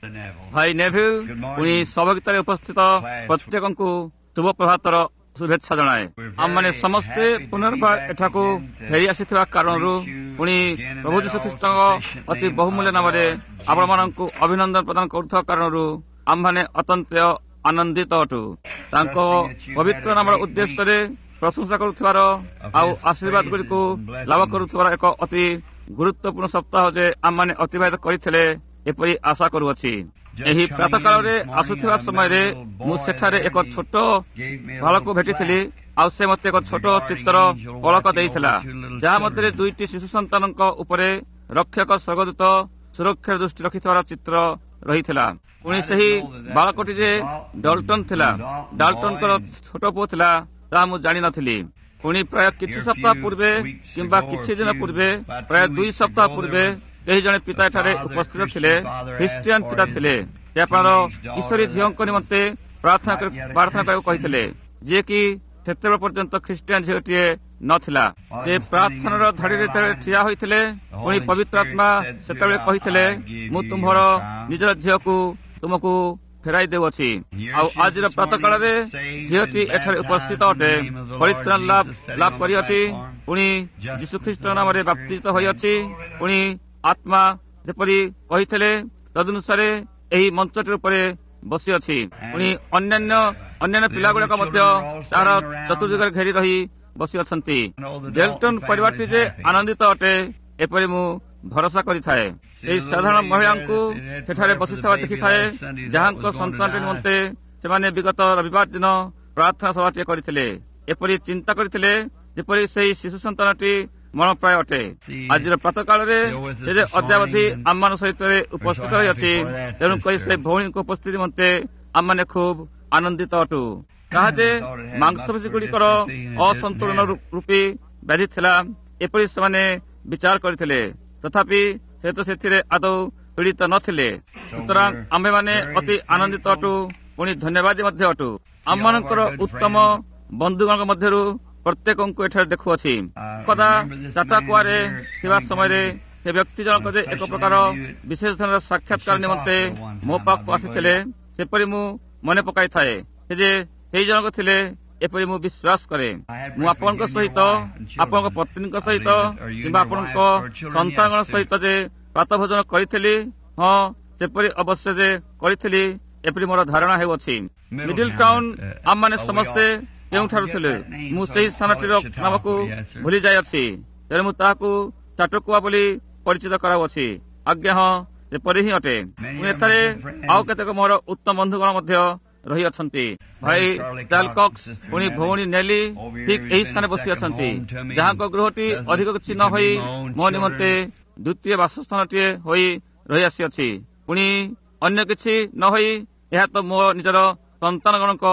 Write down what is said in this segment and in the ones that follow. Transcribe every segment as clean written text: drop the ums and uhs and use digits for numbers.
ଭାଇ ନେଭିଲ ପୁଣି ସଭଗୀତରେ ଉପସ୍ଥିତ ପ୍ରତ୍ୟେକଙ୍କୁ ଶୁଭ ପ୍ରଭାତର ଶୁଭେଚ୍ଛା ଜଣାଏ। ଆମମାନେ ସମସ୍ତେ ପୁନର୍ବାର ଏଠାକୁ ଫେରି ଆସିଥିବା କାରଣରୁ ପୁଣି ପ୍ରଭୁ ଯୀଶୁଖ୍ରୀଷ୍ଟଙ୍କ ଅତି ବହୁମୂଲ୍ୟ ନାମରେ ଆପଣମାନଙ୍କୁ ଅଭିନନ୍ଦନ ପ୍ରଦାନ କରୁଥିବା କାରଣରୁ ଆମମାନେ ଅତ୍ୟନ୍ତ ଆନନ୍ଦିତ ଅଟୁ। ତାଙ୍କ ପବିତ୍ର ନାମର ଉଦ୍ଦେଶ୍ୟରେ ପ୍ରଶଂସା କରୁଥିବାର ଆଉ ଆଶୀର୍ବାଦ ଗୁଡ଼ିକୁ ଲାଭ କରୁଥିବାର ଏକ ଅତି ଗୁରୁତ୍ୱପୂର୍ଣ୍ଣ ସପ୍ତାହ ଯେ ଆମମାନେ ଅତିବାହିତ କରିଥିଲେ ଏପରି ଆଶା କରୁଅଛି। ଏହି ପ୍ରାତଃ କାଳରେ ଆସୁଥିବା ସମୟରେ ମୁଁ ସେଠାରେ ଏକ ଛୋଟ ବାଳକକୁ ଭେଟିଥିଲି ଆଉ ସେ ମୋତେ ଏକ ଛୋଟ ଚିତ୍ର ଫଳକ ଦେଇଥିଲା ଯାହା ମଧ୍ୟରେ ଦୁଇଟି ଶିଶୁ ସନ୍ତାନଙ୍କ ଉପରେ ରକ୍ଷକ ସ୍ୱର୍ଗଦୂତ ସୁରକ୍ଷାର ଦୃଷ୍ଟି ରଖିଥିବାର ଚିତ୍ର ରହିଥିଲା। ପୁଣି ସେହି ବାଳକଟି ଯେ ଡାଲ୍ଟନ ଥିଲା, ଡାଲ୍ଟନଙ୍କର ଛୋଟ ପୁଅ ଥିଲା ତାହା ମୁଁ ଜାଣିନଥିଲି। ପୁଣି ପ୍ରାୟ କିଛି ସପ୍ତାହ ପୂର୍ବେ କିମ୍ବା କିଛି ଦିନ ପୂର୍ବେ ପ୍ରାୟ 2 ସପ୍ତାହ ପୂର୍ବେ କେହି ଜଣେ ପିତା ଏଠାରେ ଉପସ୍ଥିତ ଥିଲେ, ଖ୍ରୀଷ୍ଟିଆନ ପିତା ଥିଲେ। ସେ ଆପଣର କିଶୋରୀ ଝିଅଙ୍କ ନିମନ୍ତେ ପ୍ରାର୍ଥନା କରିବାକୁ କହିଥିଲେ, ଯିଏକି ସେତେବେଳେ ପର୍ଯ୍ୟନ୍ତ ଖ୍ରୀଷ୍ଟିଆନ ଝିଅଟିଏ ନଥିଲା। ସେ ପ୍ରାର୍ଥନାର ଧାଡ଼ିରେ ଯେତେବେଳେ ଠିଆ ହୋଇଥିଲେ ପୁଣି ପବିତ୍ର ଆତ୍ମା ସେତେବେଳେ କହିଥିଲେ, ମୁଁ ତୁମ୍ଭର ନିଜର ଝିଅକୁ ତୁମକୁ ଫେରାଇ ଦେଉଅଛି। ଆଉ ଆଜିର ପ୍ରାତଃ କାଳରେ ଝିଅଟି ଏଠାରେ ଉପସ୍ଥିତ ଅଟେ, ପରିତ୍ରାଣ ଲାଭ କରିଅଛି, ପୁଣି ଯୀଶୁଖ୍ରୀଷ୍ଟ ନାମରେ ବାପ୍ତିତ ହୋଇଅଛି। ପୁଣି ଆତ୍ମା ଯେପରି କହିଥିଲେ ତଦନୁସାରେ ଏହି ମଞ୍ଚଟି ଉପରେ ବସିଅଛି। ପୁଣି ଅନ୍ୟାନ୍ୟ ପିଲାଗୁଡାକ ମଧ୍ୟ ତାହାର ଚତୁର୍ଦିଗରେ ଘେରି ରହି ବସିଅଛନ୍ତି। ଡେଲ୍ଟନ ପରିବାରଟି ଯେ ଆନନ୍ଦିତ ଅଟେ ଏପରି ମୁଁ ଭରସା କରିଥାଏ। ଏହି ସାଧାରଣ ମହିଳାଙ୍କୁ ସେଠାରେ ବସିଥିବା ଦେଖିଥାଏ, ଯାହାଙ୍କ ସନ୍ତାନଟି ନିମନ୍ତେ ସେମାନେ ବିଗତ ରବିବାର ଦିନ ପ୍ରାର୍ଥନା ସଭାଟିଏ କରିଥିଲେ। ଏପରି ଚିନ୍ତା କରିଥିଲେ ଯେପରି ସେହି ଶିଶୁ ସନ୍ତାନଟି ମରଣପ୍ରାୟ ଅଟେ। ଆଜିର ପ୍ରାତଃ କାଳରେ ସେ ଯେ ଅଦ୍ୟାବଧି ଆମମାନଙ୍କ ସହିତ ଉପସ୍ଥିତ ରହିଅଛି, ତେଣୁକରି ସେ ଭଉଣୀଙ୍କ ଉପସ୍ଥିତି ନିମନ୍ତେ ଆମମାନେ ଖୁବ୍ ଆନନ୍ଦିତ ଅଟୁ। ତାହା ଯେ ମାଂସପେଶୀ ଗୁଡ଼ିକର ଅସନ୍ତୁଳନ ରୂପୀ ବ୍ୟାଧି ଥିଲା ଏପରି ସେମାନେ ବିଚାର କରିଥିଲେ, ତଥାପି ସେ ତ ସେଥିରେ ଆଦୌ ପୀଡ଼ିତ ନଥିଲେ। ସୁତରାଂ ଆମ୍ଭେମାନେ ଅତି ଆନନ୍ଦିତ ଅଟୁ, ପୁଣି ଧନ୍ୟବାଦୀ ମଧ୍ୟ ଅଟୁ। ଆମମାନଙ୍କର ଉତ୍ତମ ବନ୍ଧୁଗଣଙ୍କ ମଧ୍ୟରୁ ପ୍ରତ୍ୟେକଙ୍କୁ ଏଠାରେ ଦେଖୁଅଛି। କଦା ଚାଟାକୁଆରେ ଥିବା ସମୟରେ ସେ ବ୍ୟକ୍ତି ଜଣକ ଯେ ଏକ ପ୍ରକାର ବିଶେଷ ଧରଣର ସାକ୍ଷାତକାର ନିମନ୍ତେ ମୋ ପାଖକୁ ଆସିଥିଲେ ସେପରି ମୁଁ ମନେ ପକାଇଥାଏ। ସେ ଯେ ସେହି ଜଣକ ଥିଲେ ଏପରି ମୁଁ ବିଶ୍ୱାସ କରେ। ମୁଁ ଆପଣଙ୍କ ସହିତ, ଆପଣଙ୍କ ପତ୍ନୀଙ୍କ ସହିତ କିମ୍ବା ଆପଣଙ୍କ ସନ୍ତାନଗଣ ସହିତ ଯେ ପ୍ରାତଃ ଭୋଜନ କରିଥିଲି, ହଁ ସେପରି ଅବଶ୍ୟ ଯେ କରିଥିଲି ଏପରି ମୋର ଧାରଣା ହେଉଅଛି। ମିଡିଲ ଟାଉନ ଆମମାନେ ସମସ୍ତେ କେଉଁଠାରୁ ଥିଲେ ମୁଁ ସେହି ସ୍ଥାନଟିର ନାମକୁ ଭୁଲି ଯାଇଅଛି, ତେଣୁ ମୁଁ ତାହାକୁ ଚାଟକୁଆ ବୋଲି ପରିଚିତ କରାଉଅଛି। ଆଜ୍ଞା, ହଁ ସେପରି ହିଁ ଅଟେ। ମୁଁ ଏଠାରେ ଆଉ କେତେକ ମୋର ଉତ୍ତମ ବନ୍ଧୁଗଣ ମଧ୍ୟ ରହିଅଛନ୍ତି। ଭାଇ ଟାଲକକ୍ସ ପୁଣି ଭଉଣୀ ନେଲି ଠିକ୍ ଏହି ସ୍ଥାନରେ ବସି ଅଛନ୍ତି, ଯାହାଙ୍କ ଗୃହଟି ଅଧିକ କିଛି ନ ହୋଇ ମୋ ନିମନ୍ତେ ଦ୍ୱିତୀୟ ବାସସ୍ଥାନଟିଏ ହୋଇ ରହିଆସିଅଛି। ପୁଣି ଅନ୍ୟ କିଛି ନ ହୋଇ ଏହା ତ ମୋ ନିଜର ସନ୍ତାନଗଣଙ୍କ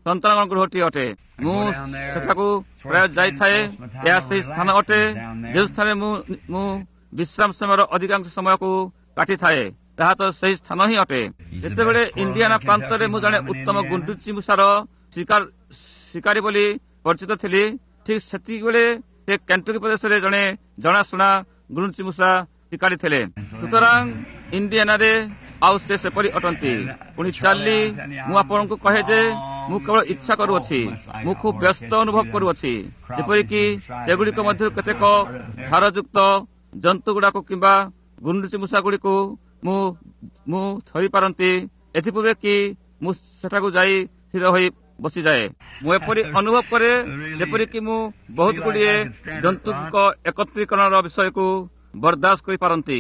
ଗୃହଟି ଅଟେ। ମୁଁ ସେଠାକୁ ପ୍ରାୟ ଯାଇଥାଏ। ଏହା ସେହି ସ୍ଥାନ ଅଟେ ଯେଉଁ ସ୍ଥାନରେ ମୁଁ ବିଶ୍ରାମ ସମୟର ଅଧିକାଂଶ ସମୟକୁ କାଟିଥାଏ। ତାହା ତ ସେହି ସ୍ଥାନ ହିଁ ଅଟେ। ଯେତେବେଳେ ଇଣ୍ଡିଆନା ପ୍ରାନ୍ତରେ ମୁଁ ଜଣେ ଉତ୍ତମ ଗୁଣ୍ଡୁଚି ମୂଷାର ଶିକାରୀ ବୋଲି ପରିଚିତ ଥିଲି, ଠିକ୍ ସେତିକିବେଳେ ସେ କେଣ୍ଟୁକି ପ୍ରଦେଶରେ ଜଣେ ଜଣାଶୁଣା ଗୁଣ୍ଡୁଚି ମୂଷା ଶିକାରୀ ଥିଲେ। ସୁତରାଂ ଇଣ୍ଡିଆନାରେ ଆଉ ସେ ସେପରି ଅଟନ୍ତି। ପୁଣି ଚାଲି ମୁଁ ଆପଣଙ୍କୁ କହେ ଯେ ମୁଁ କେବଳ ଇଚ୍ଛା କରୁଅଛି, ମୁଁ ଖୁବ୍ ବ୍ୟସ୍ତ ଅନୁଭବ କରୁଅଛି, ଯେପରିକି ସେଗୁଡ଼ିକ ମଧ୍ୟରୁ କେତେକ ଧାରଯୁକ୍ତ ଜନ୍ତୁ ଗୁଡାକୁ କିମ୍ବା ଗୁଣ୍ଡୁଚି ମୂଷା ଗୁଡ଼ିକୁ ମୁଁ ଧରିପାରନ୍ତି, ଏଥିପୂର୍ବେ କି ମୁଁ ସେଠାକୁ ଯାଇ ସ୍ଥିର ହୋଇ ବସିଯାଏ। ମୁଁ ଏପରି ଅନୁଭବ କରେ ଯେପରିକି ମୁଁ ବହୁତ ଗୁଡ଼ିଏ ଜନ୍ତୁଙ୍କ ଏକତ୍ରୀକରଣର ବିଷୟକୁ ବରଦାସ୍ତ କରିପାରନ୍ତି।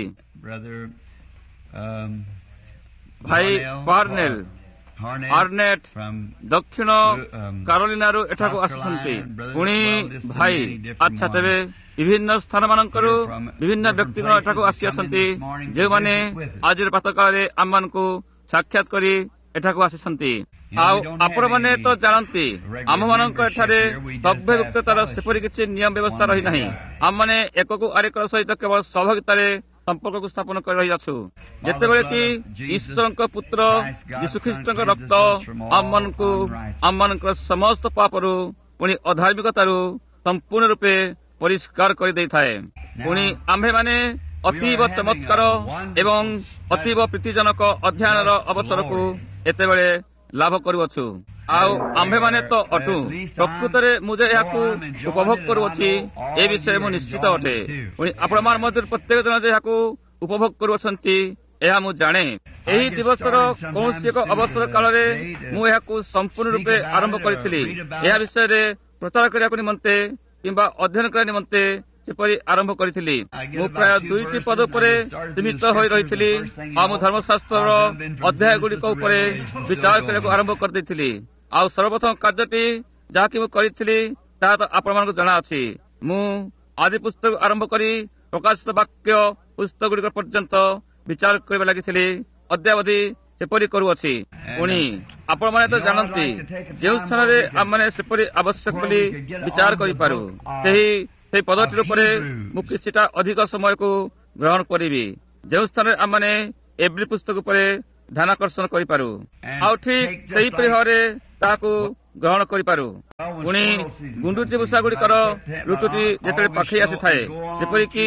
ଭାଇ ପାର୍ନେଲ ଆର୍ନେଟ୍ ଦକ୍ଷିଣ କାରୋଲିନାରୁ ଏଠାକୁ ଆସିଛନ୍ତି। ପୁଣି ଭାଇ ଆଚ୍ଛା, ତେବେ ବିଭିନ୍ନ ସ୍ଥାନ ମାନଙ୍କରୁ ବିଭିନ୍ନ ବ୍ୟକ୍ତିଗଣ ଏଠାକୁ ଆସିଅଛନ୍ତି, ଯେଉଁମାନେ ଆଜିର ପ୍ରାତଃକାଳରେ ଆମମାନଙ୍କୁ ସାକ୍ଷାତ କରି ଏଠାକୁ ଆସିଛନ୍ତି। ଆଉ ଆପଣମାନେ ତ ଜାଣନ୍ତି ଆମମାନଙ୍କ ଏଠାରେ ସଭ୍ୟଭୁକ୍ତତାର ସେପରି କିଛି ନିୟମ ବ୍ୟବସ୍ଥା ରହିନାହିଁ। ଆମମାନେ ଏକକୁ ଆରେକ ସହିତ କେବଳ ସହଭାଗିତାରେ ସମ୍ପର୍କକୁ ସ୍ଥାପନ କରି ରହିଅଛୁ। ଯେତେବେଳେ କି ଈଶ୍ୱରଙ୍କ ପୁତ୍ର ଯୀଶୁଖ୍ରୀଷ୍ଟଙ୍କ ରକ୍ତ ଆମମାନଙ୍କର ସମସ୍ତ ପାପରୁ ପୁଣି ଅଧାର୍ମିକତାରୁ ସମ୍ପୂର୍ଣ୍ଣ ରୂପେ ପରିଷ୍କାର କରିଦେଇଥାଏ। ପୁଣି ଆମ୍ଭେମାନେ ଅତୀବ ଚମତ୍କାର ଏବଂ ଅତୀବ ପ୍ରୀତିଜନକ ଅଧ୍ୟୟନର ଅବସରକୁ ଏତେବେଳେ ଲାଭ କରୁଅଛୁ। ଆଉ ଆମ୍ଭେମାନେ ତ ଅଟୁ। ପ୍ରକୃତରେ ମୁଁ ଯେ ଏହାକୁ ଉପଭୋଗ କରୁଅଛି ଏ ବିଷୟରେ ମୁଁ ନିଶ୍ଚିତ ଅଟେ। ପୁଣି ଆପଣମାନ ମଧ୍ୟରୁ ପ୍ରତ୍ୟେକ ଜଣ ଯେ ଏହାକୁ ଉପଭୋଗ କରୁଅଛନ୍ତି ଏହା ମୁଁ ଜାଣେ। ଏହି ଦିବସର କୌଣସି ଏକ ଅବସର କାଳରେ ମୁଁ ଏହାକୁ ସମ୍ପୂର୍ଣ୍ଣ ରୂପେ ଆରମ୍ଭ କରିଥିଲି। ଏହା ବିଷୟରେ ପ୍ରଚାର କରିବାକୁ ନିମନ୍ତେ କିମ୍ବା ଅଧ୍ୟୟନ କରିବା ନିମନ୍ତେ ଯେପରି ଆରମ୍ଭ କରିଥିଲି। ମୁଁ ପ୍ରାୟ 2ଟି ପଦ ଉପରେ ସୀମିତ ହୋଇ ରହିଥିଲି ଆଉ ମୁଁ ଧର୍ମଶାସ୍ତ୍ରର ଅଧ୍ୟାୟ ଗୁଡ଼ିକ ଉପରେ ବିଚାର କରିବାକୁ ଆରମ୍ଭ କରିଦେଇଥିଲି। ଆଉ ସର୍ବପ୍ରଥମ କାର୍ଯ୍ୟଟି ଯାହାକି ମୁଁ କରିଥିଲି ତାହା ତ ଆପଣମାନଙ୍କୁ ଜଣାଅଛି। ମୁଁ ଆଦି ପୁସ୍ତକ ଆରମ୍ଭ କରି ପ୍ରକାଶିତ ବାକ୍ୟ ପୁସ୍ତକ ଗୁଡ଼ିକ ପର୍ଯ୍ୟନ୍ତ ବିଚାର କରିବା ଲାଗିଥିଲି। ଅଦ୍ୟାବଧି ସେପରି କରୁଅଛି। ପୁଣି ଆପଣମାନେ ତ ଜାଣନ୍ତି ଯେଉଁ ସ୍ଥାନରେ ଆମମାନେ ସେପରି ଆବଶ୍ୟକ ବୋଲି ବିଚାର କରିପାରୁ ସେହି ପଦଟି ଉପରେ ମୁଁ କିଛିଟା ଅଧିକ ସମୟକୁ ଗ୍ରହଣ କରିବି। ଯେଉଁ ସ୍ଥାନରେ ଆମମାନେ ଏଭ୍ରି ପୁସ୍ତକ ଉପରେ ଧ୍ୟାନ ଆକର୍ଷଣ କରିପାରୁ ଆଉ ଠିକ୍ ସେହିପରି ଭାବରେ ତାହାକୁ ଗ୍ରହଣ କରିପାରୁ। ପୁଣି ଗୁଣ୍ଡୁଚି ମୂଷା ଗୁଡ଼ିକର ଋତୁଟି ଯେତେବେଳେ ପାଖେଇ ଆସିଥାଏ, ଯେପରିକି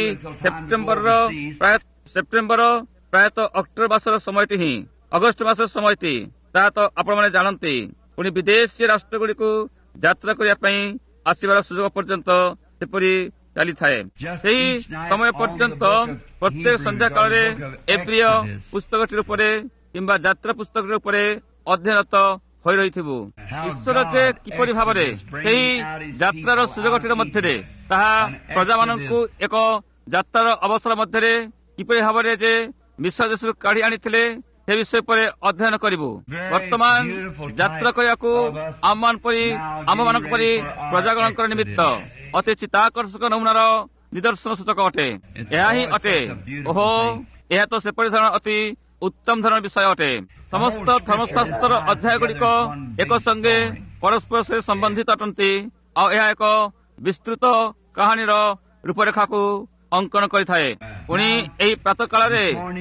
ସେପ୍ଟେମ୍ବର ପ୍ରାୟତଃ ଅକ୍ଟୋବର ମାସର ସମୟଟି ହିଁ ଅଗଷ୍ଟ ମାସର ସମୟଟି, ତାହା ତ ଆପଣମାନେ ଜାଣନ୍ତି। ପୁଣି ବିଦେଶୀ ରାଷ୍ଟ୍ରଗୁଡ଼ିକୁ ଯାତ୍ରା କରିବା ପାଇଁ ଆସିବାର ସୁଯୋଗ ପର୍ଯ୍ୟନ୍ତ ସେପରି ଚାଲିଥାଏ। ସେହି ସମୟ ପର୍ଯ୍ୟନ୍ତ ପ୍ରତ୍ୟେକ ସନ୍ଧ୍ୟା କାଳରେ ଏପ୍ରିୟ ପୁସ୍ତକଟି ଉପରେ କିମ୍ବା ଯାତ୍ରା ପୁସ୍ତକଟି ଉପରେ ଅଧ୍ୟୟନରତ ହୋଇ ରହିଥିବୁ। ଈଶ୍ୱର ଯେ କିପରି ଭାବରେ ସେହି ଯାତ୍ରାର ସୁଯୋଗଟିର ମଧ୍ୟରେ ତାହା ପ୍ରଜାମାନଙ୍କୁ ଏକ ଯାତ୍ରାର ଅବସର ମଧ୍ୟରେ କିପରି ଭାବରେ ଯେ ମିଶ୍ର ଦେଶରୁ କାଢି ଆଣିଥିଲେ ସେ ବିଷୟ ଉପରେ ଅଧ୍ୟୟନ କରିବୁ। ବର୍ତ୍ତମାନ ଯାତ୍ରା କରିବାକୁ ଆମମାନଙ୍କ ପରି ପ୍ରଜାଗଣଙ୍କର ନିମିତ୍ତ ଅତି ଚିତ୍ତାକର୍ଷକ ନମୁନାର ନିଦର୍ଶନ ସୂଚକ ଅଟେ। ଏହା ହିଁ ଅଟେ। ଓହୋ, ଏହା ତ ସେପରି ଧରଣ ଅତି ଉତ୍ତମ ଧରଣର ବିଷୟ ଅଟେ। ସମସ୍ତ ଧର୍ମଶାସ୍ତ୍ରର ଅଧ୍ୟାୟ ଗୁଡ଼ିକ ଏକ ସଙ୍ଗେ ପରସ୍ପର ସହିତ ସମ୍ବନ୍ଧିତ ଅଟନ୍ତି ଆଉ ଏହା ଏକ ବିସ୍ତୃତ କାହାଣୀର ରୂପରେଖାକୁ ଅଙ୍କନ କରିଥାଏ। ପୁଣି ଏହି ପ୍ରାତଃ କାଳରେ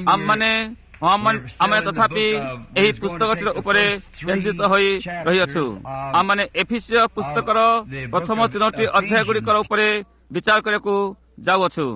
ଆମେ ତଥାପି ଏହି ପୁସ୍ତକଟିର ଉପରେ କେନ୍ଦ୍ରିତ ହୋଇ ରହିଅଛୁ। ଆମମାନେ ଏଫିସିୟ ପୁସ୍ତକର ପ୍ରଥମ 3ଟି ଅଧ୍ୟାୟ ଗୁଡ଼ିକର ଉପରେ ବିଚାର କରିବାକୁ ଯାଉଅଛୁ।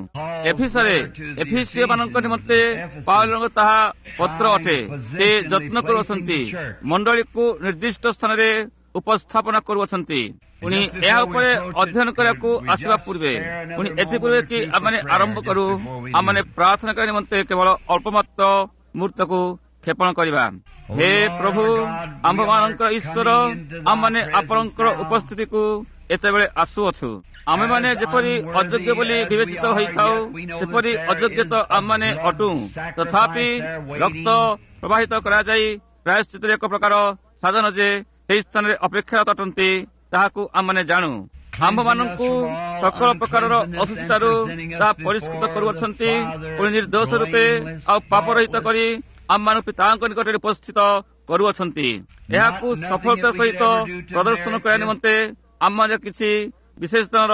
ଏଫିସିୟ ମାନଙ୍କ ନିମନ୍ତେ ପାଉଲଙ୍କ ତାହା ପତ୍ର ଅଟେ। ସେ ଯତ୍ନ କରୁଅଛନ୍ତି, ମଣ୍ଡଳୀକୁ ନିର୍ଦ୍ଦିଷ୍ଟ ସ୍ଥାନରେ ଉପସ୍ଥାପନା କରୁଅଛନ୍ତି। ପୁଣି ଏହା ଉପରେ ଅଧ୍ୟୟନ କରିବାକୁ ଆସିବା ପୂର୍ବେ ପୁଣି ଏଥିପୂର୍ବେ କି ଆମେ ଆରମ୍ଭ କରୁ, ଆମେ ପ୍ରାର୍ଥନା କରିବା ନିମନ୍ତେ କେବଳ ଅଳ୍ପ ମାତ୍ର ମୁହୂର୍ତ୍ତକୁ କ୍ଷେପଣ କରିବା। ହେ ପ୍ରଭୁ, ଆମ୍ଭମାନଙ୍କର ଈଶ୍ୱର, ଆମମାନେ ଆପଣଙ୍କର ଉପସ୍ଥିତିକୁ ଏତେବେଳେ ଆସୁଅଛୁ। ଆମେମାନେ ଯେପରି ଅଯୋଗ୍ୟ ବୋଲି ବିବେଚିତ ହୋଇଥାଉ ସେପରି ଅଯୋଗ୍ୟ ତ ଆମମାନେ ଅଟୁ। ତଥାପି ରକ୍ତ ପ୍ରବାହିତ କରାଯାଇ ପ୍ରାୟଶ୍ଚିତରେ ଏକ ପ୍ରକାର ସାଧନ ଯେ ସେହି ସ୍ଥାନରେ ଅପେକ୍ଷାରତ ଅଟନ୍ତି ତାହାକୁ ଆମମାନେ ଜାଣୁ। ଆମ୍ଭମାନଙ୍କୁ ସକଳ ପ୍ରକାରର ଅସୁସ୍ଥତାରୁ ତାହା ପରିଷ୍କୃତ କରୁଅଛନ୍ତି। ପୁଣି ନିର୍ଦ୍ଦୋଷ ରୂପେ ଆଉ ପାପରହିତ କରି ଆମମାନଙ୍କୁ ପିତାଙ୍କ ନିକଟରେ ଉପସ୍ଥିତ କରୁଅଛନ୍ତି। ଏହାକୁ ସଫଳତା ସହିତ ପ୍ରଦର୍ଶନ କରିବା ନିମନ୍ତେ ଆମେ କିଛି ବିଶେଷ ଧରଣର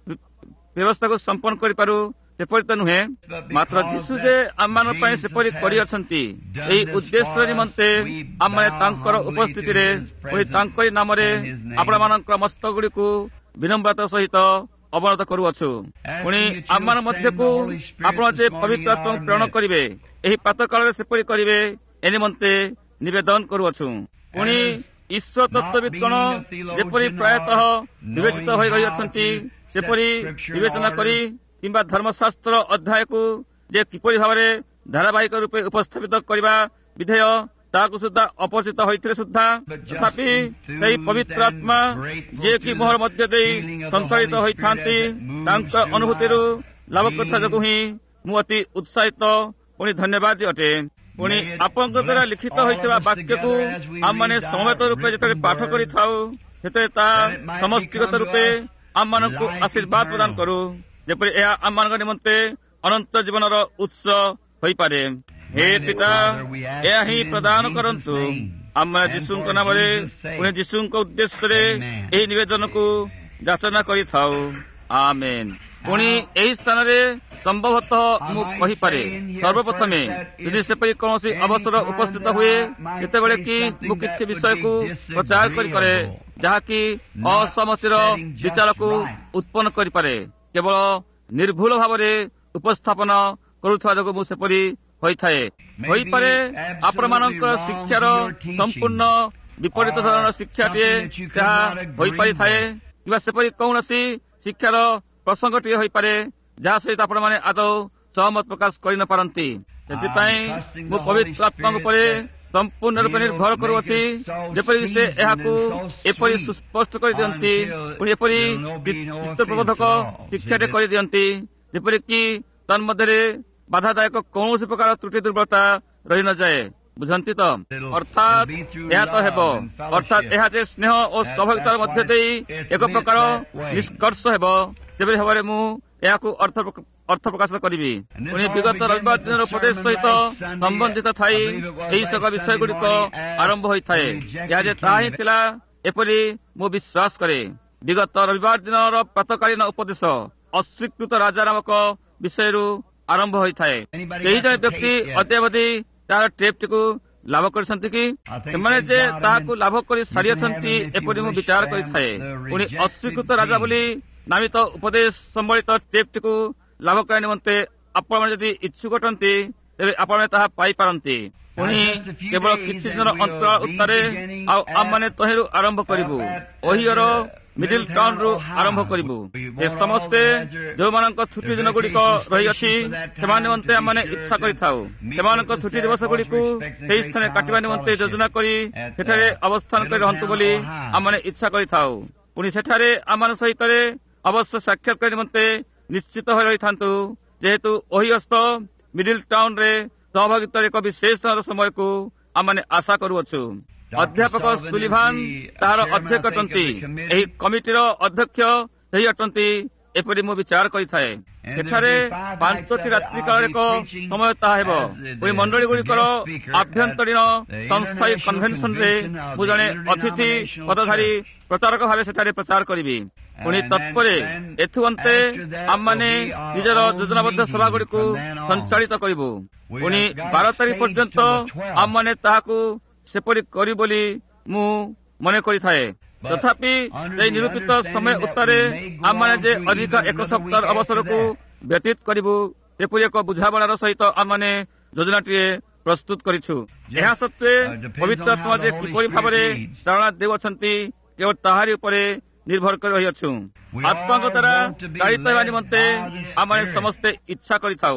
ବ୍ୟବସ୍ଥାକୁ ସମ୍ପନ୍ନ କରିପାରୁ ସେପରି ତ ନୁହେଁ, ମାତ୍ର ଯୀଶୁ ଯେ ଆମମାନଙ୍କ ପାଇଁ ସେପରି କରିଅଛନ୍ତି। ଏହି ଉଦ୍ଦେଶ୍ୟ ନିମନ୍ତେ ଆମେ ତାଙ୍କର ଉପସ୍ଥିତିରେ ପୁଣି ତାଙ୍କରି ନାମରେ ଆପଣମାନଙ୍କର ମସ୍ତକ ଗୁଡ଼ିକୁ ବିନମ୍ରତାର ସହିତ ଅବନତ କରୁଅଛୁ। ପୁଣି ଆମମାନଙ୍କ ମଧ୍ୟକୁ ଆପଣ ଯେ ପବିତ୍ର ଆତ୍ମାକୁ ପ୍ରେରଣ କରିବେ, ଏହି ପ୍ରାତଃ କାଳରେ ସେପରି କରିବେ ଏ ନିମନ୍ତେ ନିବେଦନ କରୁଅଛୁ। ପୁଣି ଈଶ୍ୱର ତତ୍ତ୍ୱବିତ୍ଗଣ ଯେପରି ପ୍ରାୟତଃ ବିବେଚିତ ହୋଇ ରହିଅଛନ୍ତି ସେପରି ବିବେଚନା କରି କିମ୍ବା ଧର୍ମଶାସ୍ତ୍ର ଅଧ୍ୟାୟକୁ ଯେ କିପରି ଭାବରେ ଧାରାବାହିକ ରୂପେ ଉପସ୍ଥାପିତ କରିବା ବିଧେୟ ତାହାକୁ ସୁଦ୍ଧା ଅପରିଚିତ ହୋଇଥିଲେ ସୁଦ୍ଧା ତଥାପି ସେହି ପବିତ୍ର ଆତ୍ମା ଯିଏକି ମୋହର ମଧ୍ୟ ଦେଇ ସଞ୍ଚାଳିତ ହୋଇଥାନ୍ତି ତାଙ୍କ ଅନୁଭୂତିରୁ ଲାଭ କରୁଥିବା ଯୋଗୁଁ ହିଁ ମୁଁ ଅତି ଉତ୍ସାହିତ ପୁଣି ଧନ୍ୟବାଦ ଅଟେ। ପୁଣି ଆପଣଙ୍କ ଦ୍ୱାରା ଲିଖିତ ହୋଇଥିବା ବାକ୍ୟକୁ ଆମମାନେ ସମବେତ ରୂପେ ଯେତେବେଳେ ପାଠ କରିଥାଉ ସେତେବେଳେ ତାହା ସମଷ୍ଟିଗତ ରୂପେ ଆମମାନଙ୍କୁ ଆଶୀର୍ବାଦ ପ୍ରଦାନ କରୁ, ଯେପରି ଏହା ଆମମାନଙ୍କ ନିମନ୍ତେ ଅନନ୍ତ ଜୀବନର ଉତ୍ସ ହୋଇପାରେ। ହେ ପିତା, ଏହା ହିଁ ପ୍ରଦାନ କରନ୍ତୁ। ଆମେ ଯୀଶୁଙ୍କ ନାମରେ ପୁଣି ଯୀଶୁଙ୍କ ଉଦ୍ଦେଶ୍ୟରେ ଏହି ନିବେଦନକୁ ଯାଚନା କରିଥାଉ। ଆମେନ୍। ପୁଣି ଏହି ସ୍ଥାନରେ ସମ୍ଭବତଃ ମୁଁ କହିପାରେ, ସର୍ବପ୍ରଥମେ ଯଦି ସେପରି କୌଣସି ଅବସର ଉପସ୍ଥିତ ହୁଏ ଯେତେବେଳେ କି ମୁଁ କିଛି ବିଷୟକୁ ପ୍ରଚାର କରିପାରେ ଯାହାକି ଅସହମତିର ବିଚାରକୁ ଉତ୍ପନ୍ନ କରିପାରେ, କେବଳ ନିର୍ଭୁଲ ଭାବରେ ଉପସ୍ଥାପନ କରୁଥିବା ଯୋଗୁଁ ମୁଁ ସେପରି ହୋଇଥାଏ। ହୋଇପାରେ ଆପଣମାନଙ୍କର ଶିକ୍ଷାର ସମ୍ପୂର୍ଣ୍ଣ ବିପରୀତ ଧରଣର ଶିକ୍ଷାଟିଏ ଯାହା ହୋଇପାରିଥାଏ, କିମ୍ବା ସେପରି କୌଣସି ଶିକ୍ଷାର ପ୍ରସଙ୍ଗଟିଏ ହୋଇପାରେ ଯାହା ସହିତ ଆପଣମାନେ ଆଦୌ ସହମତ ପ୍ରକାଶ କରିନପାରନ୍ତି। ସେଥିପାଇଁ ମୁଁ ପବିତ୍ର ଆତ୍ମାଙ୍କ ଉପରେ ସମ୍ପୂର୍ଣ୍ଣ ରୂପେ ନିର୍ଭର କରୁଅଛି, ଯେପରିକି ସେ ଏହାକୁ ଏପରି ସୁସ୍ପଷ୍ଟ କରିଦିଅନ୍ତି, ପୁଣି ଏପରି ଚିତ୍ତ ପ୍ରବୋଧକ ଶିକ୍ଷାଟେ କରିଦିଅନ୍ତି ଯେପରିକି ତନ୍ମଧ୍ୟରେ ବାଧାଦାୟକ କୌଣସି ପ୍ରକାର ତ୍ରୁଟି ଦୁର୍ବଳତା ରହିନଯାଏ। ବୁଝନ୍ତି ତ? ଅର୍ଥାତ୍ ଏହା ତ ହେବ, ଅର୍ଥାତ୍ ଏହା ଯେ ସ୍ନେହ ଓ ସୌଭାଗ୍ୟତାର ମଧ୍ୟ ଦେଇ ଏକ ପ୍ରକାର ନିଷ୍କର୍ଷ ହେବ, ଯେପରି ଭାବରେ ମୁଁ ଏହାକୁ ଅର୍ଥ ପ୍ରକାଶ କରିବି। ପୁଣି ବିଗତ ରବିବାର ଦିନର ଉପଦେଶ ସହିତ ସମ୍ବନ୍ଧିତ ଥାଇ ଏହି ସବୁ ବିଷୟଗୁଡ଼ିକ ଆରମ୍ଭ ହୋଇଥାଏ। ଏହା ଯେ ତାହା ହିଁ ଥିଲା ଏପରି ମୁଁ ବିଶ୍ୱାସ କରେ। ବିଗତ ରବିବାର ଦିନର ପ୍ରାତଃକାଳୀନ ଉପଦେଶ ଅସ୍ୱୀକୃତ ରାଜା ନାମକ ବିଷୟରୁ ଆରମ୍ଭ ହୋଇଥାଏ। କେହି ଜଣେ ବ୍ୟକ୍ତି ଅଦ୍ୟାବଧି ତାହାର ଟେପ୍ଟିକୁ ଲାଭ କରିଛନ୍ତି କି? ସେମାନେ ଯେ ତାହାକୁ ଲାଭ କରି ସାରିଅଛନ୍ତି ଏପରି ମୁଁ ବିଚାର କରିଥାଏ। ପୁଣି ଅସ୍ୱୀକୃତ ରାଜା ବୋଲି ନାମିତ ଉପଦେଶ ସମ୍ବଳିତ ଟେପ୍ଟିକୁ ଲାଭ କରିବା ନିମନ୍ତେ ଆପଣମାନେ ଯଦି ଇଚ୍ଛୁକ ଅଟନ୍ତି, ତେବେ ଆପଣମାନେ ତାହା ପାଇପାରନ୍ତି। ପୁଣି କେବଳ କିଛି ଦିନର ଅନ୍ତରାଳ ଉତ୍ତାରେ ଆଉ ଆମମାନେ ତହିଁରୁ ଆରମ୍ଭ କରିବୁ। ଓହିଓର ମିଡିଲ ଟାଉନରୁ ଆରମ୍ଭ କରିବୁ। ସେ ସମସ୍ତେ ଯେଉଁମାନଙ୍କ ଛୁଟି ଦିନ ଗୁଡ଼ିକ ରହିଅଛି, ସେମାନେ ନିମନ୍ତେ ଆମମାନେ ଇଚ୍ଛା କରିଥାଉ। ସେମାନଙ୍କ ଛୁଟି ଦିବସ ଗୁଡ଼ିକୁ ସେହି ସ୍ଥାନରେ କାଟିବା ନିମନ୍ତେ ଯୋଜନା କରି ସେଠାରେ ଅବସ୍ଥାନ କରି ରହନ୍ତୁ ବୋଲି ଆମମାନେ ଇଚ୍ଛା କରିଥାଉ। ପୁଣି ସେଠାରେ ଆମମାନଙ୍କ ସହିତ ଅବଶ୍ୟ ସାକ୍ଷାତ କରିବା ନିମନ୍ତେ ନିଶ୍ଚିତ ହୋଇ ରହିଥାନ୍ତୁ, ଯେହେତୁ ଓହିଓସ୍ଥ ମିଡିଲ ଟାଉନରେ ସହଭାଗିତାର ଏକ ବିଶେଷ ସମୟକୁ ଆମମାନେ ଆଶା କରୁଅଛୁ। ଅଧ୍ୟାପକ ସୁଲିଭାନ ତାହାର ଅଧ୍ୟକ୍ଷ ଅଟନ୍ତି। ଏହି କମିଟିର ଅଧ୍ୟକ୍ଷ ସେହି ଅଟନ୍ତି ଏପରି ମୁଁ ବିଚାର କରିଥାଏ। ସେଠାରେ 5ଟି ରାତ୍ରି କାଳର ଏକ ସମୟ ତାହା ହେବ। ପୁଣି ମଣ୍ଡଳୀ ଗୁଡ଼ିକର ଆଭ୍ୟନ୍ତରୀଣ ସଂସ୍ଥାୟୀ କନଭେନସନରେ ମୁଁ ଜଣେ ଅତିଥି ପଦଧାରୀ ପ୍ରଚାରକ ଭାବେ ସେଠାରେ ପ୍ରଚାର କରିବି। ପୁଣି ତତ୍ପରେ ଏଥୁଅନ୍ତେ ଆମମାନେ ନିଜର ଯୋଜନାବଦ୍ଧ ସଭାଗୁଡ଼ିକୁ ସଞ୍ଚାଳିତ କରିବୁ। ପୁଣି 12 ତାରିଖ ପର୍ଯ୍ୟନ୍ତ ଆମମାନେ ତାହାକୁ ସେପରି କରି ବୋଲି ମୁଁ ମନେ କରିଥାଏ। ତଥାପି ସେହି ନିରୂପିତ ସମୟ ଉତ୍ତାରେ ଆମମାନେ ଯେ ଅଧିକ 1 ସପ୍ତାହ ଅବସରକୁ ବ୍ୟତୀତ କରିବୁ, ସେପରି ଏକ ବୁଝାମଣାର ସହିତ ଆମମାନେ ଯୋଜନାଟିଏ ପ୍ରସ୍ତୁତ କରିଛୁ। ଏହା ସତ୍ତ୍ୱେ ପବିତ୍ର ଆତ୍ମା ଯେ କିପରି ଭାବରେ ଚାଳନା ଦେଉଅଛନ୍ତି, କେବଳ ତାହାରି ଉପରେ ନିର୍ଭର କରି ରହିଅଛୁ। ଆତ୍ମାଙ୍କ ଦ୍ୱାରା ଚାଳିତ ହେବା ନିମନ୍ତେ ଆମମାନେ ସମସ୍ତେ ଇଚ୍ଛା କରିଥାଉ।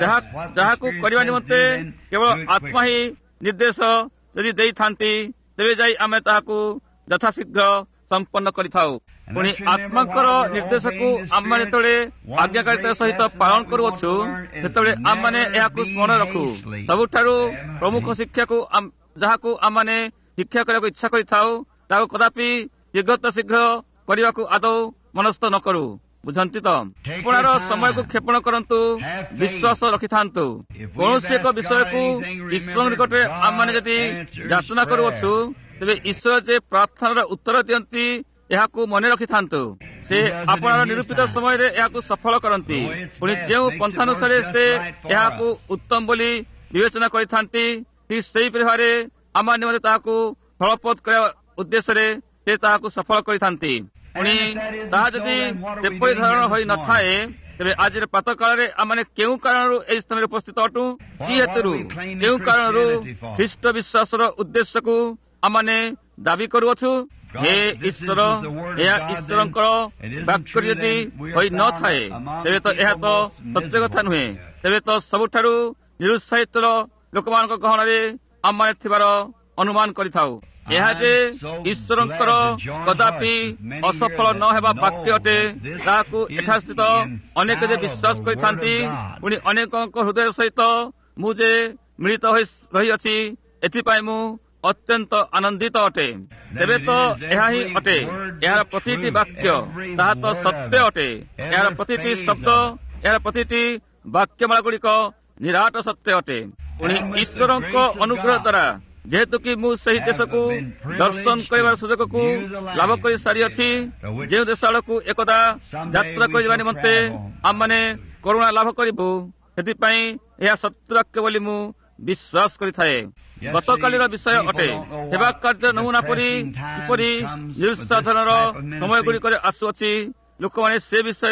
ଯାହାକୁ କରିବା ନିମନ୍ତେ କେବଳ ଆତ୍ମା ହିଁ ନିର୍ଦ୍ଦେଶ ଯଦି ଦେଇଥାନ୍ତି, ତେବେ ଯାଇ ଆମେ ତାହାକୁ ଯଥାଶୀଘ୍ର ସମ୍ପନ୍ନ କରିଥାଉ। ପୁଣି ଆତ୍ମାଙ୍କର ନିର୍ଦ୍ଦେଶକୁ ଆମମାନେ ଯେତେବେଳେ ଆଜ୍ଞାକାରିତାର ସହିତ ପାଳନ କରୁଅଛୁ, ସେତେବେଳେ ଆମମାନେ ଏହାକୁ ସ୍ମରଣ ରଖୁ। ସବୁଠାରୁ ପ୍ରମୁଖ ଶିକ୍ଷାକୁ ଯାହାକୁ ଆମମାନେ ଶିକ୍ଷା କରିବାକୁ ଇଚ୍ଛା କରିଥାଉ, ତାହାକୁ କଦାପି ଶୀଘ୍ର କରିବାକୁ ଆଦୌ ମନସ୍ଥ ନ କରୁ। ବୁଝନ୍ତି ତ? ଆପଣାର ସମୟକୁ କ୍ଷେପଣ କରନ୍ତୁ, ବିଶ୍ୱାସ ରଖିଥାନ୍ତୁ। କୌଣସି ଏକ ବିଷୟକୁ ଈଶ୍ୱର ନିକଟରେ ଆମମାନେ ଯଦି ଯାଚନା କରୁଅଛୁ, ତେବେ ଈଶ୍ୱର ଯେ ପ୍ରାର୍ଥନାର ଉତ୍ତର ଦିଅନ୍ତି, ଏହାକୁ ମନେ ରଖିଥାନ୍ତୁ। ସେ ଆପଣାର ନିରୂପିତ ସମୟରେ ଏହାକୁ ସଫଳ କରନ୍ତି। ପୁଣି ଯେଉଁ ପନ୍ଥାନୁସାରେ ସେ ଏହାକୁ ଉତ୍ତମ ବୋଲି ବିବେଚନା କରିଥାନ୍ତି, ଠିକ୍ ସେହିପରି ଭାବରେ ଆମ ନିମନ୍ତେ ତାହାକୁ ଫଳପ୍ରଦ କରିବା ଉଦ୍ଦେଶ୍ୟରେ ସେ ତାହାକୁ ସଫଳ କରିଥାନ୍ତି। ପୁଣି ତାହା ଯଦି ସେପରି ଧରଣ ହୋଇନଥାଏ, ତେବେ ଆଜିର ପ୍ରାତଃ କାଳରେ ଆମମାନେ କେଉଁ କାରଣରୁ ଏହି ସ୍ଥାନରେ ଉପସ୍ଥିତ ଅଟୁ? କି ହେତୁରୁ, କେଉଁ କାରଣରୁ ଖ୍ରୀଷ୍ଟ ବିଶ୍ୱାସର ଉଦ୍ଦେଶ୍ୟକୁ ଆମମାନେ ଦାବି କରୁଅଛୁ? ହେ ଈଶ୍ୱର, ଏହା ଈଶ୍ୱରଙ୍କର ବାକ୍ୟ ଯଦି ହୋଇନଥାଏ, ତେବେ ତ ଏହା ତ ସତ୍ୟ କଥା ନୁହେଁ। ତେବେ ତ ସବୁଠାରୁ ନିରୁତ୍ସାହିତ ଲୋକମାନଙ୍କ ଗହଣରେ ଆମମାନେ ଥିବାର ଅନୁମାନ କରିଥାଉ। ଏହା ଯେ ଈଶ୍ୱରଙ୍କର କଦାପି ଅସଫଳ ନ ହେବା ବାକ୍ୟ ଅଟେ, ତାହାକୁ ଏଠାରେ ସ୍ଥିତ ଅନେକ ଯେ ବିଶ୍ୱାସ କରିଥାନ୍ତି। ପୁଣି ଅନେକଙ୍କ ହୃଦୟ ସହିତ ମୁଁ ଯେ ମିଳିତ ହୋଇ ରହିଅଛି, ଏଥିପାଇଁ ମୁଁ ଅତ୍ୟନ୍ତ ଆନନ୍ଦିତ ଅଟେ। ତେବେ ତ ଏହା ହିଁ ଅଟେ, ଏହାର ପ୍ରତିଟି ବାକ୍ୟ ତାହା ତ ସତ୍ୟ ଅଟେ। ଏହାର ପ୍ରତିଟି ଶବ୍ଦ, ଏହାର ପ୍ରତିଟି ବାକ୍ୟମାଳା ଗୁଡ଼ିକ ନିରାଟ ସତ୍ୟ ଅଟେ। ପୁଣି ଈଶ୍ୱରଙ୍କ ଅନୁଗ୍ରହ ଦ୍ୱାରା ଯେହେତୁ କି ମୁଁ ସେହି ଦେଶକୁ ଦର୍ଶନ କରିବାର ସୁଯୋଗକୁ ଲାଭ କରି ସାରିଅଛି, ଯେଉଁ ଦେଶ ଆଡ଼କୁ ଏକଦା ଯାତ୍ରା କରିବା ନିମନ୍ତେ ଆମମାନେ କରୁଣା ଲାଭ କରିବୁ, ସେଥିପାଇଁ ଏହା ସତ୍ୟ ବାକ୍ୟ ବୋଲି ମୁଁ ବିଶ୍ୱାସ କରିଥାଏ। ଗତକାଲିର ବିଷୟ ଅଟେ। ସେବା କାର୍ଯ୍ୟ ନମୁନା ପରି କିପରି ନିରୁତ୍ସାଧନର ସମୟ ଗୁଡ଼ିକରେ ଆସୁଅଛି, ଲୋକମାନେ ସେ ବିଷୟରେ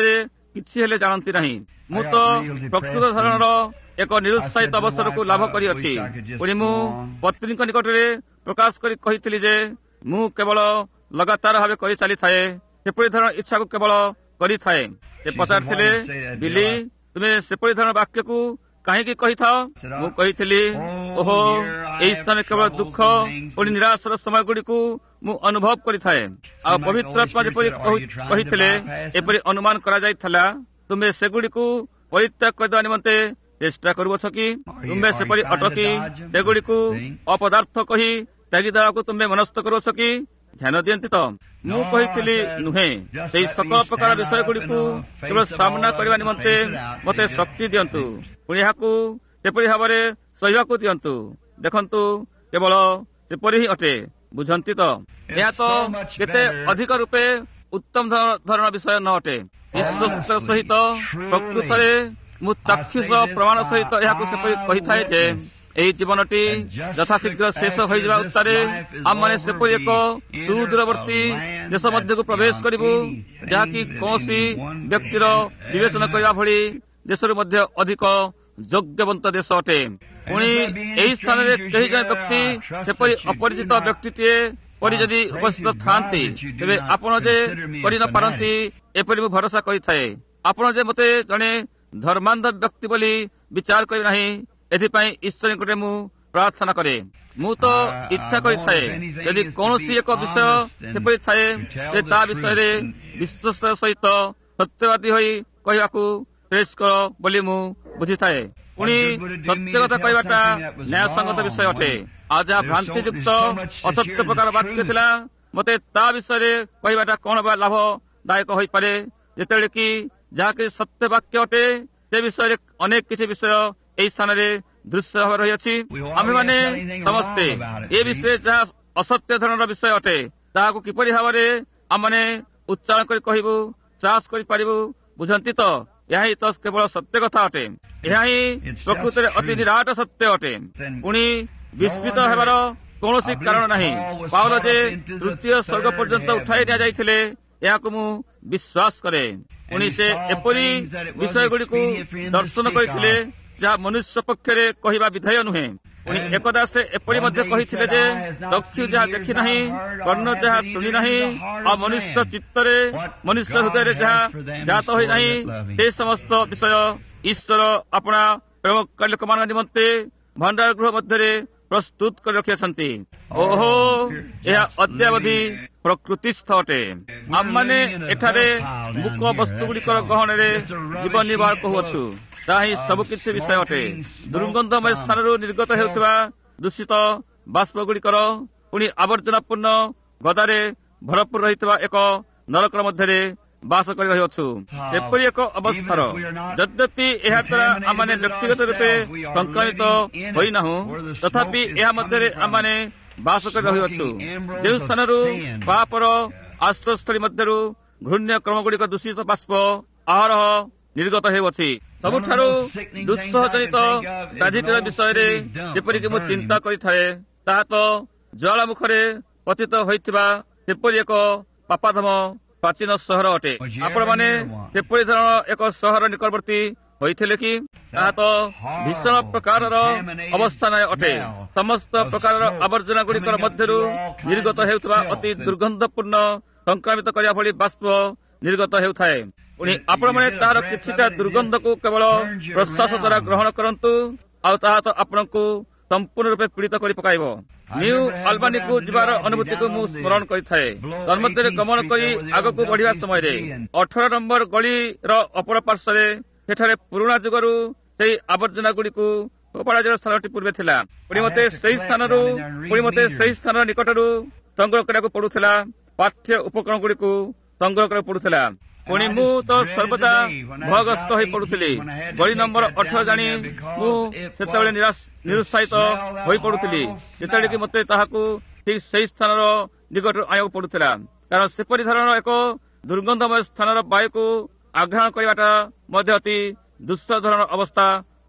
କିଛି ହେଲେ ଜାଣନ୍ତି ନାହିଁ। ମୁଁ ତ ପ୍ରକୃତ ଧରଣର ଏକ ନିରୁତ୍ସାହିତ ଅବସରକୁ ଲାଭ କରିଅଛି। ପୁଣି ମୁଁ ପତ୍ନୀଙ୍କ ନିକଟରେ ପ୍ରକାଶ କରି କହିଥିଲି ଯେ ମୁଁ କେବଳ ଲଗାତାର ଭାବେ କରି ଚାଲିଥାଏ, ସେପରି ଧରଣ ଇଚ୍ଛାକୁ କେବଳ କରିଥାଏ। ସେ ପଚାରିଥିଲେ, ବିଲି, ତୁମେ ସେପରି ଧରଣ ବାକ୍ୟକୁ କାହିଁକି କହିଥାଅ? ମୁଁ କହିଥିଲି, ଓହୋ, ଏହି ସ୍ଥାନରେ କେବଳ ଦୁଃଖ ପୁଣି ନିରାଶର ସମୟ ଗୁଡ଼ିକୁ ମୁଁ ଅନୁଭବ କରିଥାଏ। ଆଉ ପବିତ୍ର ଆତ୍ମା ଯେପରି କହିଥିଲେ, ଏପରି ଅନୁମାନ କରାଯାଇଥିଲା, ତୁମେ ସେଗୁଡ଼ିକୁ ପରିତ୍ୟାଗ କରିଦେବା ନିମନ୍ତେ ଚେଷ୍ଟା କରୁଅଛ କି? ତୁମେ ସେପରି ଅଟକି ସେଗୁଡ଼ିକୁ ଅପଦାର୍ଥ କହି ତ୍ୟାଗି ଦେବାକୁ ତୁମେ ମନସ୍ଥ କରୁଅଛ କି? ଧ୍ୟାନ ଦିଅନ୍ତି ତ? ମୁଁ କହିଥିଲି, ନୁହେଁ। ସେହି ସକଳ ପ୍ରକାର ବିଷୟଗୁଡ଼ିକୁ କେବଳ ସାମ୍ନା କରିବା ନିମନ୍ତେ ମୋତେ ଶକ୍ତି ଦିଅନ୍ତୁ, ପୁଣି ଏହାକୁ ସେପରି ଭାବରେ ସହିବାକୁ ଦିଅନ୍ତୁ। ଦେଖନ୍ତୁ, କେବଳ ସେପରି ହିଁ ଅଟେ। ବୁଝନ୍ତି ତ? ଏହା ତ କେତେ ଅଧିକ ରୂପେ ଉତ୍ତମ ଧରଣ ବିଷୟ ନ ଅଟେ। ବିଶ୍ୱସ୍ତ ସହିତ ପ୍ରକୃତରେ ମୁଁ ଚାକ୍ଷୁଷ ପ୍ରମାଣ ସହିତ ଏହାକୁ ସେପରି କହିଥାଏ ଯେ ଏହି ଜୀବନଟି ଯଥାଶୀଘ୍ର ଶେଷ ହୋଇଯିବା ଉତ୍ତାରେ ଆମମାନେ ସେପରି ଏକ ସୁଦୂରବର୍ତ୍ତୀ ଦେଶ ମଧ୍ୟକୁ ପ୍ରବେଶ କରିବୁ, ଯାହାକି କୌଣସି ବ୍ୟକ୍ତିର ବିବେଚନା କରିବା ଭଳି ଦେଶରୁ ମଧ୍ୟ ଅଧିକ ଯୋଗ୍ୟବନ୍ତ ଦେଶ ଅଟେ। ପୁଣି ଏହି ସ୍ଥାନରେ କେହି ଜଣେ ବ୍ୟକ୍ତି ସେପରି ଅପରିଚିତ ବ୍ୟକ୍ତିଟିଏ ପରି ଯଦି ଉପସ୍ଥିତ ଥାନ୍ତି, ତେବେ ଆପଣ ଯେ କରି ନ ପାରନ୍ତି ଏପରି ମୁଁ ଭରସା କରିଥାଏ। ଆପଣ ଯେ ମୋତେ ଜଣେ ଧର୍ମାନ୍ଧ ବ୍ୟକ୍ତି ବୋଲି ବିଚାର କରିବେ ନାହିଁ, ଏଥିପାଇଁ ଈଶ୍ୱର ନିକଟରେ ମୁଁ ପ୍ରାର୍ଥନା କରେ। ମୁଁ ତ ଇଚ୍ଛା କରିଥାଏ ଯଦି କୌଣସି ଏକ ବିଷୟ ସେପରି ଥାଏ, ଯେ ତା ବିଷୟରେ ବିଶ୍ୱସ୍ତର ସହିତ ସତ୍ୟବାଦୀ ହୋଇ କହିବାକୁ ଶ୍ରେଷ୍ଠ ବୋଲି ମୁଁ ବୁଝିଥାଏ। ପୁଣି ସତ୍ୟ କଥା କହିବାଟା ନ୍ୟାୟସଙ୍ଗତ ବିଷୟ ଅଟେ। ଆଉ ଯାହା ଭ୍ରାନ୍ତିଯୁକ୍ତ ଅସତ୍ୟ ପ୍ରକାର ବାକ୍ୟ ଥିଲା, ମୋତେ ତା ବିଷୟରେ କହିବାଟା କ'ଣ ବା ଲାଭଦାୟକ ହୋଇପାରେ, ଯେତେବେଳେ କି ଯାହାକି ସତ୍ୟ ବାକ୍ୟ ଅଟେ ସେ ବିଷୟରେ ଅନେକ କିଛି ବିଷୟ ଏହି ସ୍ଥାନରେ ଦୃଶ୍ୟ ଭାବେ ରହିଅଛି। ଆମେମାନେ ସମସ୍ତେ ଏ ବିଷୟରେ ଯାହା ଅସତ୍ୟ ଧରଣର ବିଷୟ ଅଟେ, ତାହାକୁ କିପରି ଭାବରେ ଆମମାନେ ଉଚ୍ଚାରଣ କରି କହିବୁ, ଚାଷ କରିପାରିବୁ। ବୁଝନ୍ତି ତ? ଏହା ହିଁ ତ କେବଳ ସତ୍ୟ କଥା ଅଟେ। ଏହା ହିଁ ପ୍ରକୃତରେ ଅତି ନିରାଟ ସତ୍ୟ ଅଟେ। ପୁଣି ବିସ୍ମିତ ହେବାର କୌଣସି କାରଣ ନାହିଁ। ପାଉଲ ଯେ ତୃତୀୟ ସ୍ୱର୍ଗ ପର୍ଯ୍ୟନ୍ତ ଉଠାଇ ନିଆଯାଇଥିଲେ, ଏହାକୁ ମୁଁ ବିଶ୍ୱାସ କରେ। ପୁଣି ସେ ଏପରି ବିଷୟଗୁଡ଼ିକୁ ଦର୍ଶନ କରିଥିଲେ ଯାହା ମନୁଷ୍ୟ ପକ୍ଷରେ କହିବା ବିଧେୟ ନୁହେଁ। ପୁଣି ଏକଦା ସେ ଏପରି ମଧ୍ୟ କହିଥିଲେ ଯେ ଚକ୍ଷୁ ଯାହା ଦେଖି ନାହିଁ, କର୍ଣ୍ଣ ଯାହା ଶୁଣି ନାହିଁ, ଆଉ ମନୁଷ୍ୟ ଚିତ୍ତରେ ମନୁଷ୍ୟ ହୃଦୟରେ ଯାହା ଜାତ ହୋଇନାହିଁ, ସେ ସମସ୍ତ ବିଷୟ ଈଶ୍ୱର ଆପଣା ପ୍ରେମକାରୀ ଲୋକମାନଙ୍କ ନିମନ୍ତେ ଭଣ୍ଡାର ଗୃହ ମଧ୍ୟରେ ପ୍ରସ୍ତୁତ କରି ରଖିଅଛନ୍ତି। ଓହୋ, ଏହା ଅଦ୍ୟାବଧି ପ୍ରକୃତିସ୍ଥ ଅଟେ। ଆମମାନେ ଏଠାରେ ମୁକ ବସ୍ତୁଗୁଡ଼ିକର ଗହଣରେ ଜୀବନ ନିର୍ବାହ କହୁଅଛୁ। ତାହା ହିଁ ସବୁକିଛି ବିଷୟ ଅଟେ। ଦୁର୍ଗନ୍ଧମୟ ସ୍ଥାନରୁ ନିର୍ଗତ ହେଉଥିବା ଦୂଷିତ ବାଷ୍ପଗୁଡ଼ିକର ପୁଣି ଆବର୍ଜନାପୂର୍ଣ୍ଣ ଗଦାରେ ଭରପୁର ରହିଥିବା ଏକ ନରକର ମଧ୍ୟରେ ବାସ କରି ରହିଅଛୁ। ଏପରି ଏକ ଅବସ୍ଥାର ଯଦ୍ୟପି ଏହା ଦ୍ୱାରା ଆମମାନେ ବ୍ୟକ୍ତିଗତ ରୂପେ ସଂକ୍ରମିତ ହୋଇନାହୁଁ, ତଥାପି ଏହା ମଧ୍ୟରେ ଆମମାନେ ବାସ କରି ରହିଅଛୁ, ଯେଉଁ ସ୍ଥାନରୁ ପାପର ଆଶ୍ରୟସ୍ଥଳୀ ମଧ୍ୟରୁ ଘୃଣ୍ୟ କ୍ରମଗୁଡ଼ିକ ଦୂଷିତ ବାଷ୍ପ ଆହରହ ନିର୍ଗତ ହେଉଅଛି। ସବୁଠାରୁ ଦୁଃସହଜନିତ ବ୍ୟାଧିଟିର ବିଷୟରେ ଯେପରିକି ମୁଁ ଚିନ୍ତା କରିଥାଏ, ତାହା ତ ଜ୍ୱାଳାମୁଖରେ ପତିତ ହୋଇଥିବା ସେପରି ଏକ ପାପାଧମ ପ୍ରାଚୀନ ସହର ଅଟେ। ଆପଣମାନେ ସେପରି ଧରଣ ଏକ ସହର ନିକଟବର୍ତ୍ତୀ ହୋଇଥିଲେ କି? ତାହା ତ ଭୀଷଣ ପ୍ରକାରର ଅବସ୍ଥାନ ଅଟେ। ସମସ୍ତ ପ୍ରକାରର ଆବର୍ଜନା ଗୁଡ଼ିକର ମଧ୍ୟରୁ ନିର୍ଗତ ହେଉଥିବା ଅତି ଦୁର୍ଗନ୍ଧପୂର୍ଣ୍ଣ ସଂକ୍ରମିତ କରିବା ଭଳି ବାଷ୍ପ ନିର୍ଗତ ହେଉଥାଏ। ପୁଣି ଆପଣମାନେ ତାହାର କିଛିଟା ଦୁର୍ଗନ୍ଧକୁ କେବଳ ପ୍ରଶ୍ୱାସ ଦ୍ୱାରା ଗ୍ରହଣ କରନ୍ତୁ, ଆଉ ତାହା ତ ଆପଣଙ୍କୁ ସମ୍ପୂର୍ଣ୍ଣ ରୂପେ ପୀଡ଼ିତ କରି ପକାଇବ। ନ୍ୟୁ ଆଲବାନିକୁ ଯିବାର ଅନୁଭୂତିକୁ ମୁଁ ସ୍ମରଣ କରିଥାଏ। ତନ୍ମଧ୍ୟରେ ଗମନ କରି ଆଗକୁ ବଢିବା ସମୟରେ 18 ନମ୍ବର ଗଳିର ଅପର ପାର୍ଶ୍ୱରେ ସେଠାରେ ପୁରୁଣା ଯୁଗରୁ ସେହି ଆବର୍ଜନା ଗୁଡ଼ିକୁ ଫୋପାଡ଼ାଯିବାର ସ୍ଥାନଟି ପୂର୍ବେ ଥିଲା। ପୁଣି ମୋତେ ସେହି ସ୍ଥାନର ନିକଟରୁ ସଂଗ୍ରହ କରିବାକୁ ପଡୁଥିଲା। ପାଠ୍ୟ ଉପକରଣ ଗୁଡ଼ିକୁ ସଂଗ୍ରହ କରିବାକୁ ପଡୁଥିଲା। ପୁଣି ମୁଁ ତ ସର୍ବଦା ଭୟଗ୍ରସ୍ତ ହୋଇ ପଡୁଥିଲି। ଗଳି ନମ୍ବର 18 ଜାଣି ମୁଁ ସେତେବେଳେ ନିରୁତ୍ସାହିତ ହୋଇପଡୁଥିଲି, ଯେତେବେଳେ କି ମୋତେ ତାହାକୁ ଠିକ୍ ସେହି ସ୍ଥାନର ନିକଟରୁ ଆଣିବାକୁ ପଡୁଥିଲା। କାରଣ ସେପରି ଧରଣର ଏକ ଦୁର୍ଗନ୍ଧମୟ ସ୍ଥାନର ବାୟୁକୁ ଆଘ୍ରାଣ କରିବାଟା ମଧ୍ୟ ଅତି ଦୁଃସ୍ଥ ଧରଣର ଅବସ୍ଥା ଥିଲା।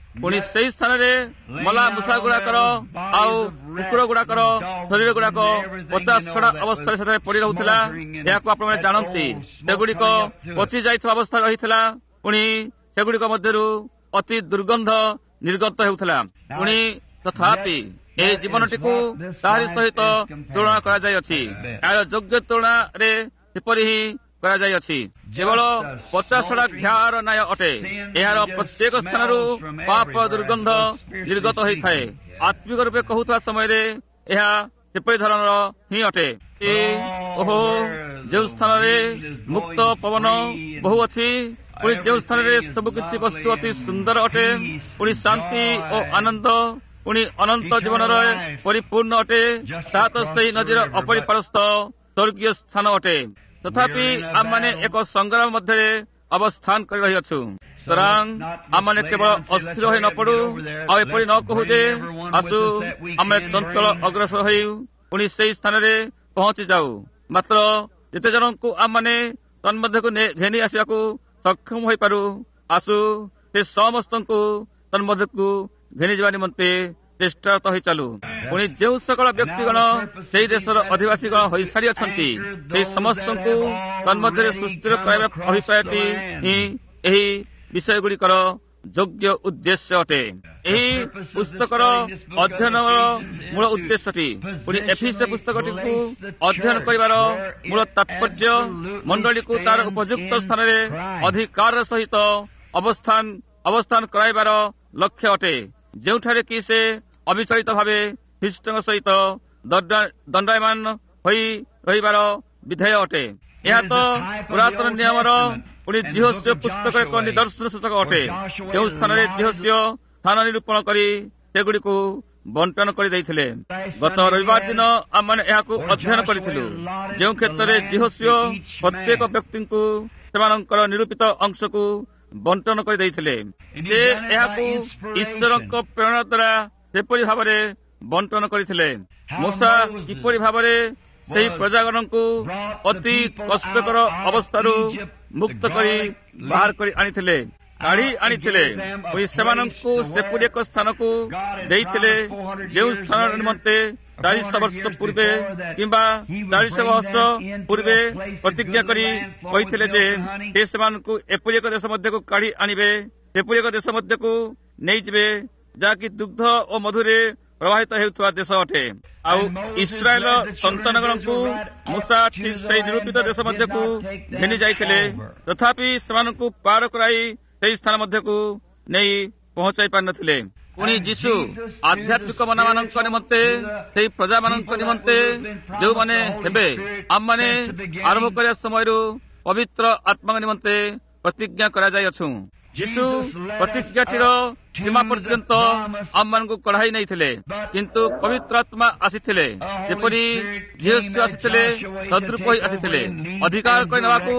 ପୁଣି ସେହି ସ୍ଥାନରେ ମଲା ମୂଷା ଗୁଡାକର ଆଉ କୁକୁର ଗୁଡାକର ଶରୀର ଗୁଡାକ 50 ଛଡ଼ା ଅବସ୍ଥାରେ ସେଠାରେ ପଡି ରହୁଥିଲା। ଏହାକୁ ଆପଣମାନେ ଜାଣନ୍ତି, ସେଗୁଡିକ ପଚି ଯାଇଥିବା ଅବସ୍ଥାରେ ରହିଥିଲା। ପୁଣି ସେଗୁଡିକ ମଧ୍ୟରୁ ଅତି ଦୁର୍ଗନ୍ଧ ନିର୍ଗତ ହେଉଥିଲା। ପୁଣି ତଥାପି ଏହି ଜୀବନଟିକୁ ତାହାରି ସହିତ ତୁଳନା କରାଯାଇଅଛି। ଏହାର ଯୋଗ୍ୟ ତୁଳନାରେ ସେପରି ହିଁ କରାଯାଇଅଛି। କେବଳ 50 ଛଡ଼ା କ୍ଷାର ନ୍ୟାୟ ଅଟେ। ଏହାର ପ୍ରତ୍ୟେକ ସ୍ଥାନରୁ ପାପ ଦୁର୍ଗନ୍ଧ ନିର୍ଗତ ହୋଇଥାଏ। ଆତ୍ମିକ ରୂପେ କହୁଥିବା ସମୟରେ ଏହା ସେପରି ଧରଣର ହିଁ ଅଟେ। ଓହୋ, ଯେଉଁ ସ୍ଥାନରେ ମୁକ୍ତ ପବନ ବହୁ ଅଛି, ପୁଣି ଯେଉଁ ସ୍ଥାନରେ ସବୁକିଛି ବସ୍ତୁ ଅତି ସୁନ୍ଦର ଅଟେ, ପୁଣି ଶାନ୍ତି ଓ ଆନନ୍ଦ, ପୁଣି ଅନନ୍ତ ଜୀବନର ପରିପୂର୍ଣ୍ଣ ଅଟେ, ତାହା ତ ସେହି ନଦୀର ଅପରିପାରସ୍ତ ସ୍ୱର୍ଗୀୟ ସ୍ଥାନ ଅଟେ। ତଥାପି ଆମମାନେ ଏକ ସଂଗ୍ରାମ ମଧ୍ୟରେ ଅବସ୍ଥାନ କରି ରହିଅଛୁ। ସୁତରାଂ ଆମମାନେ କେବଳ ଅସ୍ଥିର ହୋଇ ନ ପଡୁ, ଆଉ ଏପରି ନ କହୁ ଯେ ଆସୁ ଆମେ ଚଞ୍ଚଳ ଅଗ୍ରସର ହୋଇ ପୁଣି ସେହି ସ୍ଥାନରେ ପହଞ୍ଚି ଯାଉ। ମାତ୍ର ଯେତେ ଜଣଙ୍କୁ ଆମମାନେ ତନ୍ମଧ୍ୟକୁ ଘେନି ଆସିବାକୁ ସକ୍ଷମ ହୋଇପାରୁ, ଆସୁ ସେ ସମସ୍ତଙ୍କୁ ତନ୍ମଧ୍ୟକୁ ଘେନିଯିବା ନିମନ୍ତେ ଚେଷ୍ଟାରତ ହୋଇ ଚାଲୁ। ପୁଣି ଯେଉଁ ସକଳ ବ୍ୟକ୍ତିଗଣ ସେହି ଦେଶର ଅଧିବାସୀଗଣ ହୋଇସାରିଅଛନ୍ତି, ସେହି ସମସ୍ତଙ୍କୁ ତନ୍ମଧ୍ୟରେ ସୁସ୍ଥିର କରାଇବା ଅଭିପ୍ରାୟଟି ହିଁ ଏହି ବିଷୟଗୁଡ଼ିକର ଯୋଗ୍ୟ ଉଦ୍ଦେଶ୍ୟ ଅଟେ। ଏହି ପୁସ୍ତକର ଅଧ୍ୟୟନର ମୂଳ ଉଦ୍ଦେଶ୍ୟଟି, ପୁଣି ଏଫିସ ପୁସ୍ତକଟିକୁ ଅଧ୍ୟୟନ କରିବାର ମୂଳ ତାତ୍ପର୍ଯ୍ୟ ମଣ୍ଡଳୀକୁ ତାର ଉପଯୁକ୍ତ ସ୍ଥାନରେ ଅଧିକାରର ସହିତ ଅବସ୍ଥାନ କରାଇବାର ଲକ୍ଷ୍ୟ ଅଟେ, ଯେଉଁଠାରେ କି ସେ ଅବିଚଳିତ ଭାବେ ଖ୍ରୀଷ୍ଟଙ୍କ ସହିତ ଦଣ୍ଡାୟମାନ ହୋଇ ରହିବାର ବିଧେୟ ଅଟେ। ଏହା ତ ପୁରାତନ ନିୟମର ପୁଣି ଜିହୋସ୍ୟ ପୁସ୍ତକର ଏକ ନିଦର୍ଶନ ସୂଚକ ଅଟେ, ଯେଉଁ ସ୍ଥାନରେ ଜିହୋସ୍ୟ ସ୍ଥାନ ନିରୂପଣ କରି ସେଗୁଡ଼ିକୁ ବଣ୍ଟନ କରିଦେଇଥିଲେ। ଗତ ରବିବାର ଦିନ ଆମମାନେ ଏହାକୁ ଅଧ୍ୟୟନ କରିଥିଲୁ, ଯେଉଁ କ୍ଷେତ୍ରରେ ଜିହୋସ୍ୟ ପ୍ରତ୍ୟେକ ବ୍ୟକ୍ତିଙ୍କୁ ସେମାନଙ୍କର ନିରୂପିତ ଅଂଶକୁ ବଣ୍ଟନ କରିଦେଇଥିଲେ। ସେ ଏହାକୁ ଈଶ୍ୱରଙ୍କ ପ୍ରେରଣା ଦ୍ୱାରା ସେପରି ଭାବରେ ବଣ୍ଟନ କରିଥିଲେ। ମୂଷା କିପରି ଭାବରେ ସେହି ପ୍ରଜାଗଣଙ୍କୁ ଅତି କଷ୍ଟକର ଅବସ୍ଥାରୁ ମୁକ୍ତ କରି ବାହାର କରି ଆଣିଥିଲେ, କାଢି ଆଣିଥିଲେ, ପୁଣି ସେମାନଙ୍କୁ ସେପରି ଏକ ସ୍ଥାନକୁ ଦେଇଥିଲେ ଯେଉଁ ସ୍ଥାନ ନିମନ୍ତେ 40 ବର୍ଷ ପୂର୍ବେ କିମ୍ବା 40 ବର୍ଷ ପୂର୍ବେ ପ୍ରତିଜ୍ଞା କରି କହିଥିଲେ ଯେ ସେ ସେମାନଙ୍କୁ ଏପରି ଏକ ଦେଶ ମଧ୍ୟକୁ କାଢି ଆଣିବେ, ସେପରି ଏକ ଦେଶ ମଧ୍ୟକୁ ନେଇଯିବେ ଯାହାକି ଦୁଗ୍ଧ ଓ ମଧୁରେ ପ୍ରବାହିତ ହେଉଥିବା ଦେଶ ଅଟେ। ଆଉ ଇସ୍ରାଏଲ ସନ୍ତାନଗଣଙ୍କୁ ମୂଷା ଠିକ୍ ସେହି ନିରୂପିତ ଦେଶ ମଧ୍ୟକୁ ଘେନି ଯାଇଥିଲେ, ତଥାପି ସେମାନଙ୍କୁ ପାର କରାଇ ସେହି ସ୍ଥାନ ମଧ୍ୟକୁ ନେଇ ପହଞ୍ଚାଇ ପାରିନଥିଲେ। ପୁଣି ଯୀଶୁ ଆଧ୍ୟାତ୍ମିକ ମନମାନଙ୍କ ନିମନ୍ତେ, ସେହି ପ୍ରଜାମାନଙ୍କ ନିମନ୍ତେ ଯେଉଁମାନେ ହେବେ, ଆମମାନେ ଆରମ୍ଭ କରିବା ସମୟରୁ ପବିତ୍ର ଆତ୍ମାଙ୍କ ନିମନ୍ତେ ପ୍ରତିଜ୍ଞା କରାଯାଇଅଛୁ। ଯୀଶୁ ପ୍ରତିଜ୍ଞାଟିର ସୀମା ପର୍ଯ୍ୟନ୍ତ ଆମମାନଙ୍କୁ କଢାଇ ନେଇଥିଲେ, କିନ୍ତୁ ପବିତ୍ର ଆତ୍ମା ଆସିଥିଲେ, ଯେପରି ଜିହୋସ୍ୟ ଆସିଥିଲେ ତଦ୍ରୂପ ହୋଇ ଆସିଥିଲେ, ଅଧିକାର କରି ନେବାକୁ,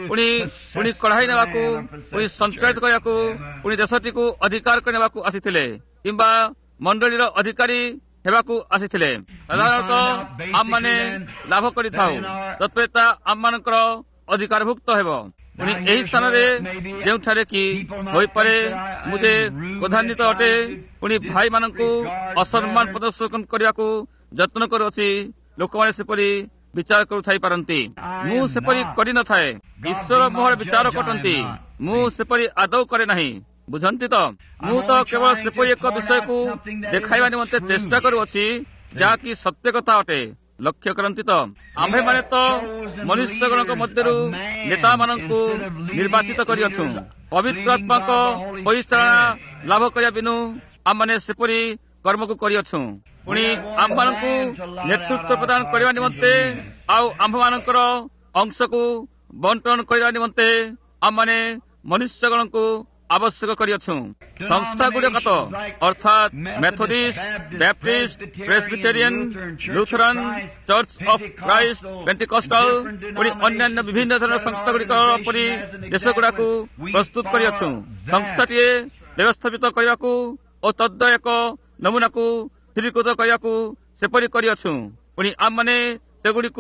ପୁଣି କଢାଇ ନେବାକୁ, ପୁଣି ସଞ୍ଚାଳିତ କରିବାକୁ, ପୁଣି ଦେଶଟିକୁ ଅଧିକାର କରି ନେବାକୁ ଆସିଥିଲେ, କିମ୍ବା ମଣ୍ଡଳୀର ଅଧିକାରୀ ହେବାକୁ ଆସିଥିଲେ। ସାଧାରଣତଃ ଆମମାନେ ଲାଭ କରିଥାଉ, ତତ୍ପେତା ଆମମାନଙ୍କର ଅଧିକାରଭୁକ୍ତ ହେବ। ପୁଣି ଏହି ସ୍ଥାନରେ ଯେଉଁଠାରେ କି ହୋଇପାରେ ମୁଁ ଯେ କ୍ରୋଧାନ୍ୱିତ ଅଟେ, ପୁଣି ଭାଇମାନଙ୍କୁ ଅସମ୍ମାନ ପ୍ରଦର୍ଶନ କରିବାକୁ ଯତ୍ନ କରୁଅଛି, ଲୋକମାନେ ସେପରି ବିଚାର କରୁଥାଇପାରନ୍ତି। ମୁଁ ସେପରି କରିନଥାଏ। ଈଶ୍ୱର ମୋହର ବିଚାର କଟନ୍ତି। ମୁଁ ସେପରି ଆଦୌ କରେ ନାହିଁ। ବୁଝନ୍ତି ତ? ମୁଁ ତ କେବଳ ସେପରି ଏକ ବିଷୟକୁ ଦେଖାଇବା ନିମନ୍ତେ ଚେଷ୍ଟା କରୁଅଛି ଯାହାକି ସତ୍ୟ କଥା ଅଟେ। ଲକ୍ଷ୍ୟ କରନ୍ତି ତ, ଆମ୍ଭେମାନେ ତ ମନୁଷ୍ୟଗଣଙ୍କ ମଧ୍ୟରୁ ନେତାମାନଙ୍କୁ ନିର୍ବାଚିତ କରିଅଛୁ। ପବିତ୍ର ଆତ୍ମାଙ୍କ ପରିଚାଳନା ଲାଭ କରିବା ବିନୁ ଆମମାନେ ସେପରି କର୍ମକୁ କରିଅଛୁ। ପୁଣି ଆମ୍ଭମାନଙ୍କୁ ନେତୃତ୍ୱ ପ୍ରଦାନ କରିବା ନିମନ୍ତେ ଆଉ ଆମ୍ଭମାନଙ୍କର ଅଂଶକୁ ବଣ୍ଟନ କରିବା ନିମନ୍ତେ ଆମମାନେ ମନୁଷ୍ୟଗଣଙ୍କୁ ଆବଶ୍ୟକ କରିଅଛୁ। ସଂସ୍ଥା ଗୁଡ଼ିକ ତ ଅର୍ଥାତ୍ Methodist, Baptist, Presbyterian, Lutheran, church of Christ, Pentecostal ପୁଣି ଅନ୍ୟାନ୍ୟ ବିଭିନ୍ନ ଧରଣର ସଂସ୍ଥା ଗୁଡ଼ିକ ପରି ଦେଶଗୁଡ଼ାକୁ ପ୍ରସ୍ତୁତ କରିଅଛୁ। ସଂସ୍ଥାଟିଏ ବ୍ୟବସ୍ଥାପିତ କରିବାକୁ ଓ ତଦ୍ଦ ଏକ ନମୁନାକୁ ସ୍ଥିରୀକୃତ କରିବାକୁ ସେପରି କରିଅଛୁ। ପୁଣି ଆମମାନେ ସେଗୁଡ଼ିକୁ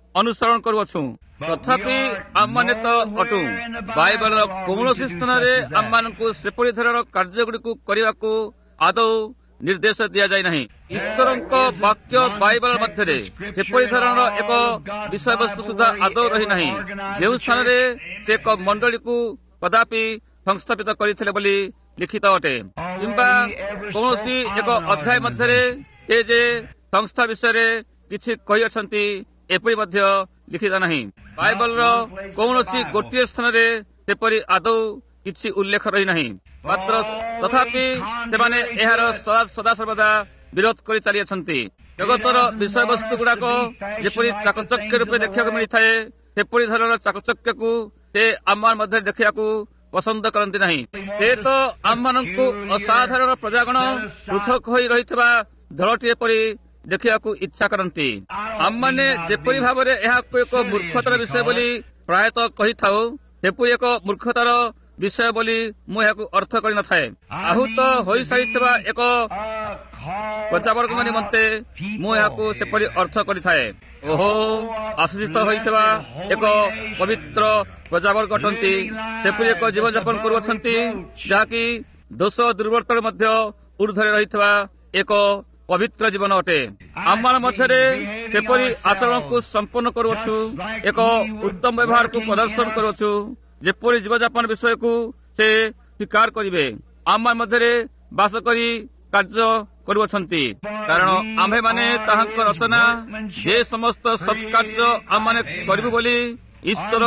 ଅନୁସରଣ କରୁଅଛୁ। ତଥାପି ଆମମାନେ ତ ଅଟୁ। ବାଇବଲର କୌଣସି ସ୍ଥାନରେ ଆମମାନଙ୍କୁ ସେପରି ଧରଣର କାର୍ଯ୍ୟଗୁଡ଼ିକୁ କରିବାକୁ ଆଦୌ ନିର୍ଦ୍ଦେଶ ଦିଆଯାଇ ନାହିଁ। ଈଶ୍ୱରଙ୍କ ବାକ୍ୟ ବାଇବଲ ମଧ୍ୟରେ ସେପରି ଧରଣର ଏକ ବିଷୟବସ୍ତୁ ସୁଦ୍ଧା ଆଦୌ ରହିନାହିଁ ଯେଉଁ ସ୍ଥାନରେ ସେ ଏକ ମଣ୍ଡଳୀକୁ କଦାପି ସଂସ୍ଥାପିତ କରିଥିଲେ ବୋଲି ଲିଖିତ ଅଟେ, କିମ୍ବା କୌଣସି ଏକ ଅଧ୍ୟାୟ ମଧ୍ୟରେ ସେ ଯେ ସଂସ୍ଥା ବିଷୟରେ କିଛି କହିଅଛନ୍ତି ଏପରି ମଧ୍ୟ ଲିଖିତ ନାହିଁ। ବାଇବଲର କୌଣସି ଗୋଟିଏ ସ୍ଥାନରେ ସେପରି ଆଦୌ କିଛି ଉଲ୍ଲେଖ ରହିନାହିଁ। ମାତ୍ର ତଥାପି ସେମାନେ ଏହାର ସଦାସର୍ବଦା ବିରୋଧ କରି ଚାଲିଅଛନ୍ତି। ଜଗତର ବିଷୟବସ୍ତୁ ଗୁଡାକ ଯେପରି ଚାକଚକ୍ୟ ରୂପେ ଦେଖିବାକୁ ମିଳିଥାଏ ସେପରି ଧରଣର ଚାକଚକ୍ୟକୁ ସେ ଆମ ମଧ୍ୟରେ ଦେଖିବାକୁ ପସନ୍ଦ କରନ୍ତି ନାହିଁ। ସେ ତ ଆମମାନଙ୍କୁ ଅସାଧାରଣ ପ୍ରଜାଗଣ ପୃଥକ ହୋଇ ରହିଥିବା ଦଳଟିଏ ପରି ଦେଖିବାକୁ ଇଚ୍ଛା କରନ୍ତି। ଆମମାନେ ଯେପରି ଭାବରେ ଏହାକୁ ଏକ ମୂର୍ଖତାର ବିଷୟ ବୋଲି ପ୍ରାୟତଃ କହିଥାଉ ସେପରି ଏକ ମୂର୍ଖତାର ବିଷୟ ବୋଲି ମୁଁ ଏହାକୁ ଅର୍ଥ କରିନଥାଏ। ଆହୁତ ହୋଇସାରିଥିବା ଏକ ପ୍ରଜାବର୍ଗଙ୍କ ନିମନ୍ତେ ମୁଁ ଏହାକୁ ସେପରି ଅର୍ଥ କରିଥାଏ। ଓହୋ, ଆଶୀଷିତ ହୋଇଥିବା ଏକ ପବିତ୍ର ପ୍ରଜାବର୍ଗ ଅଟନ୍ତି। ସେପରି ଏକ ଜୀବନଯାପନ କରୁଅଛନ୍ତି ଯାହାକି ଦୋଷ ଦୁର୍ବଳତାରେ ମଧ୍ୟ ଊର୍ଦ୍ଧ୍ୱରେ ରହିଥିବା ଏକ ପବିତ୍ର ଜୀବନ ଅଟେ। ଆମ ମଧ୍ୟରେ ସେପରି ଆଚରଣକୁ ସମ୍ପନ୍ନ କରୁଅଛୁ, ଏକ ଉତ୍ତମ ବ୍ୟବହାରକୁ ପ୍ରଦର୍ଶନ କରୁଅଛୁ ଯେପରି ଜୀବନଯାପନ ବିଷୟକୁ ସେ ସ୍ୱୀକାର କରିବେ। ଆମ ମଧ୍ୟରେ ବାସ କରି କାର୍ଯ୍ୟ କରୁଅଛନ୍ତି, କାରଣ ଆମ୍ଭେମାନେ ତାହାଙ୍କ ରଚନା। ଯେ ସମସ୍ତ ସତ୍କାର୍ଯ୍ୟ ଆମମାନେ କରିବୁ ବୋଲି ଈଶ୍ୱର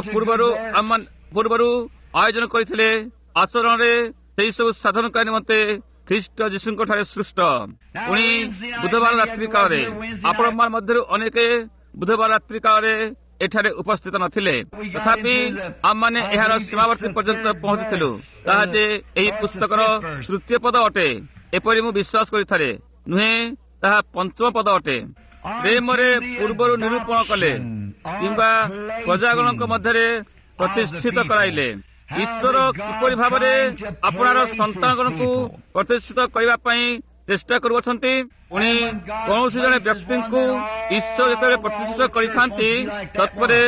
ପୂର୍ବରୁ ଆୟୋଜନ କରିଥିଲେ ଆଚରଣରେ ସେହି ସବୁ ସାଧନ କରିବା ନିମନ୍ତେ ଖ୍ରୀଷ୍ଟ ଯୀଶୁଙ୍କ ଠାରେ ସୃଷ୍ଟ। ପୁଣି ବୁଧବାର ରାତ୍ରି କାଳରେ ଆପଣମାନ ମଧ୍ୟରୁ ଅନେକ ବୁଧବାର ରାତ୍ରି କାଳରେ ଏଠାରେ ଉପସ୍ଥିତ ନଥିଲେ, ତଥାପି ଆମମାନେ ଏହାର ସୀମାବର୍ତ୍ତୀ ପର୍ଯ୍ୟନ୍ତ ପହଞ୍ଚିଥିଲୁ। ତାହା ଯେ ଏହି ପୁସ୍ତକର ତୃତୀୟ ପଦ ଅଟେ ଏପରି ମୁଁ ବିଶ୍ୱାସ କରିଥାଏ, ନୁହେଁ ତାହା ପଞ୍ଚମ ପଦ ଅଟେ। ପ୍ରେମରେ ପୂର୍ବରୁ ନିରୂପଣ କଲେ କିମ୍ବା ପ୍ରଜାଗଣଙ୍କ ମଧ୍ୟରେ ପ୍ରତିଷ୍ଠିତ କରାଇଲେ। ଈଶ୍ୱର କିପରି ଭାବରେ ଆପଣାର ସନ୍ତାନଗଣକୁ ପ୍ରତିଷ୍ଠିତ କରିବା ପାଇଁ ଚେଷ୍ଟା କରୁଅଛନ୍ତି। ପୁଣି କୌଣସି ଜଣେ ବ୍ୟକ୍ତିଙ୍କୁ ଈଶ୍ୱର ଯେତେବେଳେ ପ୍ରତିଷ୍ଠିତ କରିଥାନ୍ତି ତତ୍ପରେ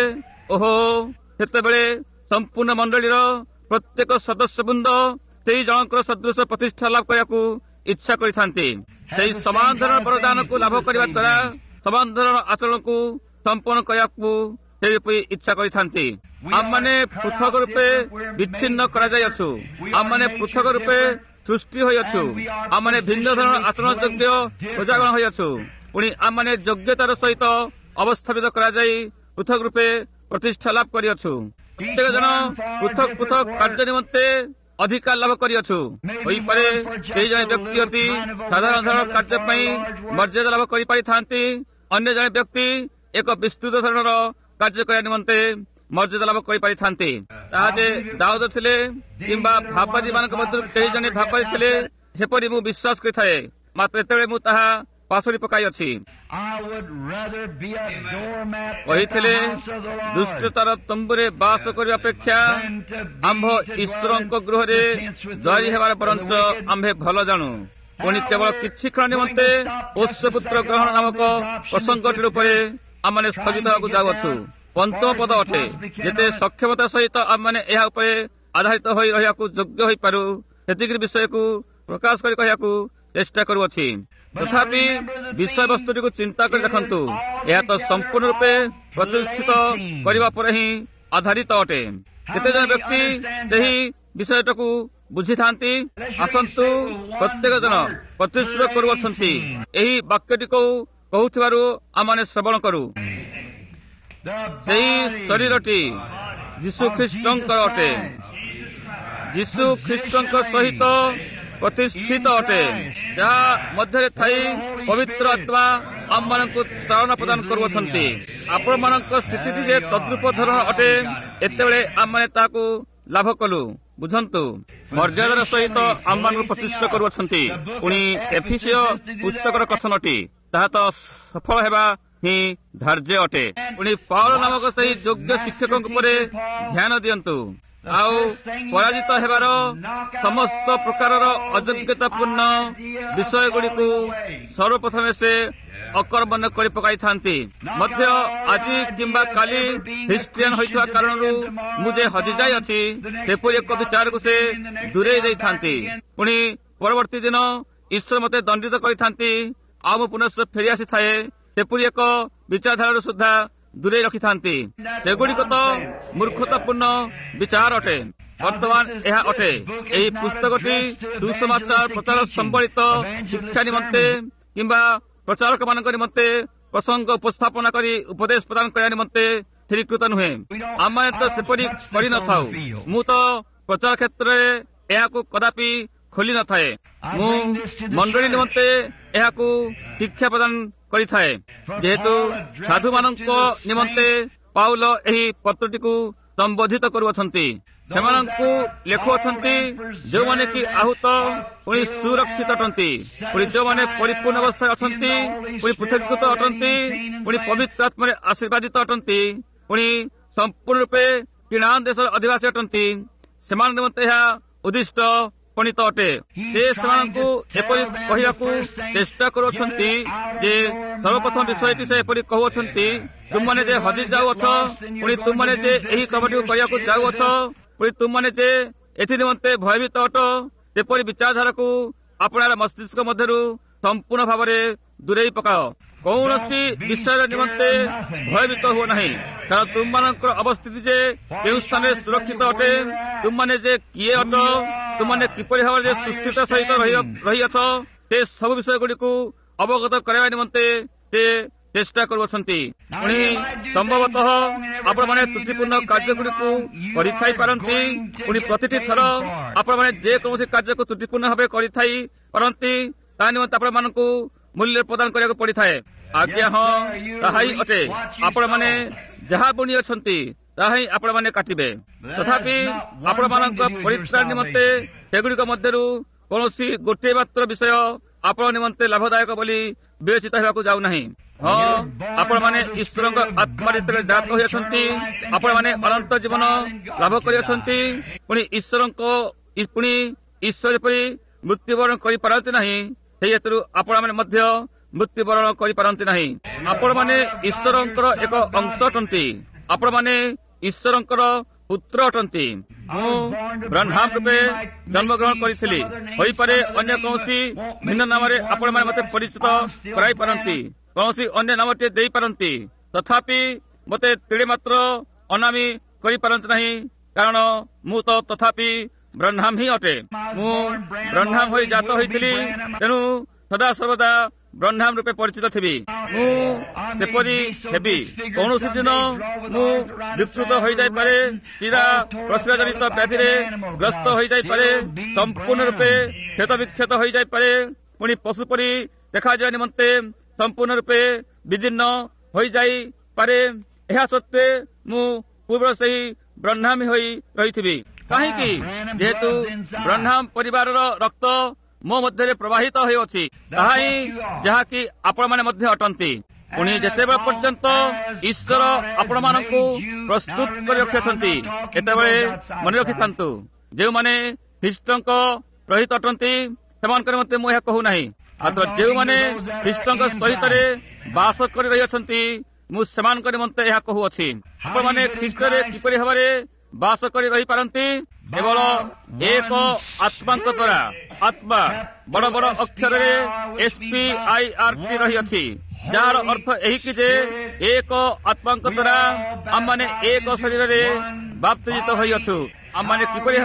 ସେତେବେଳେ ସମ୍ପୂର୍ଣ୍ଣ ମଣ୍ଡଳୀର ପ୍ରତ୍ୟେକ ସଦସ୍ୟବୃନ୍ଦ ସେହି ଜଣଙ୍କର ସଦୃଶ ପ୍ରତିଷ୍ଠା ଲାଭ କରିବାକୁ ଇଚ୍ଛା କରିଥାନ୍ତି। ସେହି ସମାନ ଧରଣ ବରଦାନକୁ ଲାଭ କରିବା ଦ୍ୱାରା ସମାନ ଧରଣ ଆଚରଣକୁ ସମ୍ପନ୍ନ କରିବାକୁ ସେପରି ଇଚ୍ଛା କରିଥାନ୍ତି। ଆମମାନେ ପୃଥକ ରୂପେ ବିଚ୍ଛିନ୍ନ କରାଯାଇଅଛୁ। ଆମମାନେ ପୃଥକ ରୂପେ ସୃଷ୍ଟି ହୋଇଅଛୁ। ଆମମାନେ ଭିନ୍ନ ଧରଣ ଆଚରଣ ଯୋଗ୍ୟ ପ୍ରଜାଗଣ ହୋଇଅଛୁ। ପୁଣି ଆମମାନେ ଯୋଗ୍ୟତାର ସହିତ ଅବସ୍ଥାପିତ କରାଯାଇ ପୃଥକ ରୂପେ ପ୍ରତିଷ୍ଠା ଲାଭ କରିଅଛୁ। ପ୍ରତ୍ୟେକ ଜଣ ପୃଥକ ପୃଥକ କାର୍ଯ୍ୟ ନିମନ୍ତେ ଅଧିକାର ଲାଭ କରିଅଛୁ। ହୋଇପାରେ ସେହି ଜଣେ ବ୍ୟକ୍ତି ଅତି ସାଧାରଣ ଧରଣ କାର୍ଯ୍ୟ ପାଇଁ ମର୍ଯ୍ୟାଦା ଲାଭ କରିପାରିଥାନ୍ତି। ଅନ୍ୟ ଜଣେ ବ୍ୟକ୍ତି ଏକ ବିସ୍ତୃତ ଧରଣର କାର୍ଯ୍ୟ କରିବା ନିମନ୍ତେ ମର୍ଯ୍ୟାଦା ଲାଭ କରିପାରିଥାନ୍ତି। ତାହା ଯେ ଦାଉଦ ଥିଲେ କିମ୍ବା ଭାବବାଦୀ ମାନଙ୍କ ମଧ୍ୟରୁ କେହି ଜଣେ ଭାବବାଦୀ ଥିଲେ ସେପରି ମୁଁ ବିଶ୍ୱାସ କରିଥାଏ। ମାତ୍ର ଯେତେବେଳେ ମୁଁ ତାହା ପାସୋରି ପକାଇଅଛି କହିଥିଲେ, ଦୁଷ୍ଟତାର ତମ୍ବୁରେ ବାସ କରିବା ଅପେକ୍ଷା ଆମ୍ଭ ଈଶ୍ୱରଙ୍କ ଗୃହରେ ଜୟୀ ହେବାର ବରଞ୍ଚ ଆମ୍ଭେ ଭଲ ଜାଣୁ। ପୁଣି କେବଳ କିଛି କ୍ଷଣ ନିମନ୍ତେ ପୋଷ୍ୟପୁତ୍ର ଗ୍ରହଣ ନାମକ ପ୍ରସଙ୍ଗଟି ଉପରେ ଆମମାନେ ସ୍ଥଗିତ ହେବାକୁ ଯାଉଅଛୁ। ପଞ୍ଚମ ପଦ ଅଟେ, ଯେତେ ସକ୍ଷମତା ସହିତ ଆମମାନେ ଏହା ଉପରେ ଆଧାରିତ ହୋଇ ରହିବାକୁ ଯୋଗ୍ୟ ହୋଇପାରୁ ସେତିକି ବିଷୟକୁ ପ୍ରକାଶ କରି କହିବାକୁ ଚେଷ୍ଟା କରୁଅଛି। ତଥାପି ବିଷୟବସ୍ତୁଟିକୁ ଚିନ୍ତା କରି ଦେଖନ୍ତୁ, ଏହା ତ ସମ୍ପୂର୍ଣ୍ଣ ରୂପେ ପ୍ରତିଷ୍ଠିତ କରିବା ପରେ ହିଁ ଆଧାରିତ ଅଟେ। କେତେ ଜଣ ବ୍ୟକ୍ତି ସେହି ବିଷୟଟାକୁ ବୁଝିଥାନ୍ତି? ଆସନ୍ତୁ, ପ୍ରତ୍ୟେକ ଜଣ ପ୍ରତିଷ୍ଠିତ କରୁଅଛନ୍ତି। ଏହି ବାକ୍ୟଟିକୁ କହୁଥିବାରୁ ଆମମାନେ ଶ୍ରବଣ କରୁ। ସେହି ଶରୀରଟି ଯୀଶୁ ଖ୍ରୀଷ୍ଟଙ୍କର ଅଟେ। ଯୀଶୁ ଖ୍ରୀଷ୍ଟଙ୍କ ସହିତ ପ୍ରତିଷ୍ଠିତ ଅଟେ, ଯାହା ମଧ୍ୟରେ ଥାଇ ପବିତ୍ର ଆତ୍ମା ଆମମାନଙ୍କୁ ଚାଳନା ପ୍ରଦାନ କରୁଅଛନ୍ତି। ଆପଣମାନଙ୍କ ସ୍ଥିତିଟି ଯେ ତଦ୍ରୂପ ଧରଣ ଅଟେ ଏତେବେଳେ ଆମମାନେ ତାହାକୁ ଲାଭ କଲୁ। ବୁଝନ୍ତୁ, ମର୍ଯ୍ୟାଦାର ସହିତ ଆମମାନଙ୍କୁ ପ୍ରତିଷ୍ଠିତ କରୁଅଛନ୍ତି। ପୁଣି ଏଫିସିୟ ପୁସ୍ତକର କଥନଟି ତାହା ତ ସଫଳ ହେବା ହିଁ ଧାର୍ଯ୍ୟ ଅଟେ। ପୁଣି ପାଉଲ ନାମକ ସେହି ଯୋଗ୍ୟ ଶିକ୍ଷକଙ୍କ ଉପରେ ଧ୍ୟାନ ଦିଅନ୍ତୁ। ଆଉ ପରାଜିତ ହେବାର ସମସ୍ତ ପ୍ରକାରର ଅଯୋଗ୍ୟତାପୂର୍ଣ୍ଣ ବିଷୟ ଗୁଡ଼ିକୁ ସର୍ବପ୍ରଥମେ ସେ ଅକର୍ମଣ୍ୟ କରି ପକାଇଥାନ୍ତି। ମଧ୍ୟ ଆଜି କିମ୍ବା କାଲି ଖ୍ରୀଷ୍ଟିଆନ ହୋଇଥିବା କାରଣରୁ ମୁଁ ଯେ ହଜିଯାଇଅଛି ସେପରି ଏକ ବିଚାରକୁ ସେ ଦୂରେଇ ଦେଇଥାନ୍ତି। ପୁଣି ପରବର୍ତ୍ତୀ ଦିନ ଈଶ୍ୱର ମୋତେ ଦଣ୍ଡିତ କରିଥାନ୍ତି ଆଉ ମୁଁ ପୁନଃ ଫେରି ଆସିଥାଏ ସେପରି ଏକ ବିଚାରଧାରାରୁ ସୁଦ୍ଧା ଦୂରେଇ ରଖିଥାନ୍ତି। ସେଗୁଡ଼ିକ ତ ମୂର୍ଖତାପୂର୍ଣ୍ଣ ବିଚାର ଅଟେ। ବର୍ତ୍ତମାନ ଏହା ଅଟେ ଏହି ପୁସ୍ତକଟି ସୁସମାଚାର ପ୍ରଚାର ସମ୍ବଳିତ ଶିକ୍ଷା ନିମନ୍ତେ କିମ୍ବା ପ୍ରଚାରକ ମାନଙ୍କ ନିମନ୍ତେ ପ୍ରସଙ୍ଗ ଉପସ୍ଥାପନା କରି ଉପଦେଶ ପ୍ରଦାନ କରିବା ନିମନ୍ତେ ସ୍ଥିରୀକୃତ ନୁହେଁ। ଆମେ ତ ସେପରି କରିନଥାଉ। ମୁଁ ତ ପ୍ରଚାର କ୍ଷେତ୍ରରେ ଏହାକୁ କଦାପି ଖୋଲି ନଥାଏ। ମୁଁ ମଣ୍ଡଳୀ ନିମନ୍ତେ ଏହାକୁ ଶିକ୍ଷା ପ୍ରଦାନ କରିଥାଏ। ଯେହେତୁ ସାଧୁମାନଙ୍କ ନିମନ୍ତେ ପାଉଲ ଏହି ପତ୍ରଟିକୁ ସମ୍ବୋଧିତ କରୁଅଛନ୍ତି। ସେମାନଙ୍କୁ ଲେଖୁଅଛନ୍ତି ଯେଉଁମାନେ କି ଆହୁତ ପୁଣି ସୁରକ୍ଷିତ ଅଟନ୍ତି, ପୁଣି ଯେଉଁମାନେ ପରିପୂର୍ଣ୍ଣ ଅବସ୍ଥାରେ ଅଛନ୍ତି, ପୁଣି ପୃଥକୀକୃତ ଅଟନ୍ତି, ପୁଣି ପବିତ୍ର ଆତ୍ମାରେ ଆଶୀର୍ବାଦିତ ଅଟନ୍ତି, ପୁଣି ସମ୍ପୂର୍ଣ୍ଣ ରୂପେ କିଣାନ ଦେଶର ଅଧିବାସୀ ଅଟନ୍ତି। ସେମାନଙ୍କ ନିମନ୍ତେ ଏହା ଉଦ୍ଦିଷ୍ଟ ପଣିତ ଅଟେ। ସେ ସେମାନଙ୍କୁ ଏପରି କହିବାକୁ ଚେଷ୍ଟା କରୁଅଛନ୍ତି ଯେ ସର୍ବପ୍ରଥମ ବିଷୟଟି ସେ ଏପରି କହୁଅଛନ୍ତି, ତୁମମାନେ ଯେ ହଜି ଯାଉଅଛ, ପୁଣି ତୁମମାନେ ଯେ ଏହି କାମଟିକୁ କରିବାକୁ ଯାଉଅଛ, ପୁଣି ତୁମମାନେ ଯେ ଏଥି ନିମନ୍ତେ ଭୟଭୀତ ଅଟ, ସେପରି ବିଚାରଧାରାକୁ ଆପଣଙ୍କ ମସ୍ତିଷ୍କ ମଧ୍ୟରୁ ସମ୍ପୂର୍ଣ୍ଣ ଭାବରେ ଦୂରେଇ ପକାଅ। କୌଣସି ବିଷୟ ନିମନ୍ତେ ଭୟଭୀତ ହୁଅ ନାହିଁ, କାରଣ ତୁମମାନଙ୍କର ଅବସ୍ଥିତି ଯେ କେଉଁ ସ୍ଥାନରେ ସୁରକ୍ଷିତ ଅଟେ, ତୁମମାନେ ଯେ କିଏ ଅଟ, ତୁମମାନେ କିପରି ଭାବରେ ଯେ ସୁସ୍ଥିତ ସହିତ ରହିଅଛ, ସେ ସବୁ ବିଷୟ ଗୁଡ଼ିକୁ ଅବଗତ କରାଇବା ନିମନ୍ତେ ସେ ଚେଷ୍ଟା କରୁଅଛନ୍ତି। ପୁଣି ସମ୍ଭବତଃ ଆପଣମାନେ ତ୍ରୁଟିପୂର୍ଣ୍ଣ କାର୍ଯ୍ୟଗୁଡ଼ିକୁ କରିଥାଇ ପାରନ୍ତି। ପୁଣି ପ୍ରତିଟି ଥର ଆପଣମାନେ ଯେକୌଣସି କାର୍ଯ୍ୟକୁ ତ୍ରୁଟିପୂର୍ଣ୍ଣ ଭାବେ କରିଥାଇ ପାରନ୍ତି, ତା ନିମନ୍ତେ ଆପଣମାନଙ୍କୁ ମୂଲ୍ୟ ପ୍ରଦାନ କରିବାକୁ ପଡ଼ିଥାଏ। ଆଜ୍ଞା, ହଁ, ତାହା ହିଁ ଅଟେ। ଆପଣମାନେ ଯାହା ବୁଣିଅଛନ୍ତି ତାହା ହିଁ ଆପଣମାନେ କାଟିବେ। ତଥାପି ଆପଣମାନଙ୍କ ପରିତ୍ରାଣ ନିମନ୍ତେ ସେଗୁଡ଼ିକ ମଧ୍ୟରୁ କୌଣସି ଗୋଟିଏ ମାତ୍ର ବିଷୟ ଆପଣ ନିମନ୍ତେ ଲାଭଦାୟକ ବୋଲି ବିବେଚିତ ହେବାକୁ ଯାଉନାହିଁ। ହଁ, ଆପଣମାନେ ଈଶ୍ୱରଙ୍କ ଆତ୍ମାରେ ଯେତେବେଳେ ଜାତ ହୋଇଅଛନ୍ତି, ଆପଣମାନେ ଅନନ୍ତ ଜୀବନ ଲାଭ କରିଅଛନ୍ତି। ପୁଣି ଈଶ୍ୱର ଯେପରି ମୃତ୍ୟୁବରଣ କରିପାରନ୍ତି ନାହିଁ, ସେହି ହେତୁରୁ ଆପଣମାନେ ମଧ୍ୟ ମୃତ୍ୟୁବରଣ କରିପାରନ୍ତି ନାହିଁ। ଆପଣମାନେ ଈଶ୍ୱରଙ୍କର ଏକ ଅଂଶ ଅଟନ୍ତି। ଆପଣମାନେ ଈଶ୍ୱରଙ୍କର ପୁତ୍ର ଅଟନ୍ତି। ମୁଁ ବ୍ରହ୍ମାଣ୍ଡ ରୂପେ ଜନ୍ମଗ୍ରହଣ କରିଥିଲି। ହୋଇପାରେ ଅନ୍ୟ କୌଣସି ଭିନ୍ନ ନାମରେ ଆପଣମାନେ ମୋତେ ପରିଚିତ କରାଇ ପାରନ୍ତି, କୌଣସି ଅନ୍ୟ ନାମଟିଏ ଦେଇପାରନ୍ତି, ତଥାପି ମୋତେ ତିଳେ ମାତ୍ର ଅନାମୀ କରିପାରନ୍ତି ନାହିଁ, କାରଣ ମୁଁ ତ ତଥାପି ବ୍ରହ୍ମାଣ୍ଡ ହିଁ ଅଟେ। ମୁଁ ବ୍ରହ୍ମାଣ୍ଡ ହୋଇ ଜାତ ହୋଇଥିଲି, ତେଣୁ ସଦାସର୍ବଦା ବ୍ରହ୍ମାଣ୍ଡ ରୂପେ ପରିଚିତ ଥିବି। ମୁଁ ସେପରି ହେବି। କୌଣସି ଦିନ ମୁଁ ବିକୃତ ହୋଇଯାଇପାରେ, ଚିରା ପ୍ରଶ୍ରୟ ଜନିତ ବ୍ୟାଧିରେ ଗ୍ରସ୍ତ ହୋଇଯାଇପାରେ, ସମ୍ପୂର୍ଣ୍ଣ ରୂପେ କ୍ଷତ ବିକ୍ଷତ ହୋଇଯାଇପାରେ, ପୁଣି ପଶୁ ପରି ଦେଖାଯିବା ନିମନ୍ତେ ସମ୍ପୂର୍ଣ୍ଣ ରୂପେ ବିଦୀର୍ଣ୍ଣ ହୋଇଯାଇପାରେ। ଏହା ସତ୍ତ୍ୱେ ମୁଁ ପୂର୍ବ ସେହି ବ୍ରହ୍ମାଣ୍ଡ ହୋଇ ରହିଥିବି। କାହିଁକି? ଯେହେତୁ ବ୍ରହ୍ମାଣ୍ଡ ପରିବାରର ରକ୍ତ ମୋ ମଧ୍ୟରେ ପ୍ରବାହିତ ହେଉଅଛି, ତାହା ହିଁ ଯାହାକି ଆପଣମାନେ ମଧ୍ୟ ଅଟନ୍ତି। ପୁଣି ଯେତେବେଳେ ପର୍ଯ୍ୟନ୍ତ ଈଶ୍ୱର ଆପଣମାନଙ୍କୁ ପ୍ରସ୍ତୁତ କରି ରଖିଅଛନ୍ତି, ଏତେବେଳେ ମନେ ରଖିଥାନ୍ତୁ, ଯେଉଁମାନେ ଖ୍ରୀଷ୍ଟଙ୍କ ସହିତ ଅଟନ୍ତି ସେମାନଙ୍କ ନିମନ୍ତେ ମୁଁ ଏହା କହୁନାହିଁ, ମାତ୍ର ଯେଉଁମାନେ ଖ୍ରୀଷ୍ଟଙ୍କ ସହିତରେ ବାସ କରି ରହିଅଛନ୍ତି ମୁଁ ସେମାନଙ୍କ ନିମନ୍ତେ ଏହା କହୁଅଛି। ଆପଣମାନେ ଖ୍ରୀଷ୍ଟରେ କିପରି ଭାବରେ ବାସ କରି ରହିପାରନ୍ତି? କେବଳ ଏକ ଆତ୍ମାଙ୍କ ଦ୍ୱାରା। ଆତ୍ମା ବଡ଼ ବଡ଼ ଅକ୍ଷରରେ SPIRT ରହିଅଛି, ଯାହାର ଅର୍ଥ ଏହିକି ଯେ ଏକ ଆତ୍ମାଙ୍କ ଦ୍ୱାରା ଆମମାନେ ଏକ ଶରୀରରେ ବାପ୍ତିଜିତ ହୋଇଅଛୁ। ଆମମାନେ କିପରି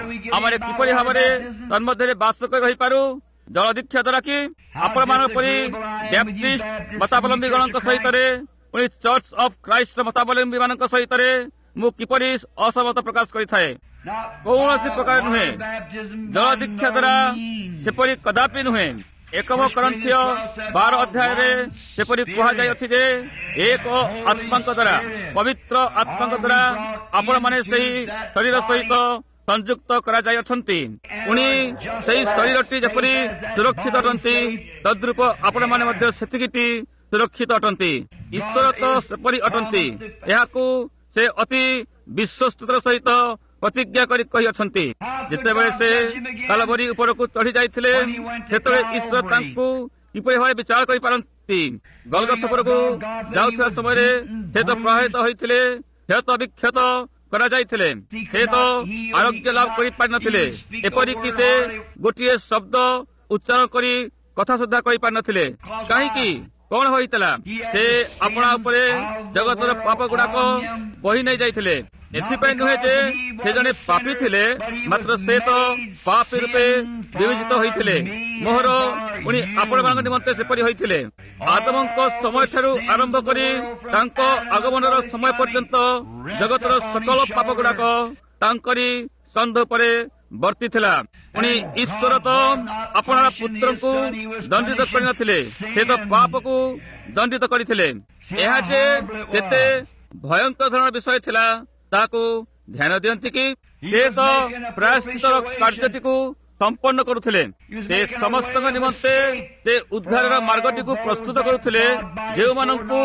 ଭାବରେ ତନ୍ମଧ୍ୟରେ ବାସ କରି ରହିପାରୁ? ଜଳ ଦୀକ୍ଷା ଦ୍ୱାରା କି? ଆପଣମାନଙ୍କ ପରି ବ୍ୟାପ୍ଟିଷ୍ଟ ମତାବଲମ୍ବୀମାନଙ୍କ ସହିତରେ, ପୁଣି ଚର୍ଚ୍ଚ ଅଫ୍ ଖ୍ରାଇଷ୍ଟ ମତାବଲମ୍ବୀ ମାନଙ୍କ ସହିତରେ ମୁଁ କିପରି ଅସହମତ ପ୍ରକାଶ କରିଥାଏ? କୌଣସି ପ୍ରକାର ନୁହେଁ। ଜଳ ଦୀକ୍ଷା ଦ୍ୱାରା ସେପରି କଦାପି ନୁହେଁ। 1 କରିନ୍ଥୀୟ 12 ଅଧ୍ୟାୟରେ ସେପରି କୁହାଯାଇଅଛି ଯେ ଏକ ଆତ୍ମାଙ୍କ ଦ୍ୱାରା, ପବିତ୍ର ଆତ୍ମାଙ୍କ ଦ୍ୱାରା ଆପଣମାନେ ସେହି ଶରୀର ସହିତ ସଂଯୁକ୍ତ କରାଯାଇଅଛନ୍ତି। ପୁଣି ସେହି ଶରୀରଟି ଯେପରି ସୁରକ୍ଷିତ ଅଟନ୍ତି, ତଦ୍ରୂପ ଆପଣମାନେ ମଧ୍ୟ ସେତିକିଟି ସୁରକ୍ଷିତ ଅଟନ୍ତି। ଈଶ୍ୱର ତ ସେପରି ଅଟନ୍ତି। ଏହାକୁ ସେ ଅତି ବିଶ୍ୱସ୍ତତାର ସହିତ ପ୍ରତିଜ୍ଞା କରି କହିଅଛନ୍ତି। ଯେତେବେଳେ ସେ କାଲବରୀ ଉପରକୁ ଚଢ଼ି ଯାଇଥିଲେ, ସେତେବେଳେ ଈଶ୍ୱର ତାଙ୍କୁ କିପରି ଭାବେ ବିଚାର ବ୍ୟକ୍ତି ଗଲଗଥପୁରକୁ ଯାଉଥିବା ସମୟରେ ସେ ତ ପ୍ରଭାବିତ ହୋଇଥିଲେ, କ୍ଷତ ବିକ୍ଷତ କରାଯାଇଥିଲେ, ସେ ତ ଆରୋଗ୍ୟ ଲାଭ କରିପାରିନଥିଲେ, ଏପରିକି ସେ ଗୋଟିଏ ଶବ୍ଦ ଉଚ୍ଚାରଣ କରି କଥା ସୁଦ୍ଧା କହିପାରିନଥିଲେ। କାହିଁକି? କଣ ହୋଇଥିଲା? ସେ ଆପଣା ଉପରେ ଜଗତର ପାପ ଗୁଡାକ ବହି ନେଇ ଯାଇଥିଲେ। ଏଥିପାଇଁ ନୁହେଁ ଯେ ସେ ଜଣେ ପାପୀ ଥିଲେ, ମାତ୍ର ସେ ତ ପାପୀ ରୂପେ ବିବେଚିତ ହୋଇଥିଲେ। ମୋହର ପୁଣି ଆପଣମାନଙ୍କ ନିମନ୍ତେ ସେପରି ହୋଇଥିଲେ। ଆଦମଙ୍କ ସମୟଠାରୁ ଆରମ୍ଭ କରି ତାଙ୍କ ଆଗମନର ସମୟ ପର୍ଯ୍ୟନ୍ତ ଜଗତର ସକଳ ପାପ ଗୁଡାକ ତାଙ୍କରି ସନ୍ଧ ଉପରେ ବର୍ତ୍ତିଥିଲା। ପୁଣି ଈଶ୍ୱର ତ ଆପଣାର ପୁତ୍ରଙ୍କୁ ଦଣ୍ଡିତ କରିନଥିଲେ, ସେ ତ ପାପକୁ ଦଣ୍ଡିତ କରିଥିଲେ। ଏହା ଯେ କେତେ ଭୟଙ୍କର ଧରଣର ବିଷୟ ଥିଲା ତାହାକୁ ଧ୍ୟାନ ଦିଅନ୍ତି କି? ସେ ତ ପ୍ରାୟଶ୍ଚିତର କାର୍ଯ୍ୟଟିକୁ ସମ୍ପନ୍ନ କରୁଥିଲେ। ସେ ସମସ୍ତଙ୍କ ନିମନ୍ତେ ସେ ଉଦ୍ଧାରର ମାର୍ଗଟିକୁ ପ୍ରସ୍ତୁତ କରୁଥିଲେ, ଯେଉଁମାନଙ୍କୁ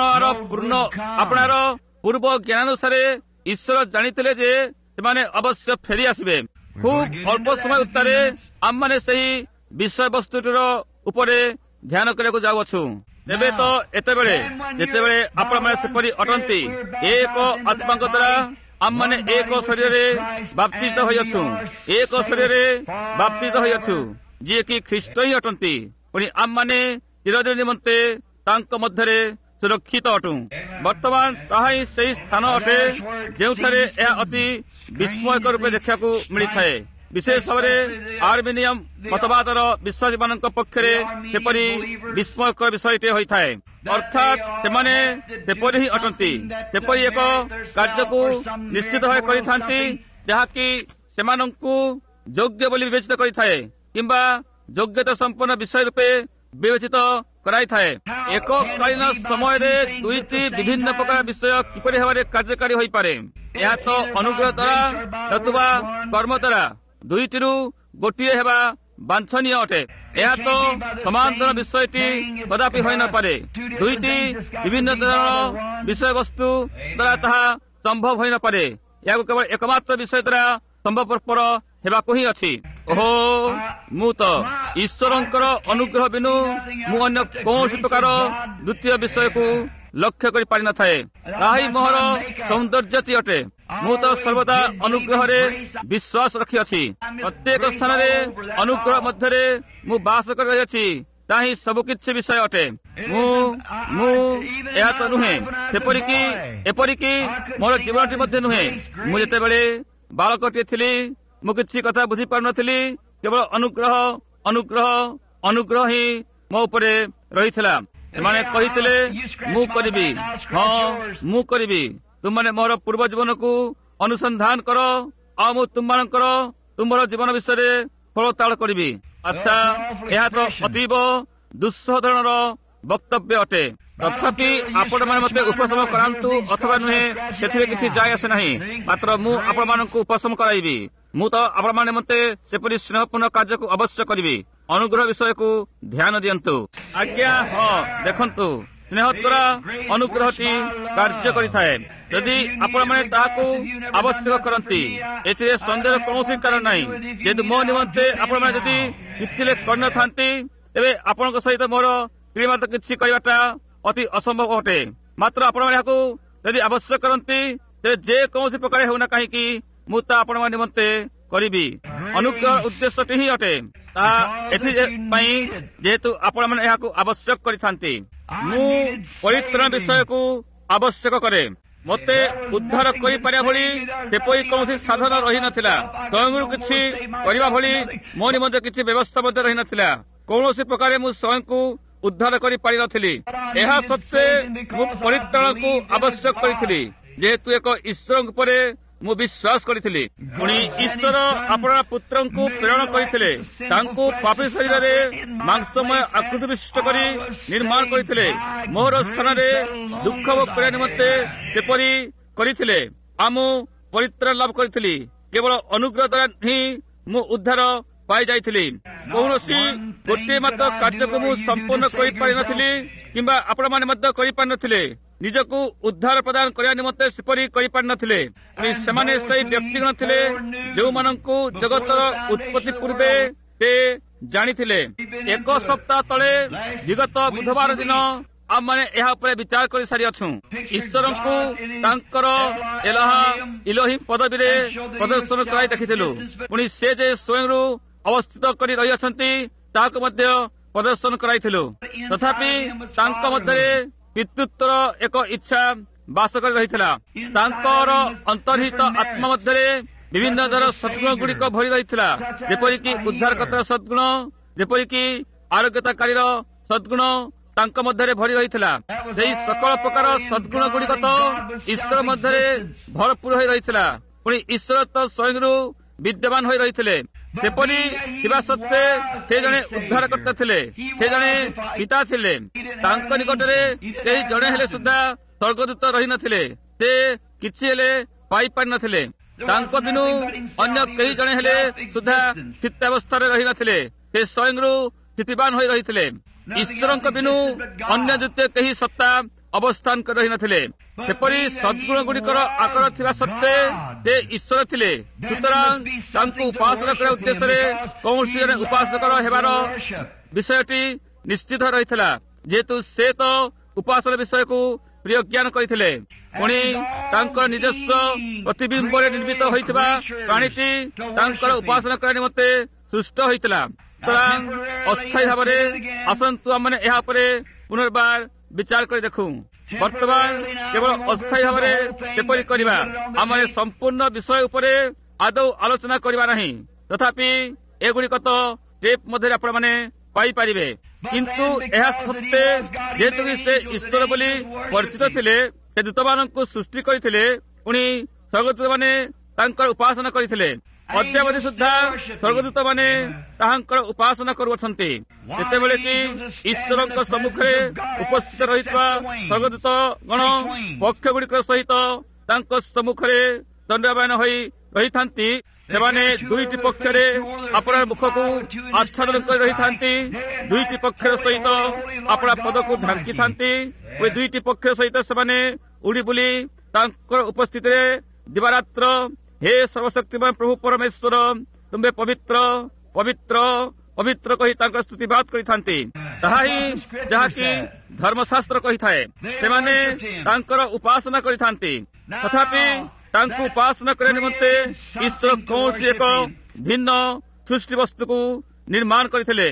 ଆପଣାର ପୂର୍ବ ଜ୍ଞାନାନୁସାରେ ଈଶ୍ୱର ଜାଣିଥିଲେ ଯେ ସେମାନେ ଅବଶ୍ୟ ଫେରି ଆସିବେ। ଖୁବ୍ ଅଳ୍ପ ସମୟ ଉତ୍ତାରେ ଆମମାନେ ସେହି ବିଷୟବସ୍ତୁଟିର ଉପରେ ଧ୍ୟାନ କରିବାକୁ ଯାଉଅଛୁ। ତେବେ ତ ଯେତେବେଳେ ଆପଣମାନେ ସେପରି ଅଟନ୍ତି, ଏକ ଆତ୍ମାଙ୍କ ଦ୍ୱାରା ଆମମାନେ ଏକ ଶରୀରରେ ବାପ୍ତିତ ହୋଇଅଛୁ, ଏକ ଶରୀରରେ ବାପ୍ତିତ ହୋଇଅଛୁ, ଯିଏକି ଖ୍ରୀଷ୍ଟ ହିଁ ଅଟନ୍ତି। ପୁଣି ଆମମାନେ ଚିରଦିନ ନିମନ୍ତେ ତାଙ୍କ ମଧ୍ୟରେ ସୁରକ୍ଷିତ ଅଟୁ। ବର୍ତ୍ତମାନ ତାହା ହିଁ ସେହି ସ୍ଥାନ ଅଟେ ଯେଉଁଠାରେ ଏହା ଅତି ବିସ୍ମୟକର ରୂପେ ଦେଖିବାକୁ ମିଳିଥାଏ। ବିଶେଷ ଭାବରେ ଆର୍ମେନିୟମ ମତବାଦର ବିଶ୍ୱାସୀମାନଙ୍କ ପକ୍ଷରେ ସେପରି ବିସ୍ମୟକର ବିଷୟଟି ହୋଇଥାଏ। ଅର୍ଥାତ୍ ସେମାନେ ସେପରି ହିଁ ଅଟନ୍ତି, ସେପରି ଏକ କାର୍ଯ୍ୟକୁ ନିଶ୍ଚିତ ଭାବେ କରିଥାନ୍ତି ଯାହାକି ସେମାନଙ୍କୁ ଯୋଗ୍ୟ ବୋଲି ବିବେଚିତ କରିଥାଏ କିମ୍ବା ଯୋଗ୍ୟତା ସମ୍ପନ୍ନ ବିଷୟ ରୂପେ ବିବେଚିତ କରାଇଥାଏ। ଏକକାଳୀନ ସମୟରେ ଦୁଇଟି ବିଭିନ୍ନ ପ୍ରକାର ବିଷୟ କିପରି ଭାବରେ କାର୍ଯ୍ୟକାରୀ ହୋଇପାରେ? ଏହା ତ ଅନୁଗ୍ରହ ଦ୍ୱାରା ଅଥବା କର୍ମ ଦ୍ୱାରା ଦୁଇଟିରୁ ଗୋଟିଏ ହେବା ବାଞ୍ଛନୀୟ ଅଟେ। ଏହା ତ ସମାନ୍ତର ବିଷୟଟି କଦାପି ହୋଇନପାରେ। ଦୁଇଟି ବିଭିନ୍ନ ଧରଣର ବିଷୟବସ୍ତୁ ଦ୍ୱାରା ତାହା ସମ୍ଭବ ହୋଇନପାରେ। ଏହାକୁ କେବଳ ଏକମାତ୍ର ବିଷୟ ଦ୍ୱାରା ସମ୍ଭବପର ହେବାକୁ ହିଁ ଅଛି। ଓହୋ, ମୁଁ ତ ଈଶ୍ୱରଙ୍କର ଅନୁଗ୍ରହ ବିନୁ ମୁଁ ଅନ୍ୟ କୌଣସି ପ୍ରକାର ଦ୍ୱିତୀୟ ବିଷୟକୁ ଲକ୍ଷ୍ୟ କରିପାରିନଥାଏ। ତାହା ହିଁ ମୋହର ସୌନ୍ଦର୍ଯ୍ୟଟି ଅଟେ। ମୁଁ ତ ସର୍ବଦା ଅନୁଗ୍ରହରେ ବିଶ୍ୱାସ ରଖିଅଛି। ପ୍ରତ୍ୟେକ ସ୍ଥାନରେ ଅନୁଗ୍ରହ ମଧ୍ୟରେ ମୁଁ ବାସ କରି ରହିଅଛି। ତାହା ହିଁ ସବୁକିଛି ବିଷୟ ଅଟେ। ମୁଁ ଏହା ତ ନୁହେଁ, ଏପରିକି ମୋର ଜୀବନଟି ମଧ୍ୟ ନୁହେଁ। ମୁଁ ଯେତେବେଳେ ବାଳକଟିଏ ଥିଲି, ମୁଁ କିଛି କଥା ବୁଝିପାରୁନଥିଲି। କେବଳ ଅନୁଗ୍ରହ ହିଁ ମୋ ଉପରେ ରହିଥିଲା। ସେମାନେ କହିଥିଲେ ମୁଁ କରିବି, ହଁ ମୁଁ କରିବି। ତୁମମାନେ ମୋର ପୂର୍ବ ଜୀବନକୁ ଅନୁସନ୍ଧାନ କର, ଆଉ ମୁଁ ତୁମର ଜୀବନ ବିଷୟରେ ଖୋଳତାଳ କରିବି। ଆଚ୍ଛା, ଏହା ତ ଅତୀବ ଦୁଃସହ ଧରଣର ବକ୍ତବ୍ୟ ଅଟେ। ତଥାପି ଆପଣମାନେ ମୋତେ ଉପଶମ କରାନ୍ତୁ ଅଥବା ନୁହେଁ, ସେଥିରେ କିଛି ଯାଏ ଆସେ ନାହିଁ। ମାତ୍ର ମୁଁ ଆପଣମାନଙ୍କୁ ଉପଶମ କରାଇବି। ମୁଁ ତ ଆପଣମାନେ ମୋତେ ସେପରି ସ୍ନେହପୂର୍ଣ୍ଣ କାର୍ଯ୍ୟକୁ ଅବଶ୍ୟ କରିବି। ଅନୁଗ୍ରହ ବିଷୟକୁ ଧ୍ୟାନ ଦିଅନ୍ତୁ। ଆଜ୍ଞା, ହଁ, ଦେଖନ୍ତୁ, ସ୍ନେହ ଦ୍ୱାରା ଅନୁଗ୍ରହଟି କାର୍ଯ୍ୟ କରିଥାଏ। ଯଦି ଆପଣମାନେ ତାହାକୁ ଆବଶ୍ୟକ କରନ୍ତି, ଏଥିରେ ସନ୍ଦେହର କୌଣସି କାରଣ ନାହିଁ। ଯେହେତୁ ମୋ ନିମନ୍ତେ ଆପଣମାନେ ଯଦି କିଛି କରିନଥାନ୍ତି, ତେବେ ଆପଣଙ୍କ ସହିତ ମୋର କ୍ରିୟାମତ କିଛି କରିବାଟା ଅତି ଅସମ୍ଭବ ଅଟେ। ମାତ୍ର ଆପଣମାନେ ଏହାକୁ ଯଦି ଆବଶ୍ୟକ କରନ୍ତି, ତେବେ ଯେକୌଣସି ପ୍ରକାର ହେଉନା କାହିଁକି ମୁଁ ତା ଆପଣଙ୍କ ନିମନ୍ତେ କରିବି। ଅନୁଗ୍ରହ ଉଦ୍ଦେଶ୍ୟଟି ହିଁ ଅଟେ। ତାହା ଏଥିପାଇଁ ଯେହେତୁ ଆପଣମାନେ ଏହାକୁ ଆବଶ୍ୟକ କରିଥାନ୍ତି। ମୁଁ ପରିତ୍ରାଣ ବିଷୟକୁ ଆବଶ୍ୟକ କରେ। ମୋତେ ଉଦ୍ଧାର କରିପାରିବା ଭଳି ସେପରି କୌଣସି ସାଧନ ରହିନଥିଲା। ସ୍ୱୟଂରୁ କିଛି କରିବା ଭଳି ମୋ ନିମନ୍ତେ କିଛି ବ୍ୟବସ୍ଥା ମଧ୍ୟ ରହିନଥିଲା। କୌଣସି ପ୍ରକାରେ ମୁଁ ସ୍ୱୟଂକୁ ଉଦ୍ଧାର କରିପାରିନଥିଲି। ଏହା ସତ୍ତ୍ୱେ ମୁଁ ପରିତ୍ରାଣକୁ ଆବଶ୍ୟକ କରିଥିଲି, ଯେହେତୁ ଏକ ଈଶ୍ୱରଙ୍କ ଉପରେ ମୁଁ ବିଶ୍ୱାସ କରିଥିଲି। ପୁଣି ଈଶ୍ୱର ଆପଣଙ୍କ ପୁତ୍ରଙ୍କୁ ପ୍ରେରଣ କରିଥିଲେ। ତାଙ୍କୁ ପାପୀ ଶରୀରରେ ମାଂସମୟ ଆକୃତି ବିଶିଷ୍ଟ କରି ନିର୍ମାଣ କରିଥିଲେ। ମୋହର ସ୍ଥାନରେ ଦୁଃଖ ଭୋଗ କରିବା ନିମନ୍ତେ ସେପରି କରିଥିଲେ। ଆଉ ମୁଁ ପରିତ୍ରାଣ ଲାଭ କରିଥିଲି। କେବଳ ଅନୁଗ୍ରହ ଦ୍ୱାରା ହିଁ ମୁଁ ଉଦ୍ଧାର ପାଇଯାଇଥିଲି। କୌଣସି ଗୋଟିଏ ମାତ୍ର କାର୍ଯ୍ୟକୁ ମୁଁ ସମ୍ପୂର୍ଣ୍ଣ କରିପାରିନଥିଲି କିମ୍ବା ଆପଣମାନେ ମଧ୍ୟ କରିପାରିନଥିଲେ। ନିଜକୁ ଉଦ୍ଧାର ପ୍ରଦାନ କରିବା ନିମନ୍ତେ ସେପରି କରିପାରିନଥିଲେ। ସେମାନେ ସେହି ବ୍ୟକ୍ତିଗଣ ଥିଲେ ଯେଉଁମାନଙ୍କୁ ଜଗତର ଉତ୍ପତ୍ତି ପୂର୍ବେ ସେ ଜାଣିଥିଲେ। 1 ସପ୍ତାହ ତଳେ ବିଗତ ବୁଧବାର ଦିନ ଆମମାନେ ଏହା ଉପରେ ବିଚାର କରି ସାରିଅଛୁ। ଈଶ୍ୱରଙ୍କୁ ତାଙ୍କର ଇଲୋହିମ୍ ପଦବୀରେ ପ୍ରଦର୍ଶନ କରାଇ ଦେଖିଥିଲୁ। ପୁଣି ସେ ଯେ ସ୍ୱୟଂରୁ ଅବସ୍ଥିତ କରି ରହିଅଛନ୍ତି ତାହାକୁ ମଧ୍ୟ ପ୍ରଦର୍ଶନ କରାଇଥିଲୁ। ତଥାପି ତାଙ୍କ ମଧ୍ୟରେ ପିତୃତ୍ୱର ଏକ ଇଚ୍ଛା ବାସ କରି ରହିଥିଲା। ତାଙ୍କର ଅନ୍ତର୍ହିତ ଆତ୍ମା ମଧ୍ୟରେ ବିଭିନ୍ନ ଧର ସଦ୍ଗୁଣ ଗୁଡ଼ିକ ଭରି ରହିଥିଲା, ଯେପରିକି ଉଦ୍ଧାରକର୍ତ୍ତାର ସଦ୍ଗୁଣ, ଯେପରିକି ଆରୋଗ୍ୟତାକାରୀର ସଦ୍ଗୁଣ ତାଙ୍କ ମଧ୍ୟରେ ଭରି ରହିଥିଲା। ସେହି ସକଳ ପ୍ରକାର ସଦ୍ଗୁଣ ଗୁଡ଼ିକ ତ ଈଶ୍ୱର ମଧ୍ୟରେ ଭରପୁର ହୋଇ ରହିଥିଲା। ପୁଣି ଈଶ୍ୱର ତ ସ୍ୱୟଂରୁ ବିଦ୍ୟମାନ ହୋଇ ରହିଥିଲେ। ସେପରି ଥିବା ସତ୍ତ୍ୱେ ସେ ଜଣେ ଉଦ୍ଧାରକର୍ତ୍ତା ଥିଲେ, ସେ ଜଣେ ପିତା ଥିଲେ। ତାଙ୍କ ନିକଟରେ କେହି ଜଣେ ହେଲେ ସୁଦ୍ଧା ସ୍ୱର୍ଗଦୂତ ରହିନଥିଲେ। ସେ କିଛି ହେଲେ ପାଇପାରିନଥିଲେ। ତାଙ୍କ ବିନୁ ଅନ୍ୟ କେହି ଜଣେ ହେଲେ ସୁଦ୍ଧା ସ୍ଥିତାବସ୍ଥାରେ ରହିନଥିଲେ। ସେ ସ୍ୱୟଂରୁ ସ୍ଥିତିବାନ ହୋଇ ରହିଥିଲେ। ଈଶ୍ୱରଙ୍କ ବିନୁ ଅନ୍ୟ ଦ୍ୱିତୀୟ କେହି ସତ୍ତା ଅବସ୍ଥାନ କରି ରହିନଥିଲେ। ସେପରି ସଦ୍ଗୁଣ ଗୁଡ଼ିକର ଆକାର ଥିବା ସତ୍ତ୍ୱେ ସେ ଈଶ୍ୱର ଥିଲେ। ସୁତରାଂ ତାଙ୍କୁ ଉପାସନା କରିବା ଉଦ୍ଦେଶ୍ୟରେ କୌଣସି ଜଣେ ଉପାସକର ହେବାର ବିଷୟଟି ନିଶ୍ଚିତ ରହିଥିଲା, ଯେହେତୁ ସେ ତ ଉପାସନା ବିଷୟକୁ ପ୍ରିୟ ଜ୍ଞାନ କରିଥିଲେ। ପୁଣି ତାଙ୍କର ନିଜସ୍ୱ ପ୍ରତିବିମ୍ବରେ ନିର୍ମିତ ହୋଇଥିବା ପ୍ରାଣୀଟି ତାଙ୍କର ଉପାସନା କରିବା ନିମନ୍ତେ ସୃଷ୍ଟ ହୋଇଥିଲା। ସୁତରାଂ ଅସ୍ଥାୟୀ ଭାବରେ ଆସନ୍ତୁ ଆମମାନେ ଏହା ଉପରେ ପୁନର୍ବାର ବିଚାର କରି ଦେଖୁ। ବର୍ତ୍ତମାନ କେବଳ ଅସ୍ଥାୟୀ ଭାବରେ ଯେପରି କରିବା, ଆମେ ସମ୍ପୂର୍ଣ୍ଣ ବିଷୟ ଉପରେ ଆଦୌ ଆଲୋଚନା କରିବା ନାହିଁ। ତଥାପି ଏଗୁଡ଼ିକ ତ ଟେପ୍ ମଧ୍ୟରେ ଆପଣମାନେ ପାଇପାରିବେ। କିନ୍ତୁ ଏହା ସତ୍ତ୍ୱେ ଯେହେତୁ ସେ ଈଶ୍ୱର ବୋଲି ପରିଚିତ ଥିଲେ, ସେ ଦୂତମାନଙ୍କୁ ସୃଷ୍ଟି କରିଥିଲେ। ପୁଣି ସ୍ୱର୍ଗଦୂତମାନେ ତାଙ୍କର ଉପାସନା କରିଥିଲେ। ଅଦ୍ୟାବଧି ସୁଦ୍ଧା ସ୍ୱର୍ଗଦୂତ ମାନେ ତାହାଙ୍କର ଉପାସନା କରୁଅଛନ୍ତି। ଯେତେବେଳେ କି ଈଶ୍ୱରଙ୍କ ସମ୍ମୁଖରେ ଉପସ୍ଥିତ ରହିଥିବା ସ୍ୱର୍ଗଦୂତ ଗଣ ପକ୍ଷ ଗୁଡ଼ିକର ସହିତ ତାଙ୍କ ସମ୍ମୁଖରେ ଦଣ୍ଡାୟମାନ ହୋଇ ରହିଥାନ୍ତି, ସେମାନେ ଦୁଇଟି ପକ୍ଷରେ ଆପଣାର ମୁଖକୁ ଆଚ୍ଛାଦନ କରି ରହିଥାନ୍ତି। ଦୁଇଟି ପକ୍ଷର ସହିତ ଆପଣା ପଦକୁ ଢାଙ୍କିଥାନ୍ତି। ଦୁଇଟି ପକ୍ଷର ସହିତ ସେମାନେ ଉଡ଼ି ବୁଲି ତାଙ୍କର ଉପସ୍ଥିତିରେ ଦିବାରାତ୍ର ହେ ସର୍ବଶକ୍ତିମାନ ପ୍ରଭୁ ପରମେଶ୍ୱର, ତୁମେ ପବିତ୍ର ପବିତ୍ର ପବିତ୍ର କହି ତାଙ୍କର ସ୍ତୁତିବାଦ କରିଥାନ୍ତି। ତାହା ହିଁ ଯାହାକି ଧର୍ମଶାସ୍ତ୍ର କହିଥାଏ। ସେମାନେ ତାଙ୍କର ଉପାସନା କରିଥାନ୍ତି। ତଥାପି ତାଙ୍କୁ ଉପାସନା କରିବା ନିମନ୍ତେ ଈଶ୍ୱର କୌଣସି ଏକ ଭିନ୍ନ ସୃଷ୍ଟି ବସ୍ତୁକୁ ନିର୍ମାଣ କରିଥିଲେ।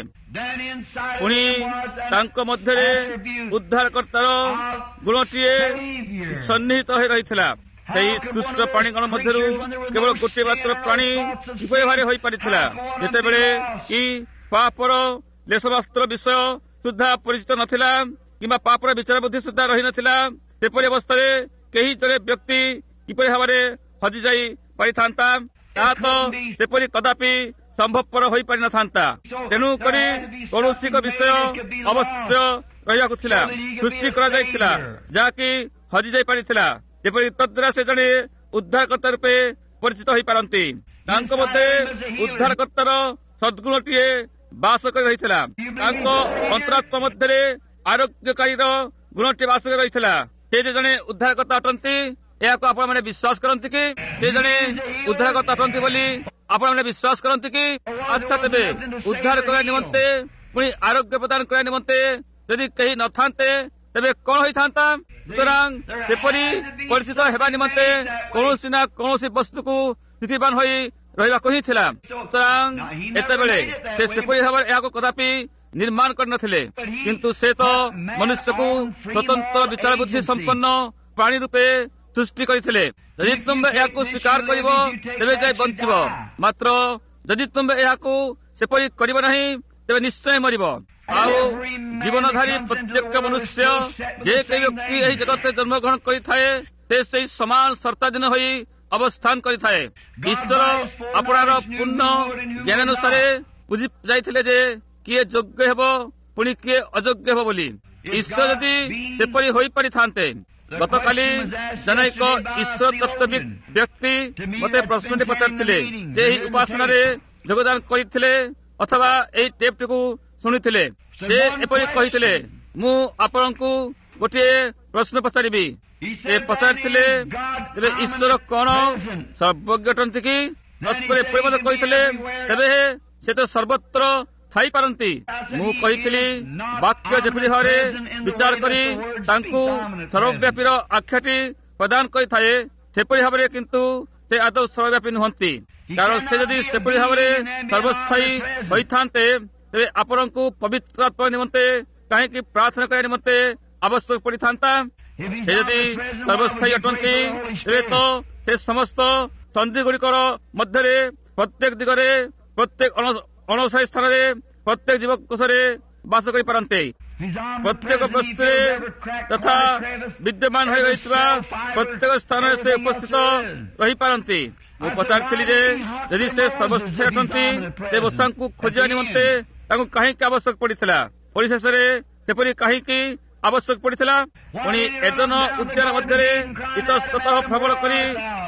ପୁଣି ତାଙ୍କ ମଧ୍ୟରେ ଉଦ୍ଧାରକର୍ତ୍ତାର ଗୁଣଟିଏ ସନ୍ନିହିତ ହୋଇ ରହିଥିଲା। ସେହି ସୃଷ୍ଟ ପ୍ରାଣୀଗଣ ମଧ୍ୟରୁ କେବଳ ଗୋଟିଏ ମାତ୍ର ପ୍ରାଣୀ କିପରି ଭାବରେ ହୋଇପାରିଥିଲା, ଯେତେବେଳେ କି ପାପର ଲେଶମାତ୍ର ବିଷୟ ସୁଦ୍ଧା ପରିଚିତ ନଥିଲା କିମ୍ବା ପାପର ବିଚାର ବୁଦ୍ଧି ସୁଦ୍ଧା ରହିନଥିଲା। ସେପରି ଅବସ୍ଥାରେ କେହି ଜଣେ ବ୍ୟକ୍ତି କିପରି ଭାବରେ ହଜିଯାଇ ପାରିଥାନ୍ତା, ତାହା ତ ସେପରି କଦାପି ସମ୍ଭବପର ହୋଇପାରିନଥାନ୍ତା। ତେଣୁକରି କୌଣସି ଏକ ବିଷୟ ଅବଶ୍ୟ ରହିବାକୁ ଥିଲା, ସୃଷ୍ଟି କରାଯାଇଥିଲା, ଯାହାକି ହଜିଯାଇ ପାରିଥିଲା। ଯେପରି ତଦ୍ୱାରା ସେ ଜଣେ ଉଦ୍ଧାରକର୍ତ୍ତା ରୂପେ ପରିଚିତ ହୋଇପାରନ୍ତି। ତାଙ୍କ ମଧ୍ୟରେ ଉଦ୍ଧାରକର୍ତ୍ତାର ସଦ୍ଗୁଣଟିଏ ବାସ କରି ରହିଥିଲା। ତାଙ୍କ ଅନ୍ତରାତ୍ମା ମଧ୍ୟରେ ଆରୋଗ୍ୟକାରୀର ଗୁଣଟି ବାସ କରି ରହିଥିଲା। ସେ ଯେ ଜଣେ ଉଦ୍ଧାରକର୍ତ୍ତା ଅଟନ୍ତି, ଏହାକୁ ଆପଣମାନେ ବିଶ୍ୱାସ କରନ୍ତି କି? ସେ ଜଣେ ଉଦ୍ଧାରକର୍ତ୍ତା ଅଟନ୍ତି ବୋଲି ଆପଣମାନେ ବିଶ୍ୱାସ କରନ୍ତି କି? ଆଚ୍ଛା, ତେବେ ଉଦ୍ଧାର କରିବା ନିମନ୍ତେ ପୁଣି ଆରୋଗ୍ୟ ପ୍ରଦାନ କରିବା ନିମନ୍ତେ ଯଦି କେହି ନଥାନ୍ତେ, ତେବେ କଣ ହୋଇଥାନ୍ତା? ସୁତରାଂ ସେପରି ପରିଚିତ ହେବା ନିମନ୍ତେ କୌଣସି ନା କୌଣସି ବସ୍ତୁକୁ ସ୍ଥିତିବାନ ହୋଇ ରହିବାକୁ ହିଁ ଥିଲା। ସୁତରାଂ ଏତେବେଳେ ସେ ସେପରି ଭାବରେ ଏହାକୁ କଦାପି ନିର୍ମାଣ କରିନଥିଲେ। କିନ୍ତୁ ସେ ତ ମନୁଷ୍ୟକୁ ସ୍ୱତନ୍ତ୍ର ବିଚାର ବୁଦ୍ଧି ସମ୍ପନ୍ନ ପ୍ରାଣୀ ରୂପେ ସୃଷ୍ଟି କରିଥିଲେ। ଯଦି ତୁମେ ଏହାକୁ ସ୍ୱୀକାର କରିବ, ତେବେ ଯାଇ ବଞ୍ଚିବ। ମାତ୍ର ଯଦି ତୁମେ ଏହାକୁ ସେପରି କରିବ ନାହିଁ, ତେବେ ନିଶ୍ଚୟ ମରିବ। ଆଉ ଜୀବନଧାରୀ ପ୍ରତ୍ୟେକ ମନୁଷ୍ୟ ଯେ କେହି ବ୍ୟକ୍ତି ଏହି ଜଗତରେ ଜନ୍ମଗ୍ରହଣ କରିଥାଏ, ସେ ସେହି ସମାନ ସର୍ତ୍ତାଧୀନ ହୋଇ ଅବସ୍ଥାନ କରିଥାଏ। ଈଶ୍ୱର ଆପଣାର ପୂର୍ଣ୍ଣ ଜ୍ଞାନାନୁସାରେ ବୁଝି ଯାଇଥିଲେ ଯେ କିଏ ଯୋଗ୍ୟ ହେବ, ପୁଣି କିଏ ଅଯୋଗ୍ୟ ହେବ ବୋଲି। ଈଶ୍ୱର ଯଦି ସେପରି ହୋଇପାରିଥାନ୍ତେ, ଗତକାଲି ଜଣେ ଏକ ଈଶ୍ୱର ତତ୍ତ୍ୱବିତ୍ ବ୍ୟକ୍ତି ମୋତେ ପ୍ରଶ୍ନଟି ପଚାରିଥିଲେ ଯେ ଏହି ଉପାସନାରେ ଯୋଗଦାନ କରିଥିଲେ ଅଥବା ଏହି ଟେପ୍ଟିକୁ ଶୁଣିଥିଲେ। ସେ ଏପରି କହିଥିଲେ, ମୁଁ ଆପଣଙ୍କୁ ଗୋଟିଏ ପ୍ରଶ୍ନ ପଚାରିବି। ସେ ପଚାରିଥିଲେ, ତେବେ ଈଶ୍ୱର କଣ ସର୍ବଜ୍ଞ ଅଟନ୍ତି କି? ତତ୍ପରେ ଏପରି ମଧ୍ୟ କହିଥିଲେ, ତେବେ ସେ ତ ସର୍ବତ୍ର ଥାଇ ପାରନ୍ତି। ମୁଁ କହିଥିଲି ବାକ୍ୟ ଯେପରି ଭାବରେ ବିଚାର କରି ତାଙ୍କୁ ସର୍ବବ୍ୟାପୀର ଆଖ୍ୟାଟି ପ୍ରଦାନ କରିଥାଏ, ସେପରି ଭାବରେ କିନ୍ତୁ ସେ ଆଦୌ ସର୍ବବ୍ୟାପୀ ନୁହନ୍ତି। କାରଣ ସେ ଯଦି ସେପରି ଭାବରେ ସର୍ବସ୍ଥାୟୀ ହୋଇଥାନ୍ତେ, ତେବେ ଆପଣଙ୍କୁ ପବିତ୍ର ଆତ୍ମା ନିମନ୍ତେ କାହିଁକି ପ୍ରାର୍ଥନା କରିବା ନିମନ୍ତେ ଆବଶ୍ୟକ ପଡ଼ିଥାନ୍ତା? ସେ ଯଦି ସର୍ବସ୍ଥାୟୀ ଅଟନ୍ତି, ତେବେ ତ ସେ ସମସ୍ତ ସନ୍ଧି ଗୁଡ଼ିକର ମଧ୍ୟରେ ପ୍ରତ୍ୟେକ ଦିଗରେ, ପ୍ରତ୍ୟେକ ଅଣସାୟୀ ସ୍ଥାନରେ, ପ୍ରତ୍ୟେକ ଜୀବକୋଷରେ ବାସ କରିପାରନ୍ତେ। ପ୍ରତ୍ୟେକ ବସ୍ତୁରେ ତଥା ବିଦ୍ୟମାନ ହୋଇ ରହିଥିବା ପ୍ରତ୍ୟେକ ସ୍ଥାନରେ ସେ ଉପସ୍ଥିତ ରହିପାରନ୍ତି। ମୁଁ ପଚାରିଥିଲି ଯେ ଯଦି ସେ ସର୍ବସ୍ଥାୟୀ ଅଟନ୍ତି, ସେ ମୂଷାଙ୍କୁ ଖୋଜିବା ନିମନ୍ତେ ତାଙ୍କୁ କାହିଁକି ଆବଶ୍ୟକ ପଡ଼ିଥିଲା? ପରିଶେଷରେ ସେପରି କାହିଁକି ଆବଶ୍ୟକ ପଡ଼ିଥିଲା? ପୁଣି ଏଦନ ଉଦ୍ୟାନ ମଧ୍ୟରେ ଇତସ୍ତତଃ ଭ୍ରମଣ କରି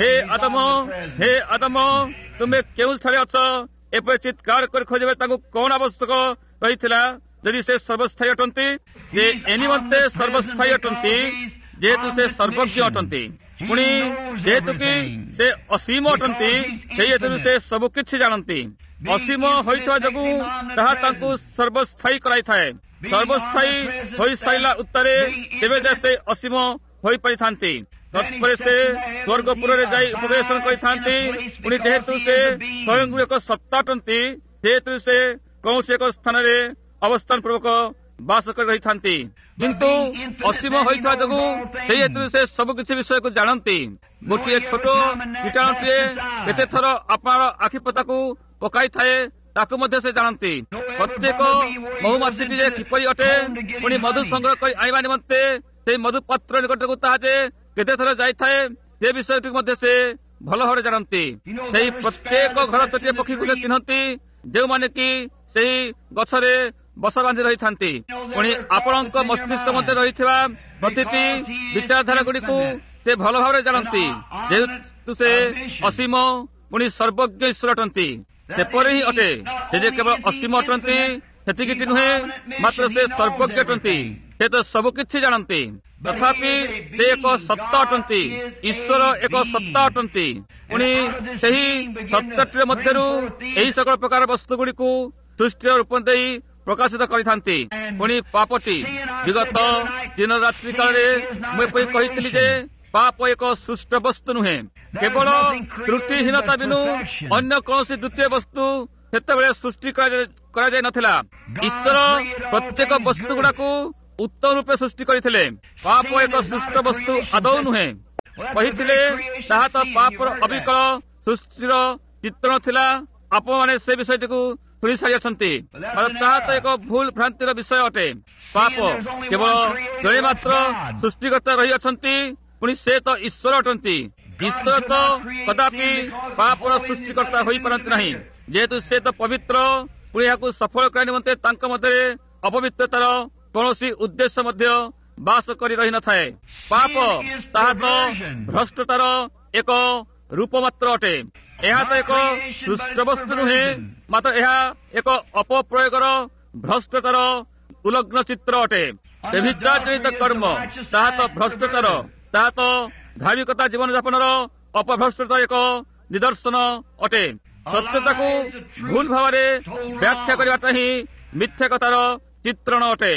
ହେ ଆଦମ ତୁମେ କେଉଁଠାରେ ଅଛ ଏପରି ଚିତ୍କାର କରି ଖୋଜିବା ତାଙ୍କୁ କଣ ଆବଶ୍ୟକ ରହିଥିଲା? ଯଦି ସେ ସର୍ବସ୍ଥାୟୀ ଅଟନ୍ତି, ସେ ଏ ନିମନ୍ତେ ସର୍ବସ୍ଥାୟୀ ଅଟନ୍ତି ଯେହେତୁ ସେ ସର୍ବଜ୍ଞ ଅଟନ୍ତି। ପୁଣି ଯେହେତୁ କି ସେ ଅସୀମ ଅଟନ୍ତି, ସେଇ ହେତୁରୁ ସେ ସବୁ କିଛି ଜାଣନ୍ତି। ଅସୀମ ହୋଇଥିବା ଯୋଗୁଁ ତାହା ତାଙ୍କୁ ସର୍ବସ୍ଥାୟୀ କରାଇଥାଏ। ସର୍ବସ୍ଥାୟୀ ହୋଇସାରିଲା ଉତ୍ତାରେ ତେବେ ଯେ ସେ ଅସୀମ ହୋଇପାରିଥାନ୍ତି। ତତ୍ପରେ ସେ ସ୍ୱର୍ଗପୁରରେ ଯାଇ ଉପବେଶନ କରିଥାନ୍ତି। ପୁଣି ଯେହେତୁ ସେ ସ୍ୱୟଂ ଏକ ସତ୍ତା ଅଟନ୍ତି, ଯେହେତୁ ସେ କୌଣସି ଏକ ସ୍ଥାନରେ ଅବସ୍ଥାନ ପୂର୍ବକ ବାସ କରି ରହିଥାନ୍ତି, କିନ୍ତୁ ଅସୀମ ହୋଇଥିବା ଯୋଗୁଁ ସେଇ ହେତୁରୁ ସେ ସବୁକିଛି ବିଷୟକୁ ଜାଣନ୍ତି। ଗୋଟିଏ ଛୋଟ କୀଟାଣୁଟିଏ କେତେ ଥର ଆପଣର ଆଖିପତାକୁ ପକାଇଥାଏ ତାକୁ ମଧ୍ୟ ସେ ଜାଣନ୍ତି। ପ୍ରତ୍ୟେକ ମହୁମାଛିଟି ଯେ କିପରି ଅଟେ, ପୁଣି ମଧୁ ସଂଗ୍ରହ କରି ଆଣିବା ନିମନ୍ତେ ସେଇ ମଧୁପାତ୍ର ନିକଟକୁ ତାହା ଯେ କେତେ ଥର ଯାଇଥାଏ, ସେ ବିଷୟଟିକୁ ମଧ୍ୟ ସେ ଭଲ ଭାବରେ ଜାଣନ୍ତି। ସେହି ପ୍ରତ୍ୟେକ ଘର ଚଟିଆ ପକ୍ଷୀକୁ ସେ ଚିହ୍ନନ୍ତି, ଯେଉଁମାନେ କି ସେହି ଗଛରେ ବସା ବାନ୍ଧି ରହିଥାନ୍ତି। ପୁଣି ଆପଣଙ୍କ ମସ୍ତିଷ୍କ ମଧ୍ୟରେ ରହିଥିବା ପ୍ରତିଟି ବିଚାରଧାରା ଗୁଡ଼ିକୁ ସେ ଭଲ ଭାବରେ ଜାଣନ୍ତି, ଯେହେତୁ ସେ ଅସୀମ ପୁଣି ସର୍ବଜ୍ଞ ଈଶ୍ୱର ଅଟନ୍ତି। ସେପରି ହିଁ ଅଟେ, ସେ ଯେ କେବଳ ଅସୀମ ଅଟନ୍ତି ସେତିକି ନୁହେଁ, ମାତ୍ର ସେ ସର୍ବଜ୍ଞ ଅଟନ୍ତି। ସେ ତ ସବୁ କିଛି ଜାଣନ୍ତି। ତଥାପି ସେ ଏକ ସତ୍ତା ଅଟନ୍ତି, ଈଶ୍ୱର ଏକ ସତ୍ତା ଅଟନ୍ତି। ପୁଣି ସେହି ସତ୍ତାଟିର ମଧ୍ୟରୁ ଏହି ସକଳ ପ୍ରକାର ବସ୍ତୁ ଗୁଡ଼ିକୁ ସୃଷ୍ଟିର ରୂପ ଦେଇ ପ୍ରକାଶିତ କରିଥାନ୍ତି। ପୁଣି ପାପଟି ବିଗତ ଦିନ ରାତ୍ରି କାଳରେ ମୁଁ ଏପରି କହିଥିଲି ଯେ ପାପ ଏକ ସୃଷ୍ଟ ବସ୍ତୁ ନୁହେଁ। କେବଳ ତ୍ରୁଟିହୀନତା ବିନୁ ଅନ୍ୟ କୌଣସି ଦ୍ୱିତୀୟ ବସ୍ତୁ ସେତେବେଳେ ସୃଷ୍ଟି କରାଯାଇ ନଥିଲା। ଈଶ୍ୱର ପ୍ରତ୍ୟେକ ବସ୍ତୁ ଗୁଡାକୁ ଉତ୍ତମ ରୂପେ ସୃଷ୍ଟି କରିଥିଲେ। ପାପ ଏକ ସୃଷ୍ଟ ବସ୍ତୁ ଆଦୌ ନୁହେଁ। କହିଥିଲେ ତାହା ତ ପାପର ଅବିକଳ ସୃଷ୍ଟିର ଚିତ୍ରଣ ଥିଲା। ଆପଣମାନେ ସେ ବିଷୟଟିକୁ ଶୁଣି ସାରିଅଛନ୍ତି। ତାହା ତ ଏକ ଭୁଲ ଭ୍ରାନ୍ତିର ବିଷୟ ଅଟେ। ପାପ କେବଳ ଜଣେ ମାତ୍ର ସୃଷ୍ଟିକର୍ତ୍ତା ରହିଅଛନ୍ତି, ପୁଣି ସେ ତ ଈଶ୍ୱର ଅଟନ୍ତି। ଈଶ୍ୱର ତ କଦାପି ପାପର ସୃଷ୍ଟିକର୍ତ୍ତା ହୋଇପାରନ୍ତି ନାହିଁ, ଯେହେତୁ ସେ ତ ପବିତ୍ର। ପୁଣି ଏହାକୁ ସଫଳ କରିବା ନିମନ୍ତେ ତାଙ୍କ ମଧ୍ୟରେ ଅପବିତ୍ରତାର କୌଣସି ଉଦ୍ଦେଶ୍ୟ ମଧ୍ୟ ବାସ କରି ରହିନଥାଏ। ପାପ ତାହା ତ ଭ୍ରଷ୍ଟତାର ଏକ ରୂପ ମାତ୍ର ଅଟେ। ଏହା ତ ଏକ ସୃଷ୍ଟ ବସ୍ତୁ ନୁହେଁ, ମାତ୍ର ଏହା ଏକ ଅପପ୍ରୟୋଗର ଭ୍ରଷ୍ଟତାର ଉଲଗ୍ନ ଚିତ୍ର ଅଟେ। ବ୍ୟଭିଚାର ଜନିତ କର୍ମ ତାହା ତ ଭ୍ରଷ୍ଟତାର, ତାହା ତ ଧାର୍ମିକତା ଜୀବନଯାପନର ଅପଭ୍ରଷ୍ଟତାର ଏକ ନିଦର୍ଶନ ଅଟେ। ସତ୍ୟତାକୁ ଭୁଲ ଭାବରେ ବ୍ୟାଖ୍ୟା କରିବାଟା ହିଁ ମିଥ୍ୟାକତାର ଚିତ୍ରଣ ଅଟେ।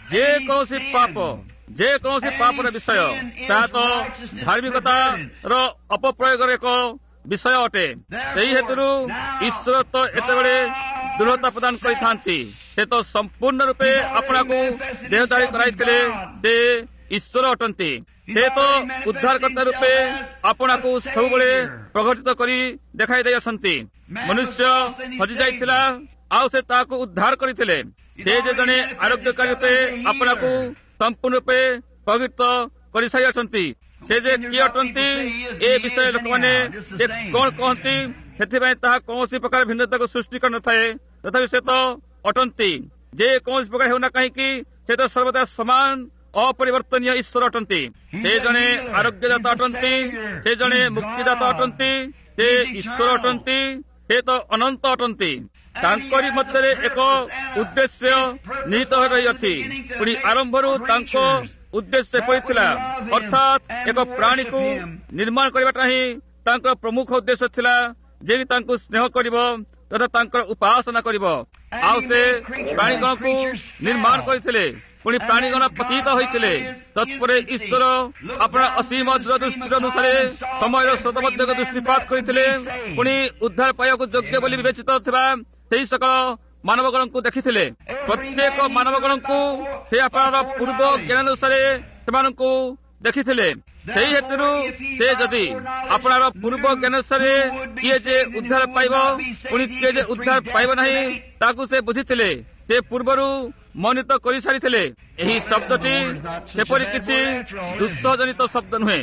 ଯେକୌଣସି ପାପର ବିଷୟ ତାହା ତ ଧାର୍ମିକତାର ଅପପ୍ରୟୋଗର ଏକ ବିଷୟ ଅଟେ। ସେହି ହେତୁରୁ ଈଶ୍ୱର ତ ଏତେବେଳେ ଦୃଢ଼ତା ପ୍ରଦାନ କରିଥାନ୍ତି। ସେ ତ ସମ୍ପୂର୍ଣ୍ଣ ରୂପେ ଆପଣଙ୍କୁ ଦେହଧାରୀ କରାଇଥିଲେ। ସେ ଈଶ୍ୱର ଅଟନ୍ତି। ସେ ତ ଉଦ୍ଧାରକର୍ତ୍ତା ରୂପେ ଆପଣଙ୍କୁ ସବୁବେଳେ ପ୍ରଘଟିତ କରି ଦେଖାଇ ଦେଇଅଛନ୍ତି। ମନୁଷ୍ୟ ହଜି ଯାଇଥିଲା, ଆଉ ସେ ତାହାକୁ ଉଦ୍ଧାର କରିଥିଲେ। ସେ ଯେ ଜଣେ ଆରୋଗ୍ୟକାରୀ ରୂପେ ଆପଣଙ୍କୁ ସମ୍ପୂର୍ଣ୍ଣ ରୂପେ ପ୍ରଘଟିତ କରିସାରିଅଛନ୍ତି। ସେ ଯେ କିଏ ଅଟନ୍ତି ଏ ବିଷୟରେ ଲୋକମାନେ ଯେ କଣ କହନ୍ତି, ସେଥିପାଇଁ ତାହା କୌଣସି ପ୍ରକାର ଭିନ୍ନତାକୁ ସୃଷ୍ଟି କରିନଥାଏ। ତଥାପି ସେ ତ ଅଟନ୍ତି। ଯେ କୌଣସି ପ୍ରକାର ହେଉନା କାହିଁକି, ସେ ତ ସର୍ବଦା ସମାନ ଅପରିବର୍ତ୍ତନୀୟ ଈଶ୍ୱର ଅଟନ୍ତି। ସେ ଜଣେ ଆରୋଗ୍ୟଦାତା ଅଟନ୍ତି, ସେ ଜଣେ ମୁକ୍ତିଦାତା ଅଟନ୍ତି, ସେ ଈଶ୍ୱର ଅଟନ୍ତି, ସେ ତ ଅନନ୍ତ ଅଟନ୍ତି। ତାଙ୍କରି ମଧ୍ୟରେ ଏକ ଉଦ୍ଦେଶ୍ୟ ନିହିତ ହୋଇ ରହିଅଛି। ପୁଣି ଆରମ୍ଭରୁ ତାଙ୍କ ଉଦ୍ଦେଶ୍ୟ ଏପରି ଥିଲା, ଅର୍ଥାତ୍ ଏକ ପ୍ରାଣୀକୁ ନିର୍ମାଣ କରିବାଟା ହିଁ ତାଙ୍କର ପ୍ରମୁଖ ଉଦ୍ଦେଶ୍ୟ ଥିଲା, ଯେ ତାଙ୍କୁ ସ୍ନେହ କରିବ ତଥା ତାଙ୍କର ଉପାସନା କରିବ। ଆଉ ସେ ପ୍ରାଣୀଗଣକୁ ନିର୍ମାଣ କରିଥିଲେ, ପୁଣି ପ୍ରାଣୀଗଣ ପତିତ ହୋଇଥିଲେ। ତତ୍ପରେ ଈଶ୍ୱର ଆପଣ ଅସୀମ ଦୂରଦୃଷ୍ଟି ଅନୁସାରେ ସମୟର ସ୍ରୋତ ମଧ୍ୟକୁ ଦୃଷ୍ଟିପାତ କରିଥିଲେ, ପୁଣି ଉଦ୍ଧାର ପାଇବାକୁ ଯୋଗ୍ୟ ବୋଲି ବିବେଚିତ ଥିବା ସେହି ସକଳ ମାନବଗଣଙ୍କୁ ଦେଖିଥିଲେ। ପ୍ରତ୍ୟେକ ମାନବଗଣଙ୍କୁ ସେ ଆପଣଙ୍କର ପୂର୍ବ ଜ୍ଞାନାନୁସାରେ ସେମାନଙ୍କୁ ଦେଖିଥିଲେ। ସେହି ହେତୁରୁ ସେ ଯଦି ଆପଣର ପୂର୍ବ ଜ୍ଞାନାନୁସାରେ କିଏ ଯେ ଉଦ୍ଧାର ପାଇବ ପୁଣି କିଏ ଯେ ଉଦ୍ଧାର ପାଇବ ନାହିଁ ତାକୁ ସେ ବୁଝିଥିଲେ, ସେ ପୂର୍ବରୁ ମନୋନୀତ କରିସାରିଥିଲେ। ଏହି ଶବ୍ଦଟି ସେପରି କିଛି ଦୁଃସହଜନିତ ଶବ୍ଦ ନୁହେଁ,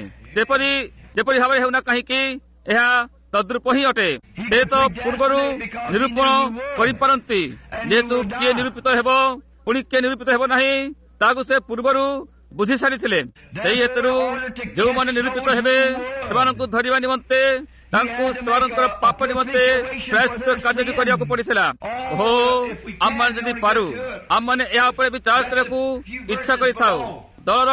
ଯେପରି ଭାବରେ ହେଉନା କାହିଁକି ଏହା ତଦ୍ରୂପ ହିଁ ଅଟେ। ସେ ତ ପୂର୍ବରୁ ନିରୂପଣ କରିପାରନ୍ତି, ଯେହେତୁ କିଏ ନିରୂପିତ ହେବ ପୁଣି କିଏ ନିରୂପିତ ହେବ ନାହିଁ ତାହାକୁ ସେ ପୂର୍ବରୁ ବୁଝି ସାରିଥିଲେ। ସେହି ହେତୁରୁ ଯେଉଁମାନେ ନିରୂପିତ ହେବେ ସେମାନଙ୍କୁ ଧରିବା ନିମନ୍ତେ ତାଙ୍କୁ ସେମାନଙ୍କର ପାପ ନିମନ୍ତେ ପ୍ରାୟଶ୍ଚିତ କାର୍ଯ୍ୟ କରିବାକୁ ପଡିଥିଲା। ଓହୋ, ଆମମାନେ ଯଦି ପାରୁ ଆମମାନେ ଏହା ଉପରେ ବିଚାର କରିବାକୁ ଇଚ୍ଛା କରିଥାଉ। ତଳର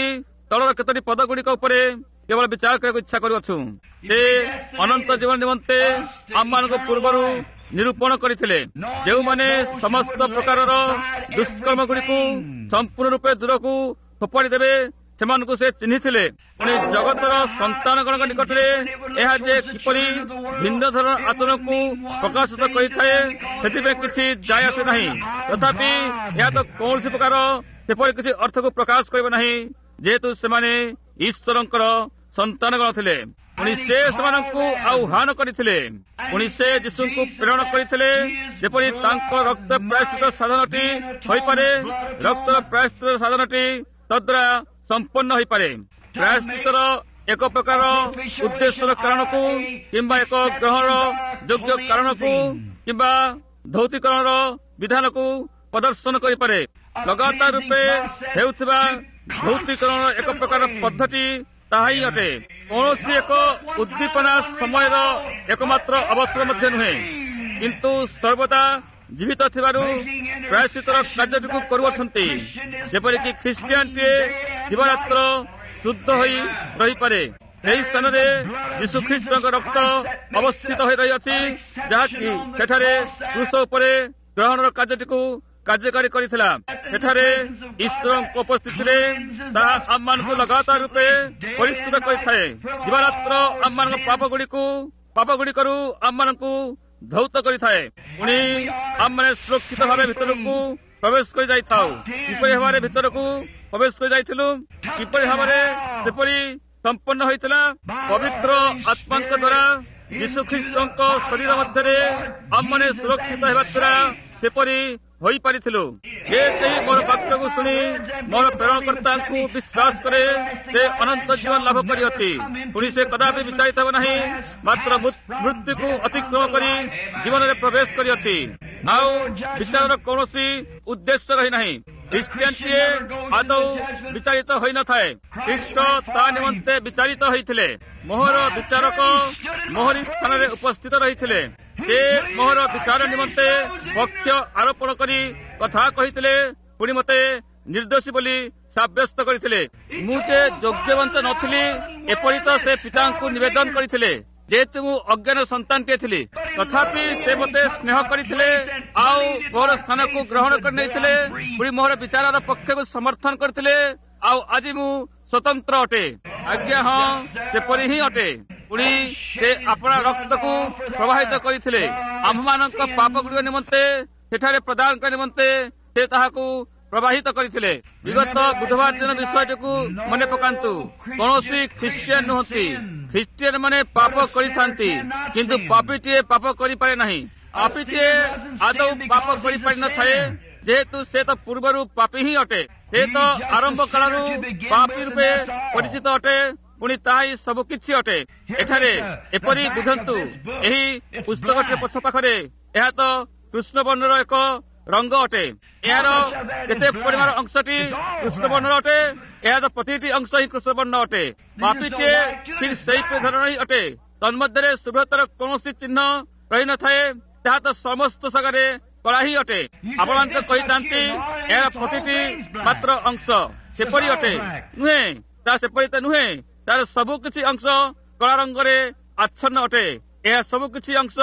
କେତୋଟି ପଦ ଗୁଡିକ ଉପରେ କେବଳ ବିଚାର କରିବାକୁ ଇଚ୍ଛା କରୁଅଛୁ। ସେ ଅନନ୍ତ ଜୀବନ ନିମନ୍ତେ ଆମମାନଙ୍କୁ ପୂର୍ବରୁ ନିରୂପଣ କରିଥିଲେ। ଯେଉଁମାନେ ସମସ୍ତ ପ୍ରକାରର ଦୁଷ୍କର୍ମ ଗୁଡିକୁ ସମ୍ପୂର୍ଣ୍ଣ ରୂପେ ଦୂରକୁ ଫୋପାଡ଼ି ଦେବେ ସେମାନଙ୍କୁ ସେ ଚିହ୍ନିଥିଲେ। ପୁଣି ଜଗତର ସନ୍ତାନଗଣଙ୍କ ନିକଟରେ ଏହା ଯେ କିପରି ଭିନ୍ନ ଧରଣର ଆଚରଣକୁ ପ୍ରକାଶିତ କରିଥାଏ ସେଥିପାଇଁ କିଛି ଯାଏ ଆସେ ନାହିଁ। ତଥାପି ଏହା ତ କୌଣସି ପ୍ରକାର ସେପରି କିଛି ଅର୍ଥକୁ ପ୍ରକାଶ କରିବ ନାହିଁ, ଯେହେତୁ ସେମାନେ ଈଶ୍ୱରଙ୍କର ସନ୍ତାନଗଣ ଥିଲେ। ପୁଣି ସେ ସେମାନଙ୍କୁ ଆହ୍ୱାନ କରିଥିଲେ, ପୁଣି ସେ ଯୀଶୁଙ୍କୁ ପ୍ରେରଣ କରିଥିଲେ ଯେପରି ତାଙ୍କ ରକ୍ତ ପ୍ରାୟଶ୍ଚିତ ସାଧନଟି ହୋଇପାରେ। ରକ୍ତର ପ୍ରାୟଶ୍ଚିତ ସାଧନଟି ତଦ୍ୱାରା ସମ୍ପନ୍ନ ହୋଇପାରେ। ପ୍ରାୟଶ୍ଚିତର ଏକ ପ୍ରକାର ଉଦ୍ଦେଶ୍ୟର କାରଣକୁ କିମ୍ବା ଏକ ଗ୍ରହଣର ଯୋଗ୍ୟ କାରଣକୁ କିମ୍ବା ଧୌତିକରଣର ବିଧାନକୁ ପ୍ରଦର୍ଶନ କରିପାରେ। ଲଗାତାର ରୂପେ ହେଉଥିବା ଧୌତିକରଣର ଏକ ପ୍ରକାର ପଦ୍ଧତି ତାହା ହିଁ ଅଟେ। କୌଣସି ଏକ ଉଦ୍ଦୀପନା ସମୟର ଏକମାତ୍ର ଅବସର ମଧ୍ୟ ନୁହେଁ, କିନ୍ତୁ ସର୍ବଦା ଜୀବିତ ଥିବାରୁ ପ୍ରାୟଶ୍ଚିତର କାର୍ଯ୍ୟଟିକୁ କରୁଅଛନ୍ତି। ଯେପରିକି ଖ୍ରୀଷ୍ଟିଆନଟିଏ ଦିବାରାତ୍ର ଶୁଦ୍ଧ ହୋଇ ରହିପାରେ, ସେହି ସ୍ଥାନରେ ଯୀଶୁଖ୍ରୀଷ୍ଟଙ୍କ ରକ୍ତ ଅବସ୍ଥିତ ହୋଇ ରହିଅଛି, ଯାହାକି ସେଠାରେ କ୍ରୁଶ ଉପରେ ଗ୍ରହଣର କାର୍ଯ୍ୟଟିକୁ କାର୍ଯ୍ୟକାରୀ କରିଥିଲା। ସେଠାରେ ଈଶ୍ୱରଙ୍କ ଉପସ୍ଥିତିରେ ତାହା ଆମମାନଙ୍କୁ ଲଗାତାର ରୂପେ ପରିଷ୍କୃତ କରିଥାଏ। ଦିବାରାତ୍ର ଆମମାନଙ୍କ ପାପ ଗୁଡ଼ିକରୁ ଆମମାନଙ୍କୁ ଧୌତ କରିଥାଏ। ପୁଣି ଆମମାନେ ସୁରକ୍ଷିତ ଭାବେ ଭିତରକୁ ପ୍ରବେଶ କରି ଯାଇଥାଉ। କିପରି ଭାବରେ ଭିତରକୁ ପ୍ରବେଶ କରି ଯାଇଥିଲୁ, କିପରି ଭାବରେ ସେପରି ସମ୍ପନ୍ନ ହୋଇଥିଲା ପବିତ୍ର ଆତ୍ମାଙ୍କ ଦ୍ୱାରା ଯୀଶୁଖ୍ରୀଷ୍ଟଙ୍କ ଶରୀର ମଧ୍ୟରେ ଆମମାନେ ସୁରକ୍ଷିତ ହେବା ଦ୍ୱାରା ସେପରି ହୋଇପାରିଥିଲୁ। ଯେ କେହି ମୋର ବାକ୍ୟକୁ ଶୁଣି ମୋର ପ୍ରେରଣକର୍ତ୍ତାଙ୍କୁ ବିଶ୍ୱାସ କରେ ସେ ଅନନ୍ତ ଜୀବନ ଲାଭ କରିଅଛି, ପୁଣି ସେ କଦାପି ବିଚାରିତ ହେବ ନାହିଁ, ମାତ୍ର ମୃତ୍ୟୁକୁ ଅତିକ୍ରମ କରି ଜୀବନରେ ପ୍ରବେଶ କରିଅଛି। ଆଉ ବିଚାରର କୌଣସି ଉଦ୍ଦେଶ୍ୟ ରହିନାହିଁ। ଖ୍ରୀଷ୍ଟିଆନଟିଏ ଆଦୌ ବିଚାରିତ ହୋଇନଥାଏ, ଖ୍ରୀଷ୍ଟ ତା ନିମନ୍ତେ ବିଚାରିତ ହୋଇଥିଲେ। ମୋହର ବିଚାରକ ମୋହରି ସ୍ଥାନରେ ଉପସ୍ଥିତ ରହିଥିଲେ। ସେ ମୋହର ବିଚାର ନିମନ୍ତେ ପକ୍ଷ ଆରୋପଣ କରି କଥା କହିଥିଲେ, ପୁଣି ମୋତେ ନିର୍ଦ୍ଦୋଷୀ ବୋଲି ସାବ୍ୟସ୍ତ କରିଥିଲେ। ମୁଁ ଯେ ଯୋଗ୍ୟବନ୍ତ ନଥିଲି ଏପରି ତ ସେ ପିତାଙ୍କୁ ନିବେଦନ କରିଥିଲେ, ଯେହେତୁ ମୁଁ ଅଜ୍ଞାନ ସନ୍ତାନଟିଏ ଥିଲି। ତଥାପି ସେ ମୋତେ ସ୍ନେହ କରିଥିଲେ ଆଉ ମୋର ସ୍ଥାନକୁ ଗ୍ରହଣ କରି ନେଇଥିଲେ, ପୁଣି ମୋର ବିଚାରର ପକ୍ଷକୁ ସମର୍ଥନ କରିଥିଲେ। ଆଉ ଆଜି ମୁଁ ସ୍ୱତନ୍ତ୍ର ଅଟେ। ଆଜ୍ଞା, ହଁ, ସେପରି ହିଁ ଅଟେ। ପୁଣି ସେ ଆପଣା ରକ୍ତକୁ ପ୍ରବାହିତ କରିଥିଲେ ଆମ୍ଭମାନଙ୍କ ପାପ ଗୁଡ଼ିକ ନିମନ୍ତେ, ସେଠାରେ ପ୍ରଦାନ କରିବା ନିମନ୍ତେ ସେ ତାହାକୁ ପ୍ରବାହିତ କରିଥିଲେ। ବିଗତ ବୁଧବାର ଦିନ ବିଷୟଟିକୁ ମନେ ପକାନ୍ତୁ। କୌଣସି ଖ୍ରୀଷ୍ଟିଆନ ନୁହନ୍ତି। ଖ୍ରୀଷ୍ଟିଆନ ମାନେ ପାପ କରିଥାନ୍ତି, କିନ୍ତୁ ପାପୀଟିଏ ପାପ କରିପାରେ ନାହିଁ। ପାପୀଟିଏ ଆଦୌ ପାପ କରିପାରିନଥାଏ, ଯେହେତୁ ସେ ତ ପୂର୍ବରୁ ପାପୀ ହିଁ ଅଟେ। ସେ ତ ଆରମ୍ଭ କାଳରୁ ପାପୀ ରୂପେ ପରିଚିତ ଅଟେ, ପୁଣି ତାହା ହିଁ ସବୁ କିଛି ଅଟେ। ଏଠାରେ ଏପରି ବୁଝନ୍ତୁ, ଏହି ପୁସ୍ତକଟିର ପଛ ପାଖରେ ଏହା ତ କୃଷ୍ଣବର୍ଣ୍ଣର ଏକ ରଙ୍ଗ ଅଟେ। ଏହାର କେତେ ପରିମାଣ ଅଂଶଟି କୃଷ୍ଣବର୍ଣ୍ଣର ଅଟେ, ଏହାର ପ୍ରତିଟି ଅଂଶ ହିଁ କୃଷ୍ଣବର୍ଣ୍ଣ ଅଟେ। ପାପୀଟିଏ ଠିକ୍ ସେହିପରି ଧରଣ ହିଁ ଅଟେ। ତନ୍ମଧ୍ୟରେ ଶୁଭ୍ରତାର କୌଣସି ଚିହ୍ନ ରହିନଥାଏ, ତାହା ତ ସମସ୍ତ ଜାଗାରେ କଳା ହିଁ ଅଟେ। ଆପଣମାନେ କହିଥାନ୍ତି ଏହାର ପ୍ରତିଟି ମାତ୍ର ଅଂଶ ସେପରି ଅଟେ। ନୁହେଁ, ତାହା ସେପରି ତ ନୁହେଁ। ତାର ସବୁ କିଛି ଅଂଶ କଳା ରଙ୍ଗରେ ଆଚ୍ଛନ୍ନ ଅଟେ। ଏହା ସବୁ କିଛି ଅଂଶ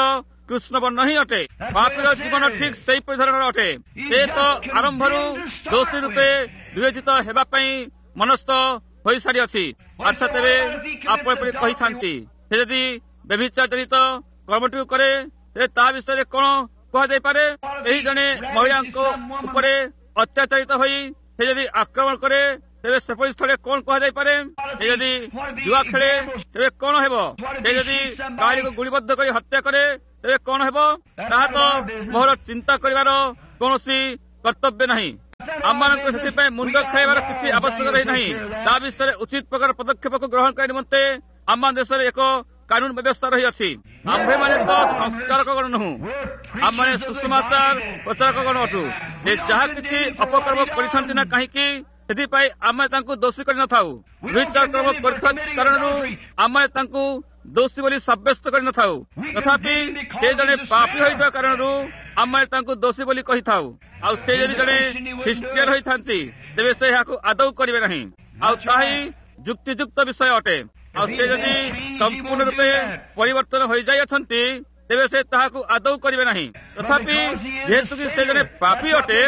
କୃଷ୍ଣ ବର୍ଣ୍ଣ ହିଁ ଅଟେ। ପାପୀର ଜୀବନ ଠିକ ସେହିପରି ଧରଣର ଅଟେ। ସେ ତ ଆରମ୍ଭରୁ ଦୋଷୀ ରୂପେ ବିବେଚିତ ହେବା ପାଇଁ ମନସ୍ଥ ହୋଇସାରିଅଛି। ଆଚ୍ଛା, ତେବେ ଆପଣ ଏପରି କହିଥାନ୍ତି, ସେ ଯଦି ବ୍ୟଭିଚାର ଜନିତ କର୍ମଟିକୁ କରେ ତେବେ ତା ବିଷୟରେ କଣ କୁହାଯାଇପାରେ? ଏହି ଜଣେ ମହିଳାଙ୍କ ଉପରେ ଅତ୍ୟାଚାରିତ ହୋଇ ସେ ଯଦି ଆକ୍ରମଣ କରେ ତେବେ ସେପରି ସ୍ଥଳେ କଣ କୁହାଯାଇପାରେ? ସେ ଯଦି ଜୁଆ ଖେଳେ ତେବେ କଣ ହେବ? ସେ ଯଦି କାହାରିକୁ ଗୁଳିବଦ୍ଧ କରି ହତ୍ୟା କରେ ତେବେ କଣ ହେବ? ତାହା ତ ମୋର ଚିନ୍ତା କରିବାର କୌଣସି କର୍ତ୍ତବ୍ୟ ନାହିଁ। ଆମମାନଙ୍କୁ ସେଥିପାଇଁ ମୁଣ୍ଡ ଖାଇବାର କିଛି ଆବଶ୍ୟକ ରହିନାହିଁ। ତା ବିଷୟରେ ଉଚିତ ପ୍ରକାର ପଦକ୍ଷେପକୁ ଗ୍ରହଣ କରିବା ନିମନ୍ତେ ଆମ ଦେଶରେ ଏକ କାନୁନ ବ୍ୟବସ୍ଥା ରହିଅଛି। ଆମ୍ଭେମାନେ ତ ସଂସ୍କାରକ ଗଣ ନୁହଁ, ଆମମାନେ ସୁସମାଚାର ପ୍ରଚାରକ ଗଣ ଅଟୁ। ସେ ଯାହା କିଛି ଅପକର୍ମ କରିଛନ୍ତି ନା କାହିଁକି ସେଥିପାଇଁ ଆମେ ତାଙ୍କୁ ଦୋଷୀ କରିନଥାଉ। ବିଚାର କର୍ମ କରିଥିବା କାରଣରୁ ଆମେ ତାଙ୍କୁ ଦୋଷୀ ବୋଲି ସାବ୍ୟସ୍ତ କରିନଥାଉ। ତଥାପି ସେ ଜଣେ ପାପୀ ହୋଇଥିବା କାରଣରୁ ଆମେ ତାଙ୍କୁ ଦୋଷୀ ବୋଲି କହିଥାଉ। ଆଉ ସେ ଯଦି ଜଣେ ଖ୍ରୀଷ୍ଟିଆନ ହୋଇଥାନ୍ତି ତେବେ ସେ ଏହାକୁ ଆଦୌ କରିବେ ନାହିଁ। ଆଉ ତାହା ହିଁ ଯୁକ୍ତିଯୁକ୍ତ ବିଷୟ ଅଟେ। ଆଉ ସେ ଯଦି ସମ୍ପୂର୍ଣ୍ଣ ରୂପେ ପରିବର୍ତ୍ତନ ହୋଇଯାଇଅଛନ୍ତି ତେବେ ସେ ତାହାକୁ ଆଦୌ କରିବେ ନାହିଁ। ତଥାପି ଯେହେତୁ କି ସେ ଜଣେ ପାପୀ ଅଟେ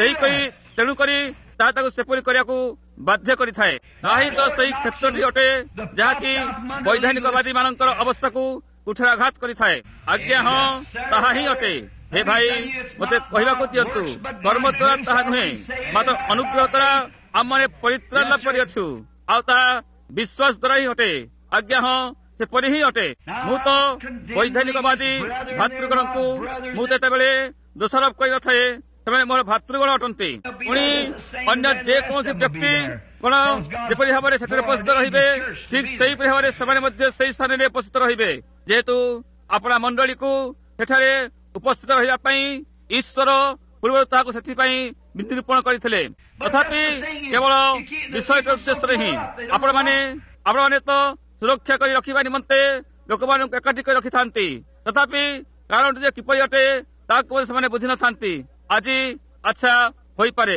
ତେଣୁକରି ତାହା ତାକୁ ସେପରି କରିବାକୁ ବାଧ୍ୟ କରିଥାଏ। ତାହା ହିଁ ତ ସେହି କ୍ଷେତ୍ରଟି ଅଟେ ଯାହାକି ବୈଧାନିକବାଦୀ ମାନଙ୍କର ଅବସ୍ଥାକୁ କୁଠାରାଘାତ କରିଥାଏ। ଆଜ୍ଞା, ହଁ, ତାହା ହିଁ ଅଟେ। ହେ ଭାଇ, ମୋତେ କହିବାକୁ ଦିଅନ୍ତୁ, କର୍ମ ଦ୍ୱାରା ତାହା ନୁହେଁ, ମାତ୍ର ଅନୁଗ୍ରହ ଦ୍ୱାରା ଆମମାନେ ପରିତ୍ରାଣ ଲାଭ କରିଅଛୁ। ଆଉ ତାହା ବିଶ୍ୱାସ ଦ୍ୱାରା ହିଁ ଅଟେ। ଆଜ୍ଞା, ହଁ, ସେପରି ହିଁ ଅଟେ। ମୁଁ ତ ବୈଧାନିକବାଦୀ ଭାତୃଗଣଙ୍କୁ ମୁଁ ଯେତେବେଳେ ଦୋଷାରୋପ କରିନଥାଏ ସେମାନେ ମୋର ଭାତୃଗଣ ଅଟନ୍ତି। ପୁଣି ଅନ୍ୟ ଯେକୌଣସି ବ୍ୟକ୍ତି କଣ ଯେପରି ଭାବରେ ସେଠାରେ ଉପସ୍ଥିତ ରହିବେ ଠିକ ସେହିପରି ଭାବରେ ସେମାନେ ମଧ୍ୟ ସେହି ସ୍ଥାନରେ ଉପସ୍ଥିତ ରହିବେ। ଯେହେତୁ ଆପଣା ମଣ୍ଡଳୀକୁ ସେଠାରେ ଉପସ୍ଥିତ ରହିବା ପାଇଁ ଈଶ୍ୱର ପୂର୍ବରୁ ତାହାକୁ ସେଥିପାଇଁ ନିରୂପଣ କରିଥିଲେ। ତଥାପି କେବଳ ବିଷୟଟିର ଉଦ୍ଦେଶ୍ୟରେ ହିଁ ଆପଣମାନେ ତ ସୁରକ୍ଷା କରି ରଖିବା ନିମନ୍ତେ ଲୋକମାନଙ୍କୁ ଏକାଠି କରି ରଖିଥାନ୍ତି। ତଥାପି କାରଣଟି ଯେ କିପରି ଅଟେ ତାହାକୁ ସେମାନେ ବୁଝିନଥାନ୍ତି। ଆଜି ଆଚ୍ଛା ହୋଇପାରେ,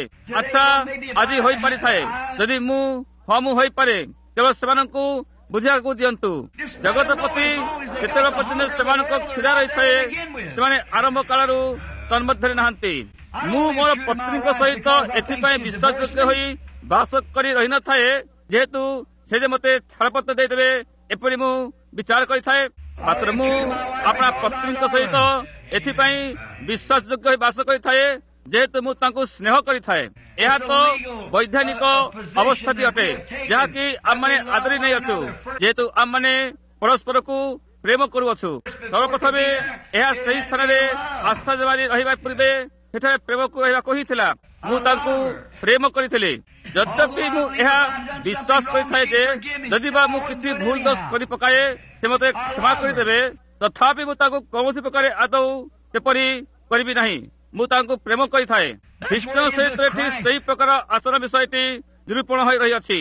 ଆଜି ହୋଇପାରିଥାଏ। ଯଦି ମୁଁ ହୋଇପାରେ, କେବଳ ସେମାନଙ୍କୁ ବୁଝିବାକୁ ଦିଅନ୍ତୁ। ଜଗତପତି କେତେବେଳେ ପର୍ଯ୍ୟନ୍ତ ସେମାନଙ୍କ ଛିଡ଼ା ରହିଥାଏ ସେମାନେ ଆରମ୍ଭ କାଳରୁ ତନ୍ମଧ୍ୟରେ ନାହାନ୍ତି। ମୁଁ ମୋର ପତ୍ନୀଙ୍କ ସହିତ ଏଥିପାଇଁ ବିଶ୍ୱାସଯୋଗ୍ୟ ହୋଇ ବାସ କରି ରହିନଥାଏ ଯେହେତୁ ସେ ଯେ ମୋତେ ଛାଡ଼ପତ୍ର ଦେଇଦେବେ ଏପରି ମୁଁ ବିଚାର କରିଥାଏ। ମାତ୍ର ମୁଁ ଆପଣା ପତ୍ନୀଙ୍କ ସହିତ ଏଥିପାଇଁ ବିଶ୍ୱାସଯୋଗ୍ୟ ହୋଇ ବାସ କରିଥାଏ ଯେହେତୁ ମୁଁ ତାଙ୍କୁ ସ୍ନେହ କରିଥାଏ। ଏହା ତ ବୈଧାନିକ ଅବସ୍ଥାଟି ଅଟେ ଯାହାକି ଆମମାନେ ଆଦରି ନେଇଅଛୁ। ଯେହେତୁ ଆମମାନେ ପରସ୍ପରକୁ ପ୍ରେମ କରୁଅଛୁ, ସର୍ବପ୍ରଥମେ ଏହା ସେହି ସ୍ଥାନରେ ଆସ୍ଥା ଜମାରି ରହିବା ପୂର୍ବେ ସେଠାରେ ପ୍ରେମକୁ ରହିବାକୁ ହିଁ ଥିଲା। ମୁଁ ତାଙ୍କୁ ପ୍ରେମ କରିଥିଲି। ଯଦ୍ୟପି ମୁଁ ଏହା ବିଶ୍ୱାସ କରିଥାଏ ଯେ ଯଦି ବା ମୁଁ କିଛି ଭୁଲ ଦୋଷ କରି ପକାଏ ସେ ମୋତେ କ୍ଷମା କରିଦେବେ, ତଥାପି ମୁଁ ତାଙ୍କୁ କୌଣସି ପ୍ରକାର ଆଦୌ ସେପରି କରିବି ନାହିଁ। ମୁଁ ତାଙ୍କୁ ପ୍ରେମ କରିଥାଏ। ଖ୍ରୀଷ୍ଟଙ୍କ ଚରିତ୍ରରେ ଠିକ୍ ସେହି ପ୍ରକାର ଆଚରଣ ବିଷୟଟି ନିରୂପଣ ହୋଇ ରହିଅଛି।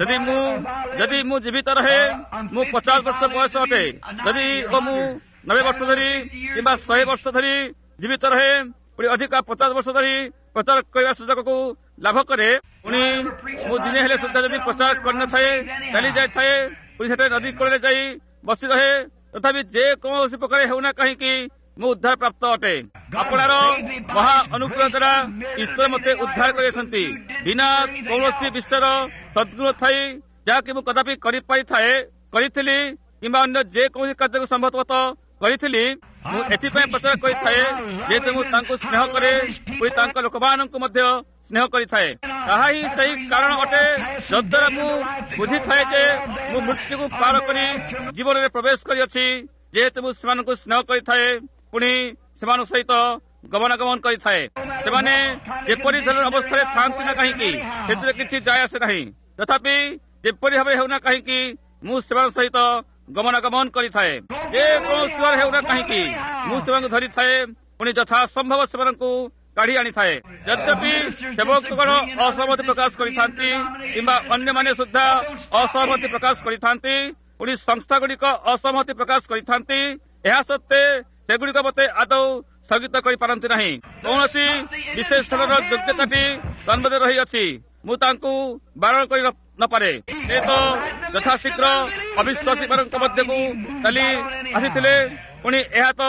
ଯଦି ମୁଁ ଜୀବିତ ରହେ, ମୁଁ 50 ବର୍ଷ ବୟସ ଅଟେ। ଯଦି ମୁଁ 90 ବର୍ଷ ଧରି କିମ୍ବା 100 ବର୍ଷ ଧରି ଜୀବିତ ରହେ, ପୁଣି ଅଧିକ 50 ବର୍ଷ ଧରି ପ୍ରଚାର କରିବା ସୁଯୋଗକୁ ଲାଭ କରେ, ପୁଣି ମୁଁ ଦିନେ ହେଲେ ସୁଦ୍ଧା ଯଦି ପ୍ରଚାର କରିନଥାଏ ଚାଲି ଯାଇଥାଏ, ପୁଣି ସେଠାରେ ନଦୀ କୂଳରେ ଯାଇ ବସି ରହେ, ତଥାପି ଯେକୌଣସି ପ୍ରକାର ହେଉନା କାହିଁକି ମୁଁ ଉଦ୍ଧାର ପ୍ରାପ୍ତ ଅଟେ। ଆପଣାର ମହା ଅନୁଗ୍ରହ ଦ୍ୱାରା ଈଶ୍ୱର ମୋତେ ଉଦ୍ଧାର କରିଛନ୍ତି। ବିନା କୌଣସି ବିଷୟର ସଦ୍ଗୁଣ ଥାଇ ଯାହାକି ମୁଁ କଦାପି କରିଥିଲି କିମ୍ବା ଅନ୍ୟ ଯେକୌଣସି କାର୍ଯ୍ୟକୁ ସମ୍ଭବତଃ କରିଥିଲି, ମୁଁ ଏଥିପାଇଁ ପ୍ରଚାର କରିଥାଏ ଯେହେତୁ ମୁଁ ତାଙ୍କୁ ସ୍ନେହ କରେ, ପୁଣି ତାଙ୍କ ଲୋକମାନଙ୍କୁ ମଧ୍ୟ ସ୍ନେହ କରିଥାଏ। ତାହା ହିଁ ସେହି କାରଣ ଅଟେ ଯଦ୍ୱାରା ମୁଁ ବୁଝିଥାଏ ଯେ ମୁଁ ମୃତ୍ୟୁକୁ ପାର କରି ଜୀବନରେ ପ୍ରବେଶ କରିଅଛି। ଯେହେତୁ ମୁଁ ସେମାନଙ୍କୁ ସ୍ନେହ କରିଥାଏ, ପୁଣି ସେମାନଙ୍କ ସହିତ ଗମନାଗମନ କରିଥାଏ। ସେମାନେ ଯେପରି ଧରଣର ଅବସ୍ଥାରେ ଥାଆନ୍ତି ନା କାହିଁକି ସେଥିରେ କିଛି ଯାଏ ଆସେ ନାହିଁ। ତଥାପି ଯେପରି ଭାବେ ହେଉନା କାହିଁକି ମୁଁ ସେମାନଙ୍କ ସହିତ ଗମନାଗମନ କରିଥାଏ। ଯେକୌଣସି ଭାବରେ ହେଉନା କାହିଁକି ମୁଁ ସେମାନଙ୍କୁ ଧରିଥାଏ, ପୁଣି ଯଥା ସମ୍ଭବ ସେମାନଙ୍କୁ କାଢି ଆଣିଥାଏ। ଯଦ୍ୟପି ସେବକଗଣ ଅସହମତି ପ୍ରକାଶ କରିଥାନ୍ତି କିମ୍ବା ଅନ୍ୟମାନେ ସୁଦ୍ଧା ଅସହମତି ପ୍ରକାଶ କରିଥାନ୍ତି, ପୁଣି ସଂସ୍ଥା ଗୁଡ଼ିକ ଅସହମତି ପ୍ରକାଶ କରିଥାନ୍ତି, ଏହା ସତ୍ତ୍ୱେ ସେଗୁଡ଼ିକ ମୋତେ ଆଦୌ ସ୍ଥଗିତ କରିପାରନ୍ତି ନାହିଁ। କୌଣସି ବିଶେଷ ସ୍ଥାନର ଯୋଗ୍ୟତାଟି ତନ୍ମଧ୍ୟରେ ରହିଅଛି, ମୁଁ ତାଙ୍କୁ ବାରଣ କରି ନପାରେ। ସେ ତ ଯଥାଶୀଘ୍ର ଅବିଶ୍ୱାସୀ ମାନଙ୍କ ମଧ୍ୟକୁ ଚାଲି ଆସିଥିଲେ, ପୁଣି ଏହା ତ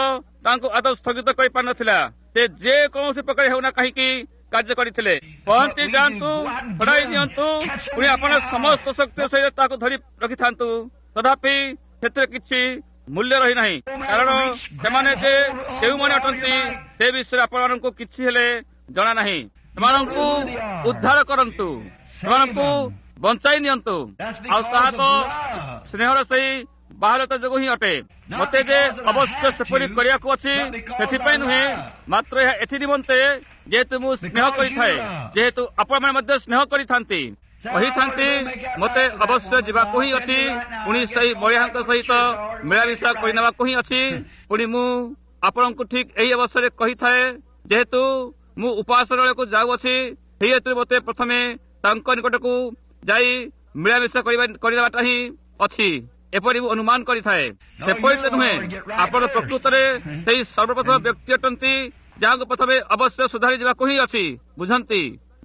ତାଙ୍କୁ ଆଦୌ ସ୍ଥଗିତ କରିପାରିନଥିଲା। ସେ ଯେକୌଣସି ପ୍ରକାର ହେଉନା କାହିଁକି କାର୍ଯ୍ୟ କରିଥିଲେ। ପହଞ୍ଚି ଯାଆନ୍ତୁ, ଛଡ଼ାଇ ଦିଅନ୍ତୁ, ପୁଣି ଆପଣ ସମସ୍ତ ଶକ୍ତି ସହିତ ତାକୁ ଧରି ରଖିଥାନ୍ତୁ, ତଥାପି ସେଥିରେ କିଛି ମୂଲ୍ୟ ରହିନାହିଁ। କାରଣ ସେମାନେ ଯେ କେଉଁମାନେ ଅଟନ୍ତି ସେ ବିଷୟରେ ଆପଣମାନଙ୍କୁ କିଛି ହେଲେ ଜଣା ନାହିଁ। ସେମାନଙ୍କୁ ଉଦ୍ଧାର କରନ୍ତୁ, ସେମାନଙ୍କୁ ବଞ୍ଚାଇ ନିଅନ୍ତୁ, ଆଉ ତାହା ତ ସ୍ନେହର ସେହି ବାହାରତା ଯୋଗୁଁ ହିଁ ଅଟେ। ମୋତେ ଯେ ଅବଶ୍ୟ ସେପରି କରିବାକୁ ଅଛି ସେଥିପାଇଁ ନୁହେଁ, ମାତ୍ର ଏହା ଏଥି ନିମନ୍ତେ ଯେହେତୁ ମୁଁ ସ୍ନେହ କରିଥାଏ, ଯେହେତୁ ଆପଣମାନେ ମଧ୍ୟ ସ୍ନେହ କରିଥାନ୍ତି, କହିଥାନ୍ତି ମୋତେ ଅବଶ୍ୟ ଯିବାକୁ ହିଁ ଅଛି, ପୁଣି ସେହି ବଳିଆଙ୍କ ସହିତ ମିଳାମିଶା କରିନେବାକୁ ହିଁ ଅଛି। ପୁଣି ମୁଁ ଆପଣଙ୍କୁ ଠିକ୍ ଏହି ଅବସରରେ କହିଥାଏ, ଯେହେତୁ ମୁଁ ଉପାସନାଳୟକୁ ଯାଉଅଛି, ସେହି ହେତୁରେ ମୋତେ ପ୍ରଥମେ ତାଙ୍କ ନିକଟକୁ ଯାଇ ମିଳାମିଶା କରିନେବାଟା ହିଁ ଅଛି, ଏପରି ମୁଁ ଅନୁମାନ କରିଥାଏ। ସେପରି ତ ନୁହେଁ, ଆପଣ ପ୍ରକୃତରେ ସେହି ସର୍ବପ୍ରଥମ ବ୍ୟକ୍ତି ଅଟନ୍ତି ଯାହାଙ୍କୁ ପ୍ରଥମେ ଅବଶ୍ୟ ସୁଧାରି ଯିବାକୁ ହିଁ ଅଛି। ବୁଝନ୍ତି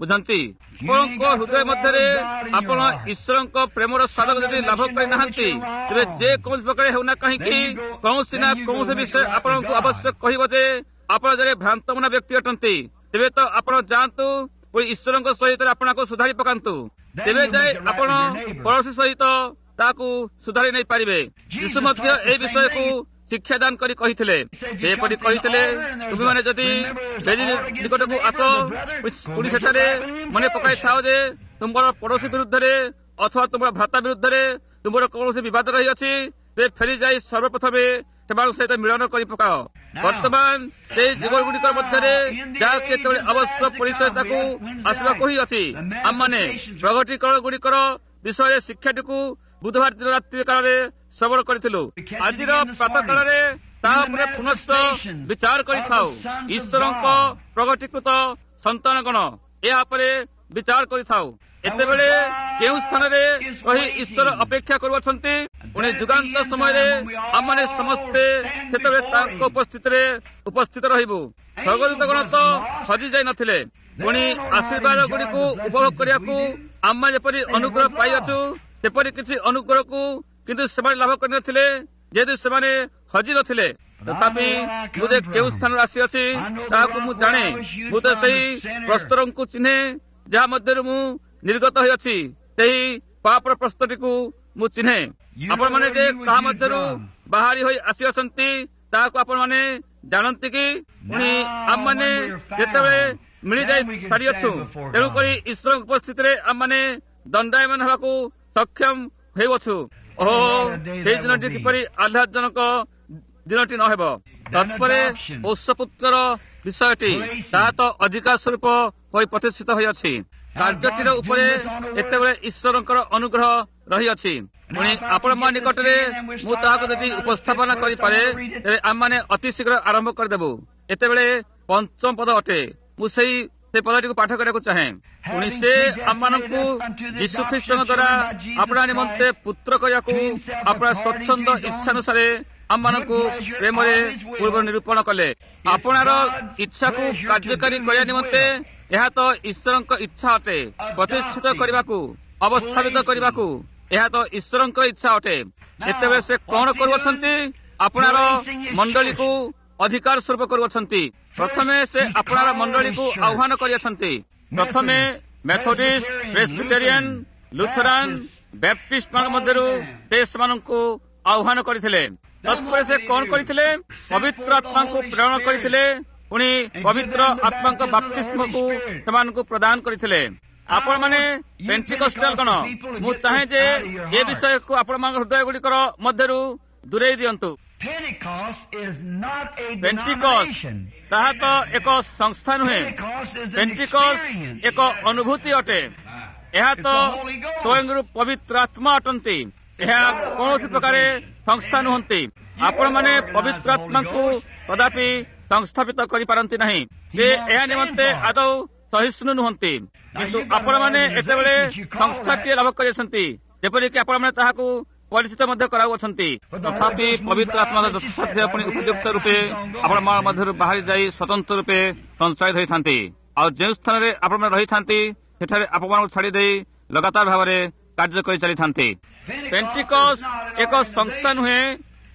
ଆପଣଙ୍କ ହୃଦୟ ମଧ୍ୟରେ ଆପଣ ଈଶ୍ୱରଙ୍କ ପ୍ରେମର ସ୍ୱାଦ ଯଦି ଲାଭ କରିନାହାନ୍ତି, ତେବେ ଯେକୌଣସି ପ୍ରକାର ହେଉନା କାହିଁକି କୌଣସି ନା କୌଣସି ବିଷୟ ଆପଣଙ୍କୁ ଅବଶ୍ୟ କହିବ ଯେ ଆପଣ ଜଣେ ଭ୍ରାନ୍ତମନା ବ୍ୟକ୍ତି ଅଟନ୍ତି, ତେବେ ତ ଆପଣ ଯାଆନ୍ତୁ ଈଶ୍ୱରଙ୍କ ସହିତ ଆପଣଙ୍କୁ ସୁଧାରି ପକାନ୍ତୁ। ତେବେ ଯାଇ ଆପଣ ପଡ଼ୋଶୀ ସହିତ ତାକୁ ସୁଧାରି ନେଇପାରିବେ। ଯୀଶୁ ମଧ୍ୟ ଏହି ବିଷୟକୁ ଶିକ୍ଷାଦାନ କରି କହିଥିଲେ, ସେପରି କହିଥିଲେ, ତୁମେମାନେ ଯଦି ବେଦି ନିକଟକୁ ଆସ, ପୁଣି ସେଠାରେ ମନେ ପକାଇଥାଅ ଯେ ତୁମର ପଡ଼ୋଶୀ ବିରୁଦ୍ଧରେ ଅଥବା ତୁମର ଭ୍ରାତା ବିରୁଦ୍ଧରେ ତୁମର କୌଣସି ବିବାଦ ରହିଅଛି, ତେବେ ଫେରି ଯାଇ ସର୍ବପ୍ରଥମେ ସେମାନଙ୍କ ସହିତ ମିଳନ କରି ପକାଅ। ବର୍ତ୍ତମାନ ସେହି ଜୀବନ ଗୁଡ଼ିକର ମଧ୍ୟରେ ଯାହା କେତେବେଳେ ଅବଶ୍ୟ ପରିଚୟ ତାକୁ ଆସିବାକୁ ହିଁ ଅଛି। ଆମମାନେ ପ୍ରଗଟୀକରଣ ଗୁଡ଼ିକର ବିଷୟରେ ଶିକ୍ଷାଟିକୁ ବୁଧବାର ଦିନ ରାତ୍ରି କାଳରେ ଶ୍ରବଣ କରିଥିଲୁ। ଆଜିର ପ୍ରାତଃ କାଳରେ ତାହା ଉପରେ ପୁନଶ୍ଚ ବିଚାର କରିଥାଉ। ଈଶ୍ୱରଙ୍କ ପ୍ରଗଟୀକୃତ ସନ୍ତାନଗଣ ଏହା ଉପରେ ବିଚାର କରିଥାଉ। ଏତେବେଳେ କେଉଁ ସ୍ଥାନରେ କହି ଈଶ୍ୱର ଅପେକ୍ଷା କରୁଅଛନ୍ତି, ପୁଣି ଯୁଗାନ୍ତ ସମୟରେ ଆମମାନେ ସମସ୍ତେ ସେତେବେଳେ ତାଙ୍କ ଉପସ୍ଥିତିରେ ଉପସ୍ଥିତ ରହିବୁ। ସ୍ୱର୍ଗଦୂତଗଣ ତ ହଜିଯାଇ ନଥିଲେ, ପୁଣି ଆଶୀର୍ବାଦ ଗୁଡ଼ିକୁ ଉପଭୋଗ କରିବାକୁ ଆମେ ଯେପରି ଅନୁଗ୍ରହ ପାଇଅଛୁ, ସେପରି କିଛି ଅନୁଗ୍ରହକୁ କିନ୍ତୁ ସେମାନେ ଲାଭ କରିନଥିଲେ, ଯେହେତୁ ସେମାନେ ହଜି ନଥିଲେ। ତଥାପି ମୁଁ ଯେ କେଉଁ ସ୍ଥାନରେ ଆସିଅଛି ତାହାକୁ ମୁଁ ଜାଣେ। ମୁଁ ତ ସେହି ପ୍ରସ୍ତରଙ୍କୁ ଚିହ୍ନେ ଯାହା ମଧ୍ୟରୁ ମୁଁ ନିର୍ଗତ ହୋଇଅଛି, ସେହି ପାପର ପ୍ରସ୍ତଟିକୁ ମୁଁ ଚିହ୍ନେ। ଆପଣମାନେ ଯେ କାହା ମଧ୍ୟରୁ ବାହାରି ହୋଇ ଆସିଅଛନ୍ତି ତାହାକୁ ଆପଣମାନେ ଜାଣନ୍ତି କି? ପୁଣି ଆମମାନେ ଯେତେବେଳେ ମିଳିଯାଇ ସାରିଅଛୁ, ତେଣୁକରି ଈଶ୍ୱରଙ୍କ ଉପସ୍ଥିତିରେ ଆମମାନେ ଦଣ୍ଡାୟମାନ ହେବାକୁ ସକ୍ଷମ ହେଉଅଛୁ। ସେଇ ଦିନଟି କିପରି ଆହ୍ଲାଦଜନକ ଦିନଟି ନ ହେବ। ତତ୍ପରେ ପୌଷପୁତ୍ରର ବିଷୟଟି ତାହା ତ ଅଧିକାର ସ୍ୱରୂପ ହୋଇ ପ୍ରତିଷ୍ଠିତ ହୋଇଅଛି। କାର୍ଯ୍ୟଟିର ଉପରେ ଏତେବେଳେ ଈଶ୍ୱରଙ୍କର ଅନୁଗ୍ରହ ରହିଅଛି। ପୁଣି ଆପଣମାନଙ୍କ ନିକଟରେ ମୁଁ ତାହାକୁ ଯଦି ଉପସ୍ଥାପନା କରିପାରେ, ତେବେ ଆମମାନେ ଅତି ଶୀଘ୍ର ଆରମ୍ଭ କରିଦେବୁ। ଏତେବେଳେ ପଞ୍ଚମ ପଦ ଅଟେ, ମୁଁ ସେ ପଦଟିକୁ ପାଠ କରିବାକୁ ଚାହେଁ। ପୁଣି ସେ ଆମମାନଙ୍କୁ ଯୀଶୁଖ୍ରୀଷ୍ଟଙ୍କ ଦ୍ୱାରା ଆପଣା ନିମନ୍ତେ ପୁତ୍ର କରିବାକୁ ଆପଣା ସ୍ୱଚ୍ଛନ୍ଦ ଇଚ୍ଛାନୁସାରେ ଆମମାନଙ୍କୁ ପ୍ରେମରେ ପୂର୍ବ ନିରୂପଣ କଲେ। ଆପଣାର ଇଚ୍ଛାକୁ କାର୍ଯ୍ୟକାରୀ କରିବା ନିମନ୍ତେ ଏହା ତ ଈଶ୍ୱରଙ୍କ ଇଚ୍ଛା ଅଟେ। ପ୍ରତିଷ୍ଠିତ କରିବାକୁ, ଅବସ୍ଥାପିତ କରିବାକୁ ଏହା ତ ଈଶ୍ୱରଙ୍କର ଇଚ୍ଛା ଅଟେ। ଯେତେବେଳେ ସେ କଣ କରୁଅଛନ୍ତି, ଆପଣାର ମଣ୍ଡଳୀକୁ ଅଧିକାର ସ୍ୱରୂପ କରୁଅଛନ୍ତି। ପ୍ରଥମେ ସେ ଆପଣାର ମଣ୍ଡଳୀକୁ ଆହ୍ୱାନ କରିଅଛନ୍ତି। ପ୍ରଥମେ ମେଥୋଡିଷ୍ଟ, ପ୍ରେସବିଟେରିଆନ, ଲୁଥରାନ, ବ୍ୟାପ୍ଟିଷ୍ଟ ମାନଙ୍କ ମଧ୍ୟରୁ ସେ ସେମାନଙ୍କୁ ଆହ୍ୱାନ କରିଥିଲେ। ତତ୍ପରେ ସେ କଣ କରିଥିଲେ? ପବିତ୍ର ଆତ୍ମାଙ୍କୁ ପ୍ରେରଣ କରିଥିଲେ। ପୁଣି ପବିତ୍ର ଆତ୍ମାଙ୍କ ବାପ୍ତିସ୍ମକୁ ସେମାନଙ୍କୁ ପ୍ରଦାନ କରିଥିଲେ। ଆପଣମାନେ ପେଣ୍ଟିକଷ୍ଟାଲ ଗଣ, ମୁଁ ଚାହେଁ ଯେ ଏ ବିଷୟକୁ ଆପଣମାନଙ୍କ ହୃଦୟ ଗୁଡ଼ିକର ମଧ୍ୟରୁ ଦୂରେଇ ଦିଅନ୍ତୁ। ପେଣ୍ଟିକଷ୍ଟ ତାହା ତ ଏକ ସଂସ୍ଥା ନୁହେଁ। ପେଣ୍ଟିକଷ୍ଟ ଏକ ଅନୁଭୂତି ଅଟେ। ଏହା ତ ସ୍ୱୟଂରୁ ପବିତ୍ର ଆତ୍ମା ଅଟନ୍ତି। ଏହା କୌଣସି ପ୍ରକାର ସଂସ୍ଥା ନୁହନ୍ତି। ଆପଣମାନେ ପବିତ୍ର ଆତ୍ମାଙ୍କୁ କଦାପି ସଂସ୍ଥାପିତ କରିପାରନ୍ତି ନାହିଁ। ସେ ଏହା ନିମନ୍ତେ ଆଦୌ ସହିଷ୍ଣୁ ନୁହନ୍ତି। କିନ୍ତୁ ଆପଣମାନେ ଏତେବେଳେ ସଂସ୍ଥାଟିଏ ଲାଭ କରିଛନ୍ତି, ଯେପରିକି ଆପଣମାନେ ତାହାକୁ ପରିଚିତ ମଧ୍ୟ କରାଉଅଛନ୍ତି। ତଥାପି ପବିତ୍ର ଆତ୍ମାର ଯଥାସାଧ୍ୟ ପୁଣି ଉପଯୁକ୍ତ ରୂପେ ଆପଣମାନଙ୍କ ମଧ୍ୟରୁ ବାହାରି ଯାଇ ସ୍ୱତନ୍ତ୍ର ରୂପେ ସଞ୍ଚାଳିତ ହୋଇଥାନ୍ତି। ଆଉ ଯେଉଁ ସ୍ଥାନରେ ଆପଣମାନେ ରହିଥାନ୍ତି ସେଠାରେ ଆପଣମାନଙ୍କୁ ଛାଡ଼ି ଦେଇ ଲଗାତାର ଭାବରେ କାର୍ଯ୍ୟ କରି ଚାଲିଥାନ୍ତି। ପେଣ୍ଟିକଷ୍ଟ ଏକ ସଂସ୍ଥା ନୁହେଁ,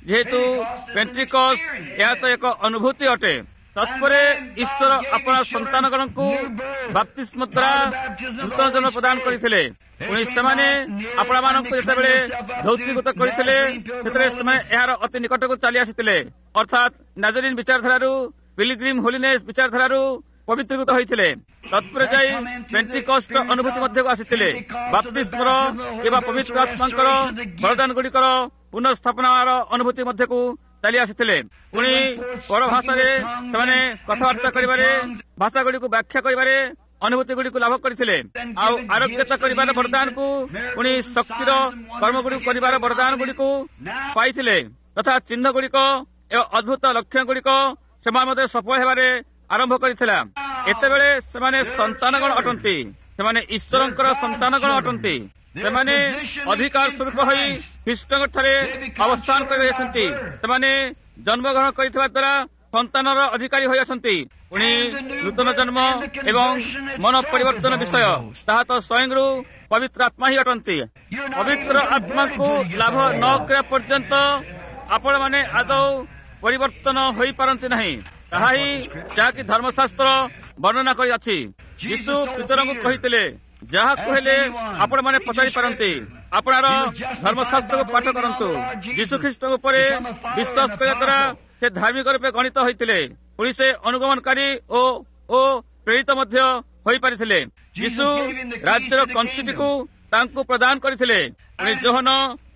ଯେହେତୁ ପେଣ୍ଟିକଷ୍ଟ ଏହା ତ ଏକ ଅନୁଭୂତି ଅଟେ। ତତ୍ପରେ ଈଶ୍ୱର ଆପଣା ସନ୍ତାନଗଣଙ୍କୁ ବାପ୍ତିସ୍ମ ଦ୍ୱାରା ନୂତନ ଜନ୍ମ ପ୍ରଦାନ କରିଥିଲେ। ପୁଣି ସେମାନେ ଆପଣମାନଙ୍କୁ ଯେତେବେଳେ ଧୌତୀକୃତ କରିଥିଲେ ସେତେବେଳେ ସେମାନେ ଏହାର ଅତି ନିକଟକୁ ଚାଲି ଆସିଥିଲେ, ଅର୍ଥାତ୍ ନାଜରିନ୍ ବିଚାରଧାରାରୁ ପିଲଗ୍ରିମ୍ ହୋଲିନେସ୍ ବିଚାରଧାରାରୁ ପବିତ୍ରୀକୃତ ହୋଇଥିଲେ। ତତ୍ପରେ ଯାଇ ପେଣ୍ଟିକଷ୍ଟ ଅନୁଭୂତି ମଧ୍ୟକୁ ଆସିଥିଲେ। ବାପ୍ତିସ୍ମର କିମ୍ବା ପବିତ୍ର ଆତ୍ମାଙ୍କର ବରଦାନ ଗୁଡ଼ିକର ପୁନଃସ୍ଥାପନାର ଅନୁଭୂତି ମଧ୍ୟକୁ ଚାଲି ଆସିଥିଲେ। ପୁଣି ପର ଭାଷାରେ ସେମାନେ କଥାବାର୍ତ୍ତା କରିବାରେ, ଭାଷା ଗୁଡ଼ିକୁ ବ୍ୟାଖ୍ୟା କରିବାରେ ଅନୁଭୂତି ଗୁଡ଼ିକୁ ଲାଭ କରିଥିଲେ। ଆଉ ଆରୋଗ୍ୟତା କରିବାର ବରଦାନକୁ, ପୁଣି ଶକ୍ତିର କର୍ମ ଗୁଡ଼ିକୁ କରିବାର ବରଦାନ ଗୁଡ଼ିକୁ ପାଇଥିଲେ ତଥା ଚିହ୍ନ ଗୁଡ଼ିକ ଏବଂ ଅଦ୍ଭୁତ ଲକ୍ଷଣ ଗୁଡ଼ିକ ସେମାନେ ମଧ୍ୟ ସଫଳ ହେବାରେ ଆରମ୍ଭ କରିଥିଲା। ଏତେବେଳେ ସେମାନେ ସନ୍ତାନଗଣ ଅଟନ୍ତି, ସେମାନେ ଈଶ୍ୱରଙ୍କର ସନ୍ତାନଗଣ ଅଟନ୍ତି। ସେମାନେ ଅଧିକାର ସ୍ୱରୂପ ହୋଇ ଖ୍ରୀଷ୍ଟଙ୍କଠାରେ ଅବସ୍ଥାନ କରି ଆସନ୍ତି। ସେମାନେ ଜନ୍ମଗ୍ରହଣ କରିଥିବା ଦ୍ୱାରା ସନ୍ତାନର ଅଧିକାରୀ ହୋଇ ଆସନ୍ତି। ପୁଣି ନୂତନ ଜନ୍ମ ଏବଂ ମନ ପରିବର୍ତ୍ତନ ବିଷୟ ତାହା ତ ସ୍ୱୟଂରୁ ପବିତ୍ର ଆତ୍ମା ହିଁ ଅଟନ୍ତି। ପବିତ୍ର ଆତ୍ମାକୁ ଲାଭ ନ କରିବା ପର୍ଯ୍ୟନ୍ତ ଆପଣମାନେ ଆଦୌ ପରିବର୍ତ୍ତନ ହୋଇପାରନ୍ତି ନାହିଁ। ତାହା ହିଁ ଯାହାକି ଧର୍ମଶାସ୍ତ୍ର ବର୍ଣ୍ଣନା କରିଅଛି। ଯୀଶୁ ପିତରଙ୍କୁ କହିଥିଲେ, ଯାହାକୁ ହେଲେ ଆପଣମାନେ ପଚାରି ପାରନ୍ତି, ଆପଣର ଧର୍ମଶାସ୍ତ୍ରକୁ ପାଠ କରନ୍ତୁ। ଯୀଶୁ ଖ୍ରୀଷ୍ଟଙ୍କ ଉପରେ ବିଶ୍ୱାସ କରିବା ଦ୍ୱାରା ସେ ଧାର୍ମିକ ରୂପେ ଗଣିତ ହୋଇଥିଲେ। ପୁଣି ସେ ଅନୁଗମନକାରୀ ଓ ପ୍ରେରିତ ମଧ୍ୟ ହୋଇପାରିଥିଲେ। ଯୀଶୁ ରାଜ୍ୟର କଞ୍ଚିଟିକୁ ତାଙ୍କୁ ପ୍ରଦାନ କରିଥିଲେ। ପୁଣି ଯୋହନ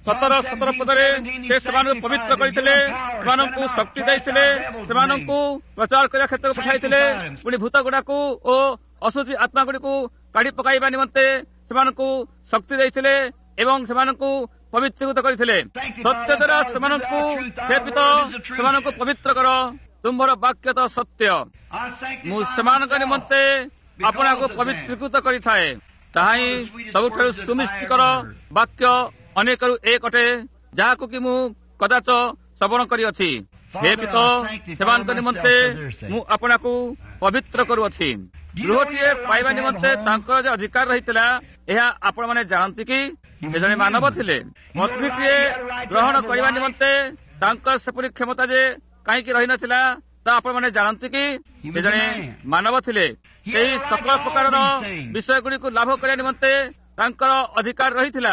17 ପଦରେ ସେ ସେମାନଙ୍କୁ ପବିତ୍ର କରିଥିଲେ, ସେମାନଙ୍କୁ ଶକ୍ତି ଦେଇଥିଲେ, ସେମାନଙ୍କୁ ପ୍ରଚାର କରିବା କ୍ଷେତ୍ରକୁ ପଠାଇଥିଲେ। ପୁଣି ଭୂତ ଗୁଡାକୁ ଓ ଅଶୁଚି ଆତ୍ମା ଗୁଡ଼ିକୁ କାଢି ପକାଇବା ନିମନ୍ତେ ସେମାନଙ୍କୁ ଶକ୍ତି ଦେଇଥିଲେ ଏବଂ ସେମାନଙ୍କୁ ପବିତ୍ରୀକୃତ କରିଥିଲେ। ସତ୍ୟ ଦ୍ୱାରା ସେମାନଙ୍କୁ ହେ ପିତା ସେମାନଙ୍କୁ ପବିତ୍ର କର, ତୁମ୍ଭର ବାକ୍ୟ ତ ସତ୍ୟ। ମୁଁ ସେମାନଙ୍କ ନିମନ୍ତେ ଆପଣଙ୍କୁ ପବିତ୍ରୀକୃତ କରିଥାଏ। ତାହା ହିଁ ସବୁଠାରୁ ସୁମିଷ୍ଟିକର ବାକ୍ୟ ଅନେକରୁ ଏକ ଅଟେ, ଯାହାକୁ କି ମୁଁ କଦାଚ ଶ୍ରବଣ କରିଅଛି। ହେ ପିତା ସେମାନଙ୍କ ନିମନ୍ତେ ମୁଁ ଆପଣଙ୍କୁ ପବିତ୍ର କରୁଅଛି। ଗୃହଟିଏ ପାଇବା ନିମନ୍ତେ ତାଙ୍କର ଯେ ଅଧିକାର ରହିଥିଲା, ଏହା ଆପଣମାନେ ଜାଣନ୍ତି କି? ସେ ଜଣେ ମାନବ ଥିଲେ। ପତ୍ନୀଟିଏ ଗ୍ରହଣ କରିବା ନିମନ୍ତେ ତାଙ୍କର ସେପରି କ୍ଷମତା ଯେ କାହିଁକି ରହିନଥିଲା, ତା ଆପଣମାନେ ଜାଣନ୍ତି କି? ସେ ଜଣେ ମାନବ ଥିଲେ। ସେହି ସକଳ ପ୍ରକାରର ବିଷୟ ଗୁଡ଼ିକୁ ଲାଭ କରିବା ନିମନ୍ତେ ତାଙ୍କର ଅଧିକାର ରହିଥିଲା।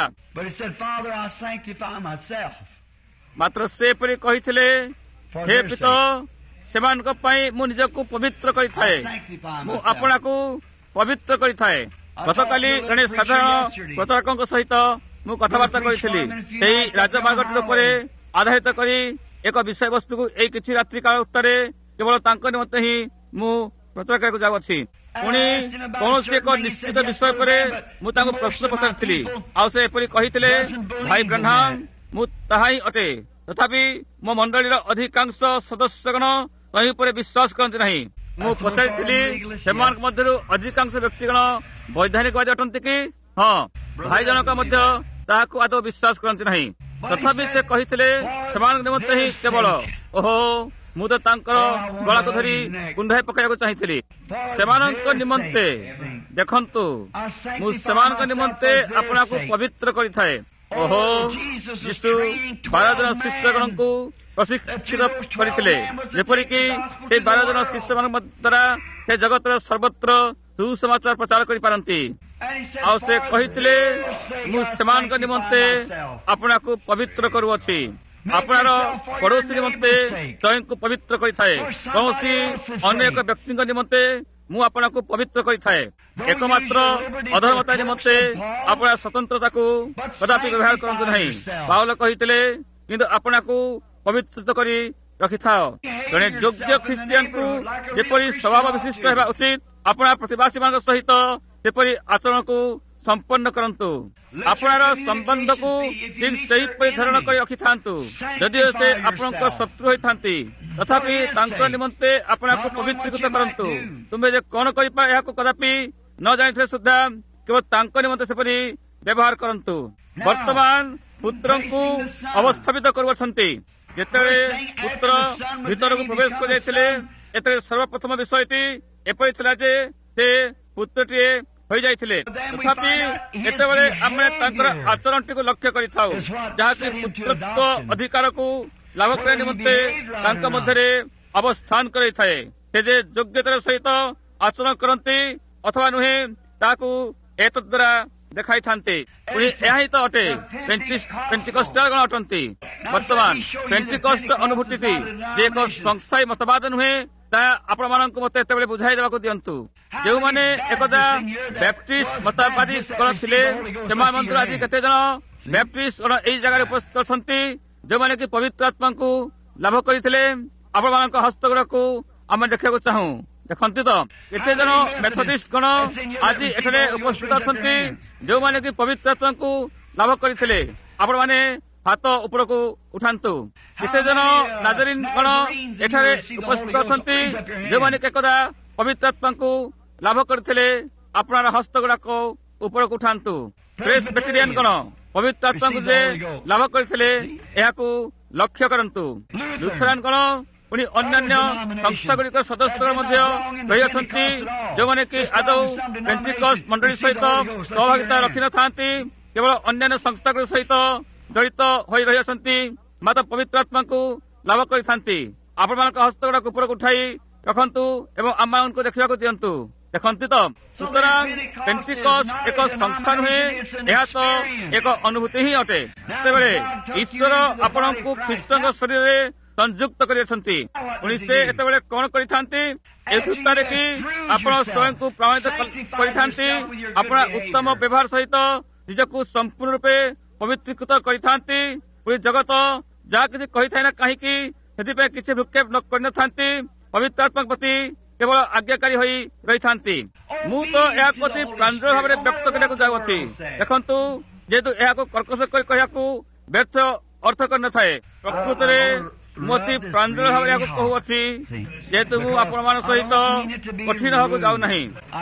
ମାତ୍ର ସେପରି କହିଥିଲେ, ହେ ପିତା ସେମାନଙ୍କ ପାଇଁ ମୁଁ ନିଜକୁ ପବିତ୍ର କରିଥାଏ, ମୁଁ ଆପଣଙ୍କୁ ପବିତ୍ର କରିଥାଏ। ଗତକାଲି ଜଣେ ସାଧାରଣ ପ୍ରଚାରକଙ୍କ ସହିତ ମୁଁ କଥାବାର୍ତ୍ତା କରିଥିଲି। ସେହି ରାଜମାର୍ଗଟି ଉପରେ ଆଧାରିତ କରି ଏକ ବିଷୟବସ୍ତୁକୁ ଏଇ କିଛି ରାତ୍ରି କାଳ ଉତ୍ତରେ କେବଳ ତାଙ୍କ ନିମନ୍ତେ ହିଁ ମୁଁ ପ୍ରଚାର କରିବାକୁ ଯାଉଅଛି। ପୁଣି କୌଣସି ଏକ ନିଶ୍ଚିତ ବିଷୟ ଉପରେ ମୁଁ ତାଙ୍କୁ ପ୍ରଶ୍ନ ପଚାରିଥିଲି। ଆଉ ସେ ଏପରି କହିଥିଲେ, ଭାଇ ବ୍ରହ୍ମାଣ୍ଡ ମୁଁ ତାହା ହିଁ ଅଟେ। ତଥାପି ମୋ ମଣ୍ଡଳୀର ଅଧିକାଂଶ ସଦସ୍ୟଗଣ ତହିଁ ଉପରେ ବିଶ୍ୱାସ କରନ୍ତି ନାହିଁ। ମୁଁ ପଚାରିଥିଲି, ସେମାନଙ୍କ ମଧ୍ୟରୁ ଅଧିକାଂଶ ବ୍ୟକ୍ତିଗଣ ବୈଧାନିକବାଦୀ ଅଟନ୍ତି କି? ହଁ, ଭାଇ ଜଣକ ମଧ୍ୟ ତାହାକୁ ଆଦୌ ବିଶ୍ୱାସ କରନ୍ତି ନାହିଁ। ତଥାପି ସେ କହିଥିଲେ, ସେମାନଙ୍କ ନିମନ୍ତେ ହିଁ କେବଳ ଓହୋ ମୁଁ ତ ତାଙ୍କର ଗଳାକୁ ଧରି କୁଣ୍ଢାଇ ପକାଇବାକୁ ଚାହିଁଥିଲି। ସେମାନଙ୍କ ନିମନ୍ତେ ଦେଖନ୍ତୁ, ମୁଁ ସେମାନଙ୍କ ନିମନ୍ତେ ଆପଣଙ୍କୁ ପବିତ୍ର କରିଥାଏ। ଓହୋ ଯୀଶୁ 12 ଜଣ ଶିଷ୍ୟଗଣଙ୍କୁ ପ୍ରଶିକ୍ଷିତ କରିଥିଲେ, ଯେପରିକି ସେ 12 ଜଣ ଶିଷ୍ୟମାନଙ୍କ ଦ୍ୱାରା ସେ ଜଗତର ସର୍ବତ୍ର ସୁସମାଚାର ପ୍ରଚାର କରିପାରନ୍ତି। ଆଉ ସେ କହିଥିଲେ, ମୁଁ ସେମାନଙ୍କ ନିମନ୍ତେ ଆପଣଙ୍କୁ ପବିତ୍ର କରୁଅଛି। ଆପଣର ପଡ଼ୋଶୀ ନିମନ୍ତେ ସ୍ୱୟଂକୁ ପବିତ୍ର କରିଥାଏ। କୌଣସି ଅନ୍ୟ ଏକ ବ୍ୟକ୍ତିଙ୍କ ନିମନ୍ତେ ମୁଁ ଆପଣଙ୍କୁ ପବିତ୍ର କରିଥାଏ। ଏକମାତ୍ର ଅଧର୍ମତା ନିମନ୍ତେ ଆପଣ ସ୍ୱତନ୍ତ୍ରତାକୁ କଦାପି ବ୍ୟବହାର କରନ୍ତୁ ନାହିଁ। ପାଉଲ କହିଥିଲେ, କିନ୍ତୁ ଆପଣଙ୍କୁ ପବିତ୍ର କରି ରଖିଥାଅ। ଜଣେ ଯୋଗ୍ୟ ଖ୍ରୀଷ୍ଟିଆନକୁ ଯେପରି ସ୍ୱଭାବ ବିଶିଷ୍ଟ ହେବା ଉଚିତ, ଆପଣ ପ୍ରତିବାସୀମାନଙ୍କ ସହିତ ସେପରି ଆଚରଣକୁ ସମ୍ପନ୍ନ କରନ୍ତୁ। ଆପଣର ସମ୍ବନ୍ଧକୁ ଠିକ୍ ସେହିପରି ଧାରଣ କରି ରଖିଥାନ୍ତୁ। ଯଦିଓ ସେ ଆପଣଙ୍କ ଶତ୍ରୁ ହୋଇଥାନ୍ତି, ତଥାପି ତାଙ୍କ ନିମନ୍ତେ ଆପଣଙ୍କୁ ପବିତ୍ରୀକୃତ କରନ୍ତୁ। ତୁମେ ଯେ କଣ କରିପାର ଏହାକୁ କଦାପି ନ ଜାଣିଥିଲେ ସୁଦ୍ଧା କେବଳ ତାଙ୍କ ନିମନ୍ତେ ସେପରି ବ୍ୟବହାର କରନ୍ତୁ। ବର୍ତ୍ତମାନ ପୁତ୍ରଙ୍କୁ ଅବସ୍ଥାପିତ କରୁଅଛନ୍ତି। ଯେତେବେଳେ ପୁତ୍ର ଭିତରକୁ ପ୍ରବେଶ କରିଯାଇଥିଲେ, ଏଥିରେ ସର୍ବପ୍ରଥମ ବିଷୟଟି ଏପରି ଥିଲା ଯେ ସେ ପୁତ୍ରଟିଏ ହୋଇଯାଇଥିଲେ। ତଥାପି ଯେତେବେଳେ ଆମେ ତାଙ୍କର ଆଚରଣଟିକୁ ଲକ୍ଷ୍ୟ କରିଥାଉ, ଯାହାକି ପୁତ୍ରତ୍ୱ ଅଧିକାରକୁ ଲାଭ କରିବା ନିମନ୍ତେ ତାଙ୍କ ମଧ୍ୟରେ ଅବସ୍ଥାନ କରାଇଥାଏ। ସେ ଯେ ଯୋଗ୍ୟତାର ସହିତ ଆଚରଣ କରନ୍ତି ଅଥବା ନୁହେଁ ତାହାକୁ ଏତଦ୍ ଦ୍ୱାରା ଦେଖାଇଥାନ୍ତି। ପୁଣି ଏହା ହିଁ ତ ଅଟେ ପେଣ୍ଟିକଷ୍ଟାଲ ଗଣ ଅଟନ୍ତି। ବର୍ତ୍ତମାନ ପେଣ୍ଟିକଷ୍ଟ ଅନୁଭୂତିଟି ଯେ ଏକ ସଂସ୍ଥାୟୀ ମତବାଦ ନୁହେଁ ତାହା ଆପଣମାନଙ୍କୁ ମୋତେ ଏତେବେଳେ ବୁଝାଇ ଦେବାକୁ ଦିଅନ୍ତୁ। ଯେଉଁମାନେ ଏକଦା ବ୍ୟାପ୍ଟିଷ୍ଟ ମତବାଦୀ ଗଣ ଥିଲେ ସେମାନେ ମଧ୍ୟ ଆଜି କେତେ ଜଣ ବ୍ୟାପ୍ଟିଷ୍ଟ ଗଣ ଏହି ଜାଗାରେ ଉପସ୍ଥିତ ଅଛନ୍ତି ଯେଉଁମାନେ କି ପବିତ୍ର ଆତ୍ମାଙ୍କୁ ଲାଭ କରିଥିଲେ। ଆପଣମାନଙ୍କ ହସ୍ତଗୁଡ଼ାକୁ ଆମେ ଦେଖିବାକୁ ଚାହୁଁ। ଦେଖନ୍ତି ତ କେତେ ଜଣ ମେଥୋଡିଷ୍ଟ ଗଣ ଆଜି ଏଠାରେ ଉପସ୍ଥିତ ଅଛନ୍ତି ଯେଉଁମାନେ କି ପବିତ୍ର ଆତ୍ମାଙ୍କୁ ଲାଭ କରିଥିଲେ। ଆପଣମାନେ ହାତ ଉପରକୁ ଉଠାନ୍ତୁ। କେତେ ଜଣ ନାଜରୀନ ଗଣ ଏଠାରେ ଉପସ୍ଥିତ ଅଛନ୍ତି ଯେଉଁମାନେ କି ଏକଦା ପବିତ୍ର ଆତ୍ମାଙ୍କୁ ଲାଭ କରିଥିଲେ। ଆପଣଙ୍କର ହସ୍ତଗୁଡ଼ାକ ଉପରକୁ ଉଠାନ୍ତୁ। ପ୍ରେସବିଟେରିଆନ ଗଣ ପବିତ୍ର ଆତ୍ମାଙ୍କୁ ଯେ ଲାଭ କରିଥିଲେ ଏହାକୁ ଲକ୍ଷ୍ୟ କରନ୍ତୁ। ଲୁଥରାନ ଗଣ ପୁଣି ଅନ୍ୟାନ୍ୟ ସଂସ୍ଥାଗୁଡ଼ିକର ସଦସ୍ୟ ମଧ୍ୟ ରହିଅଛନ୍ତି ଯେଉଁମାନେ କି ଆଦୌ ପେଣ୍ଟିକଷ୍ଟ ମଣ୍ଡଳୀ ସହିତ ସହଭାଗିତା ରଖିନଥାନ୍ତି, କେବଳ ଅନ୍ୟାନ୍ୟ ସଂସ୍ଥାଗୁଡ଼ିକ ସହିତ ଜଡ଼ିତ ହୋଇ ରହିଅଛନ୍ତି, ମାତ୍ର ପବିତ୍ର ଆତ୍ମାଙ୍କୁ ଲାଭ କରିଥାନ୍ତି। ଆପଣମାନଙ୍କ ହସ୍ତଗୁଡ଼ାକୁ ଉପରକୁ ଉଠାଇ ରଖନ୍ତୁ ଏବଂ ଆମମାନଙ୍କୁ ଦେଖିବାକୁ ଦିଅନ୍ତୁ। ଦେଖନ୍ତି ତ ସୁତରାଂ ପେଣ୍ଟିକଷ୍ଟ ଏକ ସଂସ୍ଥା ନୁହେଁ, ଏହା ତ ଏକ ଅନୁଭୂତି ହିଁ ଅଟେ। ସେତେବେଳେ ଈଶ୍ୱର ଆପଣଙ୍କୁ ଖ୍ରୀଷ୍ଟଙ୍କ ଶରୀରରେ ସଂଯୁକ୍ତ କରିଅଛନ୍ତି। ପୁଣି ସେ ଏତେବେଳେ କଣ କରିଥାନ୍ତି? ଏ ସୂତ୍ରରେ କି ଆପଣ ସ୍ୱୟଂକୁ ପ୍ରମାଣିତ କରିଥାନ୍ତି। ଆପଣ ଉତ୍ତମ ବ୍ୟବହାର ସହିତ ନିଜକୁ ସମ୍ପୂର୍ଣ୍ଣ ରୂପେ ପବିତ୍ରୀକୃତ କରିଥାନ୍ତି। ପୁଣି ଜଗତ ଯାହା କିଛି କହିଥାଏ ନା କାହିଁକି ସେଥିପାଇଁ କିଛି ଭ୍ରୁକ୍ଷେପ କରିନଥାନ୍ତି। ପବିତ୍ର ଆତ୍ମା ପ୍ରତି କେବଳ ଆଜ୍ଞାକାରୀ ହୋଇ ରହିଥାନ୍ତି। ମୁଁ ତ ଏହାକୁ ଅତି ପ୍ରାଞ୍ଜଳ ଭାବରେ ବ୍ୟକ୍ତ କରିବାକୁ ଯାଉଅଛି। ଦେଖନ୍ତୁ, ଯେହେତୁ ଏହାକୁ କର୍କଶ କରି କହିବାକୁ ବ୍ୟର୍ଥ ଅର୍ଥ କରିନଥାଏ, ପ୍ରକୃତରେ ମୁଁ ଅତି ପ୍ରାଞ୍ଜଳ ଭାବରେ ଏହାକୁ କହୁଅଛି। ଯେହେତୁ ମୁଁ ଆପଣମାନଙ୍କ ସହିତ କଠିନ ହେବାକୁ ଯାଉନାହିଁ,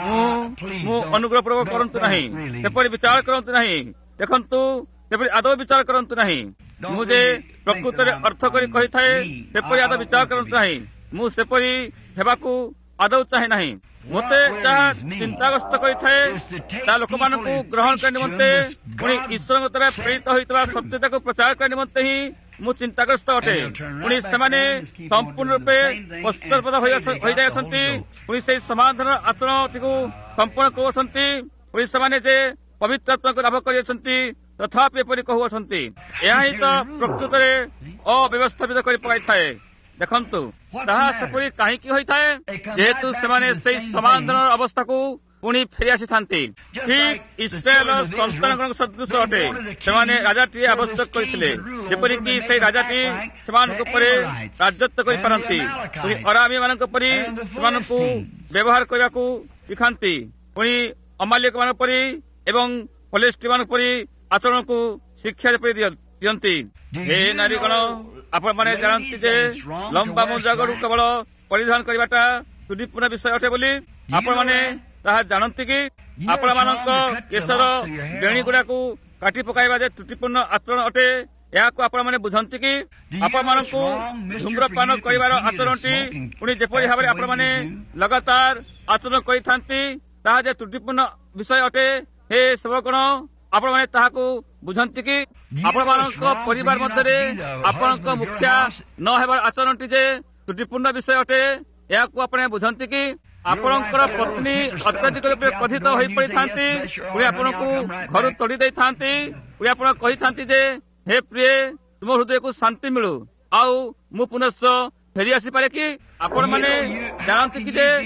ମୁଁ ଅନୁଗ୍ରହ ପୂର୍ବକ କରନ୍ତୁ ନାହିଁ, ସେପରି ବିଚାର କରନ୍ତୁ ନାହିଁ। ଦେଖନ୍ତୁ, ସେପରି ଆଦୌ ବିଚାର କରନ୍ତୁ ନାହିଁ। ମୁଁ ଯେ ପ୍ରକୃତରେ ଅର୍ଥ କରି କହିଥାଏ ସେପରି ଆଦୌ ବିଚାର କରନ୍ତୁ ନାହିଁ। ମୁଁ ସେପରି ହେବାକୁ ଆଦୌ ଚାହେଁ ନାହିଁ। ମୋତେ ଯାହା ଚିନ୍ତାଗ୍ରସ୍ତ କରିଥାଏ ତାହା ଲୋକମାନଙ୍କୁ ଗ୍ରହଣ କରିବା ନିମନ୍ତେ ପୁଣି ଈଶ୍ୱରଙ୍କ ଦ୍ୱାରା ପ୍ରେରିତ ହୋଇଥିବା ସତ୍ୟତାକୁ ପ୍ରଚାର କରିବା ନିମନ୍ତେ ହିଁ ମୁଁ ଚିନ୍ତାଗ୍ରସ୍ତ ଅଟେ। ପୁଣି ସେମାନେ ସମ୍ପୂର୍ଣ୍ଣ ରୂପେ ପଶ୍ଚାତ୍ପଦ ହୋଇଯାଇଅଛନ୍ତି। ପୁଣି ସେହି ସମାଧାନ ଆଚରଣଟିକୁ ସମ୍ପୂର୍ଣ୍ଣ କରୁଅଛନ୍ତି। ପୁଣି ସେମାନେ ଯେ ପବିତ୍ର ଆତ୍ମାକୁ ଲାଭ କରିଅଛନ୍ତି ତଥାପି ଏପରି କହୁଅଛନ୍ତି। ଏହା ହିଁ ତ ପ୍ରକୃତରେ ଅବ୍ୟବସ୍ଥାପିତ କରି ପକାଇଥାଏ। ଦେଖନ୍ତୁ, ତାହା ସେପରି କାହିଁକି ହୋଇଥାଏ? ଯେହେତୁ ସେମାନେ ସେହି ସମାଧାନ ଅବସ୍ଥାକୁ ପୁଣି ଫେରି ଆସିଥାନ୍ତି। ଠିକ୍ ଇସ୍ରାଏଲର ସନ୍ତାନଙ୍କ ସଦୃଶ ଅଟେ। ସେମାନେ ରାଜାଟିଏ ଆବଶ୍ୟକ କରିଥିଲେ, ଯେପରିକି ସେହି ରାଜାଟି ସେମାନଙ୍କ ଉପରେ ରାଜତ୍ୱ କରିପାରନ୍ତି। ପୁଣି ଅରାମୀ ମାନଙ୍କ ପରି ସେମାନଙ୍କୁ ବ୍ୟବହାର କରିବାକୁ ଶିଖାନ୍ତି। ପୁଣି ଅମାଲିକ ମାନଙ୍କ ପରି ଏବଂ ଫଲିଷ୍ଟି ମାନଙ୍କ ପରି ଆଚରଣକୁ ଶିକ୍ଷା ଯେପରି ଦିଅନ୍ତି। ହେ ନାରୀଗଣ, ଆପଣମାନେ ଜାଣନ୍ତି ଯେ ଲମ୍ବା ମୋଜାଗରୁ କେବଳ ପରିଧାନ କରିବାଟା ତ୍ରୁଟିପୂର୍ଣ୍ଣ ବିଷୟ ଅଟେ ବୋଲି ଆପଣମାନେ ତାହା ଜାଣନ୍ତି କି? ଆପଣମାନଙ୍କ କେଶର ବେଣୀ ଗୁଡାକୁ କାଟି ପକାଇବା ଯେ ତ୍ରୁଟିପୂର୍ଣ୍ଣ ଆଚରଣ ଅଟେ, ଏହାକୁ ଆପଣମାନେ ବୁଝନ୍ତି କି? ଆପଣମାନଙ୍କୁ ଧୂମ୍ରପାନ କରିବାର ଆଚରଣଟି ପୁଣି ଯେପରି ଭାବରେ ଆପଣମାନେ ଲଗାତାର ଆଚରଣ କରିଥାନ୍ତି ତାହା ଯେ ତ୍ରୁଟିପୂର୍ଣ୍ଣ ବିଷୟ ଅଟେ, ହେ ସେବକଗଣ, ଆପଣମାନେ ତାହାକୁ ବୁଝନ୍ତି କି? ଆପଣମାନଙ୍କ ପରିବାର ମଧ୍ୟରେ ଆପଣଙ୍କ ମୁଖିଆ ନ ହେବାର ଆଚରଣଟି ଯେ ତ୍ରୁଟିପୂର୍ଣ୍ଣ ବିଷୟ ଅଟେ, ଏହାକୁ ଆପଣ ବୁଝନ୍ତି କି? ଆପଣଙ୍କର ପତ୍ନୀ ଅତ୍ୟଧିକ ରୂପେ କ୍ରୋଧିତ ହୋଇପଡ଼ିଥାନ୍ତି, ପୁଣି ଆପଣଙ୍କୁ ଘରୁ ତଡ଼ି ଦେଇଥାନ୍ତି। ପୁଣି ଆପଣ କହିଥାନ୍ତି ଯେ ହେ ପ୍ରିୟ, ତୁମ ହୃଦୟକୁ ଶାନ୍ତି ମିଳୁ, ଆଉ ମୁଁ ପୁନଶ୍ଚ ଫେରି ଆସିପାରେ କି? ଆପଣମାନେ ଜାଣନ୍ତି କି ଯେ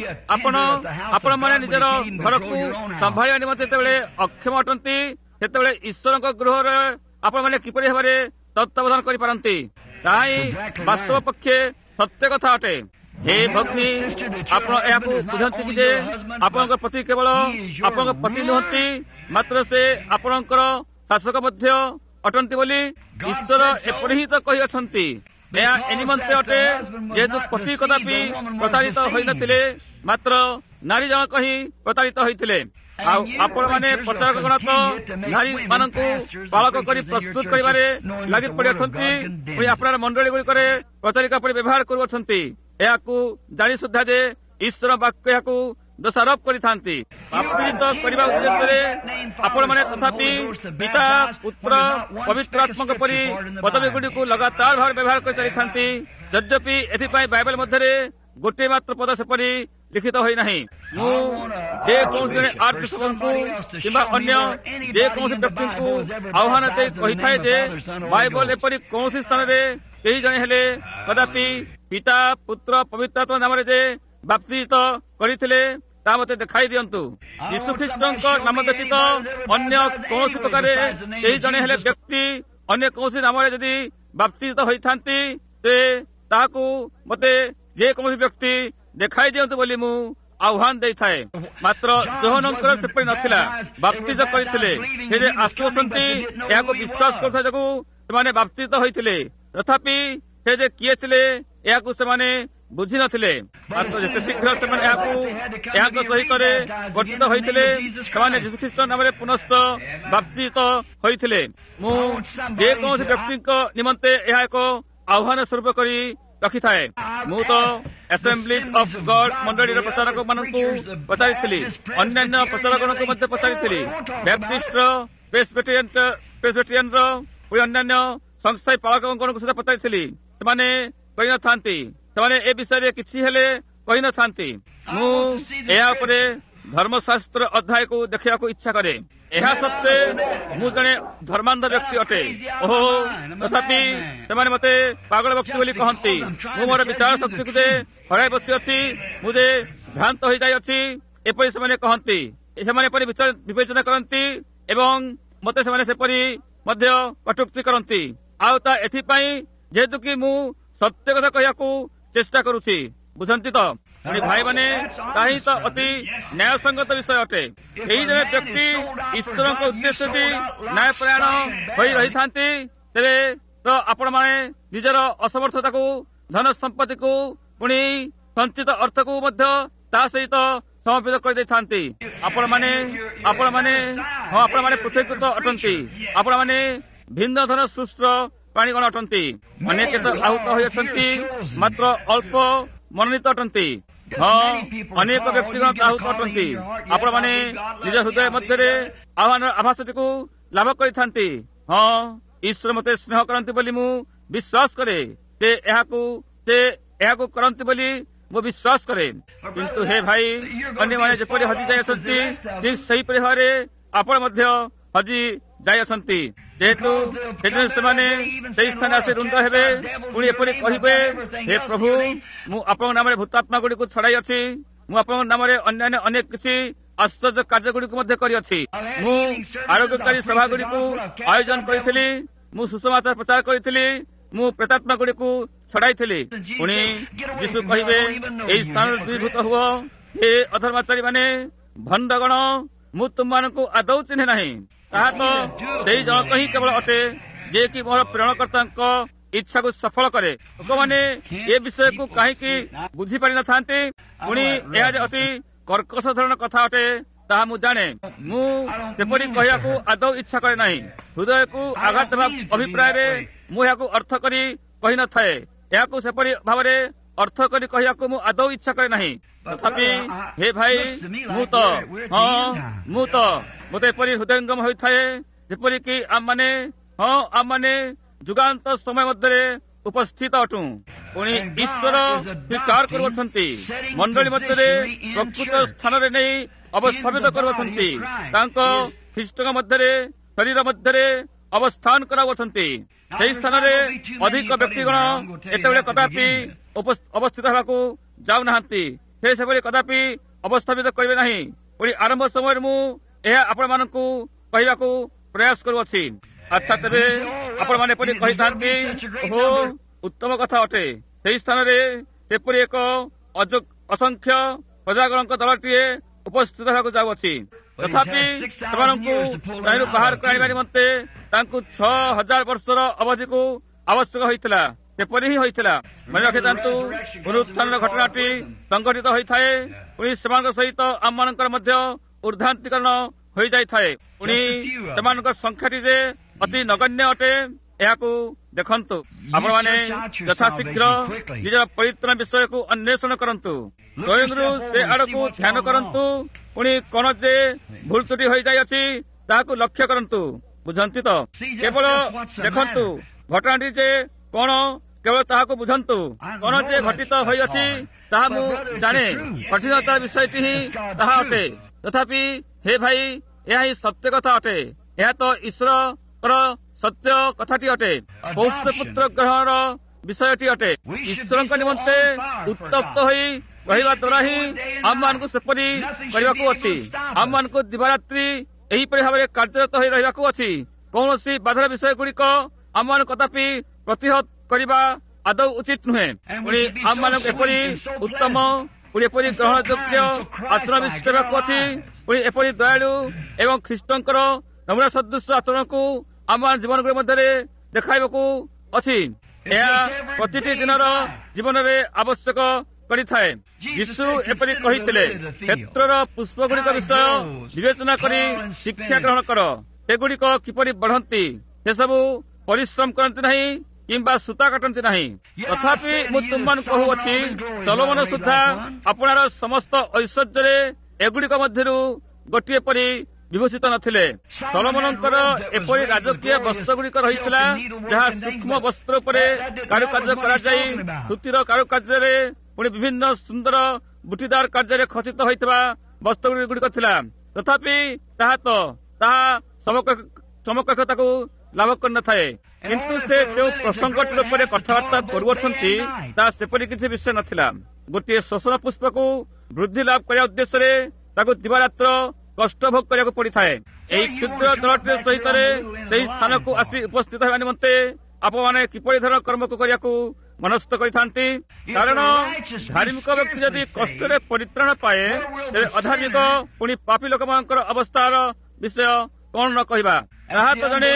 ଆପଣମାନେ ନିଜର ଘରକୁ ସମ୍ଭାଳିବା ନିମନ୍ତେ ଯେତେବେଳେ ଅକ୍ଷମ ଅଟନ୍ତି, ସେତେବେଳେ ଈଶ୍ୱରଙ୍କ ଗୃହରେ ଆପଣମାନେ କିପରି ଭାବରେ ତତ୍ତ୍ୱାବଧାନ କରିପାରନ୍ତି? ତାହା ହିଁ ବାସ୍ତବ ପକ୍ଷେ ସତ୍ୟ କଥା ଅଟେ। ହେ ଭଗ୍ନୀ, ଆପଣ ଏହାକୁ ବୁଝନ୍ତି କି ଯେ ଆପଣଙ୍କ ପତି କେବଳ ଆପଣଙ୍କ ପତି ନୁହନ୍ତି, ମାତ୍ର ସେ ଆପଣଙ୍କର ଶାସକ ମଧ୍ୟ ଅଟନ୍ତି ବୋଲି ଈଶ୍ୱର ଏପରି ହିଁ ତ କହିଅଛନ୍ତି। ଏହା ଏ ନିମନ୍ତେ ଅଟେ ଯେହେତୁ ପତି କଦାପି ପ୍ରତାରିତ ହୋଇନଥିଲେ, ମାତ୍ର ନାରୀ ଜଣକ ହିଁ ପ୍ରତାରିତ ହୋଇଥିଲେ। ଆଉ ଆପଣମାନେ ପ୍ରଚାରକଗଣ ତ ନାରୀ ମାନଙ୍କୁ ପାଳକ କରି ପ୍ରସ୍ତୁତ କରିବାରେ ଲାଗି ପଡ଼ିଅଛନ୍ତି। ପୁଣି ଆପଣଙ୍କ ମଣ୍ଡଳୀ ଗୁଡ଼ିକରେ ପ୍ରଚାରିକା ପରି ବ୍ୟବହାର କରୁଅଛନ୍ତି। ଏହାକୁ ଜାଣି ସୁଦ୍ଧା ଯେ ଈଶ୍ୱର ବାକ୍ୟ ଏହାକୁ ଦୋଷାରୋପ କରିଥାନ୍ତି। ବାପ୍ତିଜିତ କରିବା ଉଦ୍ଦେଶ୍ୟରେ ଆପଣମାନେ ତଥାପି ପିତା ପୁତ୍ର ପବିତ୍ର ଆତ୍ମାଙ୍କ ପରି ପଦବୀଗୁଡ଼ିକୁ ଲଗାତାର ଭାବରେ ବ୍ୟବହାର କରି ଚାଲିଥାନ୍ତି। ଯଦ୍ୟପି ଏଥିପାଇଁ ବାଇବେଲ ମଧ୍ୟରେ ଗୋଟିଏ ମାତ୍ର ପଦ ସେପରି ଲିଖିତ ହୋଇନାହିଁ। ମୁଁ ଯେକୌଣସି ଜଣେ ଆର୍କବିଶପଙ୍କୁ କିମ୍ବା ଅନ୍ୟ ଯେକୌଣସି ବ୍ୟକ୍ତିଙ୍କୁ ଆହ୍ୱାନ ଦେଇ କହିଥାଏ ଯେ ବାଇବଲ ଏପରି କୌଣସି ସ୍ଥାନରେ କେହି ଜଣେ ହେଲେ କଦାପି ପିତା ପୁତ୍ର ପବିତ୍ର ଆତ୍ମା ନାମରେ ଯେ ବାପ୍ତିଜିତ କରିଥିଲେ ତାହା ମୋତେ ଦେଖାଇ ଦିଅନ୍ତୁ। ଯୀଶୁଖ୍ରୀଷ୍ଟଙ୍କ ନାମ ବ୍ୟତୀତ ଅନ୍ୟ କୌଣସି ପ୍ରକାରେ କେହି ଜଣେ ହେଲେ ବ୍ୟକ୍ତି ଅନ୍ୟ କୌଣସି ନାମରେ ଯଦି ବାପ୍ତିଜିତ ହୋଇଥାନ୍ତି ସେ ତାହାକୁ ମୋତେ ଯେକୌଣସି ବ୍ୟକ୍ତି ଦେଖାଇ ଦିଅନ୍ତୁ ବୋଲି ମୁଁ ଆହ୍ୱାନ ଦେଇଥାଏ। ମାତ୍ର ଯୋହନଙ୍କର ସେପରି ନଥିଲା। ବାପ୍ତିଜିତ କରିଥିଲେ, ସେ ଯେ ଆସୁଅଛନ୍ତି ଏହାକୁ ବିଶ୍ୱାସ କରୁଥିବା ଯୋଗୁଁ ସେମାନେ ବାପ୍ତିଜିତ ହୋଇଥିଲେ। ତଥାପି ସେ ଯେ କିଏ ଥିଲେ ଏହାକୁ ସେମାନେ ବୁଝିନଥିଲେ। ମାତ୍ର ଯେତେ ଶୀଘ୍ର ସେମାନେ ଏହାଙ୍କ ସହିତରେ ଗଠିତ ହୋଇଥିଲେ ସେମାନେ ଯୀଶୁଖ୍ରୀଷ୍ଟ ନାମରେ ପୁନଶ୍ଚ ବାପ୍ତିଜିତ ହୋଇଥିଲେ। ମୁଁ ଯେକୌଣସି ବ୍ୟକ୍ତିଙ୍କ ନିମନ୍ତେ ଏହା ଏକ ଆହ୍ୱାନ ସ୍ୱରୂପ କରି ରଖିଥାଏ। ମୁଁ ତ ଆସେମ୍ବଲିଜ୍ ଅଫ୍ ଗଡ୍ ମଣ୍ଡଳୀର ପ୍ରଚାରକ ମାନଙ୍କୁ ପଚାରିଥିଲି, ଅନ୍ୟାନ୍ୟ ପ୍ରଚାରକଙ୍କୁ ମଧ୍ୟ ପଚାରିଥିଲି, ବ୍ୟାପ୍ଟିଷ୍ଟର ପ୍ରେସବିଟେରିଆନର ଅନ୍ୟାନ୍ୟ ସଂସ୍ଥାୟୀ ପାଳକମାନଙ୍କୁ ସୁଦ୍ଧା ପଚାରିଥିଲି। ସେମାନେ କହିନଥାନ୍ତି, ସେମାନେ ଏ ବିଷୟରେ କିଛି ହେଲେ କହିନଥାନ୍ତି। ମୁଁ ଏହା ଉପରେ ଧର୍ମଶାସ୍ତ୍ର ଅଧ୍ୟାୟକୁ ଦେଖିବାକୁ ଇଚ୍ଛା କରେ। ଏହା ସତ୍ତ୍ୱେ ମୁଁ ଜଣେ ଧର୍ମାନ୍ଧ ବ୍ୟକ୍ତି ଅଟେ। ଓହୋ, ତଥାପି ସେମାନେ ମୋତେ ପାଗଳ ବ୍ୟକ୍ତି ବୋଲି କହନ୍ତି। ମୁଁ ମୋର ବିଚାର ଶକ୍ତିକୁ ଯେ ହରାଇ ବସିଅଛି, ମୁଁ ଯେ ଭ୍ରାନ୍ତ ହୋଇଯାଇଅଛି ଏପରି ସେମାନେ କହନ୍ତି। ସେମାନେ ଏପରି ବିବେଚନା କରନ୍ତି ଏବଂ ମୋତେ ସେମାନେ ସେପରି ମଧ୍ୟ କଟୁକ୍ତି କରନ୍ତି। ଆଉ ତା ଏଥିପାଇଁ ଯେହେତୁ କି ମୁଁ ସତ୍ୟ କଥା କହିବାକୁ ଚେଷ୍ଟା କରୁଛି। ବୁଝନ୍ତି ତ ପୁଣି ଭାଇମାନେ, ତାହିଁ ତ ଅତି ନ୍ୟାୟସଙ୍ଗତ ବିଷୟ ଅଟେ। ଏହି ଜଣେ ବ୍ୟକ୍ତି ଈଶ୍ୱରଙ୍କ ଉଦ୍ଦେଶ୍ୟ ନ୍ୟାୟପରାୟଣ ହୋଇ ରହିଥାନ୍ତି ତେବେ ତ ଆପଣମାନେ ନିଜର ଅସମର୍ଥତାକୁ, ଧନ ସମ୍ପତ୍ତିକୁ, ପୁଣି ସଞ୍ଚିତ ଅର୍ଥକୁ ମଧ୍ୟ ତା ସହିତ ସମର୍ପିତ କରିଦେଇଥାନ୍ତି। ଆପଣମାନେ ପୃଥକୀକୃତ ଅଟନ୍ତି। ଆପଣମାନେ ଭିନ୍ନ ଧନ ସୃଷ୍ଟ ପ୍ରାଣୀଗଣ ଅଟନ୍ତି। ଅନେକ ଆହୁତ ହୋଇଅଛନ୍ତି, ମାତ୍ର ଅଳ୍ପ ମନୋନୀତ ଅଟନ୍ତି। ହଁ, ଅନେକ ବ୍ୟକ୍ତିଗଣ ଆହୁତ ଅଟନ୍ତି। ଆପଣମାନେ ନିଜ ହୃଦୟ ମଧ୍ୟରେ ଆହ୍ୱାନର ଆଭାସଟିକୁ ଲାଭ କରିଥାନ୍ତି। ହଁ, ଈଶ୍ୱର ମୋତେ ସ୍ନେହ କରନ୍ତି ବୋଲି ମୁଁ ବିଶ୍ୱାସ କରେ। ସେ ଏହାକୁ କରନ୍ତି ବୋଲି ମୁଁ ବିଶ୍ୱାସ କରେ। କିନ୍ତୁ ହେ ଭାଇ, ଅନ୍ୟମାନେ ଯେପରି ହଜି ଯାଇଅଛନ୍ତି ଠିକ୍ ସେହିପରି ଭାବରେ ଆପଣ ମଧ୍ୟ ହଜି ଯାଇଅଛନ୍ତି। ଯେହେତୁ ସେଦିନ ସେମାନେ ସେହି ସ୍ଥାନରେ ଆସି ରୁଣ୍ଡ ହେବେ, ପୁଣି ଏପରି କହିବେ, ହେ ପ୍ରଭୁ, ମୁଁ ଆପଣଙ୍କ ନାମରେ ଭୂତାତ୍ମା ଗୁଡ଼ିକୁ ଛଡ଼ାଇ ଅଛି। ମୁଁ ଆପଣଙ୍କ ନାମରେ ଅନ୍ୟାନ୍ୟ ଅନେକ କିଛି ଆଶ୍ଚର୍ଯ୍ୟ କାର୍ଯ୍ୟ ଗୁଡ଼ିକୁ ମଧ୍ୟ କରିଅଛି। ମୁଁ ଆରୋଗ୍ୟକାରୀ ସଭା ଗୁଡ଼ିକୁ ଆୟୋଜନ କରିଥିଲି। ମୁଁ ସୁସମାଚାର ପ୍ରଚାର କରିଥିଲି। ମୁଁ ପ୍ରେତାତ୍ମା ଗୁଡ଼ିକୁ ଛଡ଼ାଇଥିଲି। ପୁଣି ଯୀଶୁ କହିବେ, ଏହି ସ୍ଥାନରୁ ଦୂରୀଭୂତ ହୁଅ, ହେ ଅଧର୍ମାଚାରୀ ମାନେ, ଭଣ୍ଡଗଣ, ମୁଁ ତୁମମାନଙ୍କୁ ଆଦୌ ଚିହ୍ନେ ନାହିଁ। ତାହା ତ ସେହି ଜଣକ ହିଁ କେବଳ ଅଟେ ଯିଏକି ମୋର ପ୍ରେରଣକର୍ତ୍ତାଙ୍କ ଇଚ୍ଛାକୁ ସଫଳ କରେ। ଲୋକମାନେ ଏ ବିଷୟକୁ କାହିଁକି ବୁଝିପାରିନଥାନ୍ତି? ପୁଣି ଏହା ଯେ ଅତି କର୍କଶ ଧରଣ କଥା ଅଟେ ତାହା ମୁଁ ଜାଣେ। ମୁଁ ସେପରି କହିବାକୁ ଆଦୌ ଇଚ୍ଛା କରେ ନାହିଁ। ହୃଦୟକୁ ଆଘାତ ଦେବା ଅଭିପ୍ରାୟରେ ମୁଁ ଏହାକୁ ଅର୍ଥ କରି କହିନଥାଏ। ଏହାକୁ ସେପରି ଭାବରେ ଅର୍ଥ କରି କହିବାକୁ ମୁଁ ଆଦୌ ଇଚ୍ଛା କରେ ନାହିଁ। ତଥାପି ହେ ଭାଇ, ମୋତେ ଏପରି ହୃଦୟଙ୍ଗମ ହୋଇଥାଏ ଯେପରିକି ଆମମାନେ ଯୁଗାନ୍ତ ସମୟ ମଧ୍ୟରେ ଉପସ୍ଥିତ ଅଟୁ। ପୁଣି ଈଶ୍ୱର ସ୍ୱୀକାର କରୁଅଛନ୍ତି, ମଣ୍ଡଳୀ ମଧ୍ୟରେ ପ୍ରକୃତ ସ୍ଥାନରେ ନେଇ ଅବସ୍ଥାପିତ କରୁଅଛନ୍ତି। ତାଙ୍କ ଖ୍ରୀଷ୍ଟଙ୍କ ମଧ୍ୟରେ, ଶରୀର ମଧ୍ୟରେ ଅବସ୍ଥାନ କରାଉଅଛନ୍ତି। ସେହି ସ୍ଥାନରେ ଅଧିକ ବ୍ୟକ୍ତିଗଣ ଏତେବେଳେ କଦାପି ଅବସ୍ଥିତ ହେବାକୁ ଯାଉନାହାନ୍ତି। ସେ ସେଭଳି କଦାପି ଅବସ୍ଥାପିତ କରିବେ ନାହିଁ। ପୁଣି ଆରମ୍ଭ ସମୟରେ ମୁଁ ଏହା ଆପଣମାନଙ୍କୁ କହିବାକୁ ପ୍ରୟାସ କରୁଅଛି। ଆଚ୍ଛା, ତେବେ ଆପଣମାନେ ଏପରି କହିଥାନ୍ତି, ଓହୋ, ଉତ୍ତମ କଥା ଅଟେ। ସେହି ସ୍ଥାନରେ ସେପରି ଏକ ଅସଂଖ୍ୟ ପ୍ରଜାଗଣଙ୍କ ଦଳଟିଏ ଉପସ୍ଥିତ ହେବାକୁ ଯାଉଅଛି। ତଥାପି ସେମାନଙ୍କୁ ତାହିଁରୁ ବାହାରକୁ ଆଣିବା ନିମନ୍ତେ ତାଙ୍କୁ 6000 ବର୍ଷର ଅବଧିକୁ ଆବଶ୍ୟକ ହୋଇଥିଲା। ସେପରି ହିଁ ହୋଇଥିଲା। ମନେ ରଖିଥାନ୍ତୁ, ପୁନରୁତ୍ଥାନର ଘଟଣାଟି ସଂଘଟିତ ହୋଇଥାଏ। ପୁଣି ସେମାନଙ୍କ ସହିତ ଆମମାନଙ୍କର ମଧ୍ୟ ଉର୍ଦ୍ଧାନ୍ତୀକରଣ ହୋଇଯାଇଥାଏ। ପୁଣି ସେମାନଙ୍କ ସଂଖ୍ୟାଟି ଯେ ଅତି ନଗଣ୍ୟ ଅଟେ ଏହାକୁ ଦେଖନ୍ତୁ। ଆପଣମାନେ ଯଥାଶୀଘ୍ର ନିଜର ପରିତ୍ରାଣ ବିଷୟକୁ ଅନ୍ୱେଷଣ କରନ୍ତୁ। ସ୍ୱୟଂରୁ ସେ ଆଡ଼କୁ ଧ୍ୟାନ କରନ୍ତୁ। ପୁଣି କଣ ଯେ ଭୁଲ ତ୍ରୁଟି ହୋଇଯାଇଅଛି ତାହାକୁ ଲକ୍ଷ୍ୟ କରନ୍ତୁ। ବୁଝନ୍ତି ତ? କେବଳ ଦେଖନ୍ତୁ ଘଟଣାଟି ଯେ କଣ, କେବଳ ତାହାକୁ ବୁଝନ୍ତୁ। କଣ ଯେ ଘଟିତ ହୋଇଅଛି ତାହା ମୁଁ ଜାଣେ। କଠିନତା ବିଷୟଟି ହିଁ ତାହା ଅଟେ। ତଥାପି ହେ ଭାଇ, ଏହା ହିଁ ସତ୍ୟ କଥା ଅଟେ। ଏହା ତ ଈଶ୍ୱରଙ୍କର ସତ୍ୟ କଥାଟି ଅଟେ। ପୌଷ ପୁତ୍ର ଗ୍ରହଣର ବିଷୟଟି ଅଟେ। ଈଶ୍ୱରଙ୍କ ନିମନ୍ତେ ଉତ୍ତପ୍ତ ହୋଇ ରହିବା ଦ୍ୱାରା ହିଁ ଆମମାନଙ୍କୁ ସେପରି କରିବାକୁ ଅଛି। ଆମମାନଙ୍କୁ ଦିବାରାତ୍ରି ଏହିପରି ଭାବରେ କାର୍ଯ୍ୟରତ ହୋଇ ରହିବାକୁ ଅଛି। କୌଣସି ବାଧାର ବିଷୟ ଗୁଡ଼ିକ ଆମମାନଙ୍କୁ କଦାପି ପ୍ରତିହତ କରିବା ଆଦୌ ଉଚିତ ନୁହେଁ। ପୁଣି ଆମମାନଙ୍କୁ ଏପରି ଉତ୍ତମ, ପୁଣି ଏପରି ଗ୍ରହଣଯୋଗ୍ୟ ଆଚରଣ ବିଶିଷ୍ଟ ହେବାକୁ ଅଛି। ପୁଣି ଏପରି ଦୟାଳୁ ଏବଂ ଖ୍ରୀଷ୍ଟଙ୍କର ନମୁନା ସଦୃଶ ଆଚରଣକୁ ଆମ ଜୀବନଗୁଡ଼ିକ ମଧ୍ୟରେ ଦେଖାଇବାକୁ ଅଛି। ଏହା ପ୍ରତିଟି ଦିନର ଜୀବନରେ ଆବଶ୍ୟକ କରିଥାଏ। ଯୀଶୁ ଏପରି କହିଥିଲେ, କ୍ଷେତ୍ରର ପୁଷ୍ପଗୁଡ଼ିକ ବିଷୟ ବିବେଚନା କରି ଶିକ୍ଷା ଗ୍ରହଣ କର। ସେଗୁଡ଼ିକ କିପରି ବଢ଼ନ୍ତି, ସେସବୁ ପରିଶ୍ରମ କରନ୍ତି ନାହିଁ କିମ୍ବା ସୂତା କାଟନ୍ତି ନାହିଁ। ତଥାପି ମୁଁ ତୁମମାନଙ୍କୁ କହୁଅଛି, ସଲୋମନ ସୁଦ୍ଧା ଆପଣାର ସମସ୍ତ ଐଶ୍ୱର୍ଯ୍ୟରେ ଏଗୁଡ଼ିକ ମଧ୍ୟରୁ ଗୋଟିଏ ପରି ବିଭୂଷିତ ନଥିଲେ। ସଲୋମନଙ୍କର ଏପରି ରାଜକୀୟ ବସ୍ତ୍ରଗୁଡ଼ିକ ରହିଥିଲା ଯାହା ସୂକ୍ଷ୍ମ ବସ୍ତ୍ର ଉପରେ କାରୁକାର୍ଯ୍ୟ କରାଯାଇ ସୂତିର କାରୁକାର୍ଯ୍ୟରେ ପୁଣି ବିଭିନ୍ନ ସୁନ୍ଦର ବୁଟିଦାର କାର୍ଯ୍ୟରେ ଖଚିତ ହୋଇଥିବା ବସ୍ତ୍ରଗୁଡ଼ିକ ଥିଲା। ତଥାପି ତାହା ସମକକ୍ଷତାକୁ ଲାଭ କରିନଥାଏ। କିନ୍ତୁ ସେ ଯେଉଁ ପ୍ରସଙ୍ଗଟି ଉପରେ କଥାବାର୍ତ୍ତା କରୁଅଛନ୍ତି ତାହା ସେପରି କିଛି ବିଷୟ ନଥିଲା। ଗୋଟିଏ ଶୋଷଣ ପୁଷ୍ପକୁ ବୃଦ୍ଧି ଲାଭ କରିବା ଉଦ୍ଦେଶ୍ୟରେ ତାକୁ ଦିବାରାତ୍ର କଷ୍ଟ ଭୋଗ କରିବାକୁ ପଡ଼ିଥାଏ। ଏହି କ୍ଷୁଦ୍ର ଦଳଟିର ସହିତ ସେହି ସ୍ଥାନକୁ ଆସି ଉପସ୍ଥିତ ହେବା ନିମନ୍ତେ ଆପଣମାନେ କିପରି ଧରଣ କର୍ମକୁ କରିବାକୁ ମନସ୍ଥ କରିଥାନ୍ତି। କାରଣ ଧାର୍ମିକ ବ୍ୟକ୍ତି ଯଦି କଷ୍ଟରେ ପରିତ୍ରାଣ ପାଏ, ତେବେ ଅଧାର୍ମିକ ପୁଣି ପାପୀ ଲୋକମାନଙ୍କର ଅବସ୍ଥାର ବିଷୟ କଣ ନ କହିବା। ତାହା ତ ଜଣେ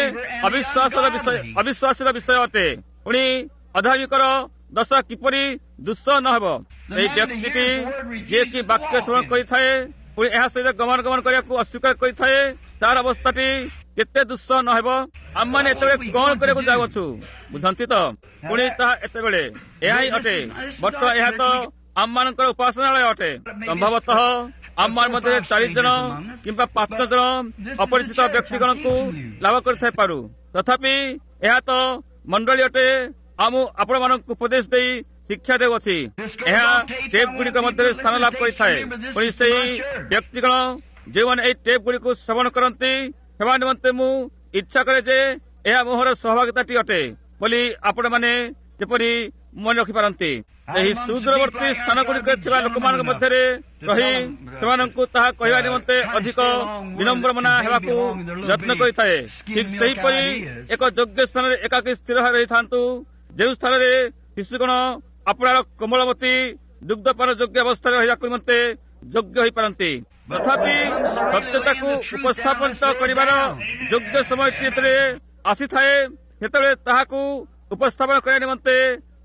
ଅବିଶ୍ୱାସୀର ବିଷୟ ଅଟେ। ପୁଣି ଅଧାର୍ମିକର ଦଶା କିପରି ଦୁଃସହ ନ ହେବ। ଏହି ବ୍ୟକ୍ତିଟି ଯିଏକି ବାକ୍ୟ ଶ୍ରବଣ କରିଥାଏ ପୁଣି ଏହା ସହିତ ଗମନ କରିବାକୁ ଅସ୍ୱୀକାର କରିଥାଏ, ତାର ଅବସ୍ଥାଟି କେତେ ଦୁଃସହ ନ ହେବ। ଆମମାନେ ଏତେବେଳେ କଣ କରିବାକୁ ଯାଉଅଛୁ, ବୁଝନ୍ତି ତ? ପୁଣି ତାହା ଏତେବେଳେ ଏହା ହିଁ ଅଟେ। ବର୍ତ୍ତମାନ ଏହା ତ ଆମମାନଙ୍କର ଉପାସନାଳୟ ଅଟେ। ସମ୍ଭବତଃ ଆମ ମଧ୍ୟରେ 40 ଜଣ କିମ୍ବା 5 ଜଣ ଅପରିଚିତ ବ୍ୟକ୍ତିଗଣକୁ ଲାଭ କରିଥାଇପାରୁ। ତଥାପି ଏହା ତ ମଣ୍ଡଳୀ ଅଟେ। ଆପଣମାନଙ୍କୁ ଉପଦେଶ ଦେଇ ଶିକ୍ଷା ଦେଉଅଛି। ଏହା ଟେପ୍ ଗୁଡ଼ିକ ମଧ୍ୟରେ ସ୍ଥାନ ଲାଭ କରିଥାଏ। ପୁଣି ସେହି ବ୍ୟକ୍ତିଗଣ ଯେଉଁମାନେ ଏହି ଟେପ୍ ଗୁଡ଼ିକୁ ଶ୍ରବଣ କରନ୍ତି ହେବା ନିମନ୍ତେ ମୁଁ ଇଚ୍ଛା କରେ ଯେ ଏହା ମୋହର ସହଭାଗିତାଟି ଅଟେ ବୋଲି ଆପଣମାନେ ଯେପରି ମନେ ରଖିପାରନ୍ତି। ଏହି ସୁଦୂରବର୍ତ୍ତୀ ସ୍ଥାନ ଗୁଡ଼ିକରେ ଥିବା ଲୋକମାନଙ୍କ ମଧ୍ୟରେ ରହି ସେମାନଙ୍କୁ ତାହା କହିବା ନିମନ୍ତେ ଅଧିକ ବିନମ୍ରମନା ହେବାକୁ ଯତ୍ନ କରିଥାଏ। ଠିକ୍ ସେହିପରି ଏକ ଯୋଗ୍ୟ ସ୍ଥାନରେ ଏକାକୀ ସ୍ଥିର ରହିଥାନ୍ତୁ, ଯେଉଁ ସ୍ଥାନରେ ଶିଶୁଗଣ ଆପଣାର କୋମଳମତୀ ଦୁଗ୍ଧପାନ ଯୋଗ୍ୟ ଅବସ୍ଥାରେ ରହିବାକୁ ନିମନ୍ତେ ଯୋଗ୍ୟ ହୋଇପାରନ୍ତି। ତଥାପି ସତ୍ୟତାକୁ ଉପସ୍ଥାପିତ କରିବାର ଯୋଗ୍ୟ ସମୟଟି ଯେତେବେଳେ ଆସିଥାଏ, ସେତେବେଳେ ତାହାକୁ ଉପସ୍ଥାପନ କରିବା ନିମନ୍ତେ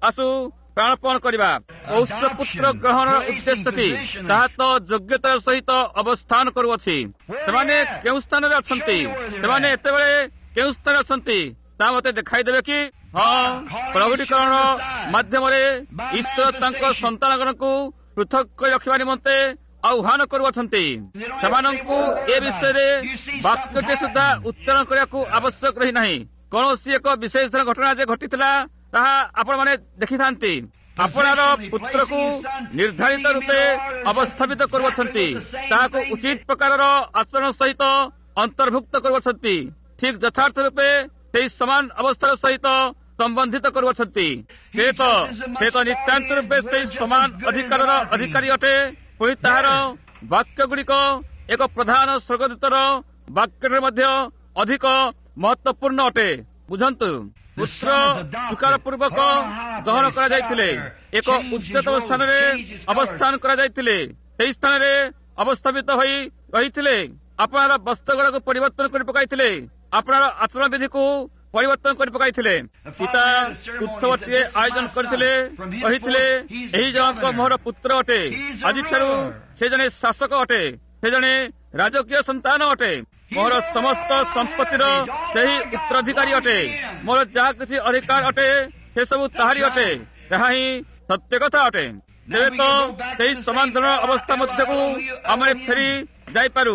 ପ୍ରାଣପଣ କରିବା। ପୌଷ ପୁତ୍ର ଗ୍ରହଣର ଉଦ୍ଦେଶ୍ୟଟି ତାହା ତ ଯୋଗ୍ୟତାର ସହିତ ଅବସ୍ଥାନ କରୁଅଛି। ସେମାନେ କେଉଁ ସ୍ଥାନରେ ଅଛନ୍ତି? ସେମାନେ ଏତେବେଳେ କେଉଁ ସ୍ଥାନରେ ଅଛନ୍ତି ତାହା ମୋତେ ଦେଖାଇଦେବେ କି? ହଁ, ପ୍ରଗଟୀକରଣ ମାଧ୍ୟମରେ ଈଶ୍ୱର ତାଙ୍କ ସନ୍ତାନଗଣକୁ ପୃଥକ କରି ରଖିବା ନିମନ୍ତେ ଆହ୍ୱାନ କରୁଅଛନ୍ତି। ସେମାନଙ୍କୁ ଏ ବିଷୟରେ ବାକ୍ୟଟି ସୁଦ୍ଧା ଉଚ୍ଚାରଣ କରିବାକୁ ଆବଶ୍ୟକ ରହିନାହିଁ। କୌଣସି ଏକ ବିଶେଷ ଘଟଣା ଯେ ଘଟିଥିଲା ତାହା ଆପଣମାନେ ଦେଖିଥାନ୍ତି। ଆପଣାର ପୁତ୍ରକୁ ନିର୍ଦ୍ଧାରିତ ରୂପେ ଅବସ୍ଥାପିତ କରୁଅଛନ୍ତି, ତାହାକୁ ଉଚିତ ପ୍ରକାରର ଆଚରଣ ସହିତ ଅନ୍ତର୍ଭୁକ୍ତ କରୁଅଛନ୍ତି, ଠିକ୍ ଯଥାର୍ଥ ରୂପେ ସେହି ସମାନ ଅବସ୍ଥାର ସହିତ ସମ୍ବନ୍ଧିତ କରୁଅଛନ୍ତି। ସେ ତ ନିତାନ୍ତ ରୂପେ ସେହି ସମାନ ଅଧିକାରର ଅଧିକାରୀ ଅଟେ। ପୁଣି ତାହାର ବାକ୍ୟ ଗୁଡ଼ିକ ଏକ ପ୍ରଧାନ ସ୍ୱର୍ଗଦୂତର ବାକ୍ୟଠାରୁ ମଧ୍ୟ ଅଧିକ ମହତ୍ୱପୂର୍ଣ୍ଣ ଅଟେ। ବୁଝନ୍ତୁ, ପୁତ୍ର ସ୍ୱୀକାର ପୂର୍ବକ ଗ୍ରହଣ କରାଯାଇଥିଲେ, ଏକ ଉଚ୍ଚତମ ସ୍ଥାନରେ ଅବସ୍ଥାନ କରାଯାଇଥିଲେ, ସେହି ସ୍ଥାନରେ ଅବସ୍ଥାପିତ ହୋଇ ରହିଥିଲେ, ଆପଣାର ବସ୍ତ୍ରଗୁଡ଼ାକୁ ପରିବର୍ତ୍ତନ କରି ପକାଇଥିଲେ, ଆପଣାର ଆଚରଣ ବିଧିକୁ ପରିବର୍ତ୍ତନ କରି ପକାଇଥିଲେ। ପିତା ଉତ୍ସବଟିଏ ଆୟୋଜନ କରିଥିଲେ, କହିଥିଲେ ଏହି ଜଣକ ମୋର ପୁତ୍ର ଅଟେ, ଆଜିଠାରୁ ସେ ଜଣେ ଶାସକ ଅଟେ, ସେ ଜଣେ ରାଜକୀୟ ସନ୍ତାନ ଅଟେ। ମୋର ସମସ୍ତ ସମ୍ପତ୍ତିର ସେହି ଉତ୍ତରାଧିକାରୀ ଅଟେ। ମୋର ଯାହା କିଛି ଅଧିକାର ଅଟେ ସେସବୁ ତାହାରି ଅଟେ। ତାହା ହିଁ ସତ୍ୟ କଥା ଅଟେ। ତେବେ ତ ସେହି ସମାଧାନ ଅବସ୍ଥା ମଧ୍ୟକୁ ଆମେ ଫେରି ଯାଇପାରୁ।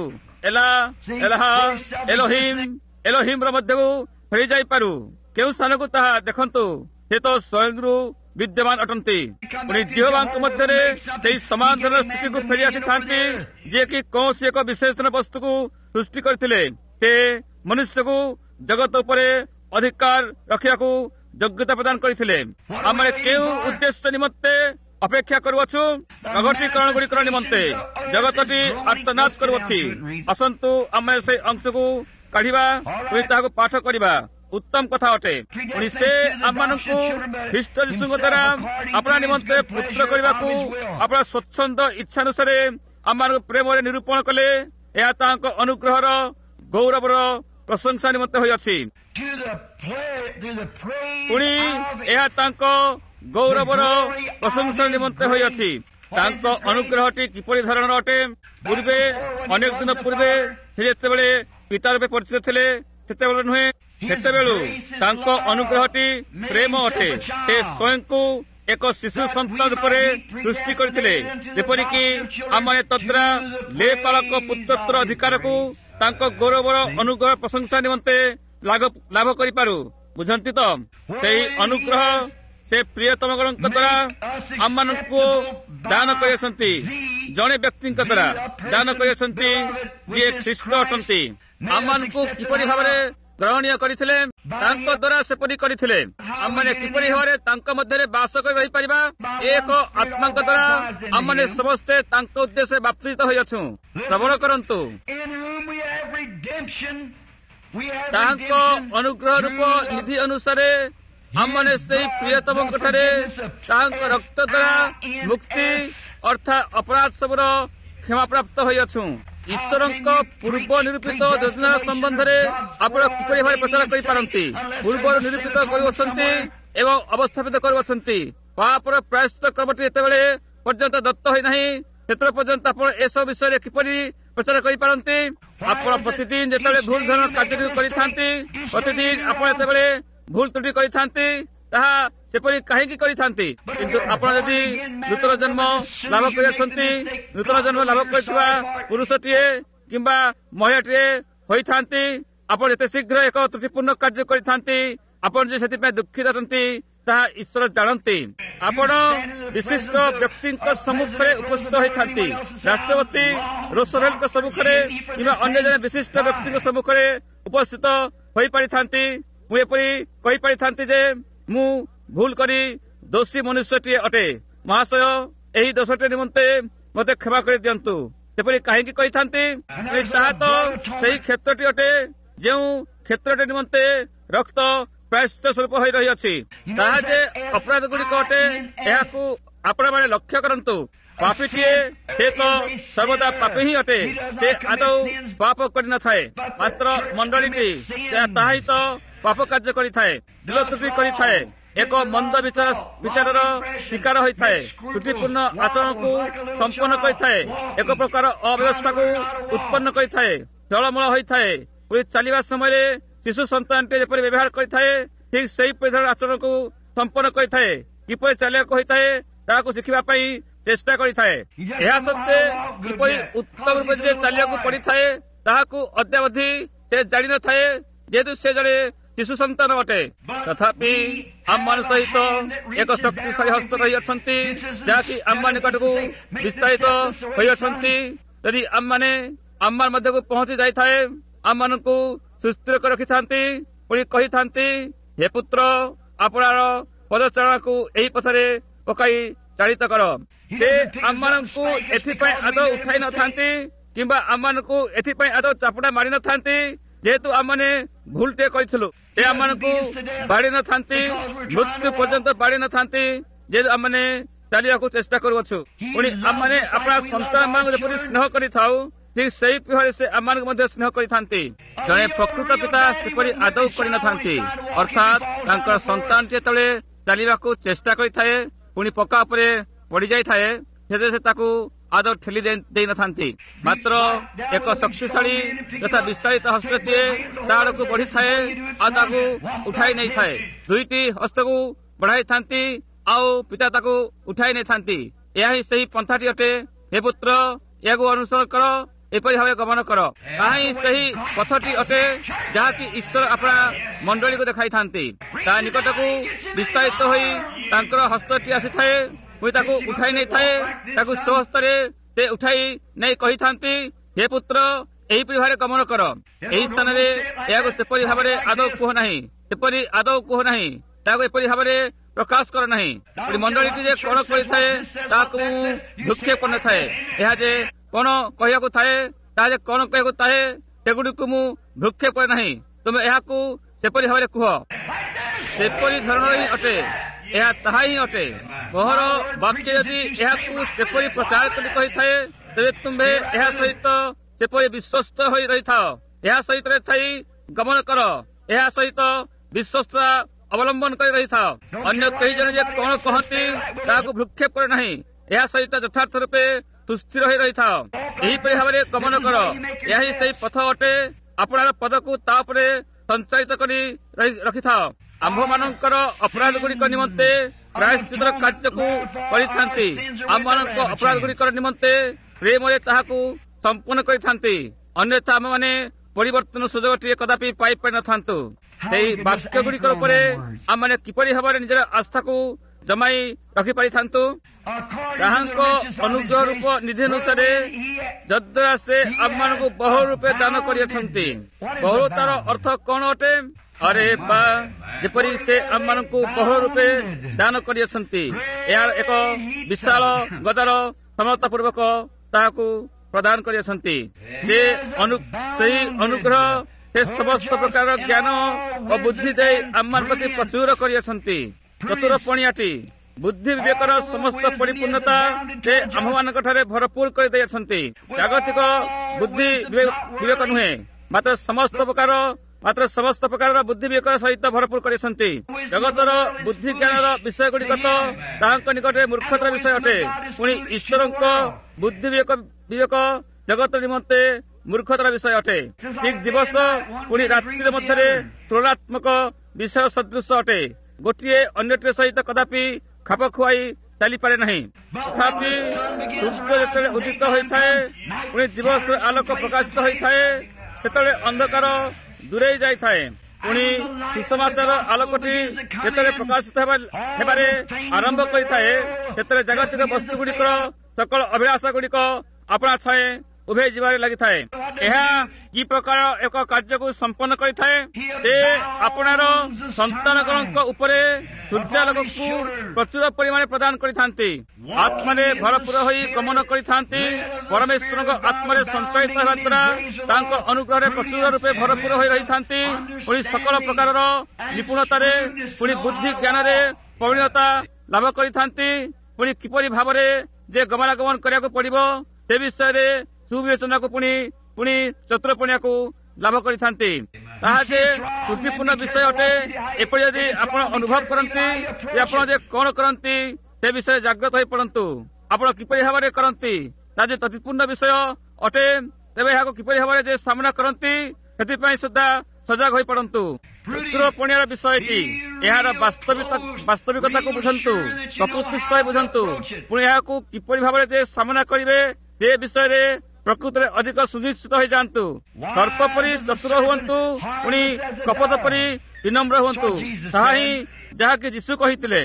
ଏଲୋହିମ୍ର ମଧ୍ୟକୁ ଫେରି ଯାଇପାରୁ। କେଉଁ ସ୍ଥାନକୁ ତାହା ଦେଖନ୍ତୁ, ସେ ତ ସ୍ୱୟଂରୁ ବିଦ୍ୟମାନ ଅଟନ୍ତି। ପୁଣି ଜିହୋବାଙ୍କ ମଧ୍ୟରେ ସେହି ସମାଧାନ ସ୍ଥିତିକୁ ଫେରି ଆସିଥାନ୍ତି, ଯିଏକି କୌଣସି ଏକ ବିଶେଷ ବସ୍ତୁକୁ ସୃଷ୍ଟି କରିଥିଲେ। ସେ ମନୁଷ୍ୟକୁ ଜଗତ ଉପରେ ଅଧିକାର ରଖିବାକୁ ଯୋଗ୍ୟତା ପ୍ରଦାନ କରିଥିଲେ। ଆମେ କେଉଁ ଉଦ୍ଦେଶ୍ୟ ନିମନ୍ତେ ଅପେକ୍ଷା କରୁଅଛୁ? ପ୍ରଗଟୀକରଣ ଗୁଡ଼ିକର ନିମନ୍ତେ। ଜଗତଟି ଆର୍ତ୍ତନାଦ କରୁଅଛି। ଆସନ୍ତୁ ଆମେ ସେ ଅଂଶକୁ କାଢ଼ିବା, ପୁଣି ତାହାକୁ ପାଠ କରିବା। ଉତ୍ତମ କଥା ଅଟେ। ପୁଣି ସେ ଆମମାନଙ୍କୁ ଖ୍ରୀଷ୍ଟ ଯୀଶୁଙ୍କ ଦ୍ୱାରା ଆପଣା ନିମନ୍ତେ ପୁତ୍ର କରିବାକୁ ଆପଣା ସ୍ୱଚ୍ଛନ୍ଦ ଇଚ୍ଛାନୁସାରେ ଆମମାନଙ୍କୁ ପ୍ରେମରେ ନିରୂପଣ କଲେ। ଏହା ତାଙ୍କ ଅନୁଗ୍ରହର ଗୌରବର ପ୍ରଶଂସା ନିମନ୍ତେ ହୋଇଅଛି। ପୁଣି ଏହା ତାଙ୍କ ଗୌରବର ପ୍ରଶଂସା ନିମନ୍ତେ ହୋଇଅଛି। ତାଙ୍କ ଅନୁଗ୍ରହଟି କିପରି ଧରଣର ଅଟେ? ପୂର୍ବେ ଅନେକ ଦିନ ପୂର୍ବେ ସେ ଯେତେବେଳେ ପିତା ରୂପେ ପରିଚିତ ଥିଲେ ସେତେବେଳେ ନୁହେଁ, ସେତେବେଳୁ ତାଙ୍କ ଅନୁଗ୍ରହଟି ପ୍ରେମ ଅଟେ। ସେ ସ୍ୱୟଂକୁ ଏକ ଶିଶୁ ସନ୍ତାନ ରୂପରେ ସୃଷ୍ଟି କରିଥିଲେ, ଯେପରିକି ଆମେ ତଦ୍ୱାରା ଲେପାଳକ ପୁତ୍ରତ୍ୱର ଅଧିକାରକୁ ତାଙ୍କ ଗୌରବର ଅନୁଗ୍ରହ ପ୍ରଶଂସା ନିମନ୍ତେ ଲାଭ କରିପାରୁ। ବୁଝନ୍ତି ତ? ସେହି ଅନୁଗ୍ରହ ସେ ପ୍ରିୟତମଗଣଙ୍କ ଦ୍ୱାରା ଆମମାନଙ୍କୁ ଦାନ କରିଅଛନ୍ତି। ଜଣେ ବ୍ୟକ୍ତିଙ୍କ ଦ୍ୱାରା ଦାନ କରିଅଛନ୍ତି, ଯିଏ ଖ୍ରୀଷ୍ଟ ଅଟନ୍ତି। ଆମମାନଙ୍କୁ କିପରି ଭାବରେ ଗ୍ରହଣୀୟ କରିଥିଲେ? ତାଙ୍କ ଦ୍ୱାରା ସେପରି କରିଥିଲେ। ଆମମାନେ କିପରି ଭାବରେ ତାଙ୍କ ମଧ୍ୟରେ ବାସ କରି ରହିପାରିବା? ଏକ ଆତ୍ମାଙ୍କ ଦ୍ୱାରା ଆମମାନେ ସମସ୍ତେ ତାଙ୍କ ଉଦ୍ଦେଶ୍ୟରେ ବାପ୍ତିତ ହୋଇଅଛୁ। ଶ୍ରବଣ କରନ୍ତୁ। ତାହାଙ୍କ ଅନୁଗ୍ରହ ରୂପ ନିଧି ଅନୁସାରେ ଆମମାନେ ସେହି ପ୍ରିୟତମଙ୍କଠାରେ ତାହାଙ୍କ ରକ୍ତ ଦ୍ୱାରା ମୁକ୍ତି ଅର୍ଥାତ୍ ଅପରାଧ ସବୁର କ୍ଷମାପ୍ରାପ୍ତ ହୋଇଅଛୁ। ଈଶ୍ୱରଙ୍କ ପୂର୍ବ ନିରୂପିତ ଯୋଜନା ସମ୍ବନ୍ଧରେ ଆପଣ କିପରି ଭାବେ ପ୍ରଚାର କରିପାରନ୍ତି? ପୂର୍ବରୁ ନିରୂପିତ କରୁଅଛନ୍ତି ଏବଂ ଅବସ୍ଥାପିତ କରୁଅଛନ୍ତି। ପାପର ପ୍ରାୟଶ୍ଚିତ କର୍ମଟି ଯେତେବେଳେ ପର୍ଯ୍ୟନ୍ତ ଦତ୍ତ ହୋଇନାହିଁ, ସେତେବେଳେ ପର୍ଯ୍ୟନ୍ତ ଆପଣ ଏସବୁ ବିଷୟରେ କିପରି ପ୍ରଚାର କରିପାରନ୍ତି? ଆପଣ ପ୍ରତିଦିନ ଯେତେବେଳେ ଭୁଲ ଧରଣ କାର୍ଯ୍ୟଟିକୁ କରିଥାନ୍ତି, ପ୍ରତିଦିନ ଆପଣ ଯେତେବେଳେ ଭୁଲ ତ୍ରୁଟି କରିଥାନ୍ତି, ତାହା ସେପରି କାହିଁକି କରିଥାନ୍ତି? କିନ୍ତୁ ଆପଣ ଯଦି ନୂତନ ଜନ୍ମ ଲାଭ କରିଅଛନ୍ତି, ନୂତନ ଜନ୍ମ ଲାଭ କରିଥିବା ପୁରୁଷଟିଏ କିମ୍ବା ମହିଳାଟିଏ ହୋଇଥାନ୍ତି, ଆପଣ ଯେତେ ଶୀଘ୍ର ଏକ ତ୍ରୁଟିପୂର୍ଣ୍ଣ କାର୍ଯ୍ୟ କରିଥାନ୍ତି, ଆପଣ ଯେ ସେଥିପାଇଁ ଦୁଃଖିତ ଅଛନ୍ତି ତାହା ଈଶ୍ୱର ଜାଣନ୍ତି। ଆପଣ ବିଶିଷ୍ଟ ବ୍ୟକ୍ତିଙ୍କ ସମ୍ମୁଖରେ ଉପସ୍ଥିତ ହୋଇଥାନ୍ତି। ରାଷ୍ଟ୍ରପତି ରୋସଭେଲ୍ଟଙ୍କ ସମ୍ମୁଖରେ କିମ୍ବା ଅନ୍ୟ ଜଣେ ବିଶିଷ୍ଟ ବ୍ୟକ୍ତିଙ୍କ ସମ୍ମୁଖରେ ଉପସ୍ଥିତ ହୋଇପାରିଥାନ୍ତି। ମୁଁ ଏପରି କହିପାରିଥାନ୍ତି ଯେ ମୁଁ ଭୁଲ କରି ଦୋଷୀ ମନୁଷ୍ୟଟିଏ ଅଟେ। ମହାଶୟ, ଏହି ଦୋଷଟି ନିମନ୍ତେ ମୋତେ କ୍ଷମା କରିଦିଅନ୍ତୁ। ସେପରି କାହିଁକି କହିଥାନ୍ତି? ତାହା ତ ସେହି କ୍ଷେତ୍ରଟି ଅଟେ ଯେଉଁ କ୍ଷେତ୍ରଟି ନିମନ୍ତେ ରକ୍ତ ପ୍ରାୟଶ୍ଚିତ ସ୍ୱରୂପ ହୋଇ ରହିଅଛି। ତାହା ଯେ ଅପରାଧ ଗୁଡ଼ିକ ଅଟେ, ଏହାକୁ ଆପଣମାନେ ଲକ୍ଷ୍ୟ କରନ୍ତୁ। ପାପୀଟିଏ ସେ ତ ସର୍ବଦା ପାପୀ ହିଁ ଅଟେ। ସେ ଆଦୌ ପାପ କରିନଥାଏ, ମାତ୍ର ମଣ୍ଡଳୀଟି ତାହା ହିଁ ତ ପାପ କାର୍ଯ୍ୟ କରିଥାଏ, ଦିଲ ତ୍ରୁଟି କରିଥାଏ, ଏକ ମନ୍ଦ ବିଚାରର ଶିକାର ହୋଇଥାଏ, ତ୍ରୁଟିପୂର୍ଣ୍ଣ ଆଚରଣକୁ ସମ୍ପନ୍ନ କରିଥାଏ, ଏକ ପ୍ରକାର ଅବ୍ୟବସ୍ଥାକୁ ଉତ୍ପନ୍ନ କରିଥାଏ, ଚଳମଳ ହୋଇଥାଏ। ପୁଣି ଚାଲିବା ସମୟରେ ଶିଶୁ ସନ୍ତାନଟି ଯେପରି ବ୍ୟବହାର କରିଥାଏ, ଠିକ୍ ସେହିପରି ଧରଣ ଆଚରଣକୁ ସମ୍ପନ୍ନ କରିଥାଏ। କିପରି ଚାଲିବାକୁ ହୋଇଥାଏ ତାହାକୁ ଶିଖିବା ପାଇଁ ଚେଷ୍ଟା କରିଥାଏ। ଏହା ସତ୍ତ୍ୱେ କିପରି ଉତ୍ତମ ରୂପେ ଯେ ଚାଲିବାକୁ ପଡ଼ିଥାଏ ତାହାକୁ ଅଦ୍ୟାବଧି ସେ ଜାଣିନଥାଏ, ଯେହେତୁ ସେ ଜଣେ ଶିଶୁ ସନ୍ତାନ ଅଟେ। ତଥାପି ଆମମାନଙ୍କ ସହିତ ଏକ ଶକ୍ତିଶାଳୀ ହସ୍ତ ରହିଅଛନ୍ତି, ଯାହାକି ଆମ ନିକଟକୁ ବିସ୍ତାରିତ ହୋଇଅଛନ୍ତି। ଯଦି ଆମମାନେ ଆମ ମଧ୍ୟକୁ ପହଞ୍ଚି ଯାଇଥାଏ, ଆମମାନଙ୍କୁ ସୁସ୍ଥିର କରି ରଖିଥାନ୍ତି, ପୁଣି କହିଥାନ୍ତି, ହେ ପୁତ୍ର, ଆପଣର ପଦଚାରଣାକୁ ଏହି ପଥରେ ପକାଇ ଚାଳିତ କର। ସେ ଆମମାନଙ୍କୁ ଏଥିପାଇଁ ଆଦୌ ଉଠାଇ ନଥାନ୍ତି କିମ୍ବା ଆମମାନଙ୍କୁ ଏଥିପାଇଁ ଆଦୌ ଚାପୁଡ଼ା ମାରି ନଥାନ୍ତି, ଯେହେତୁ ଆମମାନେ ଭୁଲଟିଏ କରିଥିଲୁ। ସେ ଆମମାନଙ୍କୁ ବାଡ଼ି ନଥାନ୍ତି, ମୃତ୍ୟୁ ପର୍ଯ୍ୟନ୍ତ ବାଡ଼ି ନଥାନ୍ତି, ଯେହେତୁ ଆମମାନେ ଚାଲିବାକୁ ଚେଷ୍ଟା କରୁଅଛୁ। ପୁଣି ଆମମାନେ ଆପଣା ସନ୍ତାନମାନଙ୍କୁ ଯେପରି ସ୍ନେହ କରିଥାଉ, ଠିକ୍ ସେହି ଭାବରେ ସେ ଆମମାନଙ୍କୁ ମଧ୍ୟ ସ୍ନେହ କରିଥାନ୍ତି। ଜଣେ ପ୍ରକୃତ ପିତା ସେପରି ଆଦୌ କରିନଥାନ୍ତି। ଅର୍ଥାତ୍ ତାଙ୍କର ସନ୍ତାନ ଯେତେବେଳେ ଚାଲିବାକୁ ଚେଷ୍ଟା କରିଥାଏ, ପୁଣି ପକ୍କା ଉପରେ ପଡ଼ିଯାଇଥାଏ, ସେତେବେଳେ ସେ ତାକୁ ଆଦୌ ଠେଲି ଦେଇ ନଥାନ୍ତି। ମାତ୍ର ଏକ ଶକ୍ତିଶାଳୀ ତଥା ବିସ୍ତାରିତ ହସ୍ତଟିଏ ତା ଆଡ଼କୁ ବଢିଥାଏ ଆଉ ତାକୁ ଉଠାଇ ନେଇଥାଏ। ଦୁଇଟି ହସ୍ତକୁ ବଢାଇଥାନ୍ତି ଆଉ ପିତା ତାକୁ ଉଠାଇ ନେଇଥାନ୍ତି। ଏହା ହିଁ ସେହି ପନ୍ଥାଟି ଅଟେ। ହେ ପୁତ୍ର, ଏହାକୁ ଅନୁସରଣ କର, ଏପରି ଭାବେ ଗମନ କର। ତାହା ହିଁ ସେହି ପଥଟି ଅଟେ ଯାହାକି ଈଶ୍ୱର ଆପଣା ମଣ୍ଡଳୀକୁ ଦେଖାଇଥାନ୍ତି। ତା ନିକଟକୁ ବିସ୍ତାରିତ ହୋଇ ତାଙ୍କର ହସ୍ତଟି ଆସିଥାଏ, ପୁଣି ତାକୁ ଉଠାଇ ନେଇଥାଏ। ତାକୁ ସ୍ୱହସ୍ତରେ ସେ ଉଠାଇ ନେଇ କହିଥାନ୍ତି, ହେ ପୁତ୍ର, ଏହିପରି ଭାବରେ ଗମନ କର। ଏହି ସ୍ଥାନରେ ଏହାକୁ ସେପରି ଭାବରେ ଆଦୌ କୁହ ନାହିଁ, ସେପରି ଆଦୌ କୁହ ନାହିଁ, ତାହାକୁ ଏପରି ଭାବରେ ପ୍ରକାଶ କର ନାହିଁ। ମଣ୍ଡଳୀଟି ଯେ କଣ କରିଥାଏ ତାହାକୁ ମୁଁ ଭୃକ୍ଷେପ କରିନଥାଏ। ଏହା ଯେ କଣ କହିବାକୁ ଥାଏ, ତାହା ଯେ କଣ କହିବାକୁ ଥାଏ, ସେଗୁଡ଼ିକୁ ମୁଁ ଭୃକ୍ଷେପ କରେ ନାହିଁ। ତୁମେ ଏହାକୁ ସେପରି ଭାବରେ କୁହ। ସେପରି ଧରଣର ହିଁ ଅଟେ, ଏହା ତାହା ହିଁ ଅଟେ। ମୋହର ବାକ୍ୟ ଯଦି ଏହାକୁ ସେପରି ପ୍ରଚାର କରି କହିଥାଏ, ତେବେ ତୁମ୍ଭେ ଏହା ସହିତ ସେପରି ବିଶ୍ୱସ୍ତ ହୋଇ ରହିଥାଅ। ଏହା ସହିତ ଥାଇ ଗମନ କର, ଏହା ସହିତ ବିଶ୍ୱସ୍ତତା ଅବଲମ୍ବନ କରି ରହିଥାଅ। ଅନ୍ୟ କେହି ଜଣେ ଯେ କଣ କହନ୍ତି ତାହାକୁ ଭୃକ୍ଷେପ କରେ ନାହିଁ। ଏହା ସହିତ ଯଥାର୍ଥ ରୂପେ ସୁସ୍ଥିର ହୋଇ ରହିଥାଅ। ଏହିପରି ଭାବରେ ଗମନ କର। ଏହା ହିଁ ସେହି ପଥ ଅଟେ। ଆପଣର ପଦକୁ ତା ଉପରେ ସଞ୍ଚାଳିତ କରି ରଖିଥାଅ। ଆମ୍ଭମାନଙ୍କର ଅପରାଧ ଗୁଡ଼ିକ ନିମନ୍ତେ ପ୍ରାୟଶ୍ଚିତ୍ତର କାର୍ଯ୍ୟକୁ କରିଥାନ୍ତି। ଆମମାନଙ୍କ ଅପରାଧ ଗୁଡ଼ିକର ନିମନ୍ତେ ପ୍ରେମରେ ତାହାକୁ ସମ୍ପୂର୍ଣ୍ଣ କରିଥାନ୍ତି। ଅନ୍ୟଥା ଆମମାନେ ପରିବର୍ତ୍ତନ ସୁଯୋଗଟିଏ କଦାପି ପାଇପାରିନଥାନ୍ତୁ। ସେହି ବାକ୍ୟ ଗୁଡ଼ିକ ଉପରେ ଆମମାନେ କିପରି ଭାବରେ ନିଜର ଆସ୍ଥାକୁ ଜମାଇ ରଖିପାରିଥାନ୍ତୁ? ତାହାଙ୍କ ଅନୁଗ୍ରହ ରୂପ ନିଧି ଅନୁସାରେ ଯଦ୍ୱାରା ସେ ଆମମାନଙ୍କୁ ବହୁ ରୂପେ ଦାନ କରିଅଛନ୍ତି। ବହୁ ତାର ଅର୍ଥ କଣ ଅଟେ? ଅରେ ବା, ଯେପରି ସେ ଆମମାନଙ୍କୁ ବହୁ ରୂପେ ଦାନ କରିଅଛନ୍ତି। ଏହାର ଏକ ବିଶାଳ ଗଦାର ସମତା ପୂର୍ବକ ତାହାକୁ ପ୍ରଦାନ କରିଅଛନ୍ତି। ସେହି ଅନୁଗ୍ରହ ସେ ସମସ୍ତ ପ୍ରକାର ଜ୍ଞାନ ଓ ବୁଦ୍ଧି ଦେଇ ଆମମାନଙ୍କ ପ୍ରତି ପ୍ରଚୁର କରିଅଛନ୍ତି। ଚତୁର ପଣିଆଟି ବୁଦ୍ଧି ବିବେକର ସମସ୍ତ ପରିପୂର୍ଣ୍ଣତା ସେ ଆମ୍ଭମାନଙ୍କ ଠାରେ ଭରପୁର କରିଦେଇଅଛନ୍ତି। ଜାଗତିକ ବୁଦ୍ଧି ବିବେକ ନୁହେଁ, ମାତ୍ର ସମସ୍ତ ପ୍ରକାରର ବୁଦ୍ଧି ବିବେକର ସହିତ ଭରପୁର କରିଛନ୍ତି। ଜଗତର ବୁଦ୍ଧି ଜ୍ଞାନର ବିଷୟ ଗୁଡ଼ିକ ତ ତାହାଙ୍କ ନିକଟରେ ମୂର୍ଖତାର ବିଷୟ ଅଟେ। ପୁଣି ଈଶ୍ୱରଙ୍କ ବୁଦ୍ଧି ବିବେକ ଜଗତ ନିମନ୍ତେ ମୂର୍ଖତାର ବିଷୟ ଅଟେ। ଠିକ୍ ଦିବସ ପୁଣି ରାତ୍ରି ମଧ୍ୟରେ ତୁଳନାତ୍ମକ ବିଷୟ ସଦୃଶ ଅଟେ। ଗୋଟିଏ ଅନ୍ୟଟିର ସହିତ କଦାପି ଖାପ ଖୁଆଇ ଚାଲିପାରେ ନାହିଁ। ତଥାପି ସୂର୍ଯ୍ୟ ଯେତେବେଳେ ଉଦିତ ହୋଇଥାଏ, ପୁଣି ଦିବସର ଆଲୋକ ପ୍ରକାଶିତ ହୋଇଥାଏ, ସେତେବେଳେ ଅନ୍ଧକାର ଦୂରେଇ ଯାଇଥାଏ। ପୁଣି ସୁସମାଚାର ଆଲୋକଟି ଯେତେବେଳେ ପ୍ରକାଶିତ ହେବାରେ ଆରମ୍ଭ କରିଥାଏ, ସେତେବେଳେ ଜାଗତିକ ବସ୍ତୁ ଗୁଡ଼ିକର ସକଳ ଅଭିଳାଷା ଗୁଡ଼ିକ ଆପଣା ଛାଏଁ ଉଭେଇ ଯିବାରେ ଲାଗିଥାଏ। ଏହା କି ପ୍ରକାର ଏକ କାର୍ଯ୍ୟକୁ ସମ୍ପନ୍ନ କରିଥାଏ? ସେ ଆପଣାର ସନ୍ତାନଗଣଙ୍କ ଉପରେ ସୂର୍ଯ୍ୟାଲୋକକୁ ପ୍ରଚୁର ପରିମାଣରେ ପ୍ରଦାନ କରିଥାନ୍ତି। ଆତ୍ମାରେ ଭରପୁର ହୋଇ ଗମନ କରିଥାନ୍ତି। ପରମେଶ୍ୱରଙ୍କ ଆତ୍ମାରେ ସଞ୍ଚାଳିତ ହେବା ଦ୍ୱାରା ତାଙ୍କ ଅନୁଗ୍ରହରେ ପ୍ରଚୁର ରୂପେ ଭରପୁର ହୋଇ ରହିଥାନ୍ତି। ପୁଣି ସକଳ ପ୍ରକାରର ନିପୁଣତାରେ, ପୁଣି ବୁଦ୍ଧି ଜ୍ଞାନରେ ପରିଣତା ଲାଭ କରିଥାନ୍ତି। ପୁଣି କିପରି ଭାବରେ ଯେ ଗମନାଗମନ କରିବାକୁ ପଡ଼ିବ ସେ ବିଷୟରେ ସୁବିବେଚନାକୁ ପୁଣି ଚତୁରପଣିଆକୁ ଲାଭ କରିଥାନ୍ତି। ତାହା ଯେ ତ୍ରୁଟିପୂର୍ଣ୍ଣ ବିଷୟ ଅଟେ। ଏପରି ଯଦି ଆପଣ ଅନୁଭବ କରନ୍ତି ଯେ ଆପଣ ଯେ କଣ କରନ୍ତି ସେ ବିଷୟରେ ଜାଗ୍ରତ ହୋଇ ପଡ଼ନ୍ତୁ। ଆପଣ କିପରି ଭାବରେ କରନ୍ତି ତାହା ଯେ ତ୍ରୁଟିପୂର୍ଣ୍ଣ ବିଷୟ ଅଟେ, ତେବେ ଏହାକୁ କିପରି ଭାବରେ ଯେ ସାମ୍ନା କରନ୍ତି ସେଥିପାଇଁ ସୁଦ୍ଧା ସଜାଗ ହୋଇ ପଡ଼ନ୍ତୁ। ଚତୁରପଣିଆର ବିଷୟଟି ଏହାର ବାସ୍ତବିକତାକୁ ବୁଝନ୍ତୁ, ପ୍ରକୃତିସ୍ଥ ବୁଝନ୍ତୁ। ପୁଣି ଏହାକୁ କିପରି ଭାବରେ ଯେ ସାମ୍ନା କରିବେ ସେ ବିଷୟରେ ପ୍ରକୃତରେ ଅଧିକ ସୁନିଶ୍ଚିତ ହୋଇଯାଆନ୍ତୁ। ସର୍ପ ପରି ଚତୁର ହୁଅନ୍ତୁ, ପୁଣି କପଟ ପରି ବିନମ୍ର ହୁଅନ୍ତୁ। ତାହା ହିଁ ଯାହାକି ଯୀଶୁ କହିଥିଲେ।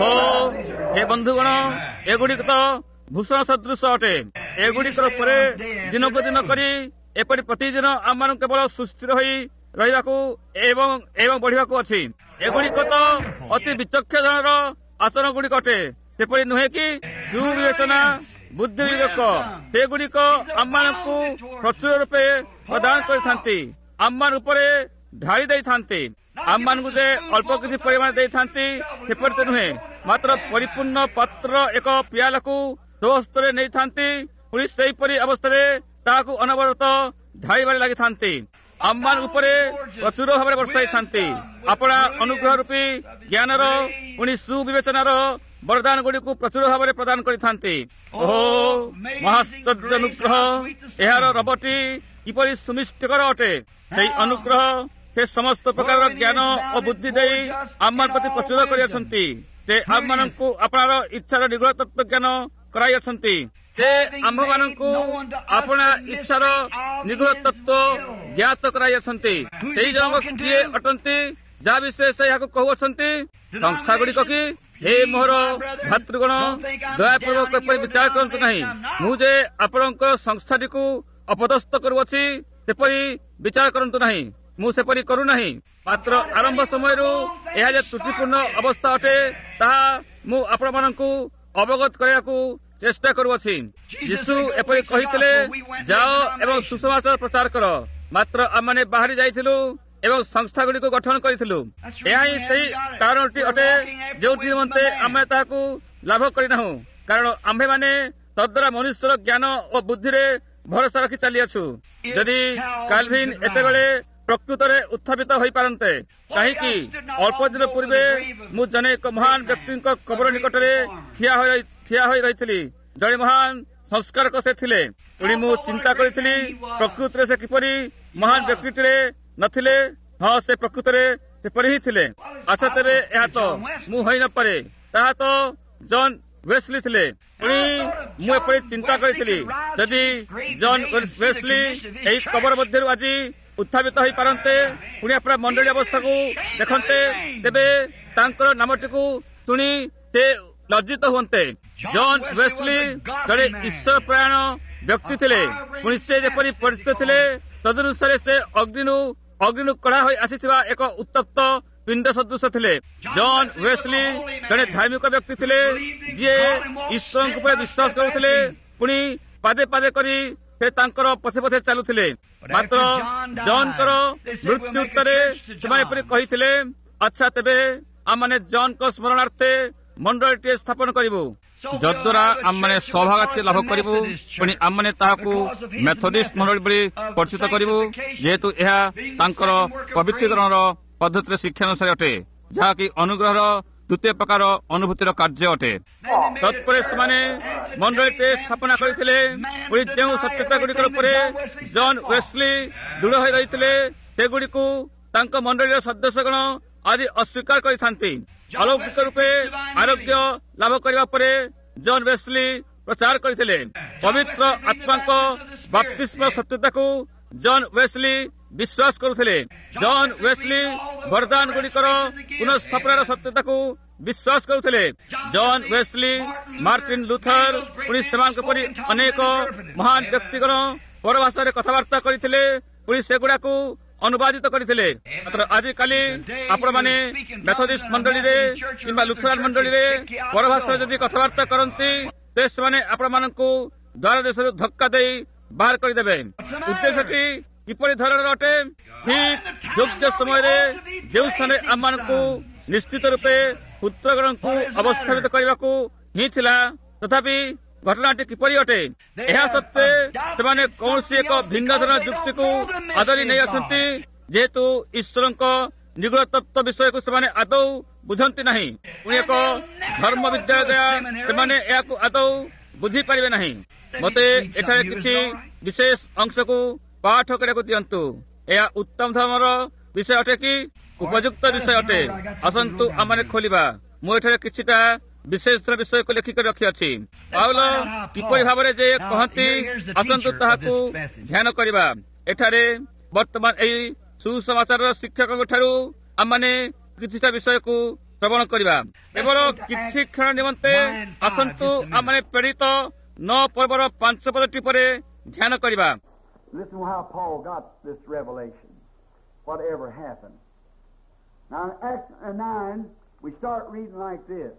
ହେ ବନ୍ଧୁଗଣ, ଏଗୁଡ଼ିକ ତ ଭୂଷଣ ସଦୃଶ ଅଟେ। ଏଗୁଡ଼ିକର ଉପରେ ଦିନକୁ ଦିନ କରି ଏପରି ପ୍ରତିଦିନ ଆମମାନଙ୍କୁ କେବଳ ସୁସ୍ଥିର ହୋଇ ରହିବାକୁ ଏବଂ ବଢିବାକୁ ଅଛି। ଏଗୁଡ଼ିକ ତ ଅତି ବିଚକ୍ଷଣର ଆସନ ଗୁଡ଼ିକ ଅଟେ। ସେପରି ନୁହେଁ କି? ସୁବିବେଚନା, ବୁଦ୍ଧି ବିବେକ ସେଗୁଡ଼ିକ ଆମମାନଙ୍କୁ ପ୍ରଚୁର ରୂପେ ପ୍ରଦାନ କରିଥାନ୍ତି। ଆମମାନ ଉପରେ ଢାଳି ଦେଇଥାନ୍ତି। ଆମମାନଙ୍କୁ ଯେ ଅଳ୍ପ କିଛି ପରିମାଣ ଦେଇଥାନ୍ତି ସେପରି ତ ନୁହେଁ, ମାତ୍ର ପରିପୂର୍ଣ୍ଣ ପାତ୍ର ଏକ ପିଆଲାକୁ ସ୍ୱହସ୍ତରେ ନେଇଥାନ୍ତି। ପୁଣି ସେହିପରି ଅବସ୍ଥାରେ ତାହାକୁ ଅନବରତ ଢାଳିବାରେ ଲାଗିଥାନ୍ତି। ଆମମାନ ଉପରେ ପ୍ରଚୁର ଭାବରେ ବର୍ଷାଇଥାନ୍ତି। ଆପଣା ଅନୁଗ୍ରହ ରୂପୀ ଜ୍ଞାନର, ପୁଣି ସୁବିବେଚନାର ବରଦାନ ଗୁଡ଼ିକୁ ପ୍ରଚୁର ଭାବରେ ପ୍ରଦାନ କରିଥାନ୍ତି। ଓହୋ ମହାଶ୍ଚର୍ଯ୍ୟ ଅନୁଗ୍ରହ! ଏହାର ରବଟି କିପରି ସୁନିଷ୍ଠିକର ଅଟେ। ସେହି ଅନୁଗ୍ରହ ସେ ସମସ୍ତ ପ୍ରକାରର ଜ୍ଞାନ ଓ ବୁଦ୍ଧି ଦେଇ ଆମମାନଙ୍କ ପ୍ରତି ପ୍ରଚୁର କରିଅଛନ୍ତି। ସେ ଆମମାନଙ୍କୁ ଆପଣାର ଇଚ୍ଛାର ନିଗୂଢ଼ ତତ୍ତ୍ୱ ଜ୍ଞାନ କରାଇଅଛନ୍ତି। ସେ ଆମ୍ଭମାନଙ୍କୁ ଆପଣା ଇଚ୍ଛାର ନିଗୂଢ଼ ତତ୍ତ୍ୱ ଜ୍ଞାତ କରାଇଅଛନ୍ତି। ସେହି ଜଣକ କିଏ ଅଟନ୍ତି ଯାହା ବିଷୟରେ ସେ ଏହାକୁ କହୁଅଛନ୍ତି? ସଂସ୍ଥା ଗୁଡ଼ିକ କି? ହେ ମୋର ଭାତୃଗଣ, ଦୟାପୂର୍ବକ ଏପରି ବିଚାର କରନ୍ତୁ ନାହିଁ। ମୁଁ ଯେ ଆପଣଙ୍କ ସଂସ୍ଥାଟିକୁ ଅପଦସ୍ଥ କରୁଅଛି ସେପରି ବିଚାର କରନ୍ତୁ ନାହିଁ। ମୁଁ ସେପରି କରୁନାହିଁ। ମାତ୍ର ଆରମ୍ଭ ସମୟରୁ ଏହା ଯେ ତ୍ରୁଟିପୂର୍ଣ୍ଣ ଅବସ୍ଥା ଅଟେ ତାହା ମୁଁ ଆପଣମାନଙ୍କୁ ଅବଗତ କରିବାକୁ ଚେଷ୍ଟା କରୁଅଛି। ଯୀଶୁ ଏପରି କହିଥିଲେ, ଯାଅ ଏବଂ ସୁସମାଚାର ପ୍ରଚାର କର। ମାତ୍ର ଆମମାନେ ବାହାରି ଯାଇଥିଲୁ ଏବଂ ସଂସ୍ଥା ଗୁଡ଼ିକୁ ଗଠନ କରିଥିଲୁ। ଏହା ହିଁ ସେହି କାରଣଟି ଅଟେ ଯେଉଁଥି ନିମନ୍ତେ ଆମେ ତାହାକୁ ଲାଭ କରିନାହୁଁ। କାରଣ ଆମ୍ଭେମାନେ ତଦ୍ୱାରା ମନୁଷ୍ୟର ଜ୍ଞାନ ଓ ବୁଦ୍ଧିରେ ଭରସା ରଖି ଚାଲିଅଛୁ। ଯଦି କାଲଭିନ୍ ଏତେବେଳେ ପ୍ରକୃତରେ ଉତ୍ଥାପିତ ହୋଇପାରନ୍ତେ, କାହିଁକି ଅଳ୍ପ ଦିନ ପୂର୍ବେ ମୁଁ ଜଣେ ଏକ ମହାନ ବ୍ୟକ୍ତିଙ୍କ କବର ନିକଟରେ ଠିଆ ହୋଇ ରହିଥିଲି। ଜଣେ ମହାନ ସଂସ୍କାରକ ସେ ଥିଲେ। ପୁଣି ମୁଁ ଚିନ୍ତା କରିଥିଲି ପ୍ରକୃତରେ ସେ କିପରି ମହାନ ବ୍ୟକ୍ତିଟିରେ ନଥିଲେ। ହଁ, ସେ ପ୍ରକୃତରେ ସେପରି ହିଁ ଥିଲେ। ଆଚ୍ଛା, ତେବେ ଏହା ତ ମୁଁ ହୋଇନପାରେ। ତାହା ତ ଜନ୍ ୱେସ୍ଲି ଥିଲେ। ପୁଣି ମୁଁ ଏପରି ଚିନ୍ତା କରିଥିଲି, ଯଦି ଜନ୍ ୱେସ୍ଲି ଏହି କବର ମଧ୍ୟରୁ ଆଜି ଉତ୍ଥାପିତ ହୋଇପାରନ୍ତେ, ପୁଣି ଆପଣ ମଣ୍ଡଳୀ ଅବସ୍ଥାକୁ ଦେଖନ୍ତେ, ତେବେ ତାଙ୍କର ନାମଟିକୁ ଶୁଣି ସେ ଲଜ୍ଜିତ ହୁଅନ୍ତେ। ଜନ୍ ୱେସ୍ଲି ଜଣେ ଈଶ୍ୱର ପ୍ରାୟଣ ବ୍ୟକ୍ତି ଥିଲେ। ପୁଣି ସେ ଯେପରି ପରିଚିତ ଥିଲେ ତଦନୁସାରେ ସେ ଅଗ୍ନିରୁ କଢ଼ା ହୋଇ ଆସିଥିବା ଏକ ଉତ୍ତପ୍ତ ପିଣ୍ଡ ସଦୃଶ ଥିଲେ। ଜନ୍ ୱେସ୍ଲି ଜଣେ ଧାର୍ମିକ ବ୍ୟକ୍ତି ଥିଲେ, ଯିଏ ଈଶ୍ୱରଙ୍କ ଉପରେ ବିଶ୍ୱାସ କରୁଥିଲେ। ପୁଣି ପାଦେ ପାଦେ କରି ସେ ତାଙ୍କର ପଛେ ପଛେ ଚାଲୁଥିଲେ। ମାତ୍ର ଜନ୍ଙ୍କର ମୃତ୍ୟୁ ଉତ୍ତରେ ସେମାନେ ଏପରି କହିଥିଲେ, ଆଚ୍ଛା, ତେବେ ଆମମାନେ ଜନ୍ଙ୍କ ସ୍ମରଣାର୍ଥେ ମଣ୍ଡଳୀଟିଏ ସ୍ଥାପନ କରିବୁ, ଯଦ୍ୱାରା ଆମମାନେ ସୌଭାଗ୍ୟ ଲାଭ କରିବୁ। ପୁଣି ଆମମାନେ ତାହାକୁ ମେଥୋଡିଷ୍ଟ ମଣ୍ଡଳୀ ଭଳି ପରିଚିତ କରିବୁ, ଯେହେତୁ ଏହା ତାଙ୍କର ପବିତ୍ରୀକରଣର ପଦ୍ଧତିର ଶିକ୍ଷାନୁସାରେ ଅଟେ, ଯାହାକି ଅନୁଗ୍ରହର ଦ୍ୱିତୀୟ ପ୍ରକାର ଅନୁଭୂତିର କାର୍ଯ୍ୟ ଅଟେ। ତତ୍ପରେ ସେମାନେ ମଣ୍ଡଳୀଟିଏ ସ୍ଥାପନା କରିଥିଲେ। ପୁଣି ଯେଉଁ ସତ୍ୟତା ଗୁଡ଼ିକ ଉପରେ ଜନ୍ ୱେସ୍ଲି ଦୃଢ଼ ହୋଇ ରହିଥିଲେ, ସେଗୁଡ଼ିକୁ ତାଙ୍କ ମଣ୍ଡଳୀର ସଦସ୍ୟଗଣ ଆଜି ଅସ୍ୱୀକାର କରିଥାନ୍ତି। ଅଲୌକିକ ରୂପେ ଆରୋଗ୍ୟ ଲାଭ କରିବା ପରେ ଜନ୍ ୱେସ୍ଲି ପ୍ରଚାର କରିଥିଲେ। ପବିତ୍ର ଆତ୍ମାଙ୍କ ବାପ୍ତିସ୍ମ ସତ୍ୟତାକୁ ଜନ୍ ୱେସ୍ଲି ବିଶ୍ୱାସ କରୁଥିଲେ। ଜନ୍ ୱେସ୍ଲି ବରଦାନ ଗୁଡ଼ିକର ପୁନଃସ୍ଥାପନାର ସତ୍ୟତାକୁ ବିଶ୍ୱାସ କରୁଥିଲେ। ଜନ୍ ୱେସ୍ଲି, ମାର୍ଟିନ୍ ଲୁଥର, ପୁଣି ସେମାନଙ୍କ ପରି ଅନେକ ମହାନ ବ୍ୟକ୍ତିଗଣ ପରଭାଷାରେ କଥାବାର୍ତ୍ତା କରିଥିଲେ। ପୁଣି ସେଗୁଡ଼ାକୁ ଅନୁବାଦିତ କରିଥିଲେ। ମାତ୍ର ଆଜିକାଲି ଆପଣମାନେ ମେଥୋଡିଷ୍ଟ ମଣ୍ଡଳୀରେ କିମ୍ବା ଲୁଥରାନ୍ ମଣ୍ଡଳୀରେ ପରଭାଷାରେ ଯଦି କଥାବାର୍ତ୍ତା କରନ୍ତି, ତେବେ ସେମାନେ ଆପଣମାନଙ୍କୁ ଦ୍ୱାର ଦେଶରୁ ଧକ୍କା ଦେଇ ବାହାର କରିଦେବେ। ଉଦ୍ଦେଶ୍ୟଟି କିପରି ଧରଣର ଅଟେ? ଠିକ୍ ଯୋଗ୍ୟ ସମୟରେ ଯେଉଁ ସ୍ଥାନରେ ଆମମାନଙ୍କୁ ନିଶ୍ଚିତ ରୂପେ ପୁତ୍ରଗଣଙ୍କୁ ଅବସ୍ଥାପିତ କରିବାକୁ ହିଁ ଥିଲା, ତଥାପି ଘଟଣାଟି କିପରି ଅଟେ? ଏହା ସତ୍ତ୍ୱେ ସେମାନେ କୌଣସି ଏକ ଭିନ୍ନ ଧରଣର ଯୁକ୍ତିକୁ ଆଦରି ନେଇ ଆସନ୍ତି, ଯେହେତୁ ଈଶ୍ୱରଙ୍କ ନିଗୂଢ଼ ତତ୍ତ୍ୱ ବିଷୟକୁ ସେମାନେ ଆଦୌ ବୁଝନ୍ତି ନାହିଁ। ପୁଣି ଏକ ଧର୍ମ ବିଦ୍ୟାଳୟ ଦ୍ୱାରା ସେମାନେ ଏହାକୁ ଆଦୌ ବୁଝିପାରିବେ ନାହିଁ। ମୋତେ ଏଠାରେ କିଛି ବିଶେଷ ଅଂଶକୁ ପାଠ କରିବାକୁ ଦିଅନ୍ତୁ। ଏହା ଉତ୍ତମ ଧର୍ମର ବିଷୟ ଅଟେ କି ଉପଯୁକ୍ତ ବିଷୟ ଅଟେ? ଆସନ୍ତୁ ଆମମାନେ ଖୋଲିବା। ମୁଁ ଏଠାରେ କିଛିଟା ବିଶେଷ ବିଷୟକୁ ଲେଖିକରି ରଖିଅଛି। ପାଉଲ କିପରି ଭାବରେ ଯେ କହନ୍ତି, ଆସନ୍ତୁ ତାହାକୁ ଧ୍ୟାନ କରିବା। ଏଠାରେ ବର୍ତ୍ତମାନ ଏହି ସୁସମାଚାରର ଶିକ୍ଷକଙ୍କ ଠାରୁ ଆମମାନେ କିଛିଟା ବିଷୟକୁ ଶ୍ରବଣ କରିବା। କେବଳ କିଛି କ୍ଷଣ ନିମନ୍ତେ ଆସନ୍ତୁ ଆମମାନେ ପ୍ରେରିତ 9 ପର୍ବର 5 ପଦଟି ପରେ ଧ୍ୟାନ କରିବା। Listen how Paul got this revelation, whatever happened. Now in Acts 9, we start reading like this.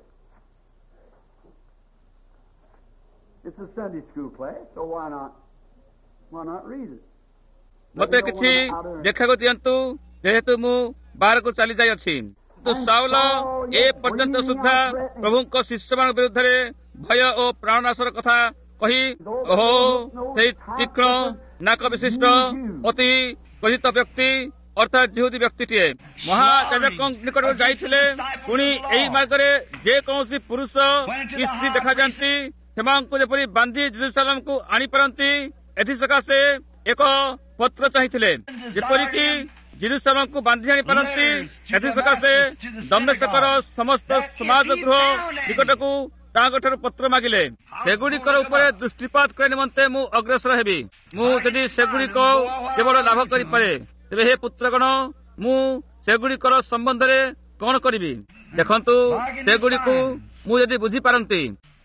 It's a Sunday school class, so why not read it? ମୋତେ କିଛି ଦେଖିବାକୁ ଦିଅନ୍ତୁ, ଯେହେତୁ ମୁଁ ବାହାରକୁ ଚାଲି ଯାଇଅଛି। କିନ୍ତୁ ସାଉଲ ଏ ପର୍ଯ୍ୟନ୍ତ ସୁଦ୍ଧା ପ୍ରଭୁଙ୍କ ଶିଷ୍ୟମାନଙ୍କ ବିରୁଦ୍ଧରେ ଭୟ ଓ ପ୍ରାଣନାଶର କଥା କହି, ଓହୋ ସେଇ ତୀକ୍ଷ୍ଣ ନାକ ବିଶିଷ୍ଟ ଅତି କ୍ରୋଧିତ ବ୍ୟକ୍ତି ଅର୍ଥାତ୍ ଯିହୁଦୀ ବ୍ୟକ୍ତିଟିଏ ମହାଯାଜକ ନିକଟକୁ ଯାଇଥିଲେ। ପୁଣି ଏହି ମାର୍ଗରେ ଯେକୌଣସି ପୁରୁଷ କି ସ୍ତ୍ରୀ ଦେଖାଯାଆନ୍ତି ସେମାନଙ୍କୁ ଯେପରି ବାନ୍ଧି ଜେରୁସାଲେମକୁ ଆଣିପାରନ୍ତି, ଏଥିସକାଶେ ଏକ ପତ୍ର ଚାହିଁଥିଲେ। ଯେପରିକି ଜେରୁସାଲେମକୁ ବାନ୍ଧି ଆଣିପାରନ୍ତି, ଏଥିସକାଶେ ଦମେଶକର ସମସ୍ତ ସମାଜ ଗୃହ ନିକଟକୁ ତାଙ୍କଠାରୁ ପତ୍ର ମାଗିଲେ। ସେଗୁଡ଼ିକର ଉପରେ ଦୃଷ୍ଟିପାତ କରିବା ନିମନ୍ତେ ମୁଁ ଅଗ୍ରସର ହେବି। ମୁଁ ଯଦି ସେଗୁଡ଼ିକ କେବଳ ଲାଭ କରିପାରେ, ତେବେ ହେ ପୁତ୍ରଗଣ, ମୁଁ ସେଗୁଡ଼ିକର ସମ୍ବନ୍ଧରେ କଣ କରିବି? ଦେଖନ୍ତୁ, ସେଗୁଡ଼ିକୁ ମୁଁ ଯଦି ବୁଝିପାରନ୍ତି।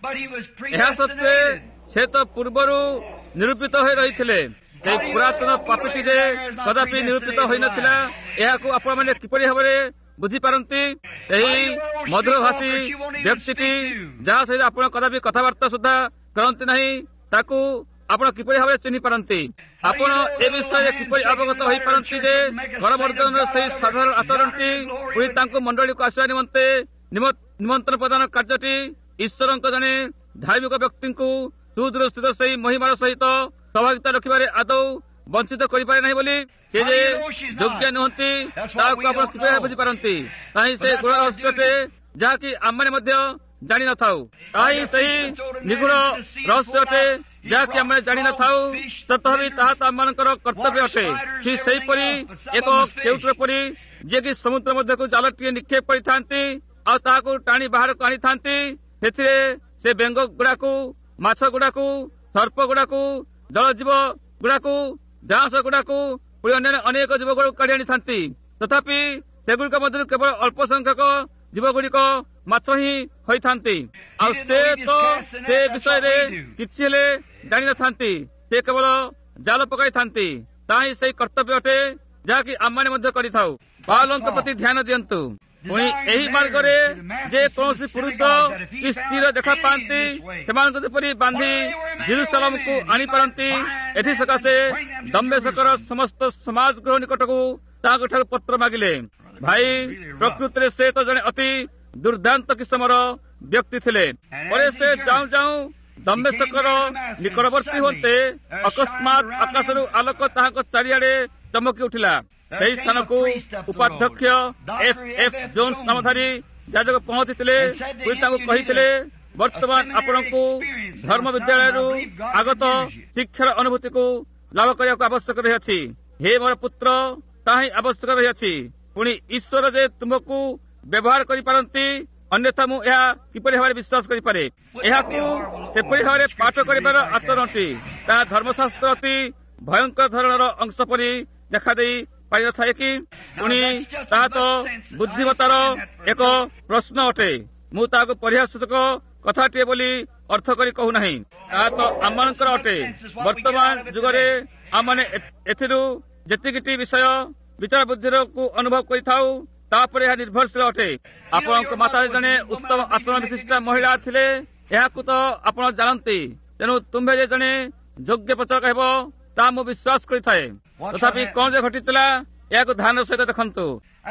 ଏହା ସତ୍ତ୍ୱେ ସେ ତ ପୂର୍ବରୁ ନିରୂପିତ ହୋଇ ରହିଥିଲେ। ସେହି ପୁରାତନ ପାପୀଟି ଯେ କଦାପି ନିରୂପିତ ହୋଇନଥିଲା, ଏହାକୁ ଆପଣମାନେ କିପରି ଭାବରେ ବୁଝିପାରନ୍ତି? ସେହି ମଧୁରଭାଷୀ ବ୍ୟକ୍ତିଟି ଯାହା ସହିତ ଆପଣ କଦାପି କଥାବାର୍ତ୍ତା ସୁଦ୍ଧା କରନ୍ତି ନାହିଁ, ତାକୁ ଆପଣ କିପରି ଭାବରେ ଚିହ୍ନି ପାରନ୍ତି? ଆପଣ ଏ ବିଷୟରେ କିପରି ଅବଗତ ହୋଇପାରନ୍ତି ଯେ କରବର୍ଦ୍ଧନର ସେହି ସାଧାରଣ ଆଚରଣଟି ପୁଣି ତାଙ୍କୁ ମଣ୍ଡଳୀକୁ ଆସିବା ନିମନ୍ତେ ନିମନ୍ତ୍ରଣ ପ୍ରଦାନ କାର୍ଯ୍ୟଟି ଈଶ୍ୱରଙ୍କ ଜଣେ ଧାର୍ମିକ ବ୍ୟକ୍ତିଙ୍କୁ ସୁଦୂରସ୍ଥିତ ସେହି ମହିମାର ସହିତ ସହଭାଗିତା ରଖିବାରେ ଆଦୌ ବଞ୍ଚିତ କରିପାରେ ନାହିଁ ବୋଲି ସେ ଯେ ଯୋଗ୍ୟ ନୁହନ୍ତି, ତାହାକୁ ଆପଣ କିପରି ବୁଝିପାରନ୍ତି? ତାହିଁ ସେ ଗୁଣ ରହସ୍ୟଟେ ଯାହାକି ଆମମାନେ ମଧ୍ୟ ଜାଣିନଥାଉ। ତାହିଁ ସେହି ନିଗୁଣ ରହସ୍ୟଟେ ଯାହାକି ଆମେ ଜାଣିନଥାଉ, ତଥାପି ତାହା ତ ଆମମାନଙ୍କର କର୍ତ୍ତବ୍ୟ ଅଟେ। ଠିକ୍ ସେହିପରି ଏକ କେଉଟର ପରି ଯିଏକି ସମୁଦ୍ର ମଧ୍ୟକୁ ଜାଲଟିଏ ନିକ୍ଷେପ କରିଥାନ୍ତି ଆଉ ତାହାକୁ ଟାଣି ବାହାରକୁ ଆଣିଥାନ୍ତି। ସେଥିରେ ସେ ବେଙ୍ଗ ଗୁଡାକୁ, ମାଛ ଗୁଡାକୁ, ସର୍ପ ଗୁଡାକୁ, ଜଳଜୀବ ଗୁଡାକୁ, ଡାଁସ ଗୁଡାକୁ, ପୁଣି ଅନ୍ୟାନ୍ୟ ଅନେକ ଜୀବ ଗୁଡାକୁ କାଢି ଆଣିଥାନ୍ତି। ତଥାପି ସେଗୁଡିକ ମଧ୍ୟରୁ କେବଳ ଅଳ୍ପ ସଂଖ୍ୟକ ଜୀବ ଗୁଡିକ ମାଛ ହିଁ ହୋଇଥାନ୍ତି। ଆଉ ସେ ତ ସେ ବିଷୟରେ କିଛି ହେଲେ ଜାଣିନଥାନ୍ତି। ସେ କେବଳ ଜାଲ ପକାଇଥାନ୍ତି। ତାହିଁ ସେହି କର୍ତ୍ତବ୍ୟ ଅଟେ ଯାହାକି ଆମମାନେ ମଧ୍ୟ କରିଥାଉ। ପାଉଲଙ୍କ ପ୍ରତି ଧ୍ୟାନ ଦିଅନ୍ତୁ। ପୁଣି ଏହି ମାର୍ଗରେ ଯେ କୌଣସି ପୁରୁଷ କି ସ୍ତ୍ରୀର ଦେଖା ପାଆନ୍ତି, ସେମାନଙ୍କୁ ଯେପରି ବାନ୍ଧି ଜେରୁସାଲେମକୁ ଆଣିପାରନ୍ତି, ଏଥିସକାଶେ ଦମେଶକର ସମସ୍ତ ସମାଜ ଗୃହ ନିକଟକୁ ତାଙ୍କଠାରୁ ପତ୍ର ମାଗିଲେ। ଭାଇ, ପ୍ରକୃତିରେ ସେ ତ ଜଣେ ଅତି ଦୁର୍ଦ୍ଦାନ୍ତ କିସମର ବ୍ୟକ୍ତି ଥିଲେ। ପରେ ସେ ଯାଉଁ ଯାଉଁ ଦମେଶକର ନିକଟବର୍ତ୍ତୀ ହୁଅନ୍ତେ ଅକସ୍ମାତ୍ ଆକାଶରୁ ଆଲୋକ ତାହାଙ୍କ ଚାରିଆଡେ ଚମକି ଉଠିଲା। ସେହି ସ୍ଥାନକୁ ଉପାଧ୍ୟକ୍ଷ ଏଫ୍ ଜୋନ୍ସ ନାମଧାରୀ ଯାଜକ ପହଞ୍ଚିଥିଲେ। ପୁଣି ତାଙ୍କୁ କହିଥିଲେ, ବର୍ତ୍ତମାନ ଆପଣଙ୍କୁ ଧର୍ମ ବିଦ୍ୟାଳୟରୁ ଆଗତ ଶିକ୍ଷାର ଅନୁଭୂତିକୁ ଲାଭ କରିବାକୁ ଆବଶ୍ୟକ ରହିଅଛି। ହେ ମୋର ପୁତ୍ର, ତାହା ହିଁ ଆବଶ୍ୟକ ରହିଅଛି। ପୁଣି ଈଶ୍ୱର ଯେ ତୁମକୁ ବ୍ୟବହାର କରିପାରନ୍ତି, ଅନ୍ୟଥା ମୁଁ ଏହା କିପରି ଭାବରେ ବିଶ୍ୱାସ କରିପାରେ? ଏହାକୁ ସେପରି ଭାବରେ ପାଠ କରିବାର ଆଚରଣଟି ତାହା ଧର୍ମଶାସ୍ତ୍ର ଅତି ଭୟଙ୍କର ଧରଣର ଅଂଶ ପରି ଦେଖାଦେଇ ପାରିନଥାଏ କି? ପୁଣି ତାହା ତ ବୁଦ୍ଧିମତାର ଏକ ପ୍ରଶ୍ନ ଅଟେ। ମୁଁ ତାହାକୁ ପରିହାସୂଚକ କଥାଟିଏ ବୋଲି ଅର୍ଥ କରି କହୁନାହିଁ। ତାହା ତ ଆମମାନଙ୍କର ଅଟେ। ବର୍ତ୍ତମାନ ଯୁଗରେ ଆମମାନେ ଏଥିରୁ ଯେତିକିଟି ବିଷୟ ବିଚାର ବୁଦ୍ଧିକୁ ଅନୁଭବ କରିଥାଉ, ତାପରେ ଏହା ନିର୍ଭରଶୀଳ ଅଟେ। ଆପଣଙ୍କ ମାତା ଜଣେ ଉତ୍ତମ ଆଚରଣ ବିଶିଷ୍ଟ ମହିଳା ଥିଲେ, ଏହାକୁ ତ ଆପଣ ଜାଣନ୍ତି। ତେଣୁ ତୁମ୍ଭେ ଯେ ଜଣେ ଯୋଗ୍ୟ ପ୍ରଚାରକ ହେବ, ତାହା ମୁଁ ବିଶ୍ୱାସ କରିଥାଏ। ତଥାପି କଣ ଯେ ଘଟିଥିଲା, ଏହାକୁ ଧ୍ୟାନ ସହିତ ଦେଖନ୍ତୁ।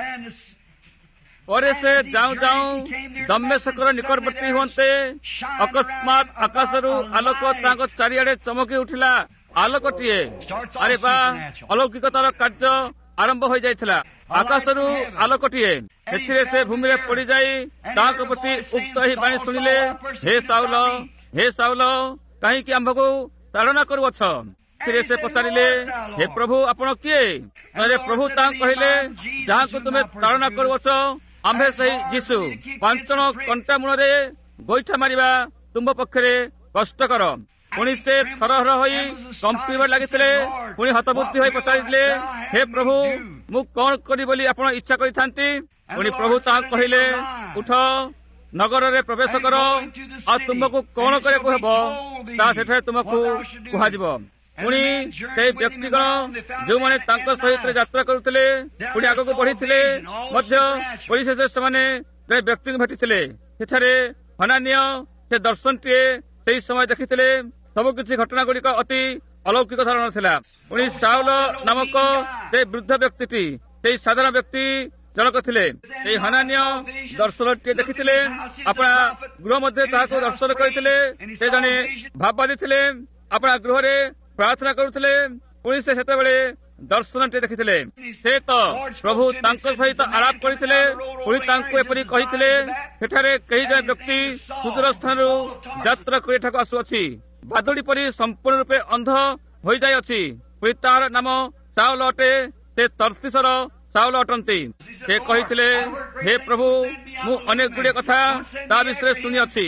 ପରେ ସେ ଯାଉଁ ଯାଉଁ ଦମେଶକର ନିକଟବର୍ତ୍ତୀ ହୁଅନ୍ତେ ଅକସ୍ମାତ୍ ଆକାଶରୁ ଆଲୋକ ତାଙ୍କ ଚାରିଆଡେ ଚମକି ଉଠିଲା। ଆଲୋକଟିଏ, ଆରେ ବା, ଅଲୌକିକତାର କାର୍ଯ୍ୟ ଆରମ୍ଭ ହୋଇଯାଇଥିଲା। ଆକାଶରୁ ଆଲୋକଟିଏ, ସେଥିରେ ସେ ଭୂମିରେ ପଡିଯାଇ ତାଙ୍କ ପ୍ରତି ଉକ୍ତ ଏହି ବାଣୀ ଶୁଣିଲେ, ହେ ସାଉଲ, ହେ ସାଉଲ, କାହିଁକି ଆମ୍ଭକୁ ତାଡ଼ନା କରୁଅଛ? ସେଥିରେ ସେ ପଚାରିଲେ, ହେ ପ୍ରଭୁ, ଆପଣ କିଏ? ପ୍ରଭୁ ତାଙ୍କୁ କହିଲେ, ଯାହାକୁ ତୁମେ ତାଡ଼ନା କରୁଅଛ, ଆମ୍ଭେ ସେହି ଯୀଶୁ। 5 ଜଣ କଣ୍ଟା ମୂଳରେ ଗୋଇଠା ମାରିବା ତୁମ୍ଭ ପକ୍ଷରେ କଷ୍ଟକର। ପୁଣି ସେ ଥରହର ହୋଇ କମ୍ପିବାରେ ଲାଗିଥିଲେ। ପୁଣି ହତବୁଦ୍ଧି ହୋଇ ପଚାରିଥିଲେ, ହେ ପ୍ରଭୁ, ମୁଁ କଣ କରିବି ବୋଲି ଆପଣ ଇଚ୍ଛା କରିଥାନ୍ତି? ପୁଣି ପ୍ରଭୁ ତାହାଙ୍କୁ କହିଲେ, ଉଠ, ନଗରରେ ପ୍ରବେଶ କର, ଆଉ ତୁମକୁ କଣ କରିବାକୁ ହେବ ତାହା ସେଠାରେ ତୁମକୁ କୁହାଯିବ। ପୁଣି ସେହି ବ୍ୟକ୍ତିଗଣ ଯେଉଁମାନେ ତାଙ୍କ ସହିତ ଯାତ୍ରା କରୁଥିଲେ, ପୁଣି ଆଗକୁ ବଢିଥିଲେ ମଧ୍ୟ, ପରିଶେଷରେ ସେମାନେ ସେହି ବ୍ୟକ୍ତିଙ୍କୁ ଭେଟିଥିଲେ। ସେଠାରେ ହନାନୀୟ ସେ ଦର୍ଶନଟିଏ ସେହି ସମୟ ଦେଖିଥିଲେ। ସବୁକିଛି ଘଟଣା ଗୁଡିକ ଅତି ଅଲୌକିକ ଧରଣର ଥିଲା। ପୁଣି ସାଉଲ ନାମକ ସେ ବୃଦ୍ଧ ବ୍ୟକ୍ତିଟି ସେହି ସାଧାରଣ ବ୍ୟକ୍ତି ଜଣକ ଥିଲେ। ଏହି ହନାନୀୟ ଦର୍ଶନଟିଏ ଦେଖିଥିଲେ। ଆପଣା ଗୃହ ମଧ୍ୟରେ ତାହାକୁ ଦର୍ଶନ କରିଥିଲେ। ସେ ଜଣେ ଭାବବାଦୀ ଥିଲେ। ଆପଣା ଗୃହରେ ପ୍ରାର୍ଥନା କରୁଥିଲେ। ପୁଣି ସେ ସେତେବେଳେ ଦର୍ଶନଟେ ଦେଖିଥିଲେ। ସେ ତ ପ୍ରଭୁ ତାଙ୍କ ସହିତ ଆଳାପ କରିଥିଲେ, ପୁଣି ତାଙ୍କୁ ଏପରି କହିଥିଲେ, ସେଠାରେ କେହି ଜଣେ ବ୍ୟକ୍ତି ସୁଦୂର ସ୍ଥାନରୁ ଯାତ୍ରା କରି ଏଠାକୁ ଆସୁଅଛି, ବାଦୁଡ଼ି ପରି ସମ୍ପୂର୍ଣ୍ଣ ରୂପେ ଅନ୍ଧ ହୋଇଯାଇଅଛି, ପୁଣି ତାହାର ନାମ ସାଉଲ ଅଟେ, ସେ ତର୍ଷୀସର ସାଉଲ ଅଟନ୍ତି। ସେ କହିଥିଲେ, ହେ ପ୍ରଭୁ, ମୁଁ ଅନେକ ଗୁଡ଼ିଏ କଥା ତା ବିଷୟରେ ଶୁଣିଅଛି,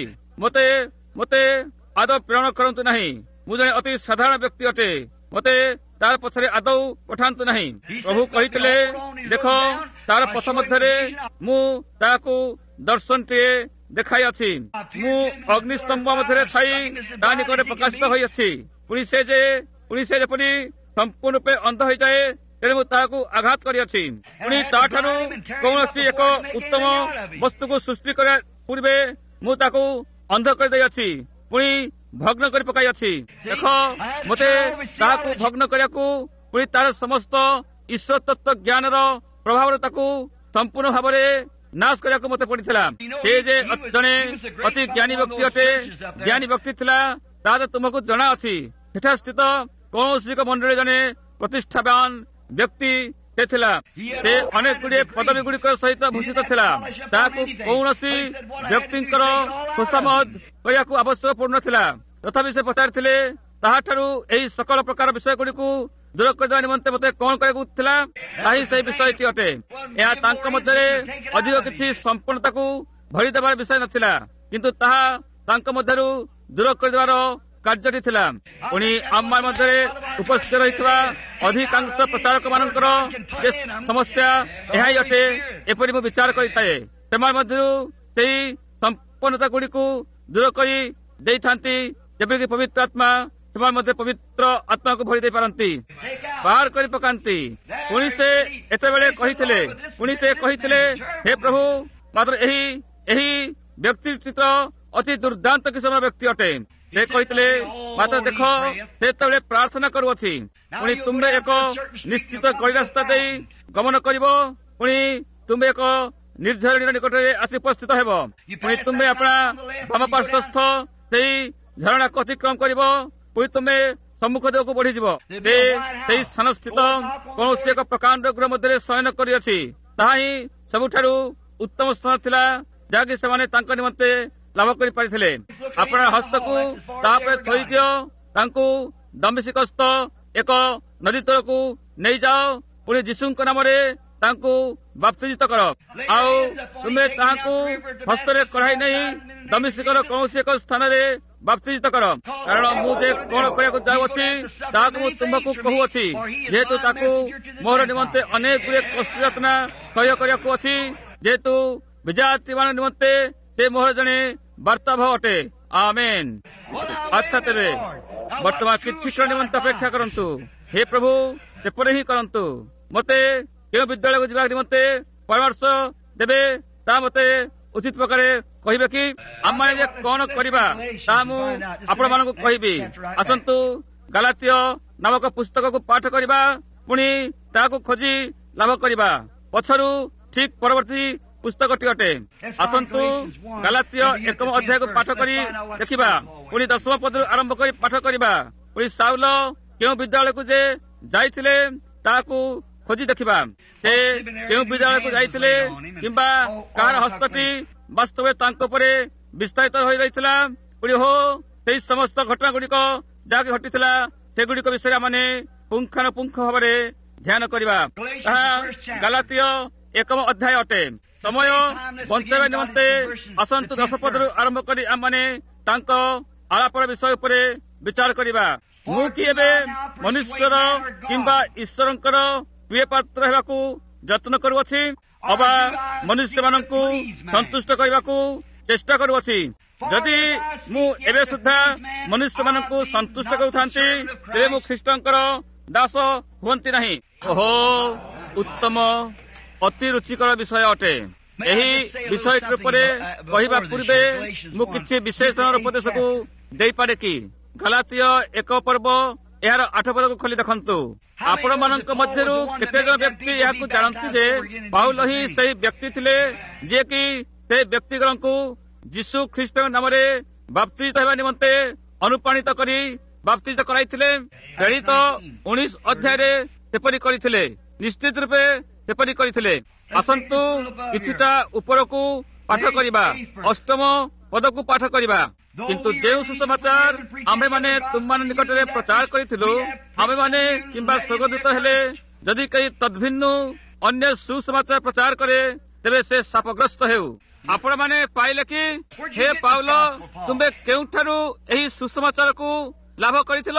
ମୋତେ ଆଦୌ ପ୍ରେରଣ କରନ୍ତୁ ନାହିଁ। ମୁଁ ଜଣେ ଅତି ସାଧାରଣ ବ୍ୟକ୍ତି ଅଟେ, ମୋତେ ତାର ପଛରେ ଆଦୌ ପଠାନ୍ତୁ ନାହିଁ। ପ୍ରଭୁ କହିଥିଲେ, ଦେଖ, ତାର ପଥ ମଧ୍ୟରେ ମୁଁ ତାହାକୁ ଦର୍ଶନଟିଏ ଦେଖାଇଅଛି। ମୁଁ ଅଗ୍ନିସ୍ତମ୍ଭ ମଧ୍ୟରେ ଥାଇ ତା ନିକଟରେ ପ୍ରକାଶିତ ହୋଇଅଛି। ପୁଣି ସେ ଯେପରି ସମ୍ପୂର୍ଣ୍ଣ ରୂପେ ଅନ୍ଧ ହୋଇଯାଏ, ତେଣୁ ମୁଁ ତାହାକୁ ଆଘାତ କରିଅଛି। ପୁଣି ତାଠାରୁ କୌଣସି ଏକ ଉତ୍ତମ ବସ୍ତୁକୁ ସୃଷ୍ଟି କରିବା ପୂର୍ବେ ମୁଁ ତାକୁ ଅନ୍ଧ କରିଦେଇଅଛି, ପୁଣି ଭଗ୍ନ କରି ପକାଇଅଛି। ଦେଖ, ମୋତେ ତାହାକୁ ଭଗ୍ନ କରିବାକୁ, ପୁଣି ତାର ସମସ୍ତ ଈଶ୍ୱର ତତ୍ତ୍ୱ ଜ୍ଞାନର ପ୍ରଭାବରେ ତାକୁ ସମ୍ପୂର୍ଣ୍ଣ ଭାବରେ ନାଶ କରିବାକୁ ମୋତେ ପଡ଼ିଥିଲା। ସେ ଯେ ଜଣେ ଅତି ଜ୍ଞାନୀ ବ୍ୟକ୍ତି ଅଟେ, ଜ୍ଞାନୀ ବ୍ୟକ୍ତି ଥିଲା, ତାହା ତୁମକୁ ଜଣାଅଛି। ସେଠାରେ ସ୍ଥିତ କୌଣସି ଏକ ମଣ୍ଡଳୀ ଜଣେ ପ୍ରତିଷ୍ଠାବାନ ବ୍ୟକ୍ତି ସେ ଥିଲା। ସେ ଅନେକ ଗୁଡ଼ିଏ ପଦବୀ ଗୁଡ଼ିକ ସହିତ ଭୂଷିତ ଥିଲା। ତାହାକୁ କୌଣସି ବ୍ୟକ୍ତିଙ୍କର ଖୁସାମଦ କରିବାକୁ ଆବଶ୍ୟକ ପଡୁନଥିଲା। ତଥାପି ସେ ପଚାରିଥିଲେ, ତାହାଠାରୁ ଏହି ସକଳ ପ୍ରକାର ବିଷୟ ଗୁଡ଼ିକୁ ଦୂର କରିଦେବା ନିମନ୍ତେ ମୋତେ କଣ କରିବାକୁ ଥିଲା? ତାହିଁ ସେହି ବିଷୟଟି ଅଟେ। ଏହା ତାଙ୍କ ମଧ୍ୟରେ ଅଧିକ କିଛି ସମ୍ପୂର୍ଣ୍ଣତାକୁ ଭରିଦେବାର ବିଷୟ ନଥିଲା, କିନ୍ତୁ ତାହା ତାଙ୍କ ମଧ୍ୟରୁ ଦୂର କରିଦେବାର କାର୍ଯ୍ୟଟି ଥିଲା। ପୁଣି ଆମ ମଧ୍ୟରେ ଉପସ୍ଥିତ ରହିଥିବା ଅଧିକାଂଶ ପ୍ରଚାରକ ମାନଙ୍କର ଯେ ସମସ୍ୟା ଏହା ହିଁ ଅଟେ, ଏପରି ମୁଁ ବିଚାର କରିଥାଏ। ସେମାନେ ମଧ୍ୟରୁ ସେହି ସମ୍ପୂର୍ଣ୍ଣତା ଗୁଡ଼ିକୁ ଦୂର କରି ଦେଇଥାନ୍ତି, ଯେପରିକି ପବିତ୍ର ଆତ୍ମା ସେମାନେ ମଧ୍ୟ ପବିତ୍ର ଆତ୍ମାକୁ ଭରି ଦେଇ ପାରନ୍ତି, ବାହାର କରି ପକାନ୍ତି। ପୁଣି ସେ ଏତେବେଳେ କହିଥିଲେ, ହେ ପ୍ରଭୁ, ମାତ୍ର ଏହି ବ୍ୟକ୍ତି ଚିତ୍ର ଅତି ଦୁର୍ଦ୍ଦାନ୍ତ କିସମର ବ୍ୟକ୍ତି ଅଟେ। ସେ କହିଥିଲେ, ମାତ୍ର ଦେଖ, ସେ ଯେତେବେଳେ ପ୍ରାର୍ଥନା କରୁଅଛି, ପୁଣି ତୁମେ ଏକ ନିଶ୍ଚିତ ଗଳି ରାସ୍ତା ଦେଇ ଗମନ କରିବ, ପୁଣି ତୁମେ ଏକ ନିର୍ଝରଣୀର ନିକଟରେ ଆସି ଉପସ୍ଥିତ ହେବ। ପୁଣି ତୁମେ ଆପଣା ବାମ ପାର୍ଶ୍ୱସ୍ଥ ସେହି ଝରଣାକୁ ଅତିକ୍ରମ କରିବ, ପୁଣି ତୁମେ ସମ୍ମୁଖ ଦିଗକୁ ବଢିଯିବ। ସେ ସେହି ସ୍ଥାନ ସ୍ଥିତ କୌଣସି ଏକ ପ୍ରକାଣ୍ଡ ଗୃହ ମଧ୍ୟରେ ଶୟନ କରିଅଛି। ତାହା ହିଁ ସବୁଠାରୁ ଉତ୍ତମ ସ୍ଥାନ ଥିଲା, ଯାହାକି ସେମାନେ ତାଙ୍କ ନିମନ୍ତେ ଲାଭ କରିପାରିଥିଲେ। ଆପଣ ହସ୍ତକୁ ତାପରେ ଥୋଇଦିଅ, ତାଙ୍କୁ ଦମିଶିକସ୍ଥ ଏକ ନଦୀ ତଳକୁ ନେଇଯାଅ, ପୁଣି ଯୀଶୁଙ୍କ ନାମରେ ତାଙ୍କୁ ବାପ୍ତିଜିତ କର। ଆଉ ତୁମେ ତାହାକୁ ହସ୍ତରେ କଢ଼ାଇ ନେଇ ଦମିଶିକର କୌଣସି ଏକ ସ୍ଥାନରେ ବାପ୍ତିଜିତ କର, କାରଣ ମୁଁ ଯେ କଣ କରିବାକୁ ଯାଉଅଛି ତାହାକୁ ମୁଁ ତୁମକୁ କହୁଅଛି। ଯେହେତୁ ତାକୁ ମୋର ନିମନ୍ତେ ଅନେକ ଗୁଡ଼ିଏ କଷ୍ଟ ଯାତନା ସହ୍ୟ କରିବାକୁ ଅଛି, ଯେହେତୁ ବିଜାତିମାନ ନିମନ୍ତେ ସେ ମୋର ଜଣେ ବାର୍ତ୍ତାବହ ଅଟେ। ଆମେନ୍। ଆଚ୍ଛା, ତେବେ ବର୍ତ୍ତମାନ କିଛି କ୍ଷଣ ନିମନ୍ତେ ଅପେକ୍ଷା କରନ୍ତୁ। ହେ ପ୍ରଭୁ, ସେପରି ହିଁ କରନ୍ତୁ। ମୋତେ କେଉଁ ବିଦ୍ୟାଳୟକୁ ଯିବା ନିମନ୍ତେ ପରାମର୍ଶ ଦେବେ, ତାହା ମୋତେ ଉଚିତ ପ୍ରକାରେ କହିବେ କି? ଆମମାନେ ଯେ କଣ କରିବା ତାହା ମୁଁ ଆପଣମାନଙ୍କୁ କହିବି। ଆସନ୍ତୁ ଗାଲାତୀୟ ନାମକ ପୁସ୍ତକକୁ ପାଠ କରିବା, ପୁଣି ତାହାକୁ ଖୋଜି ଲାଭ କରିବା। ପଛରୁ ଠିକ ପରବର୍ତ୍ତୀ ପୁସ୍ତକଟି ଅଟେ। ଆସନ୍ତୁ ଗାଲାତୀୟ 1ମ ଅଧ୍ୟାୟକୁ ପାଠ କରି ଦେଖିବା, ପୁଣି 10ମ ପଦରୁ ଆରମ୍ଭ କରି ପାଠ କରିବା। ପୁଣି ସାଉଲ କେଉଁ ବିଦ୍ୟାଳୟକୁ ଯେ ଯାଇଥିଲେ ତାହାକୁ ଖୋଜି ଦେଖିବା। ସେ କେଉଁ ବିଦ୍ୟାଳୟକୁ ଯାଇଥିଲେ, କିମ୍ବା କାହାର ହସ୍ତଟି ବାସ୍ତବରେ ତାଙ୍କ ଉପରେ ବିସ୍ତାରିତ ହୋଇଯାଇଥିଲା। ପୁଣି ସେହି ସମସ୍ତ ଘଟଣା ଗୁଡ଼ିକ ଯାହାକି ଘଟିଥିଲା, ସେଗୁଡ଼ିକ ବିଷୟରେ ଆମେ ପୁଙ୍ଖାନୁପୁଙ୍ଖ ଭାବରେ ଧ୍ୟାନ କରିବା। ତାହା ଗାଲାତୀୟ 1ମ ଅଧ୍ୟାୟ ଅଟେ। ସମୟ ବଞ୍ଚାଇବା ନିମନ୍ତେ ଆସନ୍ତୁ 10 ପଦରୁ ଆରମ୍ଭ କରି ଆମେ ତାଙ୍କ ଆଳାପର ବିଷୟ ଉପରେ ବିଚାର କରିବା। ମୁଁ କି ଏବେ ମନୁଷ୍ୟର କିମ୍ବା ଈଶ୍ୱରଙ୍କର ପ୍ରିୟ ପାତ୍ର ହେବାକୁ ଯତ୍ନ କରୁଅଛି, ଅବା ମନୁଷ୍ୟମାନଙ୍କୁ ସନ୍ତୁଷ୍ଟ କରିବାକୁ ଚେଷ୍ଟା କରୁଅଛି? ଯଦି ମୁଁ ଏବେ ସୁଦ୍ଧା ମନୁଷ୍ୟମାନଙ୍କୁ ସନ୍ତୁଷ୍ଟ କରୁଥାନ୍ତି, ତେବେ ମୁଁ ଖ୍ରୀଷ୍ଟଙ୍କର ଦାସ ହୁଅନ୍ତି ନାହିଁ। ଓହୋ, ଉତ୍ତମ, ଅତି ରୁଚିକର ବିଷୟ ଅଟେ। ଏହି ବିଷୟଟି ଉପରେ କହିବା ପୂର୍ବେ ମୁଁ କିଛି ବିଶେଷ ଧରଣର ଉପଦେଶକୁ ଦେଇପାରେ କି? ଗାଲାତୀୟ 1 ପର୍ବ ଏହାର 8 ପଦକୁ ଖୋଲି ଦେଖନ୍ତୁ। ଆପଣମାନଙ୍କ ମଧ୍ୟରୁ କେତେ ଜଣ ବ୍ୟକ୍ତି ଏହାକୁ ଜାଣନ୍ତି ଯେ ପାଉଲ ହିଁ ସେହି ବ୍ୟକ୍ତି ଥିଲେ, ଯିଏକି ସେ ବ୍ୟକ୍ତିମାନଙ୍କୁ ଯୀଶୁ ଖ୍ରୀଷ୍ଟଙ୍କ ନାମରେ ବାପ୍ତିଜିତ ହେବା ନିମନ୍ତେ ଅନୁପ୍ରାଣିତ କରି ବାପ୍ତିଜିତ କରାଇଥିଲେ। ପ୍ରେରିତ 19 ଅଧ୍ୟାୟରେ ସେପରି କରିଥିଲେ, ନିଶ୍ଚିତ ରୂପେ ସେପରି କରିଥିଲେ। ଆସନ୍ତୁ କିଛିଟା ଉପରକୁ ପାଠ କରିବା, ଅଷ୍ଟମ ପଦକୁ ପାଠ କରିବା। କିନ୍ତୁ ଯେଉଁ ସୁସମାଚାର ଆମ୍ଭେମାନେ ତୁମମାନ ନିକଟରେ ପ୍ରଚାର କରିଥିଲୁ, ଆମ୍ଭେମାନେ କିମ୍ବା ସ୍ୱର୍ଗଦୂତ ହେଲେ ଯଦି କେହି ତଦ୍ଭିନ୍ନ ଅନ୍ୟ ସୁସମାଚାର ପ୍ରଚାର କରେ, ତେବେ ସେ ଶାପଗ୍ରସ୍ତ ହେଉ। ଆପଣମାନେ ପାଇଲେ କି? ହେ ପାଉଲ, ତୁମେ କେଉଁଠାରୁ ଏହି ସୁସମାଚାରକୁ ଲାଭ କରିଥିଲ?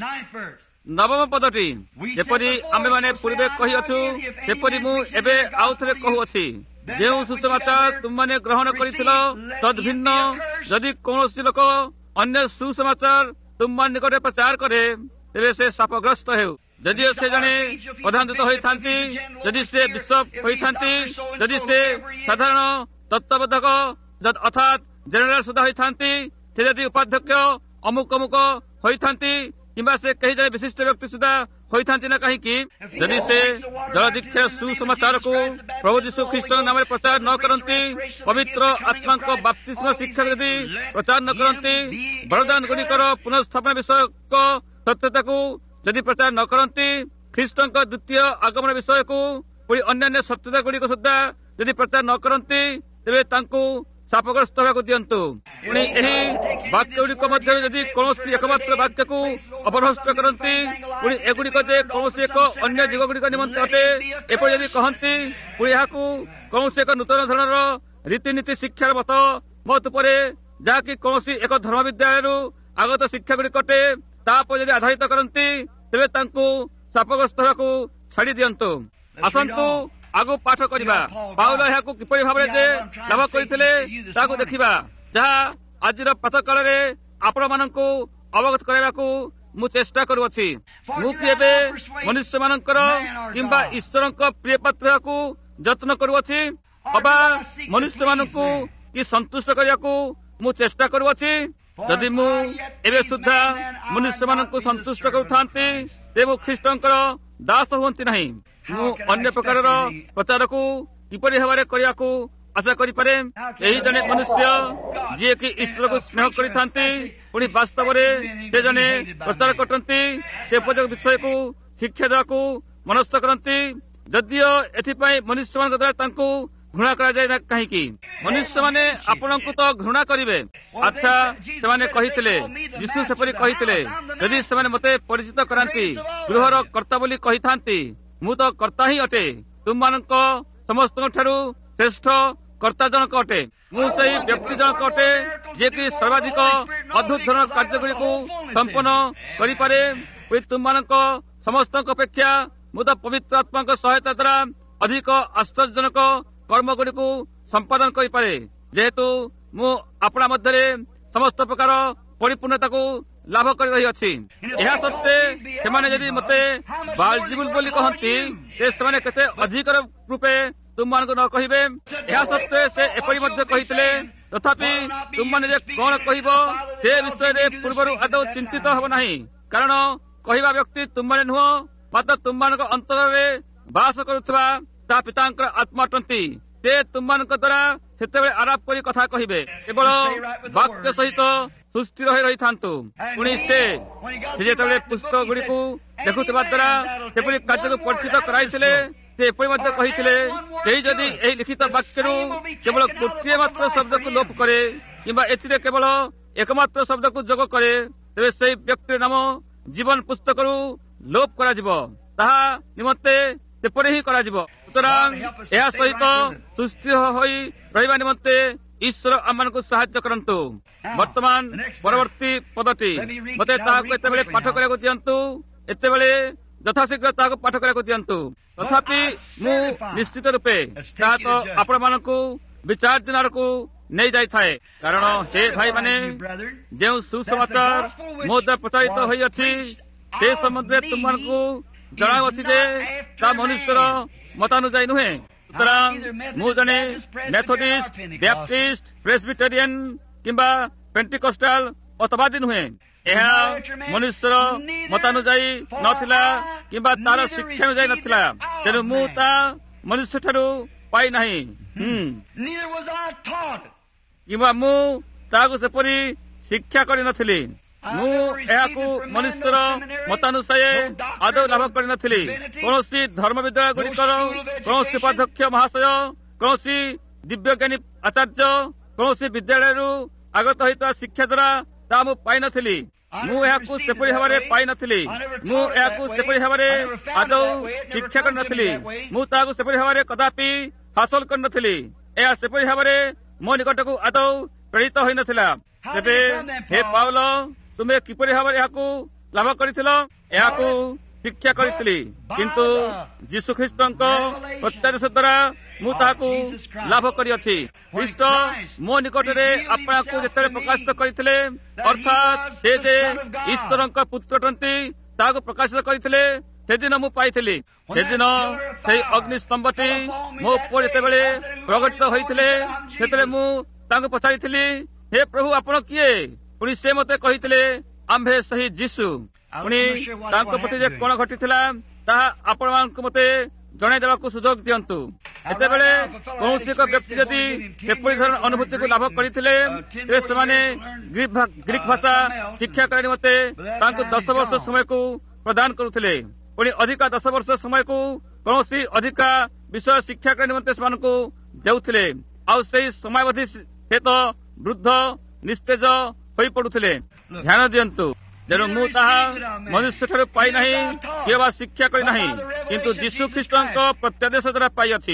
ନବମ ପଦଟି, ଯେପରି ଆମ୍ଭେମାନେ ପୂର୍ବେ କହିଅଛୁ, ସେପରି ମୁଁ ଏବେ ଆଉ ଥରେ କହୁଅଛି, ଯେଉଁ ସୁସମାଚାର ତୁମମାନେ ଗ୍ରହଣ କରିଥିଲ ତଦ୍ଭିନ୍ନ ଯଦି କୌଣସି ଲୋକ ଅନ୍ୟ ସୁସମାଚାର ତୁମମାନ ନିକଟରେ ପ୍ରଚାର କରେ, ତେବେ ସେ ଶାପଗ୍ରସ୍ତ ହେଉ। ଯଦିଓ ସେ ଜଣେ ପ୍ରଧାନଦୂତ ହୋଇଥାନ୍ତି, ଯଦି ସେ ବିଶପ ହୋଇଥାନ୍ତି, ଯଦି ସେ ସାଧାରଣ ତତ୍ତ୍ୱାବଧାୟକ ଅର୍ଥାତ୍ ଜେନେରାଲ ସୁଦ୍ଧା ହୋଇଥାନ୍ତି, ସେ ଯଦି ଉପାଧ୍ୟକ୍ଷ ଅମୁକ ଅମୁକ ହୋଇଥାନ୍ତି, କିମ୍ବା ସେ କେହି ଜଣେ ବିଶିଷ୍ଟ ବ୍ୟକ୍ତି ସୁଦ୍ଧା ହୋଇଥାନ୍ତି ନା କାହିଁକି, ଯଦି ସେ ଜଳଦୀକ୍ଷାର ସୁସମାଚାରକୁ ପ୍ରଭୁ ଯୀଶୁ ଖ୍ରୀଷ୍ଟଙ୍କ ନାମରେ ପ୍ରଚାର ନ କରନ୍ତି, ପବିତ୍ର ଆତ୍ମାଙ୍କ ବାପ୍ତିସ୍ମ ଶିକ୍ଷା ଯଦି ପ୍ରଚାର ନ କରନ୍ତି, ବରଦାନ ଗୁଡ଼ିକର ପୁନଃସ୍ଥାପନା ବିଷୟକ ସତ୍ୟତାକୁ ଯଦି ପ୍ରଚାର ନ କରନ୍ତି, ଖ୍ରୀଷ୍ଟଙ୍କ ଦ୍ୱିତୀୟ ଆଗମନ ବିଷୟକୁ ପୁଣି ଅନ୍ୟାନ୍ୟ ସତ୍ୟତା ଗୁଡ଼ିକ ସୁଦ୍ଧା ଯଦି ପ୍ରଚାର ନ କରନ୍ତି, ତେବେ ତାଙ୍କୁ ଶାପଗ୍ରସ୍ତ ହେବାକୁ ଦିଅନ୍ତୁ। ପୁଣି ଏହି ବାକ୍ୟ ଗୁଡ଼ିକ ମଧ୍ୟରେ ଯଦି କୌଣସି ଏକମାତ୍ର ବାକ୍ୟକୁ ଅପଭ୍ରଷ୍ଟ କରନ୍ତି, ପୁଣି ଏଗୁଡ଼ିକ ଯେ କୌଣସି ଏକ ଅନ୍ୟ ଯୁଗ ଗୁଡ଼ିକ ନିମନ୍ତେ ଅଟେ ଏପରି ଯଦି କହନ୍ତି, ପୁଣି ଏହାକୁ କୌଣସି ଏକ ନୂତନ ଧରଣର ରୀତିନୀତି ଶିକ୍ଷାର ମତ ଉପରେ, ଯାହାକି କୌଣସି ଏକ ଧର୍ମ ବିଦ୍ୟାଳୟରୁ ଆଗତ ଶିକ୍ଷା ଗୁଡ଼ିକ ଅଟେ, ତାପରେ ଯଦି ଆଧାରିତ କରନ୍ତି, ତେବେ ତାଙ୍କୁ ଶାପଗ୍ରସ୍ତ ହେବାକୁ ଛାଡ଼ି ଦିଅନ୍ତୁ। ଆସନ୍ତୁ ଆଗକୁ ପାଠ କରିବା। ପାଉଲ ଏହାକୁ କିପରି ଭାବରେ ଯେ ଲାଭ କରିଥିଲେ ତାହାକୁ ଦେଖିବା, ଯାହା ଆଜିର ପ୍ରାତଃ କାଳରେ ଆପଣମାନଙ୍କୁ ଅବଗତ କରାଇବାକୁ ମୁଁ ଚେଷ୍ଟା କରୁଅଛି। ମୁଁ କି ଏବେ ମନୁଷ୍ୟମାନଙ୍କର କିମ୍ବା ଈଶ୍ୱରଙ୍କ ପ୍ରିୟ ପାତ୍ର ହେବାକୁ ଯତ୍ନ କରୁଅଛି, ଅବା ମନୁଷ୍ୟମାନଙ୍କୁ କି ସନ୍ତୁଷ୍ଟ କରିବାକୁ ମୁଁ ଚେଷ୍ଟା କରୁଅଛି? ଯଦି ମୁଁ ଏବେ ସୁଦ୍ଧା ମନୁଷ୍ୟମାନଙ୍କୁ ସନ୍ତୁଷ୍ଟ କରୁଥାନ୍ତି, ତେବେ ମୁଁ ଖ୍ରୀଷ୍ଟଙ୍କର ଦାସ ହୁଅନ୍ତି ନାହିଁ। ମୁଁ ଅନ୍ୟ ପ୍ରକାରର ପ୍ରଚାରକୁ କିପରି ଭାବରେ କରିବାକୁ ଆଶା କରିପାରେ? ଏହି ଜଣେ ମନୁଷ୍ୟ ଯିଏକି ଈଶ୍ୱରକୁ ସ୍ନେହ କରିଥାନ୍ତି, ପୁଣି ବାସ୍ତବରେ ସେ ଜଣେ ପ୍ରଚାର କରନ୍ତି, ସେ ଉପଯୋଗ ବିଷୟକୁ ଶିକ୍ଷା ଦେବାକୁ ମନସ୍ଥ କରନ୍ତି, ଯଦିଓ ଏଥିପାଇଁ ମନୁଷ୍ୟମାନଙ୍କ ଦ୍ୱାରା ତାଙ୍କୁ ଘୃଣା କରାଯାଏ ନା କାହିଁକି? ମନୁଷ୍ୟମାନେ ଆପଣଙ୍କୁ ତ ଘୃଣା କରିବେ। ଆଚ୍ଛା, ସେମାନେ କହିଥିଲେ, ଯୀଶୁ ସେପରି କହିଥିଲେ, ଯଦି ସେମାନେ ମୋତେ ପରିଚିତ କରାନ୍ତି, ଗୃହର କର୍ତ୍ତା ବୋଲି କହିଥାନ୍ତି, ମୁଁ ତ କର୍ତ୍ତା ହିଁ ଅଟେ, ତୁମମାନଙ୍କ ସମସ୍ତଙ୍କ ଠାରୁ ଶ୍ରେଷ୍ଠ କର୍ତ୍ତା ଜଣକ ଅଟେ। ମୁଁ ସେହି ବ୍ୟକ୍ତି ଜଣକ ଅଟେ ଯିଏକି ସର୍ବାଧିକ ଅଦ୍ଭୁତ ଧରଣର କାର୍ଯ୍ୟଗୁଡ଼ିକୁ ସମ୍ପନ୍ନ କରିପାରେ। ତୁମମାନଙ୍କ ସମସ୍ତଙ୍କ ଅପେକ୍ଷା ମୁଁ ତ ପବିତ୍ର ଆତ୍ମାଙ୍କ ସହାୟତା ଦ୍ୱାରା ଅଧିକ ଆଶ୍ଚର୍ଯ୍ୟଜନକ କର୍ମଗୁଡ଼ିକୁ ସମ୍ପାଦନ କରିପାରେ, ଯେହେତୁ ମୁଁ ଆପଣା ମଧ୍ୟରେ ସମସ୍ତ ପ୍ରକାର ପରିପୂର୍ଣ୍ଣତାକୁ ଲାଭ କରି ରହିଅଛି। ଏହା ସତ୍ତ୍ୱେ ସେମାନେ ଯଦି ମୋତେ ବାଲଜିବୁଲ ବୋଲି କହନ୍ତି, ସେମାନେ କେତେ ଅଧିକ ରୂପେ ତୁମମାନଙ୍କୁ ନ କହିବେ? ଏହା ସତ୍ତ୍ୱେ ସେ ଏପରି ମଧ୍ୟ କହିଥିଲେ, ତଥାପି ତୁମମାନେ ଯେ କଣ କହିବ ସେ ବିଷୟରେ ପୂର୍ବରୁ ଆଦୌ ଚିନ୍ତିତ ହେବ ନାହିଁ, କାରଣ କହିବା ବ୍ୟକ୍ତି ତୁମମାନେ ନୁହଁ, ମାତ୍ର ତୁମମାନଙ୍କ ଅନ୍ତରରେ ବାସ କରୁଥିବା ତା ପିତାଙ୍କର ଆତ୍ମା ଅଟନ୍ତି। ସେ ତୁମମାନଙ୍କ ଦ୍ୱାରା ସେତେବେଳେ ଆରାପ କରି କଥା କହିବେ, କେବଳ ବାକ୍ୟ ସହିତ ସୁସ୍ଥିର ହୋଇ ରହିଥାନ୍ତୁ। ପୁଣି ସେ ଯେତେବେଳେ ପୁସ୍ତକ ଗୁଡ଼ିକୁ ଦେଖୁଥିବା ଦ୍ୱାରା ସେପରି କାର୍ଯ୍ୟକୁ ପରିଚିତ କରାଇଥିଲେ, ସେ ଏପରି ମଧ୍ୟ କହିଥିଲେ, କେହି ଯଦି ଏହି ଲିଖିତ ବାକ୍ୟରୁ କେବଳ ଗୋଟିଏ ମାତ୍ର ଶବ୍ଦକୁ ଲୋପ କରେ କିମ୍ବା ଏଥିରେ କେବଳ ଏକମାତ୍ର ଶବ୍ଦକୁ ଯୋଗ କରେ, ତେବେ ସେହି ବ୍ୟକ୍ତିର ନାମ ଜୀବନ ପୁସ୍ତକରୁ ଲୋପ କରାଯିବ। ତାହା ନିମନ୍ତେ ସେପରି ହିଁ କରାଯିବ। ସୁତରାଂ ଏହା ସହିତ ସୁସ୍ଥିର ହୋଇ ରହିବା ନିମନ୍ତେ ଈଶ୍ୱର ଆମମାନଙ୍କୁ ସାହାଯ୍ୟ କରନ୍ତୁ। ବର୍ତ୍ତମାନ ପରବର୍ତ୍ତୀ ପଦଟି, ମୋତେ ତାହାକୁ ଏତେବେଳେ ପାଠ କରିବାକୁ ଦିଅନ୍ତୁ, ଏତେବେଳେ ଯଥାଶୀଘ୍ର ତାହାକୁ ପାଠ କରିବାକୁ ଦିଅନ୍ତୁ। ତଥାପି ମୁଁ ନିଶ୍ଚିତ ରୂପେ ତାହା ତ ଆପଣମାନଙ୍କୁ ବିଚାରଧାରାକୁ ନେଇଯାଇଥାଏ, କାରଣ ହେ ଭାଇମାନେ, ଯେଉଁ ସୁସମାଚାର ମୋ ଦ୍ୱାରା ପ୍ରଚାରିତ ହୋଇଅଛି ସେ ସମ୍ବନ୍ଧରେ ତୁମମାନଙ୍କୁ ଜଣାଉଅଛି ଯେ ତାହା ମନୁଷ୍ୟର ମତାନୁଯାୟୀ ନୁହେଁ। ସୁତରାଂ ମୁଁ ଜଣେ ମେଥୋଡିଷ୍ଟ, ବ୍ୟାପ୍ଟିଷ୍ଟ, ପ୍ରେସବିଟେରିଆନ କିମ୍ବା ପେଣ୍ଟିକଷ୍ଟାଲ ମତବାଦୀ ନୁହେଁ। ଏହା ମନୁଷ୍ୟର ମତାନୁଯାୟୀ ନଥିଲା କିମ୍ବା ତାର ଶିକ୍ଷା ଅନୁଯାୟୀ ନଥିଲା, ତେଣୁ ମୁଁ ତା ମନୁଷ୍ୟଠାରୁ ପାଇନାହିଁ, କିମ୍ବା ମୁଁ ତାହାକୁ ସେପରି ଶିକ୍ଷା କରିନଥିଲି। ମୁଁ ଏହାକୁ ମନୁଷ୍ୟର ମତାନୁସାରେ ଆଦୌ ଲାଭ କରିନଥିଲି। କୌଣସି ଧର୍ମ ବିଦ୍ୟାଳୟ ଗୁଡ଼ିକର କୌଣସି ଉପାଧ୍ୟକ୍ଷ ମହାଶୟ, କୌଣସି ଦିବ୍ୟଜ୍ଞାନୀ ଆଚାର୍ଯ୍ୟ, କୌଣସି ବିଦ୍ୟାଳୟରୁ ଆଗତ ହୋଇଥିବା ଶିକ୍ଷା ଦ୍ୱାରା ତାହା ମୁଁ ପାଇନଥିଲି। ମୁଁ ଏହାକୁ ସେପରି ଭାବରେ ପାଇନଥିଲି। ମୁଁ ଏହାକୁ ସେପରି ଭାବରେ ଆଦୌ ଶିକ୍ଷା କରିନଥିଲି। ମୁଁ ତାହାକୁ ସେପରି ଭାବରେ କଦାପି ହାସଲ କରିନଥିଲି। ଏହା ସେପରି ଭାବରେ ମୋ ନିକଟକୁ ଆଦୌ ପ୍ରେରିତ ହୋଇନଥିଲା। ତେବେ ହେ ପାଉଲ, ତୁମେ କିପରି ଭାବରେ ଏହାକୁ ଲାଭ କରିଥିଲ? ଏହାକୁ ଶିକ୍ଷା କରିଥିଲି, କିନ୍ତୁ ଯୀଶୁଖ୍ରୀଷ୍ଟଙ୍କ ପ୍ରତ୍ୟାଦେଶ ଦ୍ୱାରା ମୁଁ ତାହାକୁ ଲାଭ କରିଅଛି। ଖ୍ରୀଷ୍ଟ ମୋ ନିକଟରେ ଆପଣଙ୍କୁ ଯେତେବେଳେ ପ୍ରକାଶିତ କରିଥିଲେ, ଅର୍ଥାତ୍ ସେ ଯେ ଈଶ୍ୱରଙ୍କ ପୁତ୍ର ଅଟନ୍ତି ତାହାକୁ ପ୍ରକାଶିତ କରିଥିଲେ, ସେଦିନ ମୁଁ ପାଇଥିଲି। ସେଦିନ ସେହି ଅଗ୍ନିସ୍ତମ୍ଭଟି ମୋ ଉପରେ ଯେତେବେଳେ ପ୍ରକଟିତ ହୋଇଥିଲେ, ସେତେବେଳେ ମୁଁ ତାଙ୍କୁ ପଚାରିଥିଲି, ହେ ପ୍ରଭୁ, ଆପଣ କିଏ? ପୁଣି ସେ ମୋତେ କହିଥିଲେ, ଆମ୍ଭେ ସେହି ଯୀଶୁ। ପୁଣି ତାଙ୍କ ପ୍ରତି ଯେ କଣ ଘଟିଥିଲା ତାହା ଆପଣମାନଙ୍କୁ ମୋତେ ଜଣାଇ ଦେବାକୁ ସୁଯୋଗ ଦିଅନ୍ତୁ। ସେତେବେଳେ କୌଣସି ଏକ ବ୍ୟକ୍ତି ଯଦି ଏପରି ଧରଣ ଅନୁଭୂତିକୁ ଲାଭ କରିଥିଲେ, ତେବେ ସେମାନେ ଗ୍ରୀକ୍ ଭାଷା ଶିକ୍ଷା କରିବା ନିମନ୍ତେ ତାଙ୍କୁ 10 ବର୍ଷ ସମୟକୁ ପ୍ରଦାନ କରୁଥିଲେ। ପୁଣି ଅଧିକା 10 ବର୍ଷ ସମୟକୁ କୌଣସି ଅଧିକା ବିଷୟ ଶିକ୍ଷା କରିବା ନିମନ୍ତେ ସେମାନଙ୍କୁ ଦେଉଥିଲେ। ଆଉ ସେହି ସମୟାବଧି ସେ ତ ବୃଦ୍ଧ ନିସ୍ତେଜ ହୋଇପଡୁଥିଲେ। ଧ୍ୟାନ ଦିଅନ୍ତୁ, ତେଣୁ ମୁଁ ତାହା ମନୁଷ୍ୟଠାରୁ ପାଇନାହିଁ, କିଏ ବା ଶିକ୍ଷା କରିନାହିଁ, କିନ୍ତୁ ଯୀଶୁ ଖ୍ରୀଷ୍ଟଙ୍କ ପ୍ରତ୍ୟାଦେଶ ଦ୍ୱାରା ପାଇଅଛି।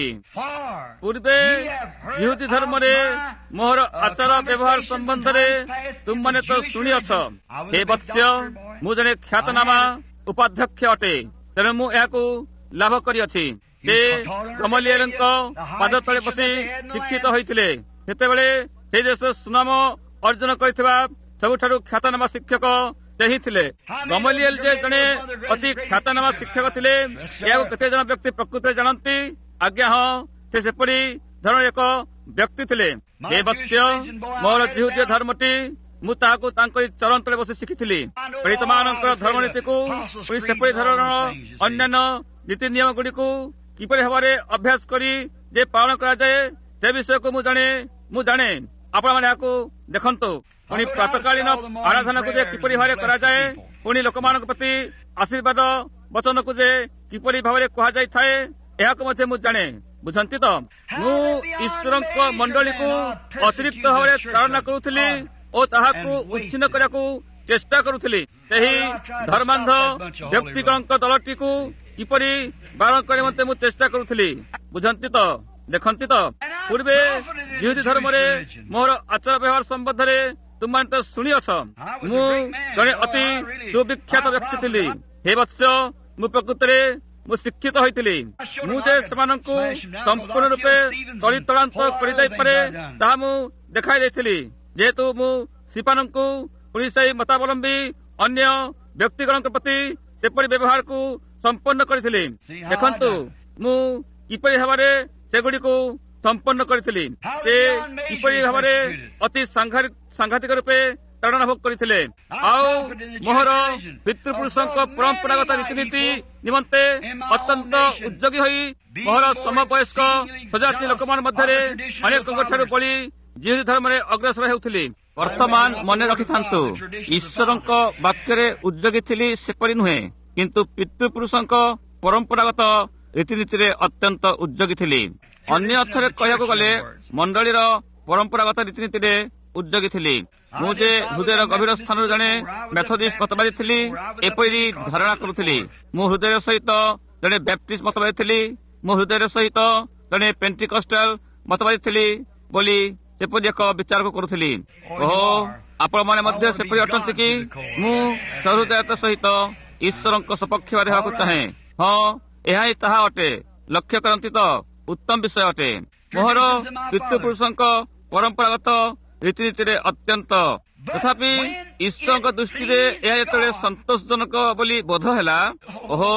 ପୂର୍ବେ ଯିହୁଦୀ ଧର୍ମରେ ମୋହର ଆଚାର ବ୍ୟବହାର ସମ୍ବନ୍ଧରେ ତୁମମାନେ ତ ଶୁଣିଅଛ। ହେ ବତ୍ସ୍ୟ, ମୁଁ ଜଣେ ଖ୍ୟାତନାମା ଉପାଧ୍ୟକ୍ଷ ଅଟେ, ତେଣୁ ମୁଁ ଏହାକୁ ଲାଭ କରିଅଛି। ସେ ଗମଲିଏଲଙ୍କ ପାଦ ତଳେ ବସି ଶିକ୍ଷିତ ହୋଇଥିଲେ। ସେତେବେଳେ ସେ ଦେଶ ସୁନାମ ଅର୍ଜନ କରିଥିବା ସବୁଠାରୁ ଖ୍ୟାତନାମା ଶିକ୍ଷକ ସେ ହିଁ ଥିଲେ। ଗମଲିଏଲ ଯେ ଜଣେ ଅତି ଖ୍ୟାତନାମା ଶିକ୍ଷକ ଥିଲେ, ଏହାକୁ କେତେ ଜଣ ବ୍ୟକ୍ତି ପ୍ରକୃତରେ ଜାଣନ୍ତି? ଆଜ୍ଞା ହଁ, ସେ ସେପରି ଧରଣର ଏକ ବ୍ୟକ୍ତି ଥିଲେ। ହେ ବତ୍ସ୍ୟ, ମୋର ଯିହୁଦୀୟ ଧର୍ମଟି ମୁଁ ତାହାକୁ ତାଙ୍କ ଚରଣ ତଳେ ବସି ଶିଖିଥିଲି। ପ୍ରେରିତମାନଙ୍କର ଧର୍ମନୀତିକୁ, ପୁଣି ସେପରି ଧରଣର ଅନ୍ୟାନ୍ୟ ନୀତି ନିୟମ ଗୁଡ଼ିକୁ କିପରି ଭାବରେ ଅଭ୍ୟାସ କରି ଯେ ପାଳନ କରାଯାଏ, ସେ ବିଷୟକୁ ମୁଁ ଜାଣେ। ଆପଣମାନେ ଏହାକୁ ଦେଖନ୍ତୁ। ପୁଣି ପ୍ରାତଃକାଳୀନ ଆରାଧନାକୁ ଯେ କିପରି ଭାବରେ କରାଯାଏ, ପୁଣି ଲୋକମାନଙ୍କ ପ୍ରତି ଆଶୀର୍ବାଦ ବଚନକୁ ଯେ କିପରି ଭାବରେ କୁହାଯାଇଥାଏ, ଏହାକୁ ମଧ୍ୟ ମୁଁ ଜାଣେ। ବୁଝନ୍ତି ତ? ମୁଁ ଈଶ୍ୱରଙ୍କ ମଣ୍ଡଳୀକୁ ଅତିରିକ୍ତ ଭାବରେ ଚାଳନା କରୁଥିଲି ଓ ତାହାକୁ ଉଚ୍ଛିନ୍ନ କରିବାକୁ ଚେଷ୍ଟା କରୁଥିଲି। ସେହି ଧର୍ମାନ୍ଧ ବ୍ୟକ୍ତିଗଣଙ୍କ ଦଳଟିକୁ କିପରି ବାରଣ କରିବା ନିମନ୍ତେ ମୁଁ ଚେଷ୍ଟା କରୁଥିଲି। ବୁଝନ୍ତି ତ? ଦେଖନ୍ତି ତ? ପୂର୍ବେ ଯିହୁଦୀ ଧର୍ମରେ ମୋର ଆଚାର ବ୍ୟବହାର ସମ୍ବନ୍ଧରେ ତୁମମାନେ ତ ଶୁଣିଅଛ। ମୁଁ ଜଣେ ଅତି ସୁବିଖ୍ୟାତ ବ୍ୟକ୍ତି ଥିଲି। ହେ ବତ୍ସ, ମୁଁ ପ୍ରକୃତରେ ଶିକ୍ଷିତ ହୋଇଥିଲି। ମୁଁ ଯେ ସେମାନଙ୍କୁ ସମ୍ପୂର୍ଣ୍ଣ ରୂପେ ତଳିତଳାନ୍ତ କରିଦେଇପାରେ ତାହା ମୁଁ ଦେଖାଇ ଦେଇଥିଲି। ଯେହେତୁ ମୁଁ ସିପାନଙ୍କୁ, ପୁଣି ସେହି ମତାବଲମ୍ବୀ ଅନ୍ୟ ବ୍ୟକ୍ତିଗଣଙ୍କ ପ୍ରତି ସେପରି ବ୍ୟବହାରକୁ ସମ୍ପନ୍ନ କରିଥିଲି। ଦେଖନ୍ତୁ ମୁଁ କିପରି ଭାବରେ ସେଗୁଡ଼ିକୁ ସମ୍ପନ୍ନ କରିଥିଲି। ସେ କିପରି ଭାବରେ ଅତି ସାଂଘାତିକ ରୂପେ ତାଡ଼ନା ଭୋଗ କରିଥିଲେ। ଆଉ ମୋହର ପିତୃପୁରୁଷଙ୍କ ପରମ୍ପରାଗତ ରୀତିନୀତି ନିମନ୍ତେ ଅତ୍ୟନ୍ତ ଉଦ୍ଯୋଗୀ ହୋଇ ମୋହର ସମବୟସ୍କ ପ୍ରଜାତି ଲୋକମାନଙ୍କ ମଧ୍ୟରେ ଅନେକଙ୍କ ଠାରୁ ବଳି ଯିହୁଦୀ ଧର୍ମରେ ଅଗ୍ରସର ହେଉଥିଲି। ବର୍ତ୍ତମାନ ମନେ ରଖିଥାନ୍ତୁ, ଈଶ୍ୱରଙ୍କ ବାକ୍ୟରେ ଉଦ୍ଯୋଗୀ ଥିଲି ସେପରି ନୁହେଁ, କିନ୍ତୁ ପିତୃପୁରୁଷଙ୍କ ପରମ୍ପରାଗତ ରୀତିନୀତିରେ ଅତ୍ୟନ୍ତ ଉଦ୍ଯୋଗୀ ଥିଲି। ଅନ୍ୟ ଅର୍ଥରେ କହିବାକୁ ଗଲେ ମଣ୍ଡଳୀର ପରମ୍ପରାଗତ ରୀତିନୀତିରେ ଉଦ୍ଯୋଗୀ ଥିଲି। ମୁଁ ଯେ ହୃଦୟର ଗଭୀର ସ୍ଥାନରୁ ଜଣେ ମେଥୋଡିଷ୍ଟ ମତବାଦୀ ଥିଲି ଏପରି ଧାରଣା କରୁଥିଲି। ମୁଁ ହୃଦୟ ସହିତ ଜଣେ ବ୍ୟାପ୍ଟିଷ୍ଟ ମତବାଦୀ ଥିଲି। ମୁଁ ହୃଦୟ ସହିତ ଜଣେ ପେଣ୍ଟିକଷ୍ଟାଲ ମତବାଦୀ ଥିଲି ବୋଲି ସେପରି ଏକ ବିଚାରକୁ କରୁଥିଲି। ଓହୋ, ଆପଣମାନେ ମଧ୍ୟ ସେପରି ଅଟନ୍ତି କି? ମୁଁ ସହୃଦୟତା ସହିତ ଈଶ୍ୱରଙ୍କ ସପକ୍ଷରେ ହେବାକୁ ଚାହେଁ। ହଁ, ଏହା ହିଁ ତାହା ଅଟେ। ଲକ୍ଷ୍ୟ କରନ୍ତି ତ, ଉତ୍ତମ ବିଷୟ ଅଟେ। ମୋହର ପିତୃପୁରୁଷଙ୍କ ପରମ୍ପରାଗତ ରୀତିନୀତିରେ ଅତ୍ୟନ୍ତ, ତଥାପି ଈଶ୍ୱରଙ୍କ ଦୃଷ୍ଟିରେ ଏହା ଯେତେବେଳେ ସନ୍ତୋଷଜନକ ବୋଲି ବୋଧ ହେଲା, ଓହୋ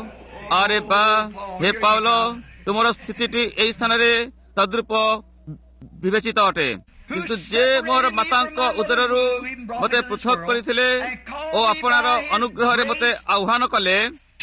ଆରେ ବା, ହେ ପାଉଲ, ତୁମର ସ୍ଥିତିଟି ଏହି ସ୍ଥାନରେ ତଦ୍ରୂପ ବିବେଚିତ ଅଟେ। କିନ୍ତୁ ଯେ ମୋର ମାତାଙ୍କ ଉଦରରୁ ମୋତେ ପୃଥକ କରିଥିଲେ ଓ ଆପଣାର ଅନୁଗ୍ରହରେ ମୋତେ ଆହ୍ୱାନ କଲେ,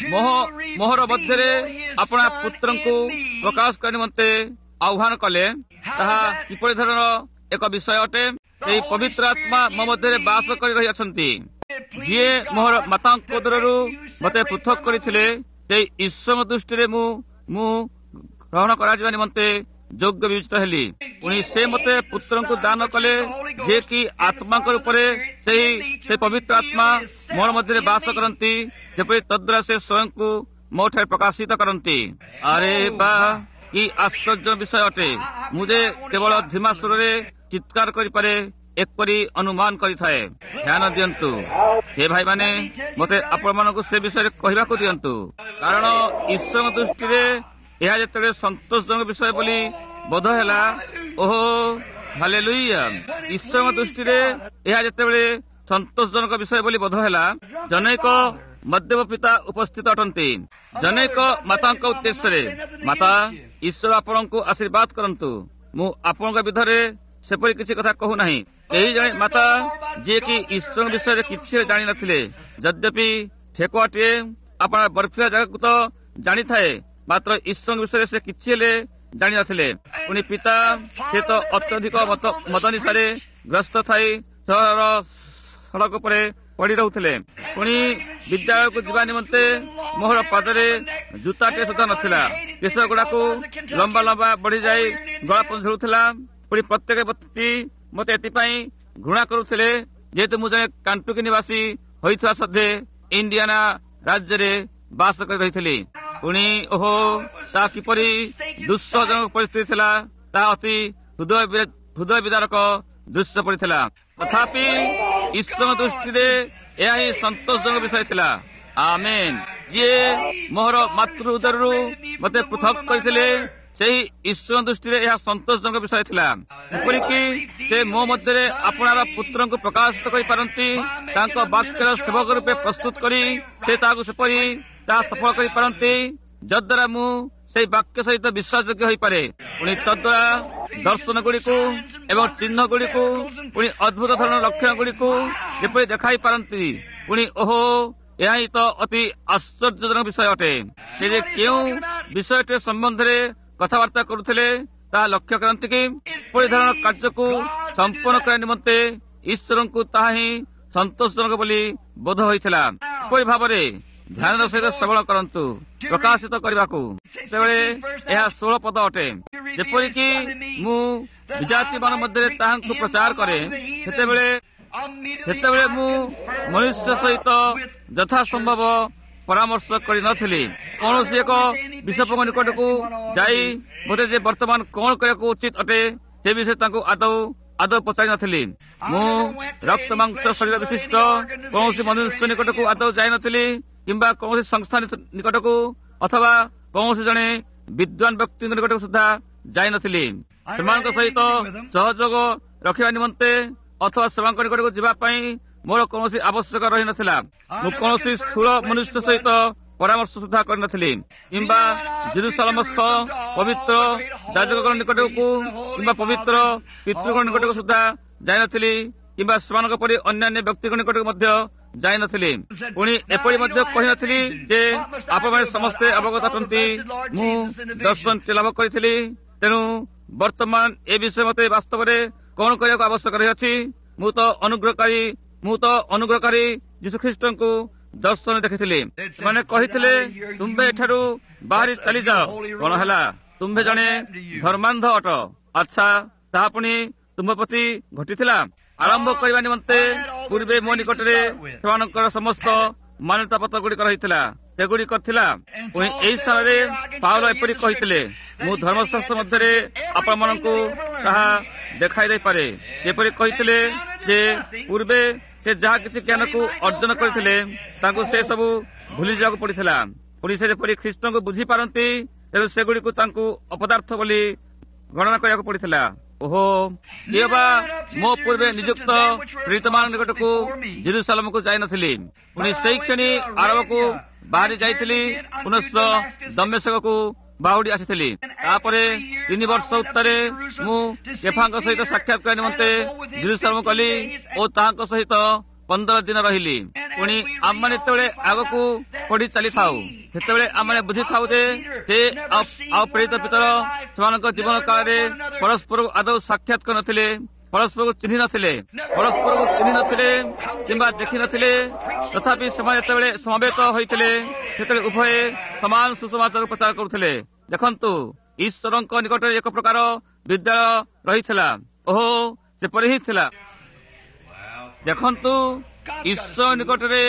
ମୋହର ମଧ୍ୟରେ ଆପଣା ପୁତ୍ରଙ୍କୁ ପ୍ରକାଶ କରିବା ନିମନ୍ତେ ଆହ୍ୱାନ କଲେ, ତାହା କିପରି ଧରଣର ଏକ ବିଷୟ ଅଟେ। ଏହି ପବିତ୍ର ଆତ୍ମା ମୋ ମଧ୍ୟରେ ବାସ କରି ରହିଅଛନ୍ତି। ଯିଏ ମୋର ମାତାଙ୍କ ଉଦରରୁ ମତେ ପୃଥକ କରିଥିଲେ ସେଇ ଈଶ୍ୱରଙ୍କ ଦୃଷ୍ଟିରେ ମୁଁ ଗ୍ରହଣ କରାଯିବା ନିମନ୍ତେ ଯୋଗ୍ୟ ବିବେଚିତ ହେଲି। ପୁଣି ସେ ମତେ ପୁତ୍ରଙ୍କୁ ଦାନ କଲେ, ଯିଏକି ଆତ୍ମାଙ୍କ ରୂପରେ ସେ ପବିତ୍ର ଆତ୍ମା ମୋର ମଧ୍ୟରେ ବାସ କରନ୍ତି, ଯେପରି ତଦ୍ୱାରା ସେ ସ୍ୱୟଂକୁ ମୋଠାରେ ପ୍ରକାଶିତ କରନ୍ତି। ଆରେ ବା କି ଆଶ୍ଚର୍ଯ୍ୟ ବିଷୟ ଅଟେ! ମୁଁ ଯେ କେବଳ ଧିମା ସ୍ୱରରେ ଚିତ୍କାର କରିପାରେ ଏପରି ଅନୁମାନ କରିଥାଏ। ଧ୍ୟାନ ଦିଅନ୍ତୁ ହେ ଭାଇମାନେ, ମତେ ଆପଣମାନଙ୍କୁ ସେ ବିଷୟରେ କହିବାକୁ ଦିଅନ୍ତୁ, କାରଣ ଈଶ୍ୱରଙ୍କ ଦୃଷ୍ଟିରେ ଏହା ଯେତେବେଳେ ସନ୍ତୋଷଜନକ ବିଷୟ ବୋଲି ବୋଧ ହେଲା, ଓହୋ ହାଲେଲୁୟା, ଈଶ୍ୱରଙ୍କ ଦୃଷ୍ଟିରେ ଏହା ଯେତେବେଳେ ସନ୍ତୋଷଜନକ ବିଷୟ ବୋଲି ବୋଧ ହେଲା, ଜନୈକ ମଦ୍ୟପ ପିତା ଉପସ୍ଥିତ ଅଟନ୍ତି। ଜନୈକ ମାତାଙ୍କ ଉଦ୍ଦେଶ୍ୟରେ, ମାତା, ଈଶ୍ୱର ଆପଣଙ୍କୁ ଆଶୀର୍ବାଦ କରନ୍ତୁ। ମୁଁ ଆପଣଙ୍କ ବିରୁଦ୍ଧରେ ସେପରି କିଛି କଥା କହୁନାହିଁ। ଏହି ଜଣେ ମାତା ଯିଏକି ଈଶ୍ୱରଙ୍କ ବିଷୟରେ କିଛି ଜାଣିନଥିଲେ, ଯଦ୍ୟପି ଠେକୁଆଟିଏ ଆପଣ ବର୍ଫିଆ ଜାଗାକୁ ତ ଜାଣିଥାଏ, ମାତ୍ର ଈଶ୍ୱରଙ୍କ ବିଷୟରେ ସେ କିଛି ହେଲେ ଜାଣିନଥିଲେ। ପୁଣି ପିତା ସେ ତ ଅତ୍ୟଧିକ ମଦ ନିଶାରେ ଗ୍ରସ୍ତ ଥାଇ ସହରର ସଡ଼କ ଉପରେ ପଡ଼ି ରହୁଥିଲେ। ପୁଣି ବିଦ୍ୟାଳୟକୁ ଯିବା ନିମନ୍ତେ ମୋହର ପାଦରେ ଜୁତାଟିଏ ସୁଦ୍ଧା ନଥିଲା। କେଶ ଗୁଡାକୁ ଲମ୍ବା ଲମ୍ବା ବଢିଯାଇ ଗଳା ଝୁଲୁଥିଲା। ପୁଣି ପ୍ରତ୍ୟେକ ବ୍ୟକ୍ତି ମତେ ଏଥିପାଇଁ ଘୃଣା କରୁଥିଲେ, ଯେହେତୁ ମୁଁ ଜଣେ କାଣ୍ଟୁକି ନିବାସୀ ହୋଇଥିବା ସତ୍ତ୍ୱେ ଇଣ୍ଡିଆନା ରାଜ୍ୟରେ ବାସ କରି ରହିଥିଲି। ପୁଣି ଓହୋ, ତା କିପରି ଦୁଃସହଜନକ ପରିସ୍ଥିତି ଥିଲା, ତାହା ଅତି ହୃଦୟ ବିଦାରକ ଦୃଶ୍ୟ ପଡ଼ିଥିଲା। ତଥାପି ଈଶ୍ୱରଙ୍କ ଦୃଷ୍ଟିରେ ଏହା ହିଁ ସନ୍ତୋଷଜନକ ବିଷୟ ଥିଲା। ଆମେନ୍। ଯିଏ ମୋହର ମାତୃ ଉଦରରୁ ମତେ ପୃଥକ କରିଥିଲେ, ସେହି ଈଶ୍ୱରଙ୍କ ଦୃଷ୍ଟିରେ ଏହା ସନ୍ତୋଷଜନକ ବିଷୟ ଥିଲା। ଏପରିକି ସେ ମୋ ମଧ୍ୟରେ ଆପଣାର ପୁତ୍ରଙ୍କୁ ପ୍ରକାଶିତ କରିପାରନ୍ତି, ତାଙ୍କ ବାକ୍ୟର ସେବକ ରୂପେ ପ୍ରସ୍ତୁତ କରି ସେ ତାହାକୁ ସେପରି ତାହା ସଫଳ କରିପାରନ୍ତି, ଯଦ୍ୱାରା ମୁଁ ସେହି ବାକ୍ୟ ସହିତ ବିଶ୍ୱାସଯୋଗ୍ୟ ହୋଇପାରେ। ପୁଣି ତଦ୍ୱାରା ଦର୍ଶନ ଗୁଡ଼ିକୁ ଏବଂ ଚିହ୍ନ ଗୁଡ଼ିକୁ, ପୁଣି ଅଦ୍ଭୁତ ଧରଣର ଲକ୍ଷଣ ଗୁଡ଼ିକୁ ଯେପରି ଦେଖାଇ ପାରନ୍ତି। ପୁଣି ଓହୋ, ଏହା ହିଁ ତ ଅତି ଆଶ୍ଚର୍ଯ୍ୟଜନକ ବିଷୟ ଅଟେ। ସେ ଯେ କେଉଁ ବିଷୟଟି ସମ୍ବନ୍ଧରେ କଥାବାର୍ତ୍ତା କରୁଥିଲେ ତାହା ଲକ୍ଷ୍ୟ କରନ୍ତି କି? ଏପରି ଧରଣର କାର୍ଯ୍ୟକୁ ସମ୍ପନ୍ନ କରିବା ନିମନ୍ତେ ଈଶ୍ୱରଙ୍କୁ ତାହା ହିଁ ସନ୍ତୋଷଜନକ ବୋଲି ବୋଧ ହୋଇଥିଲା। ଏପରି ଭାବରେ ଧ୍ୟାନର ସହିତ ଶ୍ରବଣ କରନ୍ତୁ। ପ୍ରକାଶିତ କରିବାକୁ ସେତେବେଳେ ଏହା 16 ପଦ ଅଟେ। ଯେପରିକି ମୁଁ ବିଜାତି ମାନ ମଧ୍ୟରେ ତାହାଙ୍କୁ ପ୍ରଚାର କରେ, ସେତେବେଳେ ମୁଁ ମନୁଷ୍ୟ ସହିତ ଯଥାସମ୍ଭବ ପରାମର୍ଶ କରିନଥିଲି। କୌଣସି ଏକ ବିଷପଙ୍କ ନିକଟକୁ ଯାଇ ମୋତେ ଯେ ବର୍ତ୍ତମାନ କଣ କରିବାକୁ ଉଚିତ ଅଟେ ସେ ବିଷୟରେ ତାଙ୍କୁ ଆଦୌ ପଚାରି ନଥିଲି। ମୁଁ ରକ୍ତ ମାଂସ ଶରୀର ବିଶିଷ୍ଟ କୌଣସି ମନୁଷ୍ୟ ନିକଟକୁ ଆଦୌ ଯାଇନଥିଲି, କିମ୍ବା କୌଣସି ସଂସ୍ଥା ନିକଟକୁ ଅଥବା କୌଣସି ଜଣେ ବିଦ୍ୱାନ ବ୍ୟକ୍ତିଙ୍କ ନିକଟକୁ ସୁଦ୍ଧା ଯାଇନଥିଲି। ସେମାନଙ୍କ ସହିତ ସହଯୋଗ ରଖିବା ନିମନ୍ତେ ଅଥବା ସେମାନଙ୍କ ନିକଟକୁ ଯିବା ପାଇଁ ମୋର କୌଣସି ଆବଶ୍ୟକ ରହିନଥିଲା। ମୁଁ କୌଣସି ସ୍ଥୂଳ ମନୁଷ୍ୟ ସହିତ ପରାମର୍ଶ ସୁଦ୍ଧା କରିନଥିଲି, କିମ୍ବା ଜେରୁସାଲେମସ୍ଥ ପବିତ୍ର ଯାଜକଙ୍କ ନିକଟକୁ କିମ୍ବା ପବିତ୍ର ପିତୃଙ୍କ ନିକଟକୁ ସୁଦ୍ଧା ଯାଇନଥିଲି, କିମ୍ବା ସେମାନଙ୍କ ପରି ଅନ୍ୟାନ୍ୟ ବ୍ୟକ୍ତିଙ୍କ ନିକଟକୁ ମଧ୍ୟ ଯାଇନଥିଲି। ପୁଣି ଏପରି ମଧ୍ୟ କହିନଥିଲି ଯେ ଆପଣମାନେ ସମସ୍ତେ ଅବଗତ ଅଟନ୍ତି, ମୁଁ ଦର୍ଶନଟି ଲାଭ କରିଥିଲି, ତେଣୁ ବର୍ତ୍ତମାନ ଏ ବିଷୟ ମତେ ବାସ୍ତବରେ କଣ କରିବାକୁ ଆବଶ୍ୟକ ରହିଅଛି। ମୁଁ ତ ଅନୁଗ୍ରହକାରୀ ଯୀଶୁଖ୍ରୀଷ୍ଟଙ୍କୁ ଦର୍ଶନ ଦେଖିଥିଲି। ସେମାନେ କହିଥିଲେ, ତୁମ୍ଭେ ଏଠାରୁ ବାହାରି ଚାଲିଯାଅ। କଣ ହେଲା? ତୁମ୍ଭେ ଜଣେ ଧର୍ମାନ୍ଧ ଅଟ। ଆଚ୍ଛା, ତାହା ପୁଣି ତୁମ୍ଭ ପ୍ରତି ଘଟିଥିଲା। ଆରମ୍ଭ କରିବା ନିମନ୍ତେ ପୂର୍ବେ ମୋ ନିକଟରେ ସେମାନଙ୍କର ସମସ୍ତ ମାନ୍ୟତା ପତ୍ର ଗୁଡ଼ିକ ରହିଥିଲା। ସେଗୁଡ଼ିକ ଥିଲା। ପୁଣି ଏହି ସ୍ଥାନରେ ପାଉଲ ଏପରି କହିଥିଲେ, ମୁଁ ଧର୍ମଶାସ୍ତ୍ର ମଧ୍ୟରେ ଆପଣମାନଙ୍କୁ ତାହା ଦେଖାଇ ଦେଇପାରେ। ଯେପରି କହିଥିଲେ ଯେ ପୂର୍ବେ ସେ ଯାହା କିଛି ଜ୍ଞାନକୁ ଅର୍ଜନ କରିଥିଲେ ତାଙ୍କୁ ସେ ସବୁ ଭୁଲି ଯିବାକୁ ପଡିଥିଲା। ପୁଣି ସେ ଯେପରି ଖ୍ରୀଷ୍ଟଙ୍କୁ ବୁଝିପାରନ୍ତି, ତେଣୁ ସେଗୁଡ଼ିକୁ ତାଙ୍କୁ ଅପଦାର୍ଥ ବୋଲି ଗଣନା କରିବାକୁ ପଡିଥିଲା। ଓହୋ, କିଏ ବା ମୋ ପୂର୍ବେ ନିଯୁକ୍ତ ପ୍ରୀତମାନଙ୍କ ନିକଟକୁ ଜେରୁସାଲେମକୁ ଯାଇନଥିଲି। ପୁଣି ସେହି କ୍ଷଣି ଆରବକୁ ବାହାରି ଯାଇଥିଲି, ପୁନଶ୍ଚ ଦମେଶକକୁ ବାହୁଡି ଆସିଥିଲି। ତାପରେ 3 ବର୍ଷ ଉତ୍ତାରେ ମୁଁ କେଫାଙ୍କ ସହିତ ସାକ୍ଷାତ କରିବା ନିମନ୍ତେ ଜେରୁସାଲେମ ଗଲି ଓ ତାହାଙ୍କ ସହିତ 15 ଦିନ ରହିଲି। ପୁଣି ଆମମାନେ ଯେତେବେଳେ ଆଗକୁ ପଢି ଚାଲିଥାଉ, ସେତେବେଳେ ଆମେ ବୁଝିଥାଉ ଯେ ସେ ଆଉ ପ୍ରେରିତ ପିତର ସେମାନଙ୍କ ଜୀବନ କାଳରେ ପରସ୍ପରକୁ ଆଦୌ ସାକ୍ଷାତ କରିନଥିଲେ, ପରସ୍ପରକୁ ଚିହ୍ନି ନଥିଲେ କିମ୍ବା ଦେଖି ନଥିଲେ। ତଥାପି ସେମାନେ ଯେତେବେଳେ ସମବେତ ହୋଇଥିଲେ ସେତେବେଳେ ଉଭୟ ସମାନ ସୁସମାଚାର ପ୍ରଚାର କରୁଥିଲେ। ଦେଖନ୍ତୁ, ଈଶ୍ୱରଙ୍କ ନିକଟରେ ଏକ ପ୍ରକାର ବିଦ୍ୟାଳୟ ରହିଥିଲା। ଓହୋ, ସେପରି ହିଁ ଥିଲା। ଦେଖନ୍ତୁ, ଈଶ୍ୱର ନିକଟରେ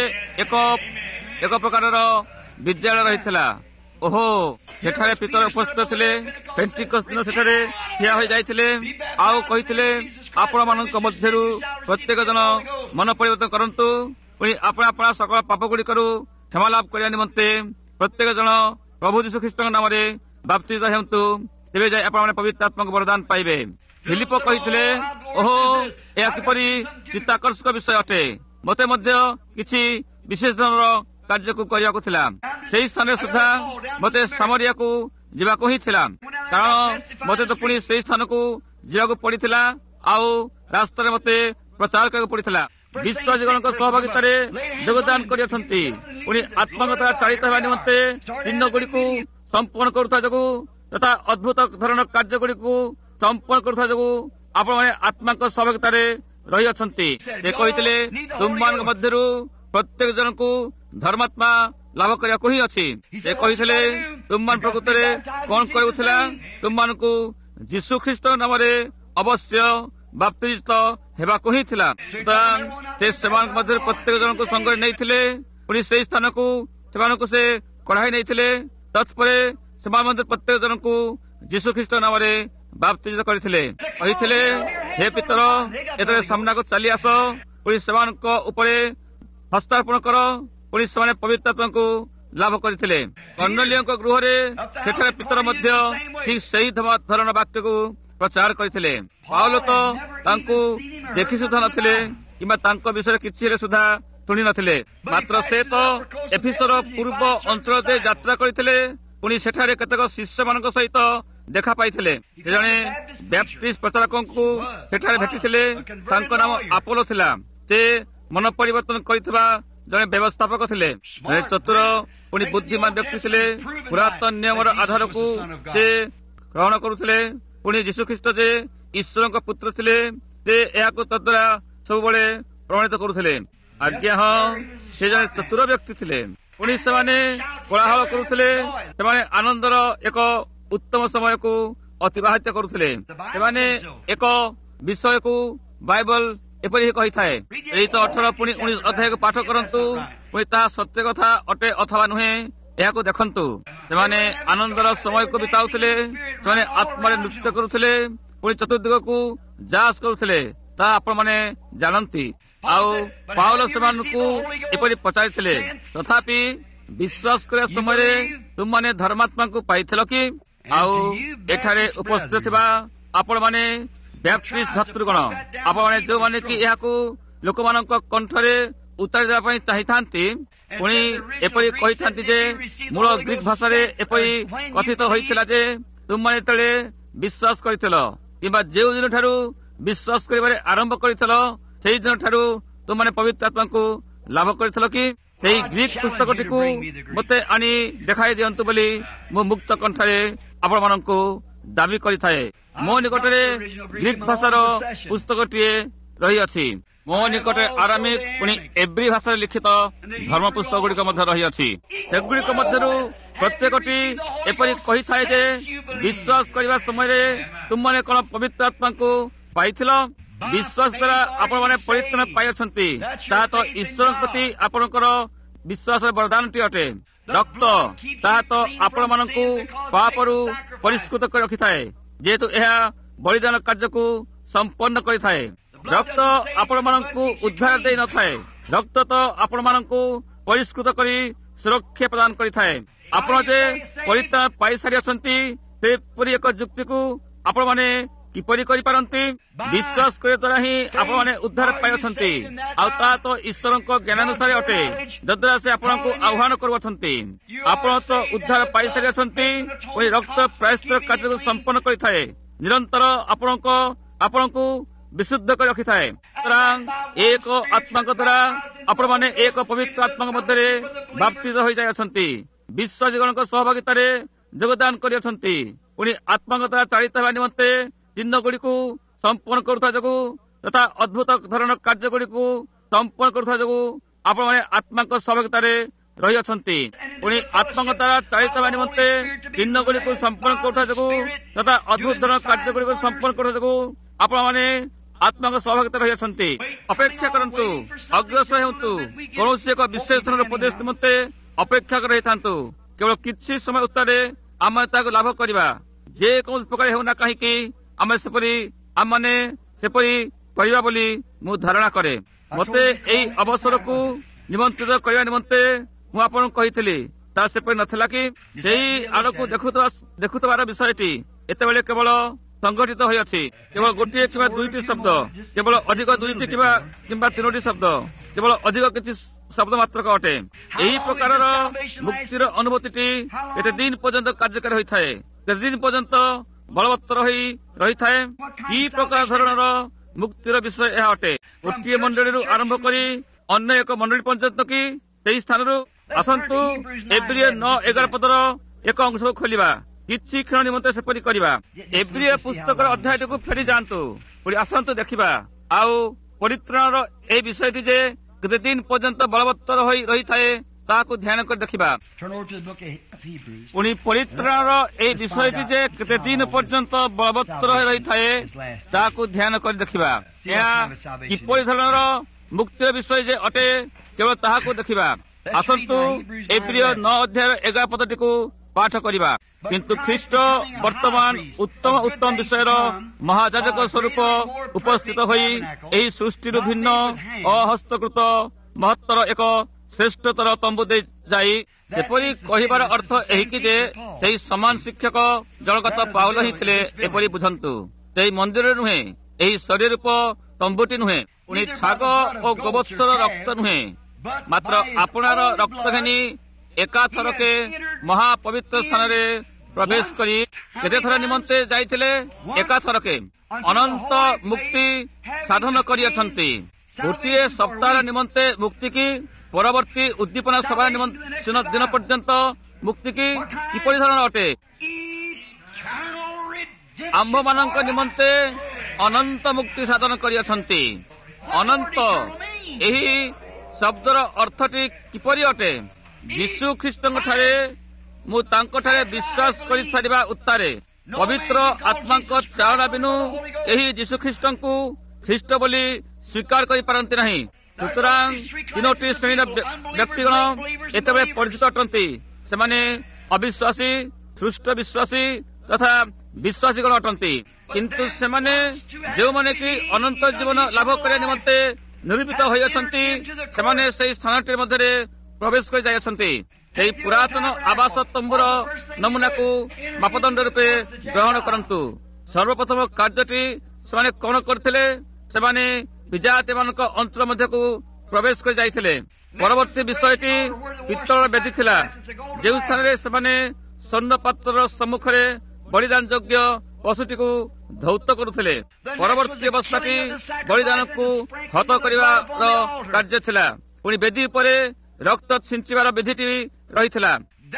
ଏକ ପ୍ରକାରର ବିଦ୍ୟାଳୟ ରହିଥିଲା। ଓହୋ, ସେଠାରେ ପିତର ଉପସ୍ଥିତ ଥିଲେ। ପେଣ୍ଟିକଷ୍ଟ ଦିନ ସେଠାରେ ଠିଆ ହୋଇଯାଇଥିଲେ ଆଉ କହିଥିଲେ, ଆପଣମାନଙ୍କ ମଧ୍ୟରୁ ପ୍ରତ୍ୟେକ ଜଣ ମନ ପରିବର୍ତ୍ତନ କରନ୍ତୁ, ପୁଣି ଆପଣ ସକଳ ପାପ ଗୁଡ଼ିକରୁ କ୍ଷମା ଲାଭ କରିବା ନିମନ୍ତେ ପ୍ରତ୍ୟେକ ଜଣ ପ୍ରଭୁ ଯୀଶୁ ଖ୍ରୀଷ୍ଟଙ୍କ ନାମରେ ବାପ୍ତିଜ ହେଉନ୍ତୁ, ତେବେ ଯାଇ ଆପଣମାନେ ପବିତ୍ର ଆତ୍ମାଙ୍କ ବରଦାନ ପାଇବେ। ଫିଲିପ କହିଥିଲେ, ଓହୋ, ଏହା କିପରି ଚିତ୍ତାକର୍ଷକ ବିଷୟ ଅଟେ। ମୋତେ ମଧ୍ୟ କିଛି ବିଶେଷ ଧରଣର କାର୍ଯ୍ୟକୁ କରିବାକୁ ଥିଲା। ସେହି ସ୍ଥାନରେ ସୁଦ୍ଧା ମୋତେ ସାମରିଆକୁ ଯିବାକୁ ହିଁ ଥିଲା, କାରଣ ମୋତେ ତ ପୁଣି ସେହି ସ୍ଥାନକୁ ଯିବାକୁ ପଡ଼ିଥିଲା ଆଉ ରାସ୍ତାରେ ମୋତେ ପ୍ରଚାର କରିବାକୁ ପଡ଼ିଥିଲା। ବିଶ୍ୱାସୀମାନଙ୍କ ସହଭାଗିତାରେ ଯୋଗଦାନ କରିଅଛନ୍ତି, ପୁଣି ଆତ୍ମାଙ୍କ ଦ୍ୱାରା ଚାଳିତ ହେବା ନିମନ୍ତେ ଚିହ୍ନ ଗୁଡ଼ିକୁ ସମ୍ପୂର୍ଣ୍ଣ କରୁଥିବା ଯୋଗୁଁ ତଥା ଅଦ୍ଭୁତ ଧରଣର କାର୍ଯ୍ୟଗୁଡ଼ିକୁ ସମ୍ପୂର୍ଣ୍ଣ କରୁଥିବା ଯୋଗୁଁ ଆପଣମାନେ ଆତ୍ମାଙ୍କ ସହଭାଗିତାରେ ରହିଅଛନ୍ତି। ସେ କହିଥିଲେ, ତୁମମାନଙ୍କ ମଧ୍ୟରୁ ପ୍ରତ୍ୟେକ ଜଣଙ୍କୁ ଧର୍ମାତ୍ମା ଲାଭ କରିବାକୁ ହିଁ ଅଛି। ସେ କହିଥିଲେ, ତୁମମାନ ପ୍ରକୃତରେ କଣ କରୁଥିଲା? ତୁମମାନଙ୍କୁ ଯୀଶୁ ଖ୍ରୀଷ୍ଟଙ୍କ ନାମରେ ଅବଶ୍ୟ ବାପ୍ତିଜିତ ହେବାକୁ ହିଁ ଥିଲା। ସୁତରାଂ ସେ ସେମାନଙ୍କ ମଧ୍ୟରେ ପ୍ରତ୍ୟେକ ଜଣଙ୍କୁ ସଙ୍ଗରେ ନେଇଥିଲେ, ପୁଣି ସେହି ସ୍ଥାନକୁ ସେମାନଙ୍କୁ ସେ କଢାଇ ନେଇଥିଲେ। ତତ୍ପରେ ସେମାନଙ୍କ ମଧ୍ୟରେ ପ୍ରତ୍ୟେକ ଜଣଙ୍କୁ ଯୀଶୁ ଖ୍ରୀଷ୍ଟ ନାମରେ ବାପ୍ତିଜିତ କରିଥିଲେ। କହିଥିଲେ, ହେ ପିତର, ଏଠାରେ ସାମ୍ନାକୁ ଚାଲି ଆସ, ପୁଣି ସେମାନଙ୍କ ଉପରେ ହସ୍ତାର୍ପଣ କର। ପୁଣି ସେମାନେ ପବିତ୍ର ଆତ୍ମାଙ୍କୁ ଲାଭ କରିଥିଲେ। କର୍ଣ୍ଣେଲିୟଙ୍କ ଗୃହରେ ସେଠାରେ ପିତର ମଧ୍ୟ ଠିକ୍ ସେହି ଧରଣ ବାକ୍ୟକୁ ପ୍ରଚାର କରିଥିଲେ। ପାଉଲ ତ ତାଙ୍କୁ ଦେଖି ସୁଦ୍ଧା ନଥିଲେ କିମ୍ବା ତାଙ୍କ ବିଷୟରେ କିଛି ହେଲେ ସୁଦ୍ଧା ଶୁଣି ନଥିଲେ, ମାତ୍ର ସେ ତ ଏଫିସର ପୂର୍ବ ଅଞ୍ଚଳ ଦେଇ ଯାତ୍ରା କରିଥିଲେ। ପୁଣି ସେଠାରେ କେତେକ ଶିଷ୍ୟମାନଙ୍କ ସହିତ ଦେଖା ପାଇଥିଲେ। ସେ ଜଣେ ବ୍ୟାପ୍ଟିଷ୍ଟ ପ୍ରଚାରକଙ୍କୁ ସେଠାରେ ଭେଟିଥିଲେ। ତାଙ୍କ ନାମ ଆପୋଲୋ ଥିଲା। ସେ ମନ ପରିବର୍ତ୍ତନ କରିଥିବା ଜଣେ ବ୍ୟବସ୍ଥାପକ ଥିଲେ। ଜଣେ ଚତୁର ପୁଣି ବୁଦ୍ଧିମାନ ବ୍ୟକ୍ତି ଥିଲେ। ପୁରାତନ ନିୟମର ଆଧାରକୁ ସେ ଗ୍ରହଣ କରୁଥିଲେ। ପୁଣି ଯୀଶୁଖ୍ରୀଷ୍ଟ ଯେ ଈଶ୍ୱରଙ୍କ ପୁତ୍ର ଥିଲେ, ସେ ଏହାକୁ ତଦ୍ୱାରା ସବୁବେଳେ ପ୍ରମାଣିତ କରୁଥିଲେ। ଆଜ୍ଞା, ହଁ, ସେ ଜଣେ ଚତୁର ବ୍ୟକ୍ତି ଥିଲେ। ପୁଣି ସେମାନେ କୋଳାହଳ କରୁଥିଲେ। ସେମାନେ ଆନନ୍ଦର ଏକ ଉତ୍ତମ ସମୟକୁ ଅତିବାହିତ କରୁଥିଲେ। ସେମାନେ ଏକ ବିଷୟକୁ ବାଇବଲ ଏପରି କହିଥାଏ। ଏଇ ତ 18 ପୁଣି 19 ଅଧ୍ୟାୟକୁ ପାଠ କରନ୍ତୁ, ପୁଣି ତାହା ସତ୍ୟ କଥା ଅଟେ ଅଥବା ନୁହେଁ ଏହାକୁ ଦେଖନ୍ତୁ। ସେମାନେ ଆନନ୍ଦର ସମୟକୁ ବିତାଉଥିଲେ। ସେମାନେ ଆତ୍ମାରେ ନୃତ୍ୟ କରୁଥିଲେ, ପୁଣି ଚତୁର୍ଦିଗକୁ ଯାଞ୍ଚ କରୁଥିଲେ, ତାହା ଆପଣମାନେ ଜାଣନ୍ତି। ଆଉ ପାଉଲ ସେମାନଙ୍କୁ ଏପରି ପଚାରିଥିଲେ, ତଥାପି ବିଶ୍ୱାସ କରିବା ସମୟରେ ତୁମମାନେ ଧର୍ମାତ୍ମାଙ୍କୁ ପାଇଥିଲ କି? ଆଉ ଏଠାରେ ଉପସ୍ଥିତ ଥିବା ଆପଣମାନେ ବ୍ୟାପ୍ଟିଷ୍ଟ ଭାତୃଗଣ, ଆପଣମାନେ ଯେଉଁମାନେ କି ଏହାକୁ ଲୋକମାନଙ୍କ କଣ୍ଠରେ ଉତାରି ଦେବା ପାଇଁ ଚାହିଁଥାନ୍ତି, ପୁଣି ଏପରି କହିଥାନ୍ତି ଯେ ମୂଳ ଗ୍ରୀକ୍ ଭାଷାରେ ଏପରି କଥିତ ହୋଇଥିଲା ଯେ ତୁମମାନେ ଯେତେବେଳେ ବିଶ୍ୱାସ କରିଥିଲ କିମ୍ବା ଯେଉଁ ଦିନଠାରୁ ବିଶ୍ୱାସ କରିବାରେ ଆରମ୍ଭ କରିଥିଲ, ସେହି ଦିନଠାରୁ ତୁମମାନେ ପବିତ୍ର ଆତ୍ମାଙ୍କୁ ଲାଭ କରିଥିଲ କି? ସେହି ଗ୍ରୀକ୍ ପୁସ୍ତକଟିକୁ ମୋତେ ଆଣି ଦେଖାଇ ଦିଅନ୍ତୁ ବୋଲି ମୁଁ ମୁକ୍ତ କଣ୍ଠରେ ଆପଣମାନଙ୍କୁ ଦାବି କରିଥାଏ। ମୋ ନିକଟରେ ଗ୍ରୀକ୍ ଭାଷାର ପୁସ୍ତକଟିଏ ରହିଅଛି। ମୋ ନିକଟରେ ଆରାମିକ ପୁଣି ଏବ୍ରି ଭାଷାରେ ଲିଖିତ ଧର୍ମ ପୁସ୍ତକ ଗୁଡ଼ିକ ମଧ୍ୟ ରହିଅଛି। ସେଗୁଡ଼ିକ ମଧ୍ୟରୁ ପ୍ରତ୍ୟେକଟି ଏପରି କହିଥାଏ ଯେ ବିଶ୍ୱାସ କରିବା ସମୟରେ ତୁମମାନେ କଣ ପବିତ୍ର ଆତ୍ମାଙ୍କୁ ପାଇଥିଲ? ବିଶ୍ୱାସ ଦ୍ୱାରା ଆପଣମାନେ ପରିତ୍ରାଣ ପାଇଅଛନ୍ତି। ତାହା ତ ଈଶ୍ୱରଙ୍କ ପ୍ରତି ଆପଣଙ୍କର ବିଶ୍ୱାସର ବରଦାନଟି ଅଟେ। ରକ୍ତ ତାହା ତ ଆପଣମାନଙ୍କୁ ପାପରୁ ପରିଷ୍କୃତ କରି ରଖିଥାଏ, ଯେହେତୁ ଏହା ବଳିଦାନ କାର୍ଯ୍ୟକୁ ସମ୍ପନ୍ନ କରିଥାଏ। ରକ୍ତ ଆପଣମାନଙ୍କୁ ଉଦ୍ଧାର ଦେଇନଥାଏ, ରକ୍ତ ତ ଆପଣମାନଙ୍କୁ ପରିଷ୍କୃତ କରି ସୁରକ୍ଷା ପ୍ରଦାନ କରିଥାଏ। ଆପଣ ଯେ ପରିତ୍ରାଣ ପାଇସାରିଅଛନ୍ତି, ସେପରି ଏକ ଯୁକ୍ତିକୁ ଆପଣମାନେ କିପରି କରିପାରନ୍ତି? ବିଶ୍ୱାସ କରିବା ଦ୍ୱାରା ହିଁ ଆପଣମାନେ ଉଦ୍ଧାର ପାଇଅଛନ୍ତି, ଆଉ ତାହା ତ ଈଶ୍ୱରଙ୍କ ଜ୍ଞାନାନୁସାରେ ଅଟେ, ଯଦ୍ୱାରା ସେ ଆପଣଙ୍କୁ ଆହ୍ୱାନ କରୁଅଛନ୍ତି। ଆପଣ ତ ଉଦ୍ଧାର ପାଇସାରିଅଛନ୍ତି, ପୁଣି ରକ୍ତ ପ୍ରାୟଶ୍ଚିତ କାର୍ଯ୍ୟକୁ ସମ୍ପନ୍ନ କରିଥାଏ, ନିରନ୍ତର ଆପଣଙ୍କୁ ବିଶୁଦ୍ଧ କରି ରଖିଥାଏ। ସୁତରାଂ ଏକ ଆତ୍ମାଙ୍କ ଦ୍ୱାରା ଆପଣମାନେ ଏକ ପବିତ୍ର ଆତ୍ମାଙ୍କ ମଧ୍ୟରେ ବାପ୍ତିଜ ହୋଇଯାଇଅଛନ୍ତି, ବିଶ୍ୱାସୀଗଣଙ୍କ ସହଭାଗିତାରେ ଯୋଗଦାନ କରିଅଛନ୍ତି, ପୁଣି ଆତ୍ମାଙ୍କ ଦ୍ୱାରା ଚାଳିତ ହେବା ନିମନ୍ତେ ଚିହ୍ନ ଗୁଡ଼ିକୁ ସମ୍ପୂର୍ଣ୍ଣ କରୁଥିବା ଯୋଗୁଁ ତଥା ଅଦ୍ଭୁତ ଧରଣ କାର୍ଯ୍ୟଗୁଡ଼ିକୁ ସମ୍ପୂର୍ଣ୍ଣ କରୁଥିବା ଯୋଗୁଁ ଆପଣମାନେ ଆତ୍ମାଙ୍କ ସହଭାଗିତାରେ ରହିଅଛନ୍ତି। ପୁଣି ଆତ୍ମାଙ୍କ ଦ୍ୱାରା ଚାଳିତ ହେବା ନିମନ୍ତେ ଚିହ୍ନଗୁଡ଼ିକୁ ସମ୍ପୂର୍ଣ୍ଣ କରୁଥିବା ଯୋଗୁଁ ତଥା ଅଦ୍ଭୁତ ଧରଣ କାର୍ଯ୍ୟଗୁଡ଼ିକୁ ସମ୍ପୂର୍ଣ୍ଣ କରୁଥିବା ଯୋଗୁଁ ଆପଣମାନେ ଆତ୍ମାଙ୍କ ସହଭାଗିତା ରହିଅଛନ୍ତି। ଅପେକ୍ଷା କରନ୍ତୁ, ଅଗ୍ରସର ହେଉନ୍ତୁ, କୌଣସି ଏକ ବିଶେଷ ଧରଣର ଉପଦେଶ ନିମନ୍ତେ ଅପେକ୍ଷା କରି ରହିଥାନ୍ତୁ। କେବଳ କିଛି ସମୟ ଉତ୍ତାରେ ଆମେ ତାହାକୁ ଲାଭ କରିବା। ଯେକୌଣସି ପ୍ରକାର ହେଉନା କାହିଁକି ଆମମାନେ ସେପରି କରିବା ବୋଲି ମୁଁ ଧାରଣା କରେ। ମୋତେ ଏହି ଅବସରକୁ ନିମନ୍ତ୍ରିତ କରିବା ନିମନ୍ତେ ମୁଁ ଆପଣଙ୍କୁ କହିଥିଲି, ତାହା ସେପରି ନଥିଲା କି ସେହି ଆଡ଼କୁ ଦେଖୁଥିବାର ବିଷୟଟି ଏତେବେଳେ କେବଳ ସଂଗଠିତ ହୋଇଅଛି। କେବଳ ଗୋଟିଏ କିମ୍ବା ଦୁଇଟି ଶବ୍ଦ, କେବଳ ଅଧିକ ଦୁଇଟି କିମ୍ବା ତିନୋଟି ଶବ୍ଦ, କେବଳ ଅଧିକ କିଛି ଶବ୍ଦ ମାତ୍ର ଅଟେ। ଏହି ପ୍ରକାରର ମୁକ୍ତିର ଅନୁଭୂତିଟି କେତେ ଦିନ ପର୍ଯ୍ୟନ୍ତ କାର୍ଯ୍ୟକାରୀ ହୋଇଥାଏ, କେତେ ଦିନ ପର୍ଯ୍ୟନ୍ତ ବଳବତ୍ତର ହୋଇ ରହିଥାଏ। କି ପ୍ରକାର ଧରଣର ମୁକ୍ତିର ବିଷୟ ଏହା ଅଟେ? ଗୋଟିଏ ମଣ୍ଡଳୀରୁ ଆରମ୍ଭ କରି ଅନ୍ୟ ଏକ ମଣ୍ଡଳୀ ପର୍ଯ୍ୟନ୍ତ କି ସେହି ସ୍ଥାନରୁ ଆସନ୍ତୁ ଏବ୍ରିୟ 9:11 ପଦର ଏକ ଅଂଶକୁ ଖୋଲିବା। କିଛି କ୍ଷଣ ନିମନ୍ତେ ସେପରି କରିବା। ଏବ୍ରିୟ ପୁସ୍ତକର ଅଧ୍ୟାୟଟିକୁ ଫେରି ଯାଆନ୍ତୁ। ପୁଣି ଆସନ୍ତୁ ଦେଖିବା ଆଉ ପରିତ୍ରାଣର ଏହି ବିଷୟଟି ଯେ କେତେ ଦିନ ପର୍ଯ୍ୟନ୍ତ ବଳବତ୍ତର ହୋଇ ରହିଥାଏ ତାହାକୁ ଧ୍ୟାନ କରି ଦେଖିବା। ପୁଣି ପରିତ୍ରାଣର ଏହି ବିଷୟଟି ଯେ କେତେ ଦିନ ପର୍ଯ୍ୟନ୍ତ ବଳବତ୍ତର ହୋଇ ରହିଥାଏ ତାହାକୁ ଧ୍ୟାନ କରି ଦେଖିବା। ଏହା କିପରି ଧରଣର ମୁକ୍ତିର ବିଷୟ ଯେ ଅଟେ କେବଳ ତାହାକୁ ଦେଖିବା। ଆସନ୍ତୁ ଏବ୍ରିୟ 9:11 ପଦଟିକୁ ପାଠ କରିବା। କିନ୍ତୁ ଖ୍ରୀଷ୍ଟ ବର୍ତ୍ତମାନ ଉତ୍ତମ ବିଷୟର ମହାଯାଜକ ସ୍ୱରୂପ ଉପସ୍ଥିତ ହୋଇ ଏହି ସୃଷ୍ଟିରୁ ଭିନ୍ନ ଅହସ୍ତକୃତ ମହତ୍ତର ଏକ ଶ୍ରେଷ୍ଠତର ତମ୍ବୁ ଦେଇ ଯାଇ ସେପରି କହିବାର ଅର୍ଥ ଏହିକି ଯେ ସେହି ସମାନ ଶିକ୍ଷକ ଜଗତ ପାଉଲ ହିଁ ଥିଲେ। ଏପରି ବୁଝନ୍ତୁ, ସେହି ମନ୍ଦିରରେ ନୁହେଁ, ଏହି ଶରୀର ରୂପ ତମ୍ବୁଟି ନୁହେଁ, ପୁଣି ଛାଗ ଓ ଗୋବତ୍ସର ରକ୍ତ ନୁହେଁ, ମାତ୍ର ଆପଣାର ରକ୍ତ ଘେନି ଏକାଥରକେ ମହାପବିତ୍ର ସ୍ଥାନରେ ପ୍ରବେଶ କରି କେତେଥର ନିମନ୍ତେ ଯାଇଥିଲେ? ଏକାଥରକେ ଅନନ୍ତ ମୁକ୍ତି ସାଧନ କରିଅଛନ୍ତି। ଗୋଟିଏ ସପ୍ତାହ ନିମନ୍ତେ ମୁକ୍ତି କି ପରବର୍ତ୍ତୀ ଉଦ୍ଦୀପନା ସଭା ଦିନ ପର୍ଯ୍ୟନ୍ତ ମୁକ୍ତି କି କିପରି ଧରଣ ଅଟେ? ଆମ୍ଭମାନଙ୍କ ନିମନ୍ତେ ଅନନ୍ତ ମୁକ୍ତି ସାଧନ କରିଅଛନ୍ତି। ଅନନ୍ତ ଏହି ଶବ୍ଦର ଅର୍ଥଟି କିପରି ଅଟେ? ଯୀଶୁ ଖ୍ରୀଷ୍ଟଙ୍କ ଠାରେ ମୁଁ ତାଙ୍କଠାରେ ବିଶ୍ୱାସ କରିପାରିବା ଉତ୍ତାରେ ପବିତ୍ର ଆତ୍ମାଙ୍କ ଚାଳନା ବିନୁ କେହି ଯୀଶୁ ଖ୍ରୀଷ୍ଟଙ୍କୁ ଖ୍ରୀଷ୍ଟ ବୋଲି ସ୍ୱୀକାର କରିପାରନ୍ତି ନାହିଁ। ସୁତରାଂ ତିନୋଟି ଶ୍ରେଣୀର ବ୍ୟକ୍ତିଗଣ ଏତେବେଳେ ପରିଚିତ ଅଟନ୍ତି। ସେମାନେ ଅବିଶ୍ୱାସୀ, ଖ୍ରୀଷ୍ଟ ବିଶ୍ୱାସୀ ତଥା ବିଶ୍ୱାସୀଗଣ ଅଟନ୍ତି। କିନ୍ତୁ ସେମାନେ ଯେଉଁମାନେ କି ଅନନ୍ତ ଜୀବନ ଲାଭ କରିବା ନିମନ୍ତେ ନିରୂପିତ ହୋଇଅଛନ୍ତି, ସେମାନେ ସେହି ସ୍ଥାନଟି ମଧ୍ୟରେ ପ୍ରବେଶ କରି ଯାଇଅଛନ୍ତି। ସେହି ପୁରାତନ ଆବାସ ତମ୍ବୁର ନମୁନାକୁ ମାପଦଣ୍ଡ ରୂପେ ଗ୍ରହଣ କରନ୍ତୁ। ସର୍ବପ୍ରଥମ କାର୍ଯ୍ୟଟି ସେମାନେ କଣ କରିଥିଲେ? ସେମାନେ ବିଜାତିମାନଙ୍କ ଅଞ୍ଚଳ ମଧ୍ୟକୁ ପ୍ରବେଶ କରି ଯାଇଥିଲେ। ପରବର୍ତ୍ତୀ ବିଷୟଟି ପିତ୍ତଳର ବେଦୀ ଥିଲା, ଯେଉଁ ସ୍ଥାନରେ ସେମାନେ ସ୍ୱର୍ଣ୍ଣ ପାତ୍ରର ସମ୍ମୁଖରେ ବଳିଦାନ ଯୋଗ୍ୟ ପଶୁଟିକୁ ଧୌତ କରୁଥିଲେ। ପରବର୍ତ୍ତୀ ଅବସ୍ଥାଟି ବଳିଦାନକୁ ହତ କରିବାର କାର୍ଯ୍ୟ ଥିଲା। ପୁଣି ବେଦୀ ଉପରେ ରକ୍ତ ଛିଞ୍ଚିବାର ବିଧିଟି ରହିଥିଲା।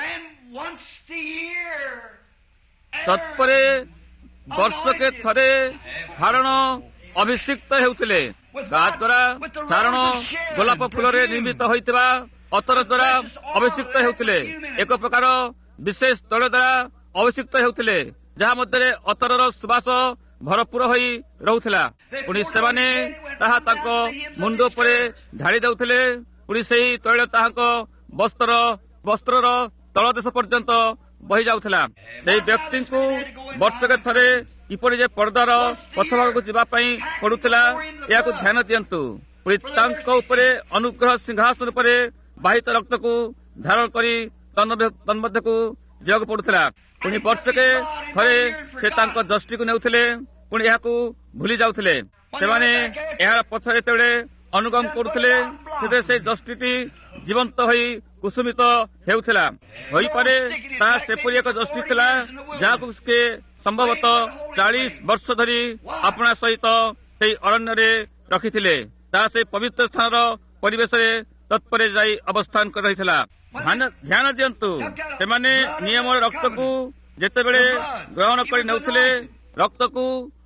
ତତ୍ପରେ ବର୍ଷକେ ଥରେ ଧାରଣ ଅଭିଷିକ୍ତ ହେଉଥିଲେ। ତା ଦ୍ୱାରା ଧାରଣ ଗୋଲାପ ଫୁଲରେ ନିର୍ମିତ ହୋଇଥିବା ଅତର ଦ୍ୱାରା ଅଭିଷିକ୍ତ ହେଉଥିଲେ। ଏକ ପ୍ରକାର ବିଶେଷ ତୈଳ ଦ୍ୱାରା ଅଭିଷିକ୍ତ ହେଉଥିଲେ, ଯାହା ମଧ୍ୟରେ ଅତରର ସୁବାସ ଭରପୁର ହୋଇ ରହୁଥିଲା। ପୁଣି ସେମାନେ ତାହା ତାଙ୍କ ମୁଣ୍ଡ ଉପରେ ଢାଳି ଦେଉଥିଲେ। ପୁଣି ସେହି ତୈଳ ତାହାଙ୍କ ବସ୍ତ୍ରର ତଳଦେଶ ପର୍ଯ୍ୟନ୍ତ ବହି ଯାଉଥିଲା। ସେହି ବ୍ୟକ୍ତିଙ୍କୁ ବର୍ଷକେ ଥରେ କିପରି ଯେ ପର୍ଦ୍ଦାର ପଛଭାଗକୁ ଯିବା ପାଇଁ ପଡୁଥିଲା, ଏହାକୁ ଧ୍ୟାନ ଦିଅନ୍ତୁ। ପୁଣି ତାଙ୍କ ଉପରେ ଅନୁଗ୍ରହ ସିଂହାସନ ଉପରେ ବାହିତ ରକ୍ତକୁ ଧାରଣ କରି ତନ୍ମଧ୍ୟକୁ ଯିବାକୁ ପଡୁଥିଲା। ପୁଣି ବର୍ଷକେ ଥରେ ସେ ତାଙ୍କ ଯଷ୍ଟିକୁ ନେଉଥିଲେ, ପୁଣି ଏହାକୁ ଭୁଲି ଯାଉଥିଲେ। ସେମାନେ ଏହାର ପଛରେ ଯେତେବେଳେ ଅନୁଗମ କରୁଥିଲେ, ସେଥିରେ ସେହି ଯଷ୍ଟିଟି ଜୀବନ୍ତ ହୋଇ କୁସୁମିତ ହେଉଥିଲା। ହୋଇପାରେ ତାହା ସେପରି ଏକ ଯଷ୍ଟି ଥିଲା ଯାହାକୁ ସେ ସମ୍ଭବତଃ 40 ବର୍ଷ ଧରି ଆପଣା ସହିତ ସେହି ଅରଣ୍ୟରେ ରଖିଥିଲେ। ତାହା ସେହି ପବିତ୍ର ସ୍ଥାନର ପରିବେଶରେ ତତ୍ପରେ ଯାଇ ଅବସ୍ଥାନ କରି ରହିଥିଲା। ଧ୍ୟାନ ଦିଅନ୍ତୁ, ସେମାନେ ନିୟମର ରକ୍ତକୁ ଯେତେବେଳେ ଗ୍ରହଣ କରି ନେଉଥିଲେ, ରକ୍ତକୁ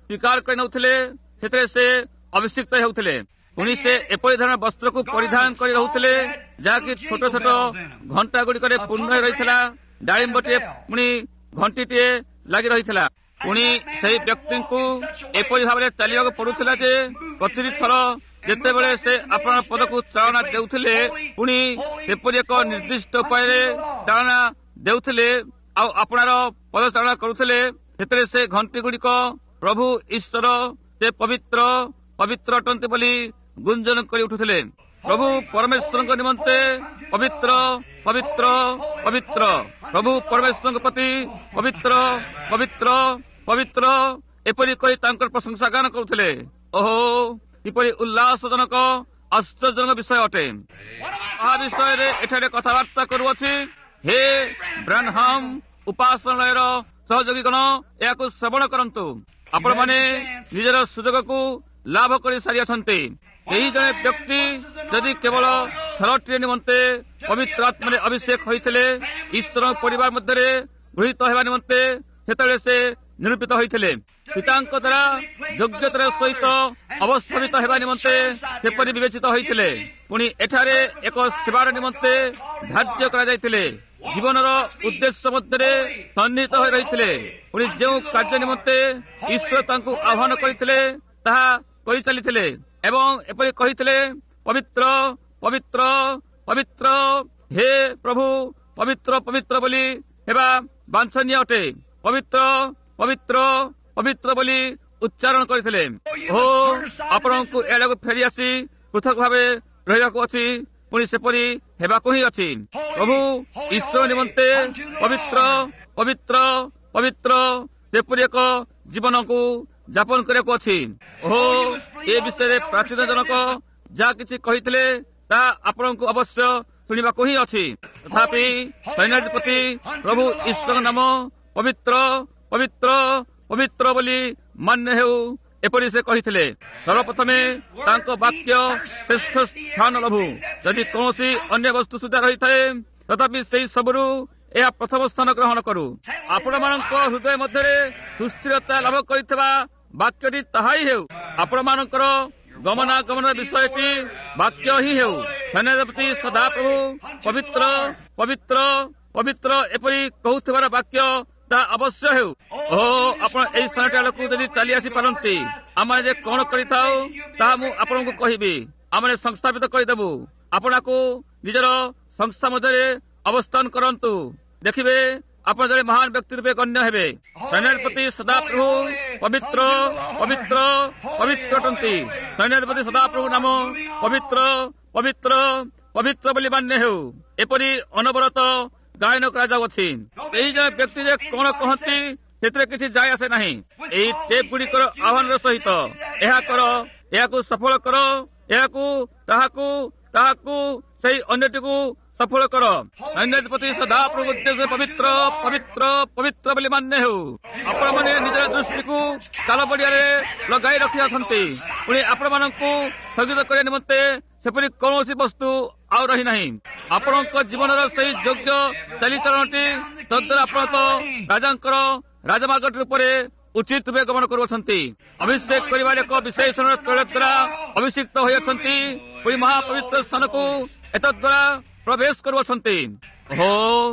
ସ୍ୱୀକାର କରିନେଉଥିଲେ ସେଥିରେ ସେ ଅଭିଷିକ୍ତ ହେଉଥିଲେ। ପୁଣି ସେ ଏପରି ଧରଣର ବସ୍ତ୍ରକୁ ପରିଧାନ କରି ରହୁଥିଲେ ଯାହାକି ଛୋଟ ଛୋଟ ଘଣ୍ଟା ଗୁଡ଼ିକରେ ପୂର୍ଣ୍ଣ ହୋଇ ରହିଥିଲା। ଡାଳିମ୍ବଟିଏ ପୁଣି ଘଣ୍ଟିଟିଏ ଲାଗି ରହିଥିଲା। ପୁଣି ସେହି ବ୍ୟକ୍ତିଙ୍କୁ ଏପରି ଭାବରେ ଚାଲିବାକୁ ପଡୁଥିଲା ଯେ ପ୍ରତିଟି ଥର ଯେତେବେଳେ ସେ ଆପଣଙ୍କ ପଦକୁ ଚାଳନା ଦେଉଥିଲେ ପୁଣି ସେପରି ଏକ ନିର୍ଦ୍ଦିଷ୍ଟ ଉପାୟରେ ଚାଳନା ଦେଉଥିଲେ ଆଉ ଆପଣାର ପଦଚାଳନା କରୁଥିଲେ। ସେଥିରେ ସେ ଘଣ୍ଟି ଗୁଡ଼ିକ ପ୍ରଭୁ ଈଶ୍ୱର ସେ ପବିତ୍ର ପବିତ୍ର ଅଟନ୍ତି ବୋଲି ଗୁଞ୍ଜନ କରି ଉଠୁଥିଲେ। ପ୍ରଭୁ ପରମେଶ୍ୱରଙ୍କ ନିମନ୍ତେ ପବିତ୍ର ପବିତ୍ର ପବିତ୍ର, ପ୍ରଭୁ ପରମେଶ୍ୱରଙ୍କ ପ୍ରତି ପବିତ୍ର ପବିତ୍ର ପବିତ୍ର ଏପରି କହି ତାଙ୍କର ପ୍ରଶଂସା ଗାନ କରୁଥିଲେ। ଓହୋ, କିପରି ଉଲ୍ଲାସଜନକ ଆଶ୍ଚର୍ଯ୍ୟଜନକ ବିଷୟ ଅଟେ। ଏହା ବିଷୟରେ ଏଠାରେ କଥାବାର୍ତ୍ତା କରୁଅଛି। ହେ ବ୍ରାନହାମ ଉପାସନାଳୟର ସହଯୋଗୀଗଣ, ଏହାକୁ ଶ୍ରବଣ କରନ୍ତୁ। ଆପଣମାନେ ନିଜର ସୁଯୋଗକୁ ଲାଭ କରି ସାରିଅଛନ୍ତି। ଏହି ଜଣେ ବ୍ୟକ୍ତି ଯଦି କେବଳ ଥରଟିଏ ନିମନ୍ତେ ପବିତ୍ର ଆତ୍ମାରେ ଅଭିଷେକ ହୋଇଥିଲେ ଈଶ୍ୱରଙ୍କ ପରିବାର ମଧ୍ୟରେ ଗୃହୀତ ହେବା ନିମନ୍ତେ, ସେତେବେଳେ ସେ ନିରୂପିତ ହୋଇଥିଲେ। ପିତାଙ୍କ ଦ୍ୱାରା ଯୋଗ୍ୟତାର ସହିତ ଅବସ୍ଥାପିତ ହେବା ନିମନ୍ତେ ସେପରି ବିବେଚିତ ହୋଇଥିଲେ। ପୁଣି ଏଠାରେ ଏକ ସେବାର ନିମନ୍ତେ ଧାର୍ଯ୍ୟ କରାଯାଇଥିଲେ। ଜୀବନର ଉଦ୍ଦେଶ୍ୟ ମଧ୍ୟରେ ସନ୍ନିହିତ ହୋଇ ରହିଥିଲେ। ପୁଣି ଯେଉଁ କାର୍ଯ୍ୟ ନିମନ୍ତେ ଈଶ୍ୱର ତାଙ୍କୁ ଆହ୍ୱାନ କରିଥିଲେ ତାହା କରିଚାଲିଥିଲେ ଏବଂ ଏପରି କହିଥିଲେ, ପବିତ୍ର ପବିତ୍ର ପବିତ୍ର ହେ ପ୍ରଭୁ, ପବିତ୍ର ପବିତ୍ର ବୋଲି ହେବା ବାଞ୍ଛନୀୟ ଅଟେ। ପବିତ୍ର ପବିତ୍ର ପବିତ୍ର ବୋଲି ଉଚ୍ଚାରଣ କରିଥିଲେ। ଓ ଆପଣଙ୍କୁ ଏଡ଼ାକୁ ଫେରିଆସି ପୃଥକ ଭାବେ ରହିବାକୁ ଅଛି। ପୁଣି ସେପରି ହେବାକୁ ହିଁ ଅଛି। ପ୍ରଭୁ ଈଶ୍ୱର ନିମନ୍ତେ ପବିତ୍ର ପବିତ୍ର ପବିତ୍ର ସେପରି ଏକ ଜୀବନକୁ ଯାପନ କରିବାକୁ ଅଛି। ଓହୋ, ଏ ବିଷୟରେ ପ୍ରାଚୀନ ଜନକ ଯାହା କିଛି କହିଥିଲେ ତାହା ଆପଣଙ୍କୁ ଅବଶ୍ୟ ଶୁଣିବାକୁ ହିଁ ଅଛି। ତଥାପି ସୈନ୍ୟାଧିପତି ପ୍ରଭୁ ଈଶ୍ୱରଙ୍କ ନାମ ପବିତ୍ର ପବିତ୍ର ପବିତ୍ର ବୋଲି ମାନ୍ୟ ହେଉ, ଏପରି ସେ କହିଥିଲେ। ସର୍ବପ୍ରଥମେ ତାଙ୍କ ବାକ୍ୟ ଶ୍ରେଷ୍ଠ ସ୍ଥାନ ଲଭୁ। ଯଦି କୌଣସି ଅନ୍ୟ ବସ୍ତୁ ସୁଦ୍ଧା ରହିଥାଏ ତଥାପି ସେହି ସବୁରୁ ଏହା ପ୍ରଥମ ସ୍ଥାନ ଗ୍ରହଣ କରୁ। ଆପଣମାନଙ୍କ ହୃଦୟ ମଧ୍ୟରେ ସୁସ୍ଥିରତା ଲାଭ କରିଥିବା ବାକ୍ୟଟି ତାହା ହିଁ ହେଉ। ଆପଣମାନଙ୍କର ଗମନାଗମନର ବିଷୟଟି ବାକ୍ୟ ହିଁ ହେଉ। ସୈନ୍ୟାଧିପତି ସଦାପ୍ରଭୁ ପବିତ୍ର ପବିତ୍ର ପବିତ୍ର ଏପରି କହୁଥିବାର ବାକ୍ୟ ତା ଅବଶ୍ୟ ହେଉ। ଓ ଆପଣ ଏହି ସ୍ଥାନଟି ଆଡ଼କୁ ଯଦି ଚାଲି ଆସିପାରନ୍ତି, ଆମେ ଯେ କଣ କରିଥାଉ ତାହା ମୁଁ ଆପଣଙ୍କୁ କହିବି। ଆମେ ସଂସ୍ଥାପିତ କରିଦେବୁ। ଆପଣଙ୍କୁ ନିଜର ସଂସ୍ଥା ମଧ୍ୟରେ ଅବସ୍ଥାନ କରନ୍ତୁ। ଦେଖିବେ ଆପଣ ଜଣେ ମହାନ ବ୍ୟକ୍ତି ରୂପେ ଗଣ୍ୟ ହେବେ। ସୈନ୍ୟାଧିପତି ସଦାପ୍ରଭୁ ପବିତ୍ର ପବିତ୍ର ପବିତ୍ର ଅଟନ୍ତି। ସୈନ୍ୟାଧିପତି ସଦାପ୍ରଭୁ ନାମ ପବିତ୍ର ପବିତ୍ର ପବିତ୍ର ବୋଲି ମାନ୍ୟ ହେଉ। ଏପରି ଅନବରତ ଗାୟନ କରାଯାଉଅଛି। ଏହି ଜଣେ ବ୍ୟକ୍ତି ଯେ କଣ କହନ୍ତି ସେଥିରେ କିଛି ଯାଏ ଆସେ ନାହିଁ। ଏହି ଟେପ୍ ଗୁଡ଼ିକର ଆହ୍ୱାନର ସହିତ ଏହା କର, ଏହାକୁ ସଫଳ କର, ଏହାକୁ ତାହାକୁ ତାହାକୁ ସେହି ଅନ୍ୟଟିକୁ ସଫଳ କର। ସୈନ୍ୟାଧିପତି ସଦାପ୍ରଭୁ ଉଦ୍ଦେଶ୍ୟ ପବିତ୍ର ପବିତ୍ର ପବିତ୍ର ବୋଲି ମାନ୍ୟ ହେଉ। ଆପଣମାନେ ନିଜର ଦୃଷ୍ଟିକୁ କାଲ ପଡ଼ିଆରେ ଲଗାଇ ରଖିଅଛନ୍ତି। ପୁଣି ଆପଣମାନଙ୍କୁ ସ୍ଥଗିତ କରିବା ନିମନ୍ତେ ସେପରି କୌଣସି ବସ୍ତୁ ଆଉ ରହିନାହିଁ। ଆପଣଙ୍କ ଜୀବନର ସେହି ଯୋଗ୍ୟ ଚାଲିଚଳନଟି ତଦ୍ୱାରା ଆପଣ ତ ରାଜାଙ୍କର ରାଜମାର୍ଗଟି ଉପରେ ଉଚିତ ରୂପେ ଗମନ କରୁଅଛନ୍ତି। ଅଭିଷେକ କରିବାର ଏକ ବିଶେଷଣ ତୈଳ ଦ୍ୱାରା ଅଭିଷିକ୍ତ ହୋଇଅଛନ୍ତି। ପୁଣି ମହାପବିତ୍ର ସ୍ଥାନକୁ ଏତଦ୍ୱାରା ପ୍ରବେଶ କରୁଅଛନ୍ତି। ହୋ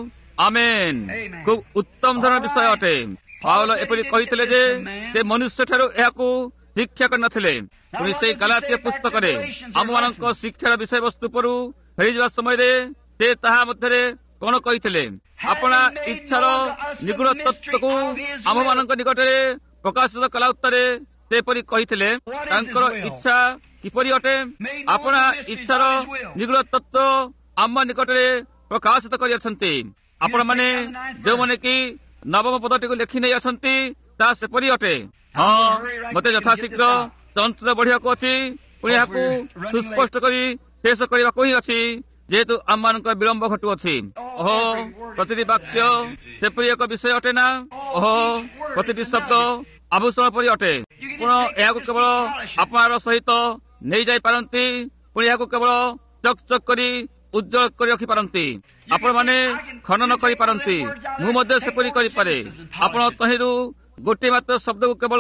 ଆମେନ୍। ଖୁବ୍ ଉତ୍ତମ ଧରଣର ବିଷୟ ଅଟେ। ପାଉଲ ଏପରି କହିଥିଲେ ଯେ ସେ ମନୁଷ୍ୟଠାରୁ ଏହାକୁ ଶିକ୍ଷା କରିନଥିଲେ। ପୁଣି ସେହି ଗାଲାତିଆ ପୁସ୍ତକରେ ଆମମାନଙ୍କ ଶିକ୍ଷାର ବିଷୟବସ୍ତୁ ଉପରୁ ଫେରିଯିବା ସମୟରେ ସେ ତାହା ମଧ୍ୟରେ କଣ କହିଥିଲେ? ଆପଣା ଇଚ୍ଛାର ନିଗୁଣ ତତ୍ତ୍ୱକୁ ଆମମାନଙ୍କ ନିକଟରେ ପ୍ରକାଶିତ କଲା ଉତ୍ତରେ ସେପରି କହିଥିଲେ। ତାଙ୍କର ଇଚ୍ଛା କିପରି ଅଟେ? ଆପଣା ଇଚ୍ଛାର ନିଗୁଣ ତତ୍ତ୍ୱ ଆମ ନିକଟରେ ପ୍ରକାଶିତ କରିଅଛନ୍ତି। ଆପଣମାନେ ଯେଉଁମାନେ କି ନବମ ପଦଟିକୁ ଲେଖି ନେଇ ଅଛନ୍ତି ତାହା ସେପରି ଅଟେ। ହଁ, ମୋତେ ଯଥାଶୀଘ୍ର ଚଞ୍ଚଳ ବଢିବାକୁ ଅଛି। ପୁଣି ଏହାକୁ ସୁସ୍ପଷ୍ଟ କରି ଶେଷ କରିବାକୁ ହିଁ ଅଛି, ଯେହେତୁ ଆମମାନଙ୍କର ବିଳମ୍ବ ଘଟୁଅଛି। ଓହୋ, ପ୍ରତିଟି ବାକ୍ୟ ସେପରି ଏକ ବିଷୟ ଅଟେ ନା? ଓହୋ, ପ୍ରତିଟି ଶବ୍ଦ ଆଭୂଷଣ ପରି ଅଟେ। ପୁଣି ଏହାକୁ କେବଳ ଆପଣଙ୍କ ସହିତ ନେଇଯାଇପାରନ୍ତି। ପୁଣି ଏହାକୁ କେବଳ ଚକ୍ ଚକ୍ କରି ଉଜ୍ଜଳ କରି ରଖିପାରନ୍ତି। ଆପଣମାନେ ଖନନ କରିପାରନ୍ତି। ମୁଁ ମଧ୍ୟ ସେପରି କରିପାରେ। ଆପଣ ତହିଁରୁ ଗୋଟିଏ ମାତ୍ର ଶବ୍ଦକୁ କେବଳ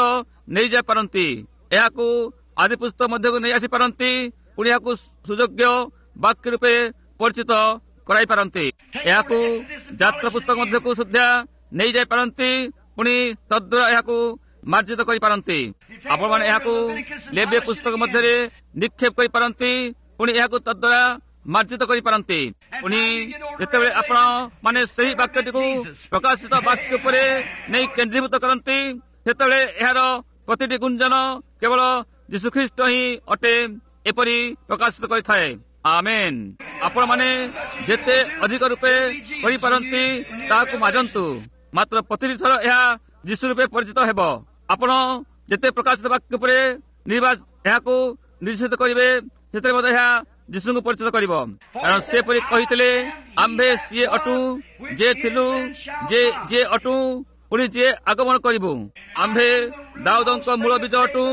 ନେଇଯାଇପାରନ୍ତି, ଏହାକୁ ଆଦି ପୁସ୍ତକ ମଧ୍ୟକୁ ନେଇ ଆସିପାରନ୍ତି, ପୁଣି ଏହାକୁ ସୁଯୋଗ୍ୟ ବାକ୍ୟ ରୂପେ ପରିଚିତ କରାଇ ପାରନ୍ତି, ଏହାକୁ ଯାତ୍ରା ପୁସ୍ତକ ମଧ୍ୟକୁ ସୁଦ୍ଧା ନେଇଯାଇପାରନ୍ତି, ପୁଣି ତଦ୍ୱାରା ଏହାକୁ ମାର୍ଜିତ କରିପାରନ୍ତି। ଆପଣମାନେ ଏହାକୁ ଲେବ୍ୟ ପୁସ୍ତକ ମଧ୍ୟରେ ନିକ୍ଷେପ କରିପାରନ୍ତି, ପୁଣି ଏହାକୁ ତଦ୍ୱାରା ମାର୍ଜିତ କରିପାରନ୍ତି। ପୁଣି ଯେତେବେଳେ ଆପଣ ମାନେ ସେହି ବାକ୍ୟଟିକୁ ପ୍ରକାଶିତ ବାକ୍ୟ ଉପରେ ନେଇ କେନ୍ଦ୍ରୀଭୂତ କରନ୍ତି, ସେତେବେଳେ ଏହାର ପ୍ରତିଟି ଗୁଞ୍ଜନ କେବଳ ଯୀଶୁଖ୍ରୀଷ୍ଟ ହିଁ ଅଟେ ଏପରି ପ୍ରକାଶିତ କରିଥାଏ। ଆମେନ୍। ଆପଣମାନେ ଯେତେ ଅଧିକ ରୂପେ କରିପାରନ୍ତି ତାହାକୁ ମାଜନ୍ତୁ, ମାତ୍ର ପ୍ରତିଟି ଥର ଏହା ଯୀଶୁ ରୂପେ ପରିଚିତ ହେବ। ଆପଣ ଯେତେ ପ୍ରକାଶିତ ବାକ୍ୟ ଉପରେ ଏହାକୁ ନିର୍ଦ୍ଦେଶିତ କରିବେ, ସେଥିରେ ମଧ୍ୟ ଏହା ଯୀଶୁଙ୍କୁ ପରିଚିତ କରିବ। କାରଣ ସେପରି କହିଥିଲେ, ଆମ୍ଭେ ସିଏ ଅଟୁ ଯେ ଥିଲୁ, ଯିଏ ଅଟୁ, ପୁଣି ଯିଏ ଆଗମନ କରିବୁ। ଆମ୍ଭେ ଦାଉଦଙ୍କ ମୂଳ ବୀଜ ଅଟୁ,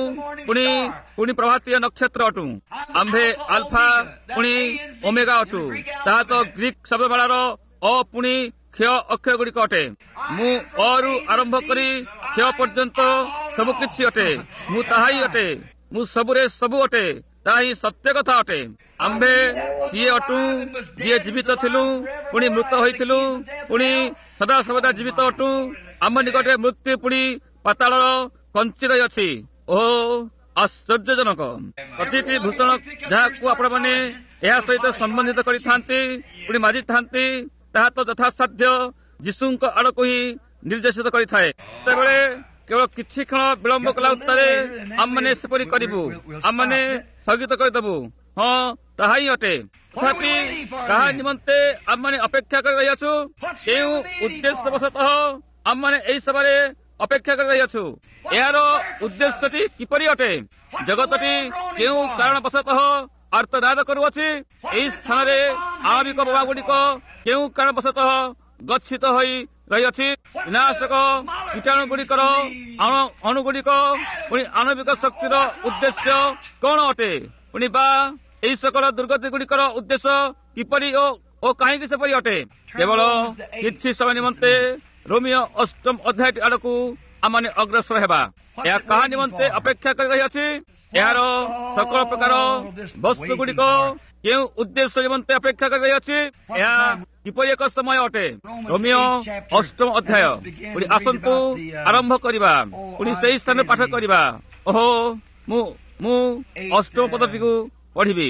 ପୁଣି ପ୍ରଭାତୀୟ ନକ୍ଷତ୍ର ଅଟୁ। ଆମ୍ଭେ ଆଲଫା ପୁଣି ଓମେଗା ଅଟୁ। ତାହା ତ ଗ୍ରୀକ ଶବ୍ଦମାଳାର ଅ ପୁଣି କ୍ଷୟ ଅକ୍ଷର ଗୁଡ଼ିକ ଅଟେ। ମୁଁ ଅରୁ ଆରମ୍ଭ କରି କ୍ଷୟ ପର୍ଯ୍ୟନ୍ତ ସବୁ କିଛି ଅଟେ। ମୁଁ ତାହା ହିଁ ଅଟେ। ମୁଁ ସବୁରେ ସବୁ ଅଟେ। ତାହା ହିଁ ସତ୍ୟ କଥା ଅଟେ। ଆମ୍ଭେ ସିଏ ଅଟୁ ଯିଏ ଜୀବିତ ଥିଲୁ, ପୁଣି ମୃତ ହୋଇଥିଲୁ, ପୁଣି ସଦାସର୍ବଦା ଜୀବିତ ଅଟୁ। ଆମ ନିକଟରେ ମୃତ୍ୟୁ ପୁଣି ପାତାଳର କଞ୍ଚି ରହିଅଛି। ଓ ଆଶ୍ଚର୍ଯ୍ୟଜନକ ପ୍ରତିଟି ଭୂଷଣ ଯାହାକୁ ଆପଣମାନେ ଏହା ସହିତ ସମ୍ବନ୍ଧିତ କରିଥାନ୍ତି, ପୁଣି ମାଜିଥାନ୍ତି, ତାହା ତ ଯଥାସାଧ୍ୟ ଯୀଶୁଙ୍କ ଆଡ଼କୁ ହିଁ ନିର୍ଦ୍ଦେଶିତ କରିଥାଏ। ସେତେବେଳେ କେବଳ କିଛି କ୍ଷଣ ବିଳମ୍ବ କଲା ଉତ୍ତାରେ ଆମମାନେ ସେପରି କରିବୁ, ଆମମାନେ ସ୍ଥଗିତ କରିଦେବୁ। ହଁ, ତାହା ହିଁ ଅଟେ। ତଥାପି କାହା ନିମନ୍ତେ ଆମମାନେ ଅପେକ୍ଷା କରି ରହିଅଛୁ? କେଉଁ ଉଦ୍ଦେଶ୍ୟବଶତଃ ଆମମାନେ ଏହି ସଭାରେ ଅପେକ୍ଷା କରି ରହିଅଛୁ? ଏହାର ଉଦ୍ଦେଶ୍ୟଟି କିପରି ଅଟେ? ଜଗତଟି କେଉଁ କାରଣବଶତଃ ଆର୍ତ୍ତନାଦ କରୁଅଛି? ଏହି ସ୍ଥାନରେ ଆଣବିକ ବୋମା ଗୁଡ଼ିକ କେଉଁ କାରଣବଶତଃ ଗଚ୍ଛିତ ହୋଇ ରହିଅଛି? ବିନାଶକ କୀଟାଣୁ ଗୁଡ଼ିକର ଅଣୁଗୁଡ଼ିକ ପୁଣି ଆଣବିକ ଶକ୍ତିର ଉଦ୍ଦେଶ୍ୟ କ'ଣ ଅଟେ? ପୁଣି ବା ଏହି ସକଳ ଦୁର୍ଗତି ଗୁଡ଼ିକର ଉଦ୍ଦେଶ୍ୟ କିପରି ଓ କାହିଁକି ସେପରି ଅଟେ? କେବଳ କିଛି ସମୟ ନିମନ୍ତେ ରୋମିଓ 8ମ ଅଧ୍ୟାୟଟି ଆଡ଼କୁ ଆମମାନେ ଅଗ୍ରସର ହେବା। ଏହା କାହା ନିମନ୍ତେ ଅପେକ୍ଷା କରି ରହିଅଛି? ଏହାର ସକଳ ପ୍ରକାର ବସ୍ତୁ ଗୁଡ଼ିକ କେଉଁ ଉଦ୍ଦେଶ୍ୟ ନିମନ୍ତେ ଅପେକ୍ଷା କରି ରହିଅଛି? ଏହା କିପରି ଏକ ସମୟ ଅଟେ? ରୋମିଓ 8ମ ଅଧ୍ୟାୟ। ପୁଣି ଆସନ୍ତୁ ଆରମ୍ଭ କରିବା, ପୁଣି ସେହି ସ୍ଥାନରେ ପାଠ କରିବା। ଓହୋ, ମୁଁ 8ମ ପଦଟିକୁ ପଢିବି।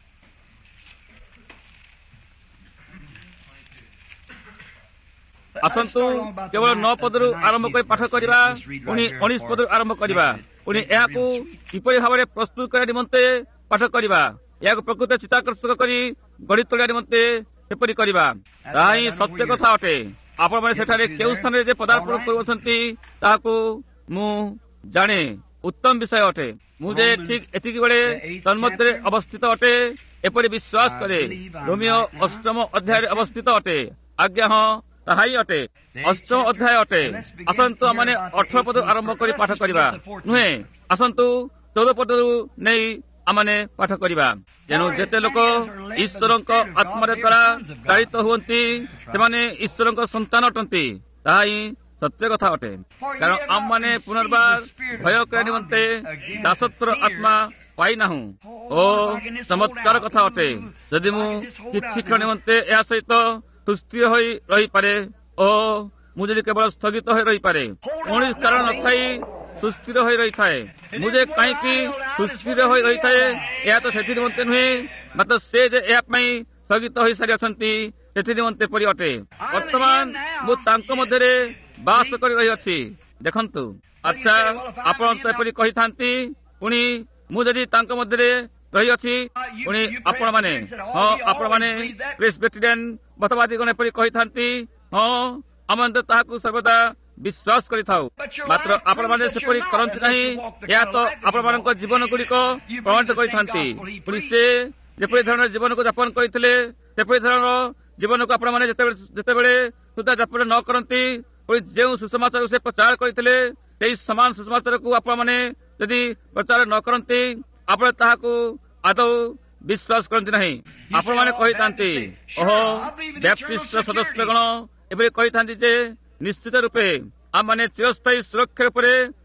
ଆସନ୍ତୁ କେବଳ 9 ପଦରୁ ଆରମ୍ଭ କରି ପାଠ କରିବା, ପୁଣି 19 ପଦରୁ ଆରମ୍ଭ କରିବା। ପୁଣି ଏହାକୁ କିପରି ଭାବରେ ପ୍ରସ୍ତୁତ କରିବା ନିମନ୍ତେ ପାଠ କରିବା, ଏହାକୁ ପ୍ରକୃତ ଚିତ୍ତାକର୍ଷକ କରି ଗଢ଼ି ତୋଳିବା ନିମନ୍ତେ ସେପରି କରିବା। ତାହା ହିଁ ସତ୍ୟ କଥା ଅଟେ। ଆପଣମାନେ ସେଠାରେ କେଉଁ ସ୍ଥାନରେ ଯେ ପଦାର୍ପଣ କରୁଅଛନ୍ତି ତାହାକୁ ମୁଁ ଜାଣେ, ଉତ୍ତମ ବିଷୟ ଅଟେ। ମୁଁ ଯେ ଠିକ ଏତିକି ବେଳେ ତନ୍ମଧ୍ୟରେ ଅବସ୍ଥିତ ଅଟେ ଏପରି ବିଶ୍ୱାସ କରେ। ରୋମିଓ 8ମ ଅଧ୍ୟାୟରେ ଅବସ୍ଥିତ ଅଟେ। ଆଜ୍ଞା, ହଁ, ତାହା ହିଁ ଅଟେ। 8ମ ଅଧ୍ୟାୟ ଅଟେ। ଆସନ୍ତୁ ଆମମାନେ 18 ପଦ ଆରମ୍ଭ କରି ପାଠ କରିବା। ନୁହେଁ, ଆସନ୍ତୁ 14 ପଦରୁ ନେଇ ଆମମାନେ ପାଠ କରିବା। ତେଣୁ ଯେତେ ଲୋକ ଈଶ୍ୱରଙ୍କ ଆତ୍ମାରେ ଦ୍ୱାରା ଚାଳିତ ହୁଅନ୍ତି, ସେମାନେ ଈଶ୍ୱରଙ୍କ ସନ୍ତାନ ଅଟନ୍ତି। ତାହା ହିଁ ସତ୍ୟ କଥା ଅଟେ। କାରଣ ଆମମାନେ ପୁନର୍ବାର ଭୟ କରିବା ନିମନ୍ତେ ଦାସତ୍ୱର ଆତ୍ମା ପାଇନାହୁଁ। ଓ ଚମତ୍କାର କଥା ଅଟେ। ଯଦି ମୁଁ କିଛି କ୍ଷଣ ନିମନ୍ତେ ଏହା ସହିତ ସୁସ୍ଥିର ହୋଇ ରହିପାରେ, ଓ ମୁଁ ଯଦି କେବଳ ସ୍ଥଗିତ ହୋଇ ରହିପାରେ, କୌଣସି କାରଣ ନଥାଇ ସୁସ୍ଥିର ହୋଇ ରହିଥାଏ। ମୁଁ ଯେ କାହିଁକି ସୁସ୍ଥିର ହୋଇ ରହିଥାଏ, ଏହା ତ ସେଥି ନିମନ୍ତେ ନୁହେଁ, ମାତ୍ର ସେ ଯେ ଏହା ପାଇଁ ସ୍ଥଗିତ ହୋଇସାରି ଅଛନ୍ତି ସେଥି ନିମନ୍ତେ ପରି ଅଟେ। ବର୍ତ୍ତମାନ ମୁଁ ତାଙ୍କ ମଧ୍ୟରେ ବାସ କରି ରହିଅଛି। ଦେଖନ୍ତୁ, ଆଚ୍ଛା, ଆପଣ ତ ଏପରି କହିଥାନ୍ତି, ପୁଣି ମୁଁ ଯଦି ତାଙ୍କ ମଧ୍ୟରେ ରହିଅଛି, ପୁଣି ଆପଣମାନେ, ହଁ, ଆପଣମାନେ ପ୍ରେସବିଟେରିଆନ ମତବାଦୀଗଣ ଏପରି କହିଥାନ୍ତି, ହଁ, ଆମେ ତ ତାହାକୁ ସର୍ବଦା ବିଶ୍ୱାସ କରିଥାଉ। ମାତ୍ର ଆପଣମାନେ ସେପରି କରନ୍ତି ନାହିଁ। ଏହା ତ ଆପଣମାନଙ୍କ ଜୀବନ ଗୁଡ଼ିକ ପ୍ରମାଣିତ କରିଥାନ୍ତି। ପୁଣି ସେ ଯେପରି ଧରଣର ଜୀବନକୁ ଯାପନ କରିଥିଲେ, ସେପରି ଧରଣର ଜୀବନକୁ ଆପଣମାନେ ଯେତେବେଳେ ସୁଦ୍ଧା ଯାପନ ନ କରନ୍ତି, ପୁଣି ଯେଉଁ ସୁସମାଚାରକୁ ସେ ପ୍ରଚାର କରିଥିଲେ, ସେହି ସମାନ ସୁସମାଚାରକୁ ଆପଣମାନେ ଯଦି ପ୍ରଚାର ନ କରନ୍ତି, ଆପଣ ତାହାକୁ ଆଦୌ ବିଶ୍ୱାସ କରନ୍ତି ନାହିଁ। ଆପଣମାନେ କହିଥାନ୍ତି, ଓହୋ, ବ୍ୟାପ୍ଟିଷ୍ଟର ସଦସ୍ୟଗଣ ଏପରି କହିଥାନ୍ତି ଯେ ନିଶ୍ଚିତ ରୂପେ ଆମମାନେ ଚିରସ୍ଥାୟୀ ସୁରକ୍ଷା ଉପରେ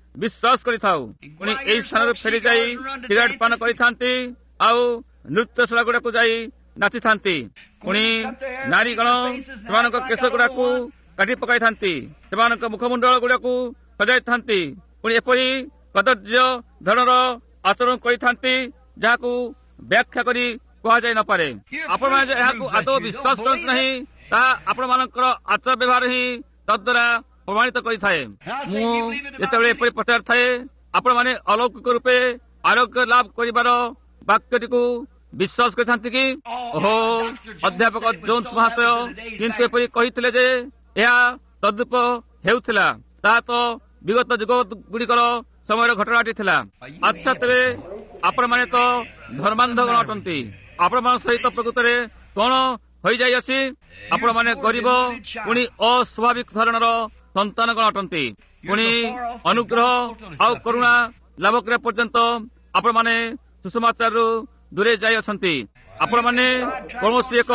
ବିଶ୍ୱାସ କରିଥାଉ। ପୁଣି ଏହି ସ୍ଥାନରୁ ଫେରି ଯାଇ ସିଗାରେଟ୍ ପାନ କରିଥାନ୍ତି ଆଉ ନୃତ୍ୟଶାଳା ଗୁଡାକୁ ଯାଇ ନାଚିଥାନ୍ତି। ପୁଣି ନାରୀଗଣ ସେମାନଙ୍କ କେଶ ଗୁଡାକୁ କାଟି ପକାଇଥାନ୍ତି, ସେମାନଙ୍କ ମୁଖମଣ୍ଡଳ ଗୁଡାକୁ ସଜାଇଥାନ୍ତି। ପୁଣି ଏପରି କଦର୍ଯ୍ୟ ଧରଣର ଆଚରଣ କରିଥାନ୍ତି ଯାହାକୁ ବ୍ୟାଖ୍ୟା କରି କୁହାଯାଇ ନପାରେ। ଆପଣମାନେ ଯେ ଏହାକୁ ଆଦୌ ବିଶ୍ୱାସ କରନ୍ତି ନାହିଁ, ତାହା ଆପଣମାନଙ୍କର ଆଚାର ବ୍ୟବହାର ହିଁ ତଦ୍ୱାରା ପ୍ରମାଣିତ କରିଥାଏ। ମୁଁ ଯେତେବେଳେ ଏପରି ପଚାରିଥାଏ, ଆପଣମାନେ ଅଲୌକିକ ରୂପେ ଆରୋଗ୍ୟ ଲାଭ କରିବାର ବାକ୍ୟଟିକୁ ବିଶ୍ୱାସ କରିଥାନ୍ତି କି? ଓହୋ, ଅଧ୍ୟାପକ ଜୋନ୍ସ ମହାଶୟ କିନ୍ତୁ ଏପରି କହିଥିଲେ ଯେ ଏହା ତଦ୍ରୂପ ହେଉଥିଲା। ତାହା ତ ବିଗତ ଯୁଗ ଗୁଡ଼ିକର ସମୟର ଘଟଣାଟି ଥିଲା। ଆଚ୍ଛା, ତେବେ ଆପଣମାନେ ତ ଧର୍ମାନ୍ଧଗଣ ଅଟନ୍ତି। ଆପଣମାନଙ୍କ ସହିତ ପ୍ରକୃତରେ କଣ ହୋଇଯାଇଅଛି? ଆପଣମାନେ ଗରିବ ପୁଣି ଅସ୍ୱାଭାବିକ ଧରଣର ସନ୍ତାନଗଣ ଅଟନ୍ତି। ପୁଣି ଅନୁଗ୍ରହ ଆଉ କରୁଣା ଲାଭ କରିବା ପର୍ଯ୍ୟନ୍ତ ଆପଣମାନେ ସୁସମାଚାରରୁ ଦୂରେଇ ଯାଇଅଛନ୍ତି। ଆପଣମାନେ କୌଣସି ଏକ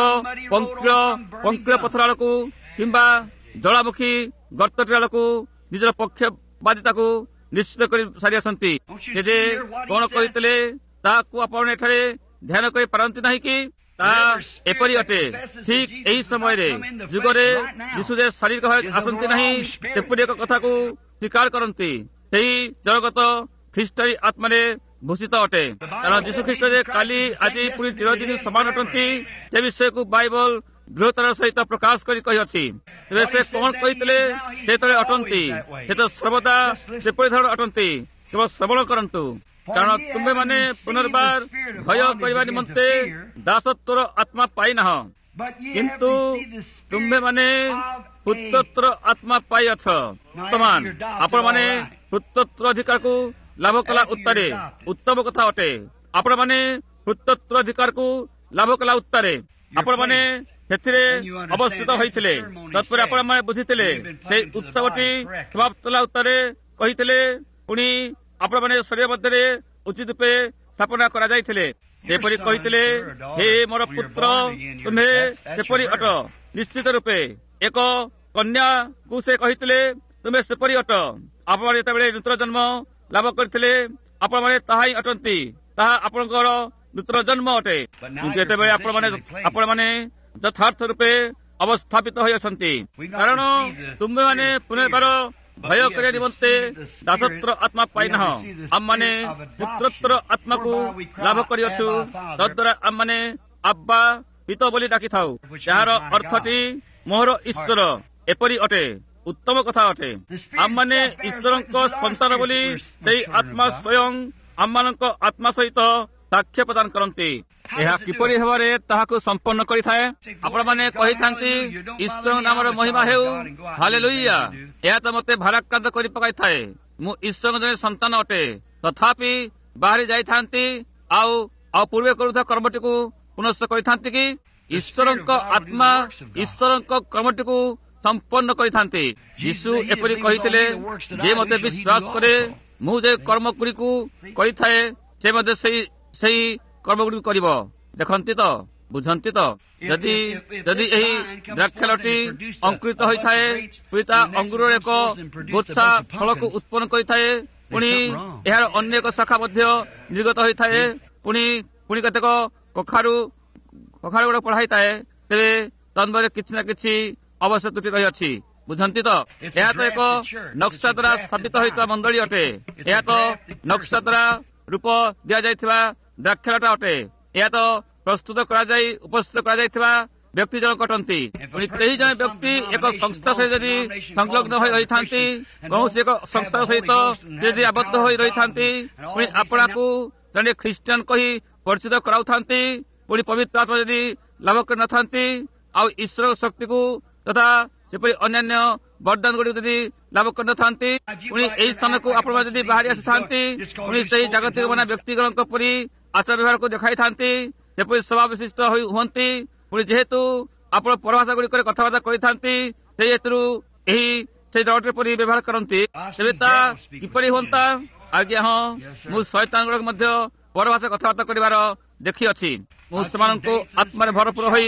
ପଙ୍କିଳ ପଥର ଆଡ଼କୁ କିମ୍ବା ଜଳାମୁଖୀ ଗର୍ତ୍ତଟି ଆଡ଼କୁ ନିଜର ପକ୍ଷବାଦିତାକୁ ନିଶ୍ଚିତ କରି ସାରିଅଛନ୍ତି। ସେ ଯେ କଣ କହିଥିଲେ ତାହାକୁ ଆପଣ ଏଠାରେ ଧ୍ୟାନ କରିପାରନ୍ତି ନାହିଁ କି? ତାହା ଏପରି ଅଟେ, ଠିକ୍ ଏହି ସମୟରେ ଯୁଗରେ ଯୀଶୁ ଯେ ଶାରୀରିକ ଭାବେ ଆସନ୍ତି ନାହିଁ, ସେପରି ଏକ କଥାକୁ ସ୍ୱୀକାର କରନ୍ତି। ସେହି ଜଗତ ଖ୍ରୀଷ୍ଟୀ ଆତ୍ମାରେ ଭୂଷିତ ଅଟେ। କାରଣ ଯୀଶୁ ଖ୍ରୀଷ୍ଟ ଯେ କାଲି ଆଜି ପୁଣି ଚିରଦିନ ସମାନ ଅଟନ୍ତି, ସେ ବିଷୟକୁ ବାଇବଲ ଦୃଢ଼ତାର ସହିତ ପ୍ରକାଶ କରି କହିଅଛି। ତେବେ ସେ କଣ କହିଥିଲେ ସେତେବେଳେ ଅଟନ୍ତି, ସେ ତ ସର୍ବଦା ସେପରି ଧରଣ ଅଟନ୍ତି। କେବଳ ଶ୍ରବଣ କରନ୍ତୁ, କାରଣ ତୁମ୍ଭେମାନେ ପୁନର୍ବାର ଭୟ କରିବା ନିମନ୍ତେ ଦାସତ୍ୱର ଆତ୍ମା ପାଇନାହ, କିନ୍ତୁ ତୁମ୍ଭେମାନେ ପୁତ୍ରତ୍ୱର ଆତ୍ମା ପାଇଅଛ। ବର୍ତ୍ତମାନ ଆପଣମାନେ ପୁତ୍ରତ୍ୱ ଅଧିକାରକୁ ଲାଭ କଲା ଉତ୍ତାରେ ଉତ୍ତମ କଥା ଅଟେ। ଆପଣମାନେ ପୁତ୍ରତ୍ୱ ଅଧିକାରକୁ ଲାଭ କଲା ଉତ୍ତାରେ ଆପଣମାନେ ସେଥିରେ ଅବସ୍ଥିତ ହୋଇଥିଲେ। ତତ୍ପରେ ଆପଣମାନେ ବୁଝିଥିଲେ ସେହି ଉତ୍ସବଟି ସମାପ୍ତ ହେଲା ଉତ୍ତାରେ କହିଥିଲେ। ପୁଣି ଆପଣମାନେ ଶରୀର ମଧ୍ୟରେ ଉଚିତ ରୂପେ ସ୍ଥାପନା କରାଯାଇଥିଲେ। ସେପରି କହିଥିଲେ, ହେ ମୋର ପୁତ୍ର, ତୁମ୍ଭେ ସେପରି ଅଟ। ନିଶ୍ଚିତ ରୂପେ ଏକ କନ୍ୟାକୁ ସେ କହିଥିଲେ, ତୁମେ ସେପରି ଅଟ। ଆପଣମାନେ ଯେତେବେଳେ ନୂତନ ଜନ୍ମ ଲାଭ କରିଥିଲେ, ଆପଣମାନେ ତାହା ହିଁ ଅଟନ୍ତି। ତାହା ଆପଣଙ୍କର ନୂତନ ଜନ୍ମ ଅଟେ। କିନ୍ତୁ ଯେତେବେଳେ ଆପଣମାନେ ଯଥାର୍ଥ ରୂପେ ଅବସ୍ଥାପିତ ହୋଇଅଛନ୍ତି, କାରଣ ତୁମ୍ଭେମାନେ ପୁନର୍ବାର ଭୟ କରିବା ନିମନ୍ତେ ଦାସତ୍ୱର ଆତ୍ମା ପାଇନାହ, ଆମମାନେ ପୁତ୍ରତ୍ୱର ଆତ୍ମାକୁ ଲାଭ କରିଅଛୁ। ତଦ୍ୱାରା ଆମମାନେ ଆବ୍ବା ପିତ ବୋଲି ଡାକିଥାଉ, ଯାହାର ଅର୍ଥଟି ମୋହର ଈଶ୍ୱର। ଏପରି ଅଟେ, ଉତ୍ତମ କଥା ଅଟେ। ଆମମାନେ ଈଶ୍ୱରଙ୍କ ସନ୍ତାନ ବୋଲି ସେହି ଆତ୍ମା ସ୍ୱୟଂ ଆମମାନଙ୍କ ଆତ୍ମା ସହିତ ସାକ୍ଷ୍ୟ ପ୍ରଦାନ କରନ୍ତି। ଏହା କିପରି ଭାବରେ ତାହାକୁ ସମ୍ପନ୍ନ କରିଥାଏ? ଆପଣମାନେ କହିଥାନ୍ତି, ଈଶ୍ୱରଙ୍କ ନାମର ମହିମା ହେଉ, ହାଲେଲୁୟା। ଏହା ତ ମୋତେ ଭାରାକ୍ରାନ୍ତ କରି ପକାଇଥାଏ। ମୁଁ ଈଶ୍ୱରଙ୍କ ଜଣେ ସନ୍ତାନ ଅଟେ, ତଥାପି ବାହାରି ଯାଇଥାନ୍ତି ଆଉ ପୂର୍ବେ କରୁଥିବା କର୍ମଟିକୁ ପୁନଶ୍ଚ କରିଥାନ୍ତି କି? ଈଶ୍ୱରଙ୍କ ଆତ୍ମା ଈଶ୍ୱରଙ୍କ କର୍ମଟିକୁ ସମ୍ପନ୍ନ କରିଥାନ୍ତି। ଯୀଶୁ ଏପରି କହିଥିଲେ, ଯେ ମୋତେ ବିଶ୍ୱାସ କରେ, ମୁଁ ଯେ କର୍ମଗୁଡ଼ିକୁ କରିଥାଏ, ସେ ମଧ୍ୟ ସେହି କର୍ମଗୁଡ଼ିକୁ କରିବ। ଦେଖନ୍ତି ତ, ବୁଝନ୍ତି ତ? ଯଦି ଏହି ଦ୍ରାକ୍ଷାଲଟି ଅଙ୍କୁରିତ ହୋଇଥାଏ, ପୁଣି ତା ଅଙ୍ଗୁରର ଏକ ଗୋଛା ଫଳକୁ ଉତ୍ପନ୍ନ କରିଥାଏ, ପୁଣି ଏହାର ଅନ୍ୟ ଏକ ଶାଖା ମଧ୍ୟ ନିର୍ଗତ ହୋଇଥାଏ, ପୁଣି କେତେକ କଖାରୁ ଗୁଡା ପଢାଇଥାଏ, ତେବେ ତନ୍ମୟରେ କିଛି ନା କିଛି ଅବଶ୍ୟ ତ୍ରୁଟି ରହିଅଛି। ବୁଝନ୍ତି ତ? ଏହା ତ ଏକ ନକ୍ସା ଦ୍ୱାରା ସ୍ଥାପିତ ହୋଇଥିବା ମଣ୍ଡଳୀ ଅଟେ। ଏହା ତ ନକ୍ସା ଦ୍ୱାରା ରୂପ ଦିଆଯାଇଥିବା ଦ୍ରାକ୍ଷାଲଟା ଅଟେ। ଏହା ତ ପ୍ରସ୍ତୁତ କରାଯାଇ ଉପସ୍ଥିତ କରାଯାଇଥିବା ବ୍ୟକ୍ତି ଜଣକ ଅଟନ୍ତି। ପୁଣି କେହି ଜଣେ ବ୍ୟକ୍ତି ଏକ ସଂସ୍ଥା ସହିତ ଯଦି ସଂଲଗ୍ନ ହୋଇ ରହିଥାନ୍ତି, କୌଣସି ଏକ ସଂସ୍ଥା ସହିତ ଯଦି ଆବଦ୍ଧ ହୋଇ ରହିଥାନ୍ତି, ପୁଣି ଆପଣଙ୍କୁ ଜଣେ ଖ୍ରୀଷ୍ଟିଆନ କହି ପରିଚିତ କରାଉଥାନ୍ତି, ପୁଣି ପବିତ୍ର ଆତ୍ମା ଯଦି ଲାଭ କରିନଥାନ୍ତି, ଆଉ ଈଶ୍ୱର ଶକ୍ତିକୁ ତଥା ସେପରି ଅନ୍ୟାନ୍ୟ ବରଦାନ ଗୁଡ଼ିକୁ ଯଦି ଲାଭ କରିନଥାନ୍ତି, ପୁଣି ଏହି ସ୍ଥାନକୁ ଆପଣମାନେ ଯଦି ବାହାରି ଆସିଥାନ୍ତି, ପୁଣି ସେହି ଜାଗତିକ ମାନ ବ୍ୟକ୍ତିମାନଙ୍କ ପରି ଆଚାର ବ୍ୟବହାରକୁ ଦେଖାଇଥାନ୍ତି, ସେପରି ସ୍ୱଭାବ ବିଶିଷ୍ଟ ହୁଅନ୍ତି, ପୁଣି ଯେହେତୁ ଆପଣ ପରଭାଷା ଗୁଡ଼ିକରେ କଥାବାର୍ତ୍ତା କରିଥାନ୍ତି, ସେହି ହେତୁରୁ ସେହି ଦଳଟି ପରି ବ୍ୟବହାର କରନ୍ତି, ତେବେ ତା କିପରି ହୁଅନ୍ତା? ଆଜ୍ଞା, ହଁ, ମୁଁ ଶୈତାନ ଗୁଡାକ ମଧ୍ୟ ପରଭାଷା କଥାବାର୍ତ୍ତା କରିବାର ଦେଖିଅଛି। ମୁଁ ସେମାନଙ୍କୁ ଆତ୍ମାରେ ଭରପୁର ହୋଇ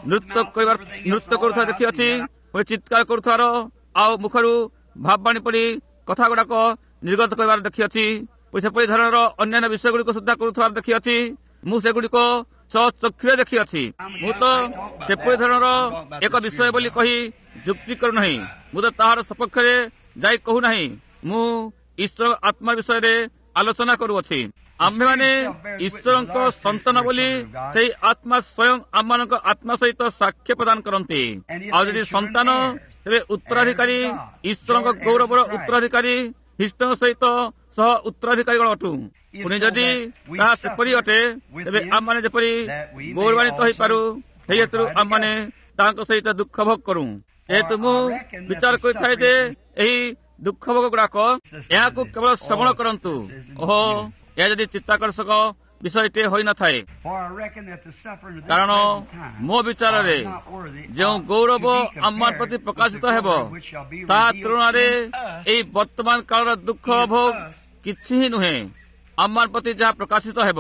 ନୃତ୍ୟ କରୁଥିବା ଦେଖିଅଛି, ଚିତ୍କାର କରୁଥିବାର, ଆଉ ମୁଖରୁ ଭାବବାଣୀ ପରି କଥା ଗୁଡାକ ନିର୍ଗତ କରିବାର ଦେଖିଅଛି। ସେପରି ଧରଣର ଅନ୍ୟାନ୍ୟ ବିଷୟଗୁଡ଼ିକ ସୁଦ୍ଧା କରୁଥିବାର ଦେଖିଅଛି। ମୁଁ ସେଗୁଡ଼ିକ ଚକ୍ଷୁରେ ଦେଖିଅଛି। ମୁଁ ତ ସେପରି ଧରଣର ଏକ ବିଷୟ ବୋଲି କହି ଯୁକ୍ତି କରୁନାହିଁ। ମୁଁ ତ ତାହାର ସପକ୍ଷରେ ଯାଇ କହୁନାହିଁ। ମୁଁ ଈଶ୍ୱର ଆତ୍ମା ବିଷୟରେ ଆଲୋଚନା କରୁଅଛି। ଆମ୍ଭେମାନେ ଈଶ୍ୱରଙ୍କ ସନ୍ତାନ ବୋଲି ସେହି ଆତ୍ମା ସ୍ୱୟଂ ଆମମାନଙ୍କ ଆତ୍ମା ସହିତ ସାକ୍ଷ୍ୟ ପ୍ରଦାନ କରନ୍ତି। ଆଉ ଯଦି ସନ୍ତାନ, ତେବେ ଉତ୍ତରାଧିକାରୀ, ଈଶ୍ୱରଙ୍କ ଗୌରବର ଉତ୍ତରାଧିକାରୀ, ଖ୍ରୀଷ୍ଟଙ୍କ ସହିତ ସହ ଉତ୍ତରାଧିକାରୀଗଣ ଅଟୁ। ପୁଣି ଯଦି ତାହା ସେପରି ଅଟେ, ତେବେ ଆମମାନେ ଯେପରି ଗୌରବାନ୍ୱିତ ହୋଇପାରୁ, ସେହି ହେତୁରୁ ଆମମାନେ ତାଙ୍କ ସହିତ ଦୁଃଖ ଭୋଗ କରୁ। ଯେହେତୁ ମୁଁ ବିଚାର କରିଥାଏ ଯେ ଏହି ଦୁଃଖ ଭୋଗ ଗୁଡାକ, ଏହାକୁ କେବଳ ଶ୍ରବଣ କରନ୍ତୁ। ଓହୋ, ଏହା ଯଦି ଚିତ୍ତାକର୍ଷକ ବିଷୟଟି ହୋଇନଥାଏ, କାରଣ ମୋ ବିଚାରରେ ଯେଉଁ ଗୌରବ ଆମମାନ ପ୍ରତି ପ୍ରକାଶିତ ହେବ, ତାହା ତୁଳନାରେ ଏହି ବର୍ତ୍ତମାନ କାଳର ଦୁଃଖ ଭୋଗ କିଛି ହିଁ ନୁହେଁ। ଆମମାନ ପ୍ରତି ଯାହା ପ୍ରକାଶିତ ହେବ,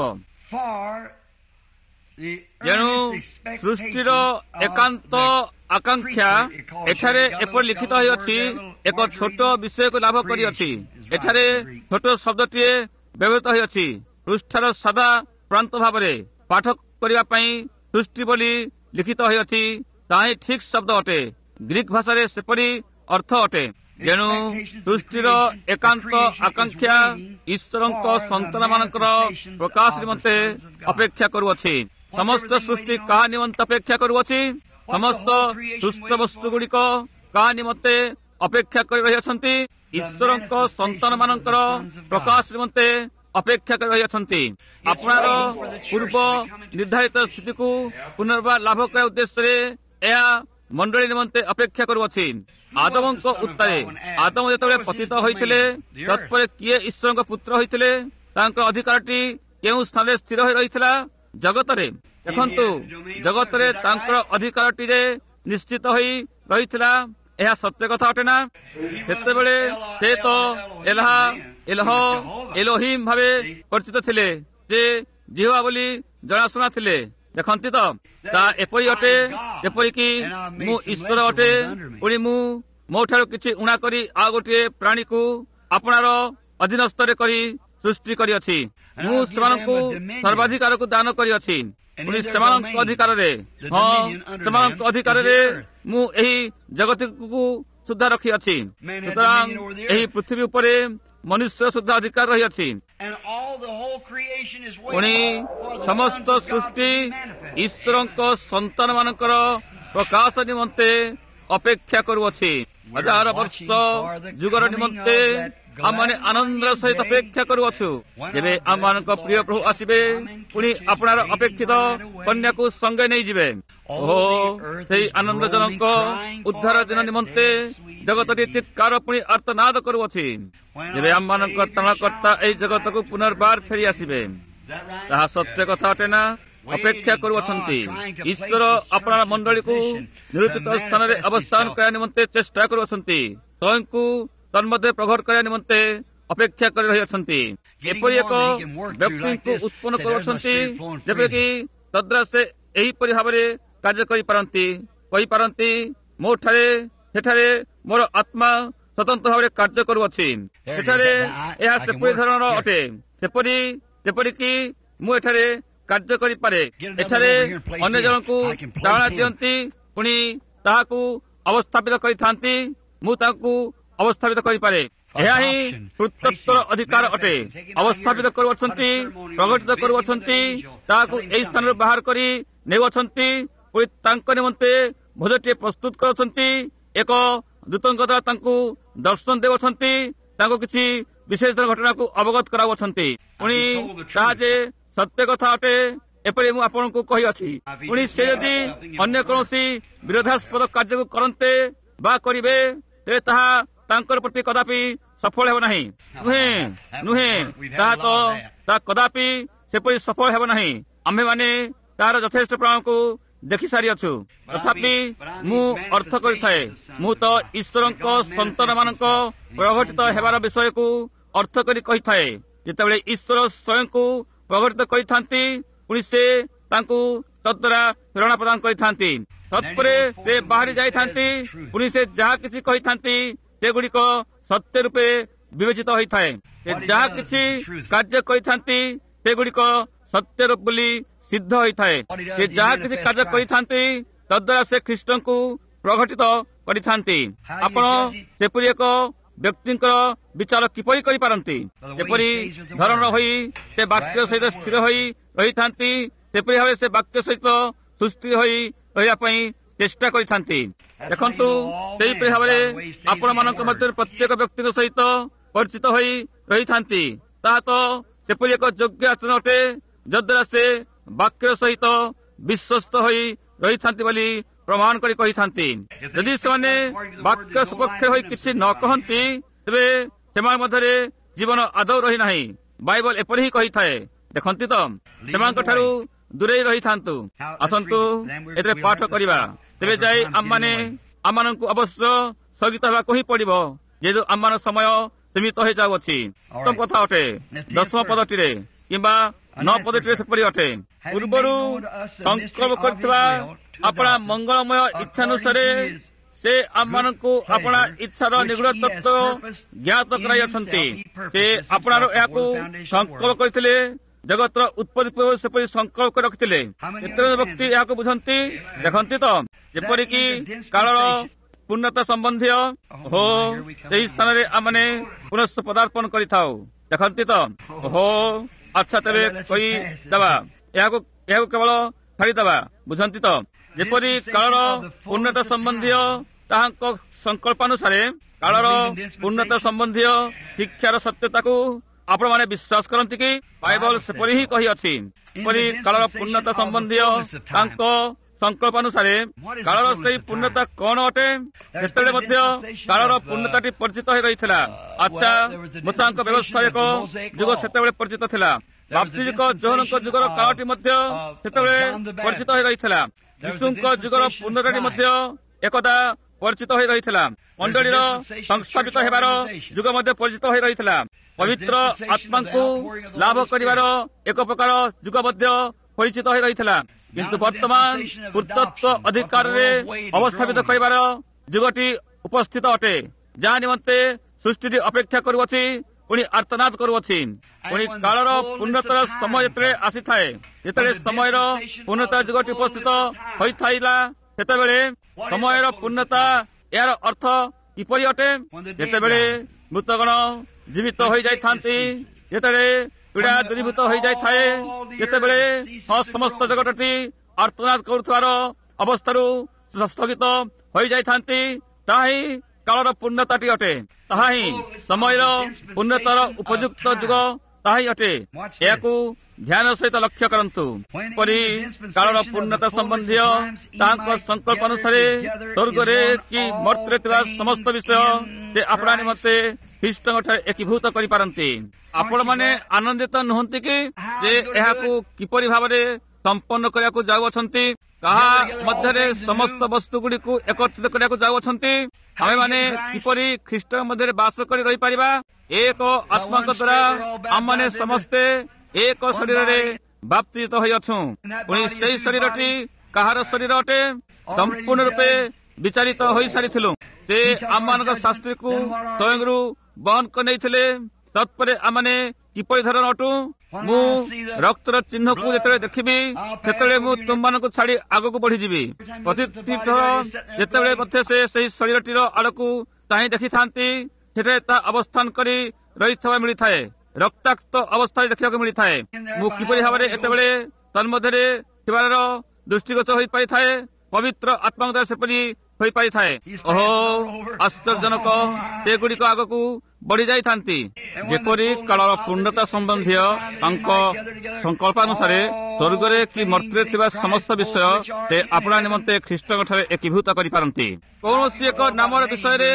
ତେଣୁ ସୃଷ୍ଟିର ଏକାନ୍ତ ଆକାଂକ୍ଷା ଏଠାରେ ଏପରି ଲିଖିତ ହୋଇଅଛି। ଏକ ଛୋଟ ବିଷୟକୁ ଲାଭ କରିଅଛି। ଏଠାରେ ଛୋଟ ଶବ୍ଦଟିଏ ବ୍ୟବହୃତ ହୋଇଅଛି। ପୃଷ୍ଠାର ସାଦା ପ୍ରାନ୍ତ ଭାବରେ ପାଠ କରିବା ପାଇଁ ସୃଷ୍ଟି ବୋଲି ଲିଖିତ ହୋଇଅଛି। ତାହା ହିଁ ଠିକ୍ ଶବ୍ଦ ଅଟେ। ଗ୍ରୀକ୍ ଭାଷାରେ ସେପରି ଅର୍ଥ ଅଟେ। ଯେଣୁ ସୃଷ୍ଟିର ଏକାନ୍ତ ଆକାଂକ୍ଷା ଈଶ୍ୱରଙ୍କ ସନ୍ତାନମାନଙ୍କର ପ୍ରକାଶ ନିମନ୍ତେ ଅପେକ୍ଷା କରୁଅଛି। ସମସ୍ତ ସୃଷ୍ଟି କାହା ନିମନ୍ତେ ଅପେକ୍ଷା କରୁଅଛି? ସମସ୍ତ ସୁସ୍ଥ ବସ୍ତୁ ଗୁଡ଼ିକ କାହା ନିମନ୍ତେ ଅପେକ୍ଷା କରି ରହିଅଛନ୍ତି? ଈଶ୍ୱରଙ୍କ ସନ୍ତାନମାନଙ୍କର ପ୍ରକାଶ ନିମନ୍ତେ ଅପେକ୍ଷା କରି ରହିଅଛନ୍ତି। ଆପଣର ପୂର୍ବ ନିର୍ଦ୍ଧାରିତ ସ୍ଥିତିକୁ ପୁନର୍ବାର ଲାଭ କରିବା ଉଦ୍ଦେଶ୍ୟରେ ଏହା ମଣ୍ଡଳୀ ନିମନ୍ତେ ଅପେକ୍ଷା କରୁଅଛି। ଆଦମଙ୍କ ଉତ୍ତାରେ ଆଦମ ଯେତେବେଳେ ପତିତ ହୋଇଥିଲେ, ତତ୍ପରେ କିଏ ଈଶ୍ୱରଙ୍କ ପୁତ୍ର ହୋଇଥିଲେ? ତାଙ୍କର ଅଧିକାରଟି କେଉଁ ସ୍ଥାନରେ ସ୍ଥିର ହୋଇ ରହିଥିଲା? ଜଗତରେ। ଦେଖନ୍ତୁ, ଜଗତରେ ତାଙ୍କର ଅଧିକାରଟିରେ ନିଶ୍ଚିତ ହୋଇ ରହିଥିଲା। ଏହା ସତ୍ୟ କଥା ଅଟେ ନା? ସେତେବେଳେ ସେ ତ ଏଲୋହିମ୍ ଭାବେ ପରିଚିତ ଥିଲେ, ଯେ ଜିହ୍ୱା ବୋଲି ଜଣାଶୁଣା ଥିଲେ। ଦେଖନ୍ତି ତ, ତାହା ଏପରି ଅଟେ ଯେପରିକି ମୁଁ ଈଶ୍ୱର ଅଟେ। ପୁଣି ମୁଁ ମୋ ଠାରୁ କିଛି ଉଣା କରି ଆଉ ଗୋଟିଏ ପ୍ରାଣୀକୁ ଆପଣାର ଅଧୀନସ୍ଥରେ କରି ସୃଷ୍ଟି କରିଅଛି। ମୁଁ ସେମାନଙ୍କୁ ସର୍ବାଧିକାରକୁ ଦାନ କରିଅଛି। ପୁଣି ସେମାନଙ୍କ ଅଧିକାରରେ, ସେମାନଙ୍କ ଅଧିକାରରେ ମୁଁ ଏହି ଜଗତକୁ ସୁଦ୍ଧା ରଖିଅଛି। ସୁତରାଂ ଏହି ପୃଥିବୀ ଉପରେ ମନୁଷ୍ୟ ସୁଦ୍ଧା ଅଧିକାର ରହିଅଛି। ପୁଣି ସମସ୍ତ ସୃଷ୍ଟି ଈଶ୍ୱରଙ୍କ ସନ୍ତାନ ମାନଙ୍କର ପ୍ରକାଶ ନିମନ୍ତେ ଅପେକ୍ଷା କରୁଅଛି। ହଜାର ବର୍ଷ ଯୁଗର ନିମନ୍ତେ ଆମମାନେ ଆନନ୍ଦର ସହିତ ଅପେକ୍ଷା କରୁଅଛୁ। ଯେବେ ଆମମାନଙ୍କ ପ୍ରିୟ ପ୍ରଭୁ ଆସିବେ, ପୁଣି ଆପଣାର ଅପେକ୍ଷିତ କନ୍ୟାକୁ ସଙ୍ଗେ ନେଇଯିବେ। ଓହୋ, ସେହି ଆନନ୍ଦଜନକ ଉଦ୍ଧାର ଦିନ ନିମନ୍ତେ ଜଗତଟି ଚିତ୍କାର ପୁଣି ଆର୍ତ୍ତନାଦ କରୁଅଛି। ଯେବେ ଆମମାନଙ୍କ ତ୍ରାଣକର୍ତ୍ତା ଏହି ଜଗତକୁ ପୁନର୍ବାର ଫେରି ଆସିବେ। ତାହା ସତ୍ୟ କଥା ଅଟେ ନା? ଅପେକ୍ଷା କରୁଅଛନ୍ତି। ଈଶ୍ୱର ଆପଣାର ମଣ୍ଡଳୀକୁ ନିରୂପିତ ସ୍ଥାନରେ ଅବସ୍ଥାନ କରିବା ନିମନ୍ତେ ଚେଷ୍ଟା କରୁଅଛନ୍ତି। ସ୍ୱୟଂକୁ ତନ୍ମଧ୍ୟରେ ପ୍ରଘଟ କରିବା ନିମନ୍ତେ ଅପେକ୍ଷା କରି ରହିଅଛନ୍ତି। ଏପରି ଏକ ବ୍ୟକ୍ତିଙ୍କୁ ଉତ୍ପନ୍ନ କରୁଅଛନ୍ତି, ଯେପରିକି ତଦ୍ୱାରା ସେ ଏହିପରି ଭାବରେ କାର୍ଯ୍ୟ କରିପାରନ୍ତି, କହିପାରନ୍ତି, ମୋ ଠାରେ ସେଠାରେ ମୋର ଆତ୍ମା ସ୍ୱତନ୍ତ୍ର ଭାବରେ କାର୍ଯ୍ୟ କରୁଅଛି। ସେଠାରେ ଏହା ସେପରି ଧରଣର ଅଟେ, ଯେପରିକି ମୁଁ ଏଠାରେ କାର୍ଯ୍ୟ କରିପାରେ। ଏଠାରେ ଅନ୍ୟ ଜଣଙ୍କୁ ଧାରଣା ଦିଅନ୍ତି, ପୁଣି ତାହାକୁ ଅବସ୍ଥାପିତ କରିଥାନ୍ତି। ମୁଁ ତାହାକୁ ଅବସ୍ଥାପିତ କରିପାରେ। ଏହା ହିଁ କୃତତ୍ୱର ଅଧିକାର ଅଟେ। ଅବସ୍ଥାପିତ କରୁଅଛନ୍ତି, ପ୍ରଘଟିତ କରୁଅଛନ୍ତି, ତାହାକୁ ଏହି ସ୍ଥାନରୁ ବାହାର କରି ନେଉଅଛନ୍ତି। ପୁଣି ତାଙ୍କ ନିମନ୍ତେ ଭୋଜଟିଏ ପ୍ରସ୍ତୁତ କରୁଛନ୍ତି। ଏକ ଦୂତଙ୍କ ଦ୍ୱାରା ତାଙ୍କୁ ଦର୍ଶନ ଦେଉଅଛନ୍ତି। ତାଙ୍କୁ କିଛି ବିଶେଷ ଘଟଣାକୁ ଅବଗତ କରାଉଅଛନ୍ତି। ପୁଣି ତାହା ଯେ ସତ୍ୟ କଥା ଅଟେ, ଏପରି ମୁଁ ଆପଣଙ୍କୁ କହିଅଛି। ପୁଣି ସେ ଯଦି ଅନ୍ୟ କୌଣସି ବିରୋଧାସ୍ପଦ କାର୍ଯ୍ୟକୁ କରନ୍ତେ ବା କରିବେ, ତେବେ ତାହା ତାଙ୍କର ପ୍ରତି କଦାପି ସଫଳ ହେବ ନାହିଁ। ନୁହେଁ, ତାହା କଦାପି ସେପରି ସଫଳ ହେବ ନାହିଁ। ଆମ୍ଭେମାନେ ତାହାର ଯଥେଷ୍ଟ ପ୍ରମାଣକୁ ଦେଖି ସାରିଅଛୁ। ତଥାପି ମୁଁ ଅର୍ଥ କରିଥାଏ, ମୁଁ ତ ଈଶ୍ୱରଙ୍କ ସନ୍ତାନ ମାନଙ୍କ ପ୍ରଘଟିତ ହେବାର ବିଷୟକୁ ଅର୍ଥ କରି କହିଥାଏ। ଯେତେବେଳେ ଈଶ୍ୱର ସ୍ୱୟଂକୁ ପ୍ରଘଟିତ କରିଥାନ୍ତି, ପୁଣି ସେ ତାଙ୍କୁ ତଦ୍ୱାରା ପ୍ରେରଣା ପ୍ରଦାନ କରିଥାନ୍ତି। ତତ୍ପରେ ସେ ବାହାରି ଯାଇଥାନ୍ତି। ପୁଣି ସେ ଯାହା କିଛି କହିଥାନ୍ତି, ସେଗୁଡ଼ିକ ସତ୍ୟ ରୂପେ ବିବେଚିତ ହୋଇଥାଏ। ସେ ଯାହା କିଛି କାର୍ଯ୍ୟ କରିଥାନ୍ତି ସେଗୁଡ଼ିକ ସତ୍ୟର ବୋଲି ସିଦ୍ଧ ହୋଇଥାଏ। ସେ ଯାହା କିଛି କାର୍ଯ୍ୟ କରିଥାନ୍ତି ତଦ୍ୱାରା ସେ ଖ୍ରୀଷ୍ଟଙ୍କୁ ପ୍ରଘଟିତ କରିଥାନ୍ତି। ଆପଣ ସେପରି ଏକ ବ୍ୟକ୍ତିଙ୍କର ବିଚାର କିପରି କରିପାରନ୍ତି? ଯେପରି ଧରଣର ହୋଇ ସେ ବାକ୍ୟ ସହିତ ସ୍ଥିର ହୋଇ ରହିଥାନ୍ତି ସେପରି ଭାବେ ସେ ବାକ୍ୟ ସହିତ ସୁସ୍ଥିର ହୋଇ ରହିବା ପାଇଁ ଚେଷ୍ଟା କରିଥାନ୍ତି। ଦେଖନ୍ତୁ, ସେହିପରି ଭାବରେ ଆପଣମାନଙ୍କ ମଧ୍ୟରୁ ପ୍ରତ୍ୟେକ ବ୍ୟକ୍ତିଙ୍କ ସହିତ ପରିଚିତ ହୋଇ ରହିଥାନ୍ତି। ତାହା ତ ସେପରି ଏକ ଯୋଗ୍ୟ ଆଚରଣ ଅଟେ ଯଦ୍ୱାରା ସେ ବାକ୍ୟ ସହିତ ବିଶ୍ୱସ୍ତ ହୋଇ ରହିଥାନ୍ତି ବୋଲି ପ୍ରମାଣ କରି କହିଥାନ୍ତି। ଯଦି ସେମାନେ ବାକ୍ୟ ସପକ୍ଷରେ ହୋଇ କିଛି ନ କହନ୍ତି ତେବେ ସେମାନଙ୍କ ମଧ୍ୟରେ ଜୀବନ ଆଦୌ ରହିନାହିଁ। ବାଇବଲ ଏପରି ହିଁ କହିଥାଏ। ଦେଖନ୍ତି ତ, ସେମାନଙ୍କ ଠାରୁ ଦୂରେଇ ରହିଥାନ୍ତୁ। ଆସନ୍ତୁ ଏଥିରେ ପାଠ କରିବା। ତେବେ ଯାଇ ଆମମାନଙ୍କୁ ଅବଶ୍ୟ ସ୍ଥଗିତ ହେବାକୁ ହିଁ ପଡ଼ିବ, ଯେହେତୁ ଆମମାନ ସମୟ ସୀମିତ ହୋଇଯାଉଅଛି। ଉତ୍ତମ କଥା ଅଟେ। 10ମ ପଦଟିରେ କିମ୍ବା 9 ପଦଟିରେ ସେପରି ଅଟେ। ପୂର୍ବରୁ ସଂକଳ୍ପ କରିଥିବା ଆପଣା ମଙ୍ଗଳମୟ ଇଚ୍ଛାନୁସାରେ ସେ ଆମମାନଙ୍କୁ ଆପଣା ଇଚ୍ଛାର ନିଗୁଢ଼ ତତ୍ତ୍ୱ ଜ୍ଞାତ କରାଇଅଛନ୍ତି। ସେ ଆପଣାର ଏହାକୁ ସଂକଳ୍ପ କରିଥିଲେ। ଜଗତର ଉତ୍ପତ୍ତି ପୂର୍ବରୁ ସେପରି ସଂକଳ୍ପ କରି ରଖିଥିଲେ। କେତେ ବ୍ୟକ୍ତି ଏହାକୁ ବୁଝନ୍ତି? ଦେଖନ୍ତି ତ, ଯେପରିକି କାଳର ପୂର୍ଣ୍ଣତା ସମ୍ବନ୍ଧୀୟ ସେହି ସ୍ଥାନରେ ଆମେ ପୁନଃ ପଦାର୍ପଣ କରିଥାଉ। ଦେଖନ୍ତି ତ, ଆଚ୍ଛା ତେବେ କହିଦେବା, ଏହାକୁ କେବଳ ଛାଡ଼ିଦେବା। ବୁଝନ୍ତି ତ, ଯେପରି କାଳର ପୂର୍ଣ୍ଣତା ସମ୍ବନ୍ଧୀୟ ତାହାଙ୍କ ସଂକଳ୍ପାନୁସାରେ କାଳର ପୂର୍ଣ୍ଣତା ସମ୍ବନ୍ଧୀୟ ଶିକ୍ଷାର ସତ୍ୟତାକୁ ଆପଣମାନେ ବିଶ୍ୱାସ କରନ୍ତି କି? ବାଇବଲ ସେପରି ହିଁ କହିଅଛି। ଏପରି କାଳର ପୂର୍ଣ୍ଣତା ସମ୍ବନ୍ଧୀୟ ତାଙ୍କ ସଂକଳ୍ପାନୁସାରେ କାଳର ସେହି ପୂର୍ଣ୍ଣତା କଣ ଅଟେ? ସେତେବେଳେ ମଧ୍ୟ କାଳର ପୂର୍ଣ୍ଣତାଟି ପରିଚିତ ହୋଇ ରହିଥିଲା। ଆଚ୍ଛା, ମୂଷାଙ୍କ ବ୍ୟବସ୍ଥା ଏକ ଯୁଗ ସେତେବେଳେ ପରିଚିତ ଥିଲା। ବାପ୍ତିଜିକ ଯୋହନଙ୍କ ଯୁଗର କାଳଟି ମଧ୍ୟ ସେତେବେଳେ ପରିଚିତ ହୋଇ ରହିଥିଲା। ଯୀଶୁଙ୍କ ଯୁଗର ପୂର୍ଣ୍ଣତାଟି ମଧ୍ୟ ଏକଦା ପରିଚିତ ହୋଇ ରହିଥିଲା। ମଣ୍ଡଳୀର ସଂସ୍ଥାପିତ ହେବାର ଯୁଗ ମଧ୍ୟ ପରିଚିତ ହୋଇ ରହିଥିଲା। ପବିତ୍ର ଆତ୍ମାଙ୍କୁ ଲାଭ କରିବାର ଏକ ପ୍ରକାର ଯୁଗ ମଧ୍ୟ ପରିଚିତ ହୋଇ ରହିଥିଲା। କିନ୍ତୁ ବର୍ତ୍ତମାନ ପୂର୍ତ୍ତତ୍ୱ ଅଧିକାରରେ ଅବସ୍ଥାପିତ କରିବାର ଯୁଗଟି ଉପସ୍ଥିତ ଅଟେ, ଯାହା ନିମନ୍ତେ ସୃଷ୍ଟିଟି ଅପେକ୍ଷା କରୁଅଛି, ପୁଣି ଆର୍ତ୍ତନାଦ କରୁଅଛି। ପୁଣି କାଳର ପୂର୍ଣ୍ଣତାର ସମୟ ଯେତେବେଳେ ଆସିଥାଏ, ଯେତେବେଳେ ସମୟର ପୂର୍ଣ୍ଣତା ଯୁଗଟି ଉପସ୍ଥିତ ହୋଇଥିଲା, ସେତେବେଳେ ସମୟର ପୂର୍ଣ୍ଣତା ଏହାର ଅର୍ଥ କିପରି ଅଟେ? ଯେତେବେଳେ ମୃତଗଣ ଜୀବିତ ହୋଇଯାଇଥାନ୍ତି, ଯେତେବେଳେ ପୀଡ଼ା ଦୂରୀଭୂତ ହୋଇଯାଇଥାଏ, ଯେତେବେଳେ ସମସ୍ତ ଜଗତଟି ଆର୍ତ୍ତନାଦ କରୁଥିବାର ଅବସ୍ଥାରୁ ସ୍ଥଗିତ ହୋଇଯାଇଥାନ୍ତି, ତାହା ହିଁ କାଳର ପୂର୍ଣ୍ଣତାଟି ଅଟେ। ତାହା ହିଁ ସମୟର ପୂର୍ଣ୍ଣତାର ଉପଯୁକ୍ତ ଯୁଗ ତାହା ହିଁ ଅଟେ। ଏହାକୁ ଧ୍ୟାନ ସହିତ ଲକ୍ଷ୍ୟ କରନ୍ତୁ। ପରି କାଳର ପୂର୍ଣ୍ଣତା ସମ୍ବନ୍ଧୀୟ ତାହାଙ୍କ ସଂକଳ୍ପ ଅନୁସାରେ ସ୍ୱର୍ଗରେ କି ମର୍ତ୍ତ୍ୟରେ ଥିବା ସମସ୍ତ ବିଷୟ ସେ ଆପଣା ନିମନ୍ତେ ଖ୍ରୀଷ୍ଟଙ୍କଠାରେ ଏକୀଭୂତ କରିପାରନ୍ତି। ଆପଣମାନେ ଆନନ୍ଦିତ ନୁହନ୍ତି କି ଯେ ଏହାକୁ କିପରି ଭାବରେ ସମ୍ପନ୍ନ କରିବାକୁ ଯାଉଅଛନ୍ତି? କାହା ମଧ୍ୟରେ ସମସ୍ତ ବସ୍ତୁଗୁଡ଼ିକୁ ଏକତ୍ରିତ କରିବାକୁ ଯାଉଅଛନ୍ତି? ଆମେମାନେ କିପରି ଖ୍ରୀଷ୍ଟଙ୍କ ମଧ୍ୟରେ ବାସ କରି ରହିପାରିବା? ଏକ ଆତ୍ମାଙ୍କ ଦ୍ୱାରା ଆମମାନେ ସମସ୍ତେ ଏକ ଶରୀରରେ ବାପ୍ତିଜିତ ହୋଇଅଛୁ। ପୁଣି ସେହି ଶରୀରଟି କାହାର ଶରୀର ଅଟେ? ସମ୍ପୂର୍ଣ୍ଣ ରୂପେ ବିଚାରିତ ହୋଇସାରିଥିଲୁ। ସେ ଆମମାନଙ୍କ ଶାସ୍ତ୍ରୀକୁ ସ୍ୱୟଂରୁ ବହନ କରି ନେଇଥିଲେ। ତତ୍ପରେ ଆମମାନେ କିପରି ଧରଣ ଅଟୁ? ମୁଁ ରକ୍ତର ଚିହ୍ନକୁ ଯେତେବେଳେ ଦେଖିବି, ସେତେବେଳେ ମୁଁ ତୁମମାନଙ୍କୁ ଛାଡ଼ି ଆଗକୁ ବଢିଯିବି। ପ୍ରତିଥର ଯେତେବେଳେ ମଧ୍ୟ ସେ ସେହି ଶରୀରଟିର ଆଡ଼କୁ ଚାହିଁ ଦେଖିଥାନ୍ତି, ସେଠାରେ ତା ଅବସ୍ଥାନ କରି ରହିଥିବା ମିଳିଥାଏ। ରକ୍ତାକ୍ତ ଅବସ୍ଥାରେ ଦେଖିବାକୁ ମିଳିଥାଏ। ମୁଁ କିପରି ଭାବରେ ଏତେବେଳେ ତନ୍ମଧ୍ୟରେ ଥିବାର ଦୃଷ୍ଟିଗୋଚର ହୋଇପାରିଥାଏ? ପବିତ୍ର ଆତ୍ମାଙ୍କ ଦ୍ୱାରା ସେପରି ହୋଇପାରିଥାଏ। ଆଶ୍ଚର୍ଯ୍ୟଜନକ, ସେଗୁଡ଼ିକ ଆଗକୁ ବଢି ଯାଇଥାନ୍ତି। ଯେପରି କାଳର ପୂର୍ଣ୍ଣତା ସମ୍ବନ୍ଧୀୟ ତାଙ୍କ ସଂକଳ୍ପାନୁସାରେ ସ୍ୱର୍ଗରେ କି ମର୍ତ୍ତ୍ୟରେ ଥିବା ସମସ୍ତ ବିଷୟ ସେ ଆପଣା ନିମନ୍ତେ ଖ୍ରୀଷ୍ଟଙ୍କଠାରେ ଏକୀଭୂତ କରିପାରନ୍ତି। କୌଣସି ଏକ ନାମର ବିଷୟରେ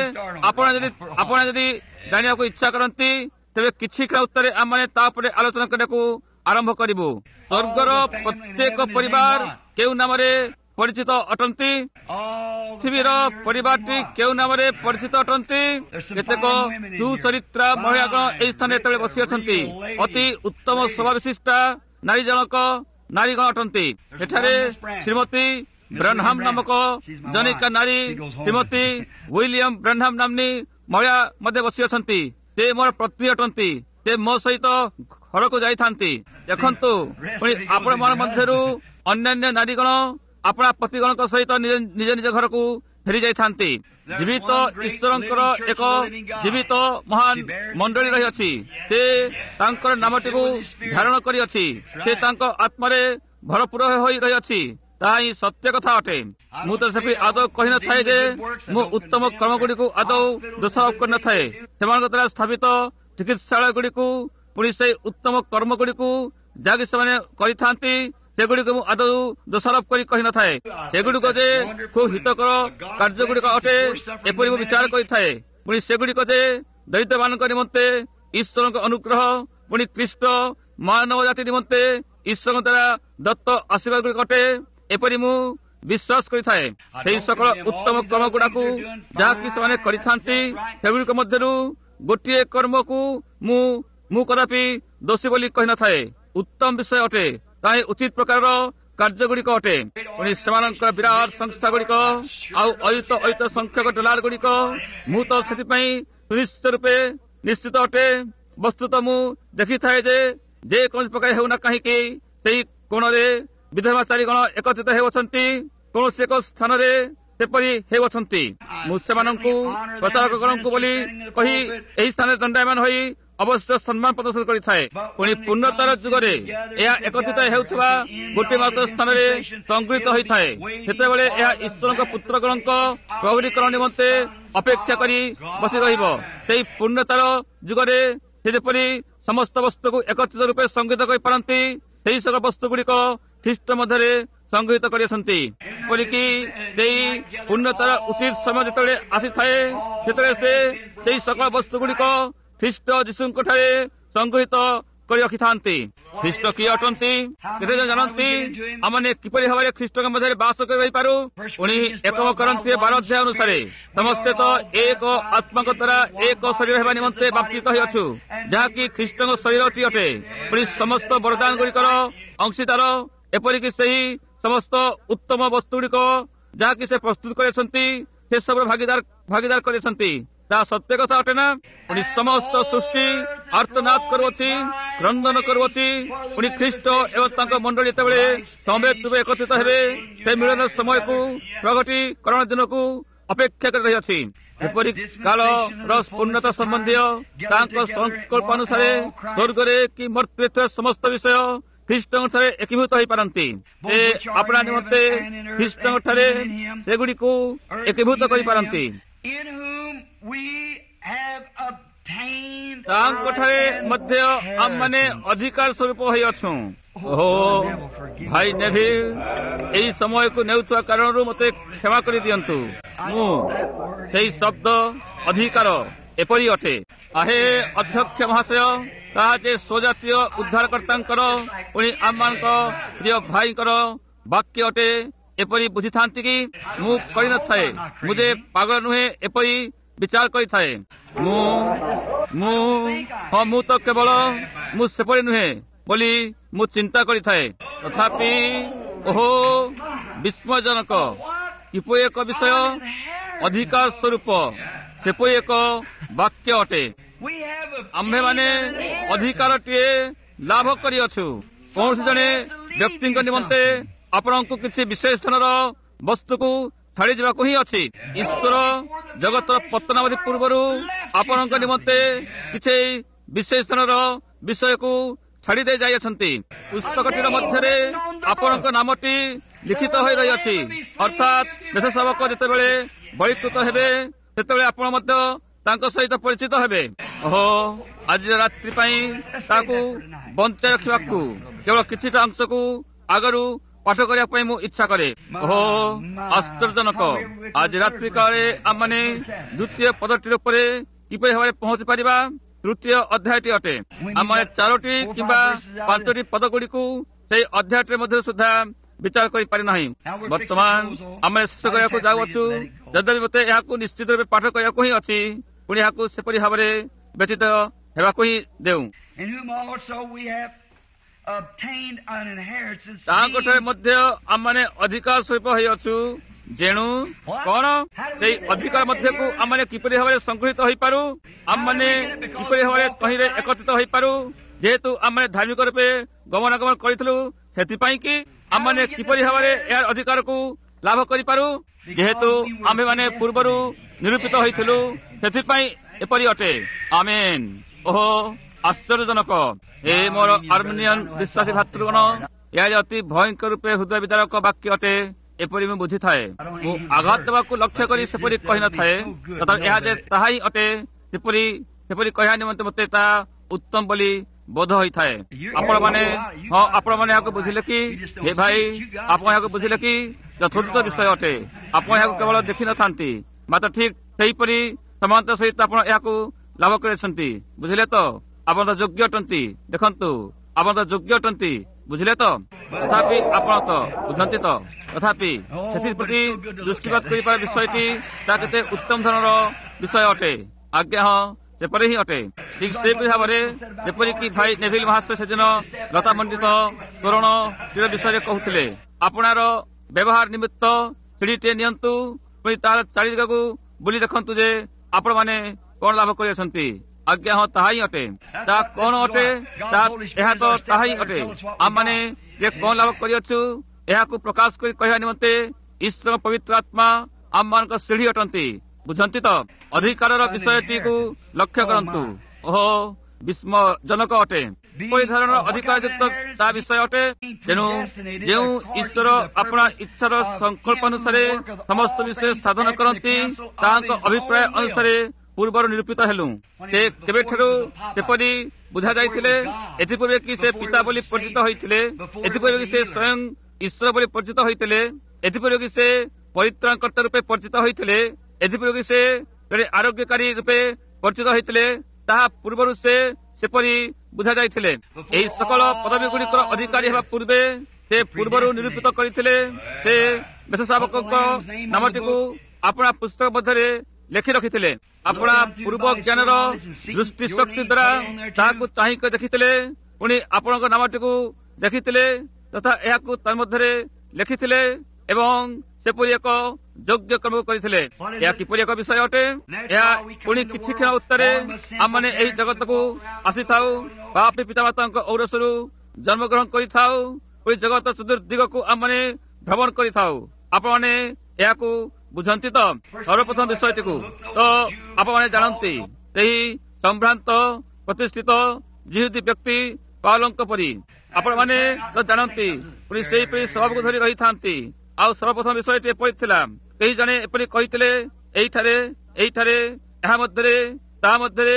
ଆପଣ ଯଦି ଜାଣିବାକୁ ଇଚ୍ଛା କରନ୍ତି, ତେବେ କିଛି କ୍ଷଣ ଉତ୍ତରେ ଆମେ ତା ଉପରେ ଆଲୋଚନା କରିବାକୁ ଆରମ୍ଭ କରିବୁ। ସ୍ୱର୍ଗର ପ୍ରତ୍ୟେକ ପରିବାର କେଉଁ ନାମରେ ପରିଚିତ ଅଟନ୍ତି? ପୃଥିବୀର ପରିବାରଟି କେଉଁ ନାମରେ ପରିଚିତ ଅଟନ୍ତି? କେତେକ ସୁଚରିତ୍ରା ମହିଳାଗଣ ଏହି ସ୍ଥାନରେ ଯେତେବେଳେ ବସିଅଛନ୍ତି, ଅତି ଉତ୍ତମ ସ୍ୱଭାବ ବିଶିଷ୍ଟା ନାରୀଗଣ ଅଟନ୍ତି। ଏଠାରେ ଶ୍ରୀମତୀ ବ୍ରହ୍ନାମ ନାମକ ଜନିକା ନାରୀ, ଶ୍ରୀମତୀ ୱିଲିୟମ ବ୍ରହ୍ନାମ ନାମ୍ନୀ ମହିଳା ମଧ୍ୟ ବସିଅଛନ୍ତି। ସେ ମୋର ପତ୍ନୀ ଅଟନ୍ତି, ସେ ମୋ ସହିତ ଘରକୁ ଯାଇଥାନ୍ତି। ଦେଖନ୍ତୁ, ପୁଣି ଆପଣମାନଙ୍କ ମଧ୍ୟରୁ ଅନ୍ୟାନ୍ୟ ନାରୀଗଣ ଆପଣା ପତିଗଣଙ୍କ ସହିତ ନିଜ ନିଜ ଘରକୁ ଫେରି ଯାଇଥାନ୍ତି। ଜୀବିତ ଈଶ୍ୱରଙ୍କର ଏକ ଜୀବିତ ମହାନ ମଣ୍ଡଳୀ ରହିଅଛି। ସେ ତାଙ୍କର ନାମଟିକୁ ଧାରଣ କରିଅଛି। ସେ ତାଙ୍କ ଆତ୍ମାରେ ଭରପୁର ହୋଇ ରହିଅଛି। ତାହା ହିଁ ସତ୍ୟ କଥା ଅଟେ। ମୁଁ ତ ସେପରି ଆଦୌ କହିନଥାଏ ଯେ ମୁଁ ଉତ୍ତମ କର୍ମଗୁଡ଼ିକୁ ଆଦୌ ଦୋଷାରୋପ କରିନଥାଏ। ସେମାନଙ୍କ ଦ୍ୱାରା ସ୍ଥାପିତ ଚିକିତ୍ସାଳୟ ଗୁଡ଼ିକୁ, ପୁଣି ସେହି ଉତ୍ତମ କର୍ମଗୁଡ଼ିକୁ ଯାହାକି ସେମାନେ କରିଥାନ୍ତି, ସେଗୁଡ଼ିକୁ ମୁଁ ଆଦୌ ଦୋଷାରୋପ କରି କହିନଥାଏ। ସେଗୁଡ଼ିକ ଯେ ଖୁବ୍ ହିତକର କାର୍ଯ୍ୟଗୁଡ଼ିକ ଅଟେ, ଏପରି ମୁଁ ବିଚାର କରିଥାଏ। ପୁଣି ସେଗୁଡ଼ିକ ଯେ ଦରିଦ୍ରମାନଙ୍କ ନିମନ୍ତେ ଈଶ୍ୱରଙ୍କ ଅନୁଗ୍ରହ, ପୁଣି ଖ୍ରୀଷ୍ଟ ମାନବ ଜାତି ନିମନ୍ତେ ଈଶ୍ୱରଙ୍କ ଦ୍ୱାରା ଦତ୍ତ ଆଶୀର୍ବାଦ ଗୁଡ଼ିକ ଅଟେ, ଏପରି ମୁଁ ବିଶ୍ୱାସ କରିଥାଏ। ସେହି ସକଳ ଉତ୍ତମ କର୍ମ ଗୁଡ଼ାକୁ ଯାହାକି ସେମାନେ କରିଥାନ୍ତି, ସେଗୁଡ଼ିକ ମଧ୍ୟରୁ ଗୋଟିଏ କର୍ମକୁ ମୁଁ କଦାପି ଦୋଷୀ ବୋଲି କହିନଥାଏ। ଉତ୍ତମ ବିଷୟ ଅଟେ, ତାହା ଉଚିତ ପ୍ରକାରର କାର୍ଯ୍ୟଗୁଡ଼ିକ ଅଟେ। ପୁଣି ସେମାନଙ୍କର ବିରାଟ ସଂସ୍ଥା ଗୁଡ଼ିକ ଆଉ ଅୟୁତ ସଂଖ୍ୟକ ଡଲାର ଗୁଡ଼ିକ, ମୁଁ ତ ସେଥିପାଇଁ ସୁନିଶ୍ଚିତ ରୂପେ ନିଶ୍ଚିତ ଅଟେ। ବସ୍ତୁତ ମୁଁ ଦେଖିଥାଏ ଯେ କୌଣସି ପ୍ରକାର ହେଉନା କାହିଁକି ସେହି କୋଣରେ ବିଧର୍ମାଚାରୀଗଣ ଏକତ୍ରିତ ହେଉଅଛନ୍ତି, କୌଣସି ଏକ ସ୍ଥାନରେ ସେପରି ହେଉଅଛନ୍ତି। ମୁଁ ସେମାନଙ୍କୁ ପ୍ରଚାରକଗଣଙ୍କୁ ବୋଲି କହି ଏହି ସ୍ଥାନରେ ଦଣ୍ଡାୟମାନ ହୋଇ ଅବଶ୍ୟ ସମ୍ମାନ ପ୍ରଦର୍ଶନ କରିଥାଏ। ପୁଣି ପୂର୍ଣ୍ଣତାର ଯୁଗରେ ଏହା ଏକତ୍ରିତ ହେଉଥିବା ଗୋଟିଏ ମାତ୍ର ସ୍ଥାନରେ ସଂଗୃହୀତ ହୋଇଥାଏ। ସେତେବେଳେ ଏହା ଈଶ୍ୱରଙ୍କ ପୁତ୍ରଗଣଙ୍କ ପ୍ରଗଟୀକରଣ ନିମନ୍ତେ ଅପେକ୍ଷା କରି ବସି ରହିବ। ସେହି ପୂର୍ଣ୍ଣତାର ଯୁଗରେ ସେ ଯେପରି ସମସ୍ତ ବସ୍ତୁକୁ ଏକତ୍ରିତ ରୂପେ ସଂଗୃହୀତ କରିପାରନ୍ତି, ସେହି ସବୁ ବସ୍ତୁଗୁଡ଼ିକ ଖ୍ରୀଷ୍ଟ ମଧ୍ୟରେ ସଂଗୃହୀତ କରିଅଛନ୍ତି। ଏପରିକି ସେହି ପୂର୍ଣ୍ଣତାର ଉଚିତ ସମୟ ଯେତେବେଳେ ଆସିଥାଏ, ସେତେବେଳେ ସେ ସେହି ସକଳ ବସ୍ତୁଗୁଡ଼ିକ ଖ୍ରୀଷ୍ଟ ଯୀଶୁଙ୍କଠାରେ ସଂଗୃହୀତ କରି ରଖିଥାନ୍ତି। ଖ୍ରୀଷ୍ଟ କିଏ ଅଟନ୍ତି? କେତେ ଜଣ ଜାଣନ୍ତି ଆମମାନେ କିପରି ଭାବରେ ଖ୍ରୀଷ୍ଟଙ୍କ ମଧ୍ୟରେ ବାସ କରି ରହିପାରୁ? ପୁଣି 1 କରନ୍ଥୀ 12 ଅଧ୍ୟାୟ ଅନୁସାରେ ସମସ୍ତେ ତ ଏକ ଆତ୍ମାଙ୍କ ଦ୍ୱାରା ଏକ ଶରୀର ହେବା ନିମନ୍ତେ ବାପ୍ତିତ ହୋଇଅଛୁ, ଯାହାକି ଖ୍ରୀଷ୍ଟଙ୍କ ଶରୀରଟି ଅଟେ। ପୁଣି ସମସ୍ତ ବରଦାନ ଗୁଡ଼ିକର ଅଂଶୀଦାର, ଏପରିକି ସେହି ସମସ୍ତ ଉତ୍ତମ ବସ୍ତୁଗୁଡ଼ିକ ଯାହାକି ସେ ପ୍ରସ୍ତୁତ କରିଛନ୍ତି, ସେସବୁର ଭାଗିଦାର କରିଛନ୍ତି। ତାହା ସତ୍ୟ କଥା ଅଟେ ନା? ପୁଣି ସମସ୍ତ ସୃଷ୍ଟି ଆର୍ତ୍ତନାଦ କରୁଅଛି, କ୍ରନ୍ଦନ କରୁଅଛି। ପୁଣି ଖ୍ରୀଷ୍ଟ ଏବଂ ତାଙ୍କ ମଣ୍ଡଳୀ ଯେତେବେଳେ ସମବେତ ରୂପେ ଏକତ୍ରିତ ହେବେ, ସେ ମିଳନ ସମୟକୁ, ପ୍ରଗଟୀକରଣ ଦିନକୁ ଅପେକ୍ଷା କରି ରହିଅଛି। ଏପରି କାଳର ପୂର୍ଣ୍ଣତା ସମ୍ବନ୍ଧୀୟ ତାଙ୍କ ସଂକଳ୍ପ ଅନୁସାରେ ସ୍ୱର୍ଗରେ କି ମର୍ତ୍ତ୍ୟରେ ଥିବା ସମସ୍ତ ବିଷୟ ଖ୍ରୀଷ୍ଟଙ୍କଠାରେ ଏକୀଭୂତ ହୋଇପାରନ୍ତି। ସେ ଆପଣା ନିମନ୍ତେ ଖ୍ରୀଷ୍ଟଙ୍କଠାରେ ସେଗୁଡ଼ିକୁ ଏକୀଭୂତ କରିପାରନ୍ତି। ତାଙ୍କଠାରେ ମଧ୍ୟ ଆମମାନେ ଅଧିକାର ସ୍ୱରୂପ ହୋଇଅଛୁ। ଓହୋ ଭାଇ ନେଭିଲ୍, ଏହି ସମୟକୁ ନେଉଥିବା କାରଣରୁ ମୋତେ କ୍ଷମା କରିଦିଅନ୍ତୁ। ମୁଁ ସେହି ଶବ୍ଦ ଅଧିକାର ଏପରି ଅଟେ। ଆହେ ଅଧ୍ୟକ୍ଷ ମହାଶୟ, ତାହା ଯେ ସ୍ୱଜାତୀୟ ଉଦ୍ଧାରକର୍ତ୍ତାଙ୍କର, ପୁଣି ଆମମାନଙ୍କ ପ୍ରିୟ ଭାଇଙ୍କର ବାକ୍ୟ ଅଟେ, ଏପରି ବୁଝିଥାନ୍ତି କି? ମୁଁ କରିନଥାଏ। ମୁଁ ଯେ ପାଗଳ ନୁହେଁ ଏପରି ବିଚାର କରିଥାଏ। ମୁଁ ତ କେବଳ ମୁଁ ସେପରି ନୁହେଁ ବୋଲି ମୁଁ ଚିନ୍ତା କରିଥାଏ। ତଥାପି ଓହୋ ବିସ୍ମୟଜନକ, କିପରି ଏକ ବିଷୟ ଅଧିକାର ସ୍ୱରୂପ ସେପରି ଏକ ବାକ୍ୟ ଅଟେ। ଆମ୍ଭେମାନେ ଅଧିକାରଟିଏ ଲାଭ କରିଅଛୁ। କୌଣସି ଜଣେ ବ୍ୟକ୍ତିଙ୍କ ନିମନ୍ତେ ଆପଣଙ୍କୁ କିଛି ବିଶେଷ ସ୍ଥାନର ବସ୍ତୁକୁ ଛାଡ଼ି ଯିବାକୁ ହିଁ ଅଛି। ଈଶ୍ୱର ଜଗତର ପତନାବଧି ପୂର୍ବରୁ ଆପଣଙ୍କ ନିମନ୍ତେ କିଛି ବିଶେଷ ସ୍ଥାନର ବିଷୟକୁ ଛାଡ଼ି ଦେଇ ଯାଇଅଛନ୍ତି। ପୁସ୍ତକଟିର ମଧ୍ୟରେ ଆପଣଙ୍କ ନାମଟି ଲିଖିତ ହୋଇ ରହିଅଛି। ଅର୍ଥାତ୍ ବେଶଶାବକ ଯେତେବେଳେ ବଳୀକୃତ ହେବେ, ସେତେବେଳେ ଆପଣ ମଧ୍ୟ ତାଙ୍କ ସହିତ ପରିଚିତ ହେବେ। ଓହୋ ଆଜିର ରାତ୍ରି ପାଇଁ ତାକୁ ବଞ୍ଚାଇ ରଖିବାକୁ କେବଳ କିଛିଟା ଅଂଶକୁ ଆଗରୁ ପାଠ କରିବା ପାଇଁ ମୁଁ ଇଚ୍ଛା କରେ। ଓହୋ ଆଶ୍ଚର୍ଯ୍ୟଜନକ, ଆଜି ରାତ୍ରି କାଳରେ ଆମମାନେ ଦ୍ୱିତୀୟ ପଦଟିର ଉପରେ କିପରି ଭାବରେ ପହଞ୍ଚି ପାରିବା? ତୃତୀୟ ଅଧ୍ୟାୟଟି ଅଟେ। ଆମମାନେ 4ଟି କିମ୍ବା 5ଟି ପଦ ଗୁଡ଼ିକୁ ସେହି ଅଧ୍ୟାୟଟିର ମଧ୍ୟରେ ସୁଦ୍ଧା ବିଚାର କରିପାରି ନାହିଁ। ବର୍ତ୍ତମାନ ଆମେ ଶେଷ କରିବାକୁ ଯାଉଅଛୁ। ଯଦ୍ୟପି ମୋତେ ଏହାକୁ ନିଶ୍ଚିତ ରୂପେ ପାଠ କରିବାକୁ ହିଁ ଅଛି, ପୁଣି ଏହାକୁ ସେପରି ଭାବରେ ବ୍ୟତୀତ ହେବାକୁ ହିଁ ଦେଉ। ତାଙ୍କଠାରେ ମଧ୍ୟ ଆମମାନେ ଅଧିକାର ସ୍ୱରୂପ ହୋଇଅଛୁ, ଯେଣୁ କଣ ସେଇ ଅଧିକାର ମଧ୍ୟକୁ ଆମମାନେ କିପରି ଭାବରେ ସଂଗୃହୀତ ହୋଇପାରୁ, ଆମମାନେ କିପରି ଭାବରେ ତହିଁରେ ଏକତ୍ରିତ ହୋଇପାରୁ, ଯେହେତୁ ଆମେ ଧାର୍ମିକ ରୂପେ ଗମନାଗମନ କରିଥିଲୁ, ସେଥିପାଇଁ କି ଆମମାନେ କିପରି ଭାବରେ ଏହାର ଅଧିକାରକୁ ଲାଭ କରିପାରୁ, ଯେହେତୁ ଆମ୍ଭେମାନେ ପୂର୍ବରୁ ନିରୂପିତ ହୋଇଥିଲୁ, ସେଥିପାଇଁ ଏପରି ଅଟେ। ଆମେନ୍। ଓହୋ ଆଶ୍ଚର୍ଯ୍ୟଜନକ। ଏ ମୋର ଆର୍ମେନିଆନ୍ ବିଶ୍ୱାସୀ ଭାତୃଗଣ, ଏହା ଅତି ଭୟଙ୍କର ରୂପେ ହୃଦୟ ବିଦାରକ ବାକ୍ୟ ଅଟେ। ଏପରି ମୁଁ ବୁଝିଥାଏ। ମୁଁ ଆଘାତ ଦେବାକୁ ଲକ୍ଷ୍ୟ କରି ସେପରି କହିନଥାଏ, ତଥାପି ଏହା ଯେ ତାହା ହିଁ ଅଟେ, ସେପରି କହିବା ନିମନ୍ତେ ମୋତେ ତାହା ଉତ୍ତମ ବୋଲି ବୋଧ ହୋଇଥାଏ। ଆପଣମାନେ ଏହାକୁ ବୁଝିଲେ କି? ହେ ଭାଇ, ଆପଣ ଏହାକୁ ବୁଝିଲେ କି? ଯଥୋଚିତ ବିଷୟ ଅଟେ। ଆପଣ ଏହାକୁ କେବଳ ଦେଖିନଥାନ୍ତି, ମାତ୍ର ଠିକ୍ ସେହିପରି ସମାନତା ସହିତ ଆପଣ ଏହାକୁ ଲାଭ କରିଛନ୍ତି। ବୁଝିଲେ ତ? ଆପଣ ତ ଯୋଗ୍ୟ ଅଟନ୍ତି। ଦେଖନ୍ତୁ, ଆପଣ ତ ଯୋଗ୍ୟ ଅଟନ୍ତି। ବୁଝିଲେ ତ? ତଥାପି ଆପଣ ତ ବୁଝନ୍ତି ତ? ତଥାପି ସେଥିପ୍ରତି ଦୃଷ୍ଟିପାତ କରିବାର ବିଷୟଟି ତାହା କେତେ ଉତ୍ତମ ଧରଣର ବିଷୟ ଅଟେ। ଆଜ୍ଞା, ହଁ, ସେପରି ହିଁ ଅଟେ। ଠିକ୍ ସେପରି ଭାବରେ ଯେପରିକି ଭାଇ ନେଭିଲ ମହାଶୟ ସେଦିନ ଲତାମଣ୍ଡିତ ତୋରଣ ଟିର ବିଷୟରେ କହୁଥିଲେ, ଆପଣର ବ୍ୟବହାର ନିମିତ୍ତ ସିଡ଼ିଟିଏ ନିଅନ୍ତୁ, ପୁଣି ତାହାର ଚାରିଦିଗକୁ ବୁଲି ଦେଖନ୍ତୁ ଯେ ଆପଣମାନେ କଣ ଲାଭ କରିଅଛନ୍ତି। ଆଜ୍ଞା, ହଁ, ତାହା ହିଁ ଅଟେ। ତାହା କଣ ଅଟେ? ଏହା ତ ତାହା ହିଁ ଅଟେ। ଆମମାନେ ଯେ କଣ ଲାଭ କରିଅଛୁ, ଏହାକୁ ପ୍ରକାଶ କରି କହିବା ନିମନ୍ତେ ଈଶ୍ୱର ପବିତ୍ର ଆତ୍ମା ଆମମାନଙ୍କ ସିଢ଼ି ଅଟନ୍ତି। ବୁଝନ୍ତି ତ? ଅଧିକାରର ବିଷୟଟିକୁ ଲକ୍ଷ୍ୟ କରନ୍ତୁ। ଓହୋ ବିସ୍ମୟଜନକ ଅଟେ। କିପରି ଧରଣର ଅଧିକାର ଯୁକ୍ତ ତା ବିଷୟ ଅଟେ। ତେଣୁ ଯେଉଁ ଈଶ୍ୱର ଆପଣା ଇଚ୍ଛାର ସଂକଳ୍ପ ଅନୁସାରେ ସମସ୍ତ ବିଷୟ ସାଧନ କରନ୍ତି, ତାହାଙ୍କ ଅଭିପ୍ରାୟ ଅନୁସାରେ ପୂର୍ବରୁ ନିରୂପିତ ହେଲୁ। ସେ କେବେଠାରୁ ସେପରି ବୁଝା ଯାଇଥିଲେ? ଏଥିପୂର୍ବେ କି ସେ ପିତା ବୋଲି ପରିଚିତ ହୋଇଥିଲେ? ଏଥିପୂର୍ବେ କି ସେ ସ୍ୱୟଂ ଈଶ୍ୱର ବୋଲି ପରିଚିତ ହୋଇଥିଲେ? ଏଥିପୂର୍ବେ କି ସେ ପରିତ୍ରାଣକର୍ତ୍ତା ରୂପେ ପରିଚିତ ହୋଇଥିଲେ? ଏଥିପୂର୍ବେ କି ସେ ଆରୋଗ୍ୟକାରୀ ରୂପେ ପରିଚିତ ହୋଇଥିଲେ? ତାହା ପୂର୍ବରୁ ସେ ସେପରି ବୁଝା ଯାଇଥିଲେ। ଏହି ସକଳ ପଦବୀ ଗୁଡ଼ିକର ଅଧିକାରୀ ହେବା ପୂର୍ବେ ସେ ପୂର୍ବରୁ ନିରୂପିତ କରିଥିଲେ। ସେ ବେଶଶାବକଙ୍କ ନାମଟିକୁ ଆପଣା ପୁସ୍ତକ ମଧ୍ୟରେ ଲେଖି ରଖିଥିଲେ। ଆପଣା ପୂର୍ବ ଜ୍ଞାନର ଦୃଷ୍ଟି ଶକ୍ତି ଦ୍ୱାରା ତାହାକୁ ଚାହିଁକି ଦେଖିଥିଲେ। ପୁଣି ଆପଣଙ୍କ ନାମଟିକୁ ଦେଖିଥିଲେ ତଥା ଏହାକୁ ତା ମଧ୍ୟରେ ଲେଖିଥିଲେ ଏବଂ ସେପରି ଏକ ଯୋଗ୍ୟ କର୍ମ କରିଥିଲେ। ଏହା କିପରି ଏକ ବିଷୟ ଅଟେ? ଏହା ପୁଣି କିଛି କ୍ଷଣ ଉତ୍ତରେ ଆମମାନେ ଏହି ଜଗତକୁ ଆସିଥାଉ, ବାପି ପିତାମାତାଙ୍କ ଔରସରୁ ଜନ୍ମଗ୍ରହଣ କରିଥାଉ, ପୁଣି ଜଗତ ଚତୁର୍ଦିଗକୁ ଆମମାନେ ଭ୍ରମଣ କରିଥାଉ। ଆପଣମାନେ ଏହାକୁ ବୁଝନ୍ତି ତ? ସର୍ବପ୍ରଥମ ବିଷୟଟିକୁ ତ ଆପଣମାନେ ଜାଣନ୍ତି, ସେହି ସମ୍ଭ୍ରାନ୍ତ ପ୍ରତିଷ୍ଠିତ ଜିହୁଦୀ ବ୍ୟକ୍ତି ପାଉଲଙ୍କ ପରି ଆପଣମାନେ ତ ଜାଣନ୍ତି, ପୁଣି ସେହିପରି ସଭାକୁ ଧରି ରହିଥାନ୍ତି। ଆଉ ସର୍ବପ୍ରଥମ ବିଷୟଟି ଏପରି ଥିଲା, କେହି ଜଣେ ଏପରି କହିଥିଲେ, ଏଇଠାରେ ଏହା ମଧ୍ୟରେ ତାହା ମଧ୍ୟରେ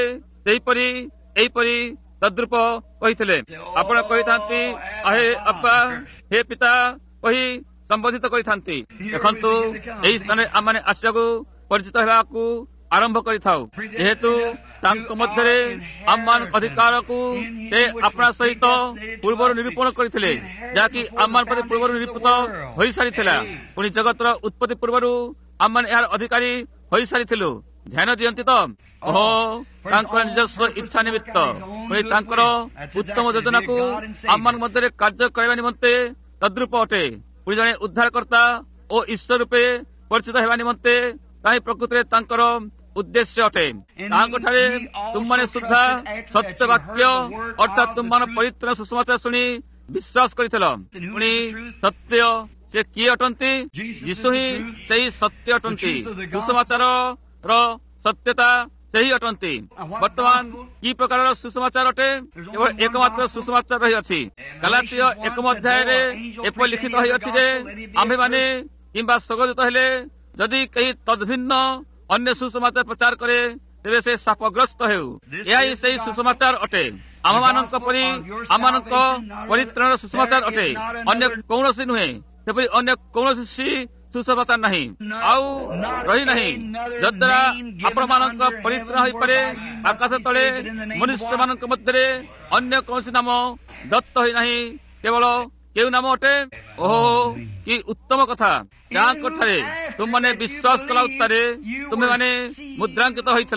ଏହିପରି ତଦ୍ରୂପ କହିଥିଲେ। ଆପଣ କହିଥାନ୍ତି, ଆହେ ଅପା, ହେ ପିତା କହି ସମ୍ବୋଧିତ କରିଥାନ୍ତି। ଦେଖନ୍ତୁ, ଏହି ସ୍ଥାନରେ ଆମମାନେ ଆସିବାକୁ ପରିଚିତ ହେବାକୁ ଆରମ୍ଭ କରିଥାଉ, ଯେହେତୁ ତାଙ୍କ ମଧ୍ୟରେ ଆମମାନଙ୍କ ଅଧିକାରକୁ ସେ ଆପଣା ସହିତ ପୂର୍ବରୁ ନିରୂପଣ କରିଥିଲେ, ଯାହାକି ଆମମାନଙ୍କ ପ୍ରତି ପୂର୍ବରୁ ନିରୂପିତ ହୋଇସାରିଥିଲା। ପୁଣି ଜଗତର ଉତ୍ପତ୍ତି ପୂର୍ବରୁ ଆମମାନେ ଏହାର ଅଧିକାରୀ ହୋଇସାରିଥିଲୁ। ଧ୍ୟାନ ଦିଅନ୍ତି ତ? ଓହୋ ତାଙ୍କର ନିଜସ୍ୱ ଇଚ୍ଛା ନିମିତ୍ତ ପୁଣି ତାଙ୍କର ଉତ୍ତମ ଯୋଜନାକୁ ଆମମାନଙ୍କ ମଧ୍ୟରେ କାର୍ଯ୍ୟ କରିବା ନିମନ୍ତେ ତଦ୍ରୂପ ଅଟେ। ପୁଣି ଜଣେ ଉଦ୍ଧାରକର୍ତ୍ତା ଓ ଈଶ୍ୱର ରୂପେ ପରିଚିତ ହେବା ନିମନ୍ତେ ତାହିଁ ପ୍ରକୃତିରେ ତାଙ୍କର ଉଦ୍ଦେଶ୍ୟ ଅଟେ। ତାହାଙ୍କଠାରେ ତୁମମାନେ ସୁଦ୍ଧା ସତ୍ୟ ବାକ୍ୟ ଅର୍ଥାତ୍ ତୁମମାନ ପବିତ୍ର ସୁସମାଚାର ଶୁଣି ବିଶ୍ୱାସ କରିଥିଲ। ପୁଣି ସତ୍ୟ ସେ କିଏ ଅଟନ୍ତି? ଯୀଶୁ ହିଁ ସେହି ସତ୍ୟ ଅଟନ୍ତି। ସୁସମାଚାରର ସତ୍ୟତା ସେହି ଅଟନ୍ତି। ବର୍ତ୍ତମାନ କି ପ୍ରକାରର ସୁସମାଚାର ଅଟେ? କେବଳ ଏକମାତ୍ର ସୁସମାଚାର ରହିଅଛି। ଗାଲାତୀୟ 1 ଅଧ୍ୟାୟରେ ଏପରି ଲିଖିତ ହୋଇଅଛି ଯେ ଆମ୍ଭେମାନେ କିମ୍ବା ସ୍ୱର୍ଗଦୂତ ହେଲେ ଯଦି କେହି ତଦ୍ଭିନ୍ନ ଅନ୍ୟ ସୁସମାଚାର ପ୍ରଚାର କରେ, ତେବେ ସେ ଶାପଗ୍ରସ୍ତ ହେଉ। ଏହା ହିଁ ସେହି ସୁସମାଚାର ଅଟେ। ଆମମାନଙ୍କ ପରି ଆମମାନଙ୍କ ପରିତ୍ରାଣର ସୁସମାଚାର ଅଟେ, ଅନ୍ୟ କୌଣସି ନୁହେଁ। ସେପରି ଅନ୍ୟ କୌଣସି ସୁସମାଚାର ନାହିଁ, ଆଉ ରହିନାହିଁ, ଯଦ୍ୱାରା ଆପଣମାନଙ୍କ ପରିତ୍ରାଣ ହୋଇପାରେ। ଆକାଶ ତଳେ ମନୁଷ୍ୟମାନଙ୍କ ମଧ୍ୟରେ ଅନ୍ୟ କୌଣସି ନାମ ଦତ୍ତ ହୋଇନାହିଁ, କେବଳ କେଉଁ ନାମ ଅଟେ? ଓହୋ କି ଉତ୍ତମ କଥା! ଯାହାଙ୍କଠାରେ ତୁମମାନେ ବିଶ୍ୱାସ କଲା ଉତ୍ତାରେ ତୁମେମାନେ ମୁଦ୍ରାଙ୍କିତ ହୋଇଥିଲ।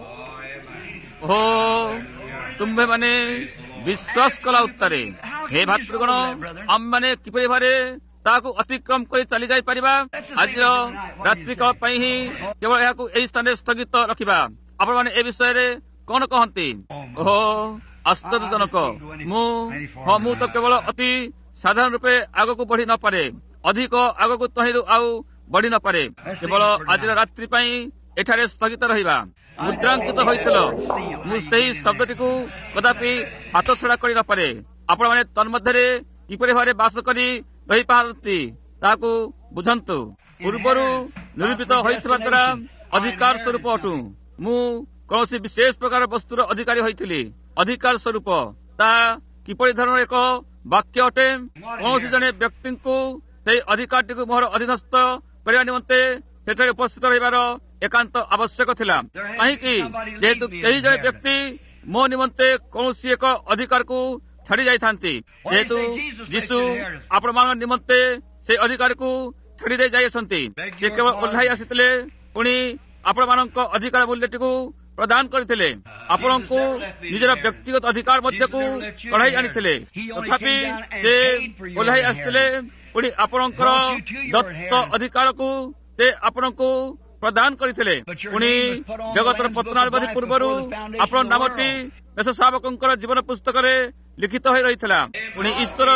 ଓହୋ ତୁମେମାନେ ବିଶ୍ୱାସ କଲା ଉତ୍ତାରେ। ହେ ଭାତୃଗଣ, ଆମମାନେ କିପରି ଭାବରେ ତାହାକୁ ଅତିକ୍ରମ କରି ଚାଲି ଯାଇପାରିବା। ଆଜିର ରାତ୍ରିକାଳ ପାଇଁ ହିଁ କେବଳ ଏହାକୁ ଏହି ସ୍ଥାନରେ ସ୍ଥଗିତ ରଖିବା। ଆପଣମାନେ ଏ ବିଷୟରେ କଣ କହନ୍ତି? ଓହୋ, ଆଶ୍ଚର୍ଯ୍ୟଜନକ। ମୁଁ ତ କେବଳ ଅତି ସାଧାରଣ ରୂପେ ଆଗକୁ ବଢି ନପାରେ, ଅଧିକ ଆଗକୁ ତହିଁରୁ ଆଉ ବଢି ନପାରେ। କେବଳ ଆଜିର ରାତ୍ରି ପାଇଁ ଏଠାରେ ସ୍ଥଗିତ ରହିବା। ମୁଦ୍ରାଙ୍କିତ ହୋଇଥିଲ, ମୁଁ ସେହି ଶବ୍ଦଟିକୁ କଦାପି ହାତ ଛଡ଼ା କରି ନପାରେ। ଆପଣମାନେ ତନ୍ମଧ୍ୟରେ କିପରି ଭାବରେ ବାସ କରି ରହିପାରନ୍ତି ତାହାକୁ ବୁଝନ୍ତୁ। ପୂର୍ବରୁ ନିରୂପିତ ହୋଇଥିବା ଦ୍ୱାରା ଅଧିକାର ସ୍ୱରୂପ ଅଟୁ। ମୁଁ କୌଣସି ବିଶେଷ ପ୍ରକାର ବସ୍ତୁର ଅଧିକାରୀ ହୋଇଥିଲି। ଅଧିକାର ସ୍ୱରୂପ ତାହା କିପରି ଧରଣର ଏକ ବାକ୍ୟ ଅଟେ? କୌଣସି ଜଣେ ବ୍ୟକ୍ତିଙ୍କୁ ସେହି ଅଧିକାରଟିକୁ ମୋହର ଅଧୀନସ୍ଥ କରିବା ନିମନ୍ତେ ସେଠାରେ ଉପସ୍ଥିତ ରହିବାର ଏକାନ୍ତ ଆବଶ୍ୟକ ଥିଲା। କାହିଁକି? ଯେହେତୁ କେହି ଜଣେ ବ୍ୟକ୍ତି ମୋ ନିମନ୍ତେ କୌଣସି ଏକ ଅଧିକାରକୁ ଛାଡି ଯାଇଥାନ୍ତି। ଯେହେତୁ ଯୀଶୁ ଆପଣମାନଙ୍କ ନିମନ୍ତେ ସେହି ଅଧିକାରକୁ ଛାଡି ଦେଇ ଯାଇଅଛନ୍ତି। ସେ କେବଳ ଓହ୍ଲାଇ ଆସିଥିଲେ, ପୁଣି ଆପଣମାନଙ୍କ ଅଧିକାର ମୂଲ୍ୟଟିକୁ ପ୍ରଦାନ କରିଥିଲେ। ଆପଣଙ୍କୁ ନିଜର ବ୍ୟକ୍ତିଗତ ଅଧିକାର ମଧ୍ୟକୁ କଢାଇ ଆଣିଥିଲେ। ତଥାପି ସେ ଓହ୍ଲାଇ ଆସିଥିଲେ, ପୁଣି ଆପଣଙ୍କର ଦତ୍ତ ଅଧିକାରକୁ ସେ ଆପଣଙ୍କୁ ପ୍ରଦାନ କରିଥିଲେ। ପୁଣି ଜଗତର ପତନାବଧି ପୂର୍ବରୁ ଆପଣ ନାମଟି ମେଷ ଶାବକଙ୍କର ଜୀବନ ପୁସ୍ତକରେ ଲିଖିତ ହୋଇ ରହିଥିଲା। ପୁଣି ଈଶ୍ୱର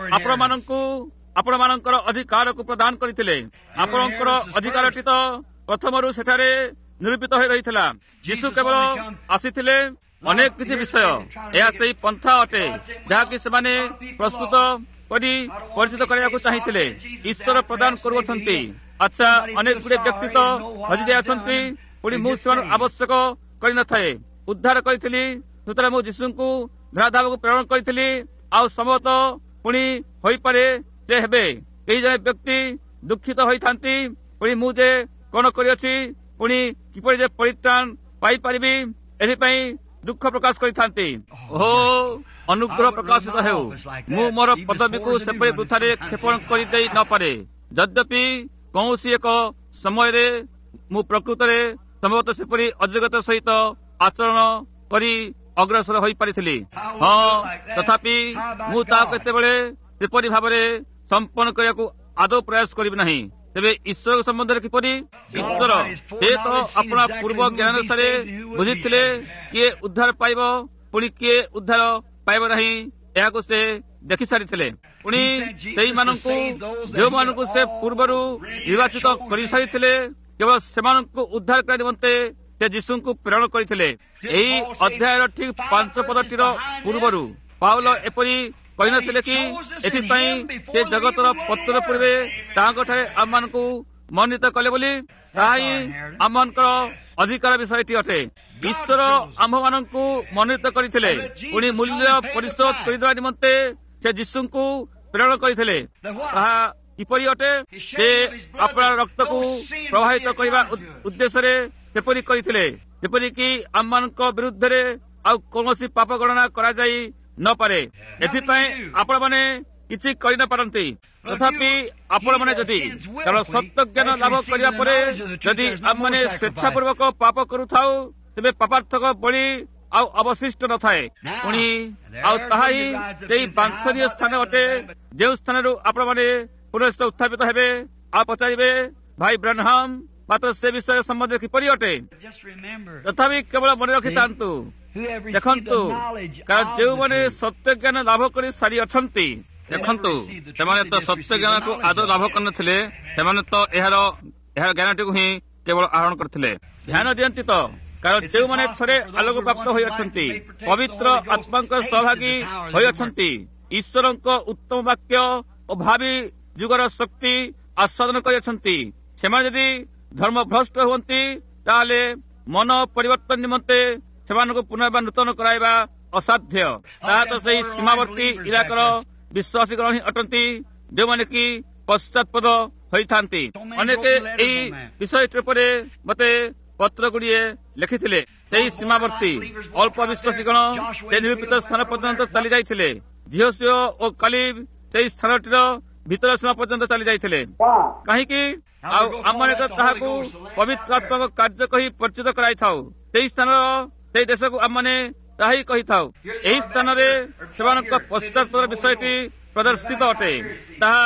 ଆପଣମାନଙ୍କର ଅଧିକାରକୁ ପ୍ରଦାନ କରିଥିଲେ। ଆପଣଙ୍କର ଅଧିକାରଟି ତ ପ୍ରଥମରୁ ସେଠାରେ ନିରୂପିତ ହୋଇ ରହିଥିଲା। ଯୀଶୁ କେବଳ ଆସିଥିଲେ ଅନେକ କିଛି ବିଷୟ। ଏହା ସେହି ପନ୍ଥା ଅଟେ ଯାହାକି ସେମାନେ ପ୍ରସ୍ତୁତ କରି ପରିଚିତ କରିବାକୁ ଚାହିଁଥିଲେ। ଈଶ୍ୱର ପ୍ରଦାନ କରୁଅଛନ୍ତି। ଆଚ୍ଛା, ଅନେକ ଗୁଡ଼ିଏ ବ୍ୟକ୍ତି ତ ହଜି ଯାଇଅଛନ୍ତି। ପୁଣି ମୁଁ ସେମାନଙ୍କୁ ଆବଶ୍ୟକ କରିନଥାଏ, ଉଦ୍ଧାର କରିଥିଲି। ସୁତରାଂ ମୁଁ ଯୀଶୁଙ୍କୁ ଧରାଧାମକୁ ପ୍ରେରଣ କରିଥିଲି। ଆଉ ସମ୍ଭବତଃ ପୁଣି ହୋଇପାରେ ଯେ ହେବେ କେହି ଜଣେ ବ୍ୟକ୍ତି ଦୁଃଖିତ ହୋଇଥାନ୍ତି, ପୁଣି ମୁଁ ଯେ କଣ କରିଅଛି, ପୁଣି କିପରି ଯେ ପରିତ୍ରାଣ ପାଇପାରିବି, ଏଥିପାଇଁ ଦୁଃଖ ପ୍ରକାଶ କରିଥାନ୍ତି। ଓହୋ, ଅନୁଗ୍ରହ ପ୍ରକାଶିତ ହେଉ। ମୁଁ ମୋର ପଦବୀକୁ ସେପରି ବୃଥାରେ କ୍ଷେପଣ କରିଦେଇ ନପାରେ। ଯଦ୍ୟପି କୌଣସି ଏକ ସମୟରେ ମୁଁ ପ୍ରକୃତରେ ସମ୍ଭବତଃ ସେପରି ଅଯୋଗ୍ୟତା ସହିତ ଆଚରଣ କରି ଅଗ୍ରସର ହୋଇପାରିଥିଲି। ହଁ, ତଥାପି ମୁଁ ତାହାକୁ କେତେବେଳେ ସେପରି ଭାବରେ ସମ୍ପନ୍ନ କରିବାକୁ ଆଦୌ ପ୍ରୟାସ କରିବି ନାହିଁ। ତେବେ ଈଶ୍ୱର ସମ୍ବନ୍ଧରେ କିପରି? ଈଶ୍ୱର ସେ ତ ଆପଣ ପୂର୍ବ ଜ୍ଞାନାନୁସାରେ ବୁଝିଥିଲେ କିଏ ଉଦ୍ଧାର ପାଇବ, ପୁଣି କିଏ ଉଦ୍ଧାର ପାଇବ ନାହିଁ, ଏହାକୁ ସେ ଦେଖି ସାରିଥିଲେ। ପୁଣି ସେଇମାନଙ୍କୁ ଯେଉଁମାନଙ୍କୁ ସେ ପୂର୍ବରୁ ନିର୍ବାଚିତ କରିସାରିଥିଲେ, କେବଳ ସେମାନଙ୍କୁ ଉଦ୍ଧାର କରିବା ନିମନ୍ତେ ସେ ଯୀଶୁଙ୍କୁ ପ୍ରେରଣ କରିଥିଲେ। ଏହି ଅଧ୍ୟାୟର ଠିକ୍ 5 ପଦଟିର ପୂର୍ବରୁ ପାଉଲ ଏପରି କହିନଥିଲେ କି ଏଥିପାଇଁ ସେ ଜଗତର ପତନ ପୂର୍ବେ ତାହାଙ୍କଠାରେ ଆମମାନଙ୍କୁ ମନୋନୀତ କଲେ ବୋଲି? ତାହା ହିଁ ଆମମାନଙ୍କର ଅଧିକାର ବିଷୟଟି ଅଟେ। ଈଶ୍ୱର ଆମ୍ଭମାନଙ୍କୁ ମନୋନୀତ କରିଥିଲେ, ପୁଣି ମୂଲ୍ୟ ପରିଶୋଧ କରିଦେବା ନିମନ୍ତେ ସେ ଯୀଶୁଙ୍କୁ ପ୍ରେରଣ କରିଥିଲେ। ତାହା କିପରି ଅଟେ? ସେ ଆପଣାର ରକ୍ତକୁ ପ୍ରବାହିତ କରିବା ଉଦ୍ଦେଶ୍ୟରେ ସେପରି କରିଥିଲେ, ଯେପରିକି ଆମମାନଙ୍କ ବିରୁଦ୍ଧରେ ଆଉ କୌଣସି ପାପ ଗଣନା କରାଯାଇ ନପାରେ। ଏଥିପାଇଁ ଆପଣମାନେ କିଛି କରିନପାରନ୍ତି। ତଥାପି ଆପଣମାନେ ଯଦି କେବଳ ସତ୍ୟ ଜ୍ଞାନ ଲାଭ କରିବା ପରେ ଯଦି ଆମମାନେ ସ୍ୱେଚ୍ଛାପୂର୍ବକ ପାପ କରୁଥାଉ, ତେବେ ପାପାର୍ଥକ ବଳି ଆଉ ଅବଶିଷ୍ଟ ନଥାଏ। ପୁଣି ଆଉ ତାହା ହିଁ ସେଇ ବାଞ୍ଛନୀୟ ସ୍ଥାନ ଅଟେ ଯେଉଁ ସ୍ଥାନରୁ ଆପଣମାନେ ପୁନଃ ଉତ୍ଥାପିତ ହେବେ। ଆଉ ପଚାରିବେ, ଭାଇ ବ୍ରାନହାମ ମାତ୍ର ସେ ବିଷୟ ସମ୍ବନ୍ଧରେ କିପରି ଅଟେ? ତଥାପି କେବଳ ମନେ ରଖିଥାନ୍ତୁ, ଦେଖନ୍ତୁ, କାରଣ ଯେଉଁମାନେ ସତ୍ୟ ଜ୍ଞାନ ଲାଭ କରି ସାରି ଅଛନ୍ତି, ଦେଖନ୍ତୁ, ସେମାନେ ତ ସତ୍ୟ ଜ୍ଞାନକୁ ଆଦୌ ଲାଭ କରିନଥିଲେ। ସେମାନେ ତ ଏହାର ଜ୍ଞାନଟିକୁ ହିଁ କେବଳ ଆହରଣ କରିଥିଲେ। ଧ୍ୟାନ ଦିଅନ୍ତି ତ, କାରଣ ଯେଉଁମାନେ ଥରେ ଆଲୋକ ପ୍ରାପ୍ତ ହୋଇଅଛନ୍ତି, ପବିତ୍ର ଆତ୍ମାଙ୍କ ସହଭାଗୀ ହୋଇଅଛନ୍ତି, ଈଶ୍ୱରଙ୍କ ଉତ୍ତମ ବାକ୍ୟ ଓ ଭାବି ଯୁଗର ଶକ୍ତି ଆସ୍ୱାଦନ କରିଅଛନ୍ତି, ସେମାନେ ଯଦି ଧର୍ମଭ୍ରଷ୍ଟ ହୁଅନ୍ତି, ତାହେଲେ ମନ ପରିବର୍ତ୍ତନ ନିମନ୍ତେ ସେମାନଙ୍କୁ ପୁନର୍ବାର ନୂତନ କରାଇବା ଅସାଧ୍ୟ। ତାହା ତ ସେହି ସୀମାବର୍ତ୍ତୀ ଇଲାକାର ବିଶ୍ୱାସୀଗଣ ହିଁ ଅଟନ୍ତି, ଯେଉଁମାନେ କି ପଶ୍ଚାତପଦ ହୋଇଥାନ୍ତି। ଅନେକ ଏହି ବିଷୟଟି ଉପରେ ମତେ ପତ୍ର ଗୁଡ଼ିଏ ଲେଖିଥିଲେ। ସେହି ସୀମାବର୍ତ୍ତୀ ଅଳ୍ପ ବିଶ୍ୱାସୀଗଣ ସେ ନିରୂପିତ ସ୍ଥାନ ପର୍ଯ୍ୟନ୍ତ ଚାଲି ଯାଇଥିଲେ। ଝିଅସିଓ ଓ କାଲିବ ସେହି ସ୍ଥାନଟିର ଭିତର ସୀମା ପର୍ଯ୍ୟନ୍ତ ଚାଲି ଯାଇଥିଲେ। କାହିଁକି? ଆଉ ଆମମାନେ ତାହାକୁ ପବିତ୍ର ଆତ୍ମାଙ୍କ କାର୍ଯ୍ୟ କହି ପରିଚିତ କରାଇଥାଉ। ସେହି ସ୍ଥାନର ସେହି ଦେଶକୁ ଆମମାନେ ତାହା ହିଁ କହିଥାଉ। ଏହି ସ୍ଥାନରେ ସେମାନଙ୍କ ପଶ୍ଚାତପଦ ବିଷୟଟି ପ୍ରଦର୍ଶିତ ଅଟେ। ତାହା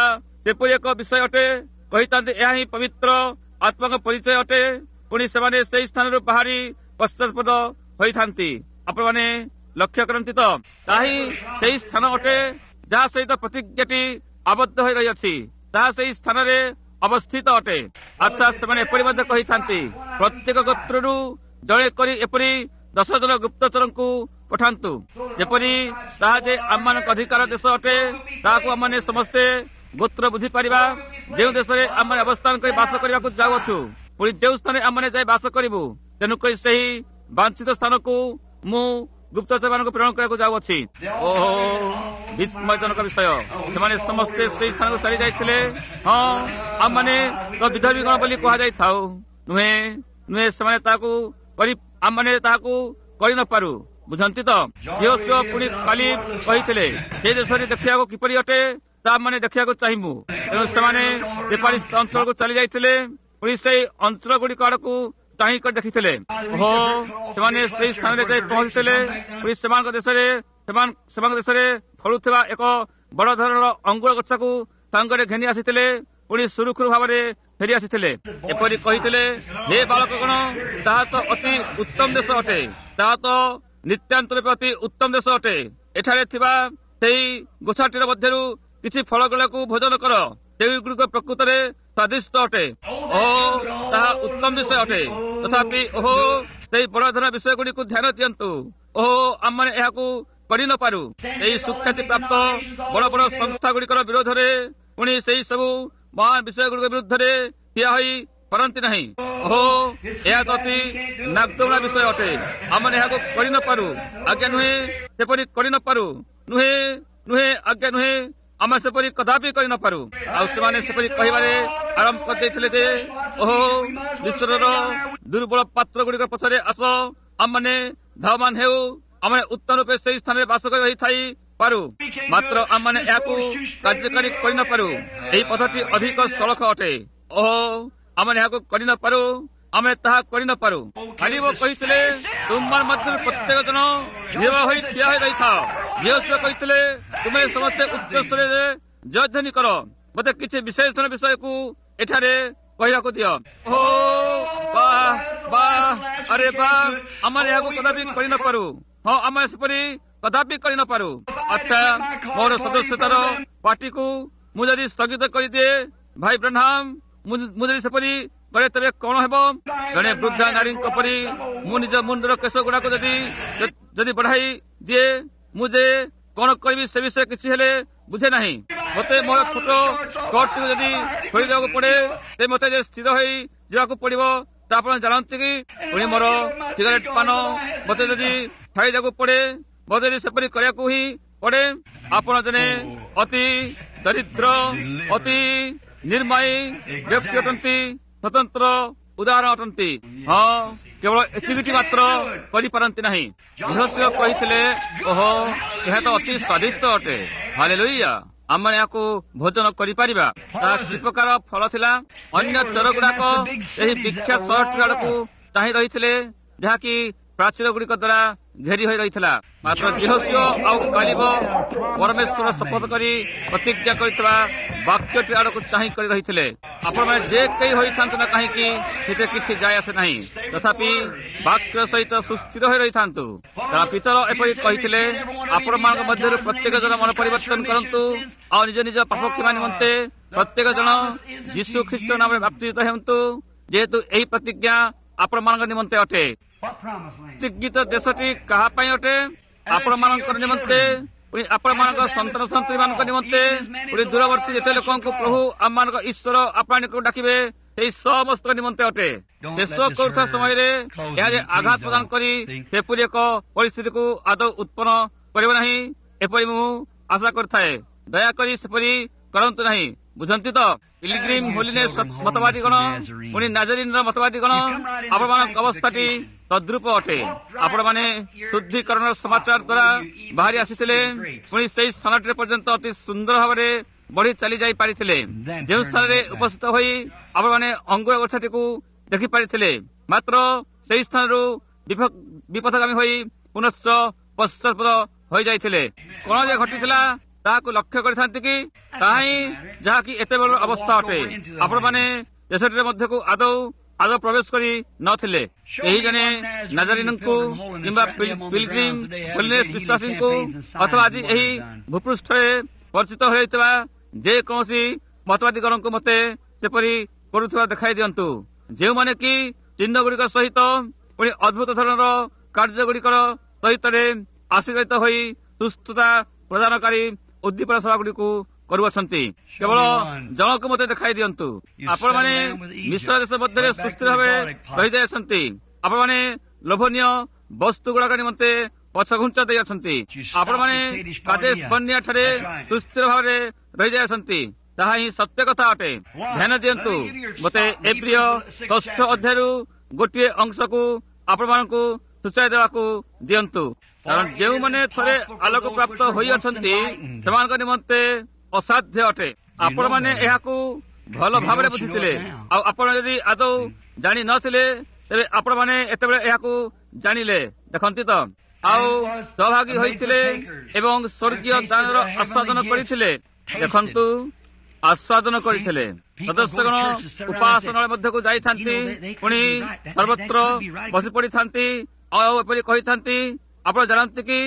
ସେପରି ଏକ ବିଷୟ ଅଟେ। କହିଥାନ୍ତି ଏହା ହିଁ ପବିତ୍ର ଆତ୍ମାଙ୍କ ପରିଚୟ ଅଟେ। ପୁଣି ସେମାନେ ସେହି ସ୍ଥାନରୁ ବାହାରି ପଶ୍ଚାତପଦ ହୋଇଥାନ୍ତି। ଆପଣମାନେ ଲକ୍ଷ୍ୟ କରନ୍ତି ତ, ତାହା ହିଁ ସେହି ସ୍ଥାନ ଅଟେ ଯାହା ସହିତ ପ୍ରତିଜ୍ଞାଟି ଆବଦ୍ଧ ହୋଇ ରହିଅଛି। ତାହା ସେହି ସ୍ଥାନରେ ଅବସ୍ଥିତ ଅଟେ। ଅର୍ଥାତ୍ ସେମାନେ ଏପରି ମଧ୍ୟ କହିଥାନ୍ତି, ପ୍ରତ୍ୟେକ ଗୋତ୍ରରୁ ଜଣେ କରି ଏପରି 10 ଜଣ ଗୁପ୍ତଚରଙ୍କୁ ପଠାନ୍ତୁ, ଯେପରି ତାହା ଯେ ଆମମାନଙ୍କ ଅଧିକାର ଦେଶ ଅଟେ ତାହାକୁ ଆମମାନେ ସମସ୍ତେ ଗୋତ୍ର ବୁଝିପାରିବା। ଯେଉଁ ଦେଶରେ ଆମେ ଅବସ୍ଥାନ କରି ବାସ କରିବାକୁ ଯାଉଅଛୁ, ପୁଣି ଯେଉଁ ସ୍ଥାନରେ ଆମେ ଯାଇ ବାସ କରିବୁ, ତେଣୁକରି ସେହି ବାଞ୍ଛିତ ସ୍ଥାନକୁ ମୁଁ ଗୁପ୍ତଚରମାନଙ୍କୁ ପ୍ରେରଣ କରିବାକୁ ଯାଉଅଛି। ଓହୋ, ବିସ୍ମୟଜନକ ବିଷୟ। ସେମାନେ ସମସ୍ତେ ସେହି ସ୍ଥାନକୁ ଚାଲି ଯାଇଥିଲେ। ହଁ, ଆମମାନେ ତ ବିଧର୍ମୀ ଗଣ ବୋଲି କୁହାଯାଇଥାଉ, ନୁହେଁ ନୁହେଁ ସେମାନେ ତାହାକୁ ଆମମାନେ ତାହାକୁ କରିନପାରୁ। ବୁଝନ୍ତି ତ, ଯହୋଶୁଆ ପୁଣି କାଲି କହିଥିଲେ, ସେ ଦେଶରେ ଦେଖିବାକୁ କିପରି ଅଟେ ତାହା ଆମେ ଦେଖିବାକୁ ଚାହିଁବୁ। ତେଣୁ ସେମାନେ ଯେପରି ଅଞ୍ଚଳକୁ ଚାଲି ଯାଇଥିଲେ, ପୁଣି ସେହି ଅଞ୍ଚଳ ଗୁଡ଼ିକ ଆଡ଼କୁ ଚାହିଁ କରି ଦେଖିଥିଲେ। ଓହୋ, ସେମାନେ ସେହି ସ୍ଥାନରେ ଯାଇ ପହଞ୍ଚିଥିଲେ। ପୁଣି ସେମାନଙ୍କ ଦେଶରେ ଫଳୁଥିବା ଏକ ବଡ଼ ଧରଣର ଅଙ୍ଗୁର ଗଛକୁ ସାଙ୍ଗରେ ଘେନି ଆସିଥିଲେ। ପୁଣି ସୁରୁଖୁରୁ ଭାବରେ ଫେରି ଆସିଥିଲେ। ଏପରି କହିଥିଲେ, ହେ ବାଳକଗଣ, ତାହା ତ ଅତି ଉତ୍ତମ ଦେଶ ଅଟେ। ତାହା ତ ନିତ୍ୟାନ୍ତ ରୂପେ ଅତି ଉତ୍ତମ ଦେଶ ଅଟେ। ଏଠାରେ ଥିବା ସେହି ଗୋଛାଟିର ମଧ୍ୟରୁ କିଛି ଫଳଗୁଡ଼ାକୁ ଭୋଜନ କର, ସେଗୁଡ଼ିକ ପ୍ରକୃତରେ ସ୍ୱାଦିଷ୍ଟ ଅଟେ। ଓହୋ, ତାହା ଉତ୍ତମ ବିଷୟ ଅଟେ। ତଥାପି ଓହୋ, ସେହି ବଡ଼ ଧରଣର ବିଷୟଗୁଡ଼ିକୁ ଧ୍ୟାନ ଦିଅନ୍ତୁ। ଓହୋ, ଆମମାନେ ଏହାକୁ କରିନପାରୁ। ଏହି ସୁଖ୍ୟାତି ପ୍ରାପ୍ତ ବଡ଼ ବଡ଼ ସଂସ୍ଥା ଗୁଡ଼ିକର ବିରୋଧରେ, ପୁଣି ସେହି ସବୁ ମହାନ ବିଷୟଗୁଡ଼ିକ ବିରୁଦ୍ଧରେ ଠିଆ ହୋଇ ପାରନ୍ତି ନାହିଁ। ଓହୋ, ଏହା ତ ଅତି ନାଗଦୌଣା ବିଷୟ ଅଟେ। ଆମେ ଏହାକୁ କରିନପାରୁ। ଆଜ୍ଞା ନୁହେଁ, ସେପରି କରିନପାରୁ। ନୁହେଁ ନୁହେଁ, ଆଜ୍ଞା ନୁହେଁ, ଆମେ ସେପରି କଦାପି କରିନପାରୁ। ଆଉ ସେମାନେ ସେପରି କହିବାରେ ଆରମ୍ଭ କରିଦେଇଥିଲେ ଯେ, ଓହୋ, ବିଶ୍ୱର ଦୁର୍ବଳ ପାତ୍ର ଗୁଡ଼ିକ ପଛରେ ଆସ, ଆମମାନେ ଧାବମାନ ହେଉ। ଆମେ ଉତ୍ତମ ରୂପେ ସେହି ସ୍ଥାନରେ ବାସ କରି ରହିଥାଇ ପାରୁ, ମାତ୍ର ଆମମାନେ ଏହାକୁ କାର୍ଯ୍ୟକାରୀ କରିନପାରୁ। ଏହି ପଦ୍ଧତି ଅଧିକ ସଳଖ ଅଟେ। ଓହୋ, ଆମେ ଏହାକୁ କରିନପାରୁ। ଆମେ ତାହା କରିନପାରୁ। କାଲିବ କହିଥିଲେ, ତୁମର ମଧ୍ୟରୁ ପ୍ରତ୍ୟେକ ଜଣ ନିରବ ହୋଇ ଠିଆ ହୋଇ ରହିଥାଅ। ଯହୋଶୁଆ କହିଥିଲେ, ତୁମେ ସମସ୍ତେ ଉଚ୍ଚ ସ୍ତରରେ ଜୟଧ୍ୱନି କର। ମୋତେ କିଛି ବିଶେଷ ବିଷୟକୁ ଏଠାରେ କହିବାକୁ ଦିଅ। ଓହୋ, ବାଃ ବାଃ, ଆରେ ବାଃ, ଆମେ ଏହାକୁ କଦାପି କରିନପାରୁ। ହଁ, ଆମେ ସେପରି କଦାପି କରିନପାରୁ। ଆଚ୍ଛା, ମୋର ସଦସ୍ୟତାର ପାର୍ଟିକୁ ମୁଁ ଯଦି ସ୍ଥଗିତ କରିଦିଏ, ଭାଇ ବ୍ରାହ୍ମଣ, ମୁଁ ଯଦି ସେପରି କରେ, ତେବେ କଣ ହେବ? ଜଣେ ବୃଦ୍ଧା ନାରୀଙ୍କ ପରି ମୁଁ ନିଜ ମୁଣ୍ଡର କେଶ ଗୁଡାକୁ ଯଦି ବଢାଇ ଦିଏ, ମୁଁ ଯେ କଣ କରିବି ସେ ବିଷୟ କିଛି ହେଲେ ବୁଝେ ନାହିଁ। ମୋତେ ମୋର ଛୋଟ ସ୍କର୍ଟକୁ ଯଦି ଖୋଲିଦେବାକୁ ପଡେ, ସେ ମୋତେ ଯେ ସ୍ଥିର ହୋଇ ଯିବାକୁ ପଡିବ, ତା ଆପଣ ଜାଣନ୍ତି କି? ପୁଣି ମୋର ସିଗାରେଟ ପାନ ମୋତେ ଯଦି ଖାଇବାକୁ ପଡେ, ମୋତେ ଯଦି ସେପରି କରିବାକୁ ହିଁ ପଡେ। ଆପଣ ଜଣେ ଅତି ଦରିଦ୍ର, ଅତି ନିର୍ମାୟୀ ବ୍ୟକ୍ତି ଅଟନ୍ତି, ସ୍ୱତନ୍ତ୍ର ଉଦାହରଣ ଅଟନ୍ତି। ହଁ, କେବଳ ଏତିକିଟି ମାତ୍ର କରିପାରନ୍ତି ନାହିଁ। ଯହୋଶୁଆ କହିଥିଲେ, ଓହୋ, ଏହା ତ ଅତି ସ୍ୱାଦିଷ୍ଟ ଅଟେ। ହାଲେଲୁୟା, ଆମେ ଏହାକୁ ଭୋଜନ କରିପାରିବା। ତାହା କି ପ୍ରକାର ଫଳ ଥିଲା? ଅନ୍ୟ ଚର ଗୁଡାକ ଏହି ବିଖ୍ୟାତ ସହରଟି ଆଡକୁ ଚାହିଁ ରହିଥିଲେ, ଯାହାକି ପ୍ରାଚୀର ଗୁଡିକ ଦ୍ୱାରା ଘେରି ହୋଇ ରହିଥିଲା। ମାତ୍ର ଯହୋଶୁଆ ଆଉ କାଲିବ ପରମେଶ୍ୱର ଶପଥ କରି ପ୍ରତିଜ୍ଞା କରିଥିବା ବାକ୍ୟଟି ଆଡକୁ ଚାହିଁ କରି ରହିଥିଲେ। ଆପଣମାନେ ଯେ କେହି ହୋଇଥାନ୍ତୁ ନା କାହିଁକି, ସେଥିରେ କିଛି ଯାଏ ଆସେ ନାହିଁ। ତଥାପି ବାକ୍ୟ ସହିତ ସୁସ୍ଥିର ହୋଇ ରହିଥାନ୍ତୁ। ତାର ପିତର ଏପରି କହିଥିଲେ, ଆପଣମାନଙ୍କ ମଧ୍ୟରୁ ପ୍ରତ୍ୟେକ ଜଣ ମନ ପରିବର୍ତ୍ତନ କରନ୍ତୁ, ଆଉ ନିଜ ନିଜ ପାପ କ୍ଷମା ନିମନ୍ତେ ପ୍ରତ୍ୟେକ ଜଣ ଯୀଶୁ ଖ୍ରୀଷ୍ଟ ନାମରେ ବାପ୍ତିତ ହେଉନ୍ତୁ, ଯେହେତୁ ଏହି ପ୍ରତିଜ୍ଞା ଆପଣମାନଙ୍କ ନିମନ୍ତେ ଅଟେ। ପ୍ରତିଜ୍ଞିତ ଦେଶଟି କାହା ପାଇଁ ଅଟେ? ଆପଣମାନଙ୍କ ନିମନ୍ତେ, ଆପଣମାନଙ୍କ ସନ୍ତାନ ସନ୍ତତି ମାନଙ୍କ ନିମନ୍ତେ, ଦୂରବର୍ତ୍ତୀ ଯେତେ ଲୋକଙ୍କୁ ପ୍ରଭୁ ଆମମାନଙ୍କ ଈଶ୍ୱର ଆପଣଙ୍କୁ ଡାକିବେ, ସେହି ସମସ୍ତ ନିମନ୍ତେ ଅଟେ। ଶେଷ କରୁଥିବା ସମୟରେ ଏହା ଯେ ଆଘାତ ପ୍ରଦାନ କରି ସେପରି ଏକ ପରିସ୍ଥିତିକୁ ଆଦୌ ଉତ୍ପନ୍ନ କରିବ ନାହିଁ, ଏପରି ମୁଁ ଆଶା କରିଥାଏ। ଦୟାକରି ସେପରି କରନ୍ତୁ ନାହିଁ। ବୁଝନ୍ତି ତ? ପିଲଗ୍ରିମ୍ ହୋଲିନେସ୍ ମତବାଦୀଗଣ, ପୁଣି ନାଜରିନ୍ର ମତବାଦୀଗଣ, ଆପଣମାନଙ୍କ ଅବସ୍ଥାଟି ତଦ୍ରୂପ ଅଟେ। ଆପଣମାନେ ଶୁଦ୍ଧିକରଣର ସମାଚାର ଦ୍ୱାରା ବାହାରି ଆସିଥିଲେ, ପୁଣି ସେହି ସ୍ଥାନଟିରେ ପର୍ଯ୍ୟନ୍ତ ଅତି ସୁନ୍ଦର ଭାବରେ ବଢି ଚାଲି ଯାଇ ପାରିଥିଲେ, ଯେଉଁ ସ୍ଥାନରେ ଉପସ୍ଥିତ ହୋଇ ଆପଣମାନେ ଅଙ୍ଗୁର ଗଛଟିକୁ ଦେଖିପାରିଥିଲେ। ମାତ୍ର ସେହି ସ୍ଥାନରୁ ବିପଥଗାମୀ ହୋଇ ପୁନଶ୍ଚ ପଶ୍ଚାତପଦ ହୋଇଯାଇଥିଲେ। କଣ ଯେ ଘଟିଥିଲା ତାହାକୁ ଲକ୍ଷ୍ୟ କରିଥାନ୍ତି କି? ତାହା ହିଁ ଯାହାକି ଏତେ ବଡ଼ ଅବସ୍ଥା ଅଟେ। ଆପଣମାନେ ଦେଶଟିରେ ମଧ୍ୟକୁ ଆଦୌ ପ୍ରବେଶ କରି ନଥିଲେ। ଏହି ଜଣେ ନାଜାରିନଙ୍କୁ କିମ୍ବା ପିଲଗ୍ରିମ୍ ହୋଲିନେସ୍ ବିଶ୍ୱାସୀଙ୍କୁ ଅଥବା ଆଜି ଏହି ଭୂପୃଷ୍ଠରେ ପରିଚିତ ହୋଇଥିବା ଯେକୌଣସି ମତବାଦୀଗଣଙ୍କୁ ମତେ ସେପରି କରୁଥିବା ଦେଖାଇ ଦିଅନ୍ତୁ, ଯେଉଁମାନେ କି ଚିହ୍ନ ଗୁଡ଼ିକ ସହିତ ପୁଣି ଅଦ୍ଭୁତ ଧରଣର କାର୍ଯ୍ୟଗୁଡ଼ିକର ସହିତରେ ଆଶୀର୍ବାଦିତ ହୋଇ ସୁସ୍ଥତା ପ୍ରଦାନକାରୀ ଉଦ୍ଦୀପନା ସଭାଗୁଡ଼ିକୁ କରୁଅଛନ୍ତି। କେବଳ ଜଣକୁ ମତେ ଦେଖାଇ ଦିଅନ୍ତୁ। ଆପଣମାନେ ମିଶ୍ର ଦେଶ ମଧ୍ୟରେ ସୁସ୍ଥିର ଭାବେ ରହିଯାଇଅଛନ୍ତି। ଆପଣମାନେ ଲୋଭନୀୟ ବସ୍ତୁ ଗୁଡାକ ନିମନ୍ତେ ପଛ ଘୁଞ୍ଚ ଦେଇଅଛନ୍ତି। ଆପଣମାନେ କାଦେଶ ବର୍ଣ୍ଣିଆ ଠାରେ ସୁସ୍ଥିର ଭାବରେ ରହିଯାଇଅଛନ୍ତି। ତାହା ହିଁ ସତ୍ୟ କଥା ଅଟେ। ଧ୍ୟାନ ଦିଅନ୍ତୁ। ମତେ ଏପ୍ରିୟ 6 ଅଧ୍ୟାୟରୁ ଗୋଟିଏ ଅଂଶକୁ ଆପଣମାନଙ୍କୁ ସୂଚାଇ ଦେବାକୁ ଦିଅନ୍ତୁ। କାରଣ ଯେଉଁମାନେ ଥରେ ଆଲୋକ ପ୍ରାପ୍ତ ହୋଇଅଛନ୍ତି ସେମାନଙ୍କ ନିମନ୍ତେ ଅସାଧ୍ୟ ଅଟେ। ଆପଣମାନେ ଏହାକୁ ଭଲ ଭାବରେ ବୁଝିଥିଲେ। ଆଉ ଆପଣ ଯଦି ଆଦୌ ଜାଣି ନଥିଲେ ତେବେ ଆପଣମାନେ ଏତେବେଳେ ଏହାକୁ ଜାଣିଲେ। ଦେଖନ୍ତି ତ, ଆଉ ସହଭାଗୀ ହୋଇଥିଲେ ଏବଂ ସ୍ୱର୍ଗୀୟ ଦାନର ଆସ୍ୱାଦନ କରିଥିଲେ। ଦେଖନ୍ତୁ, ଆସ୍ୱାଦନ କରିଥିଲେ। ସଦସ୍ୟଗଣ ଉପାସନାଳୟ ମଧ୍ୟକୁ ଯାଇଥାନ୍ତି, ପୁଣି ସର୍ବତ୍ର ବସି ପଡିଥାନ୍ତି ଆଉ ଏପରି କହିଥାନ୍ତି। ଆପଣ ଜାଣନ୍ତି କି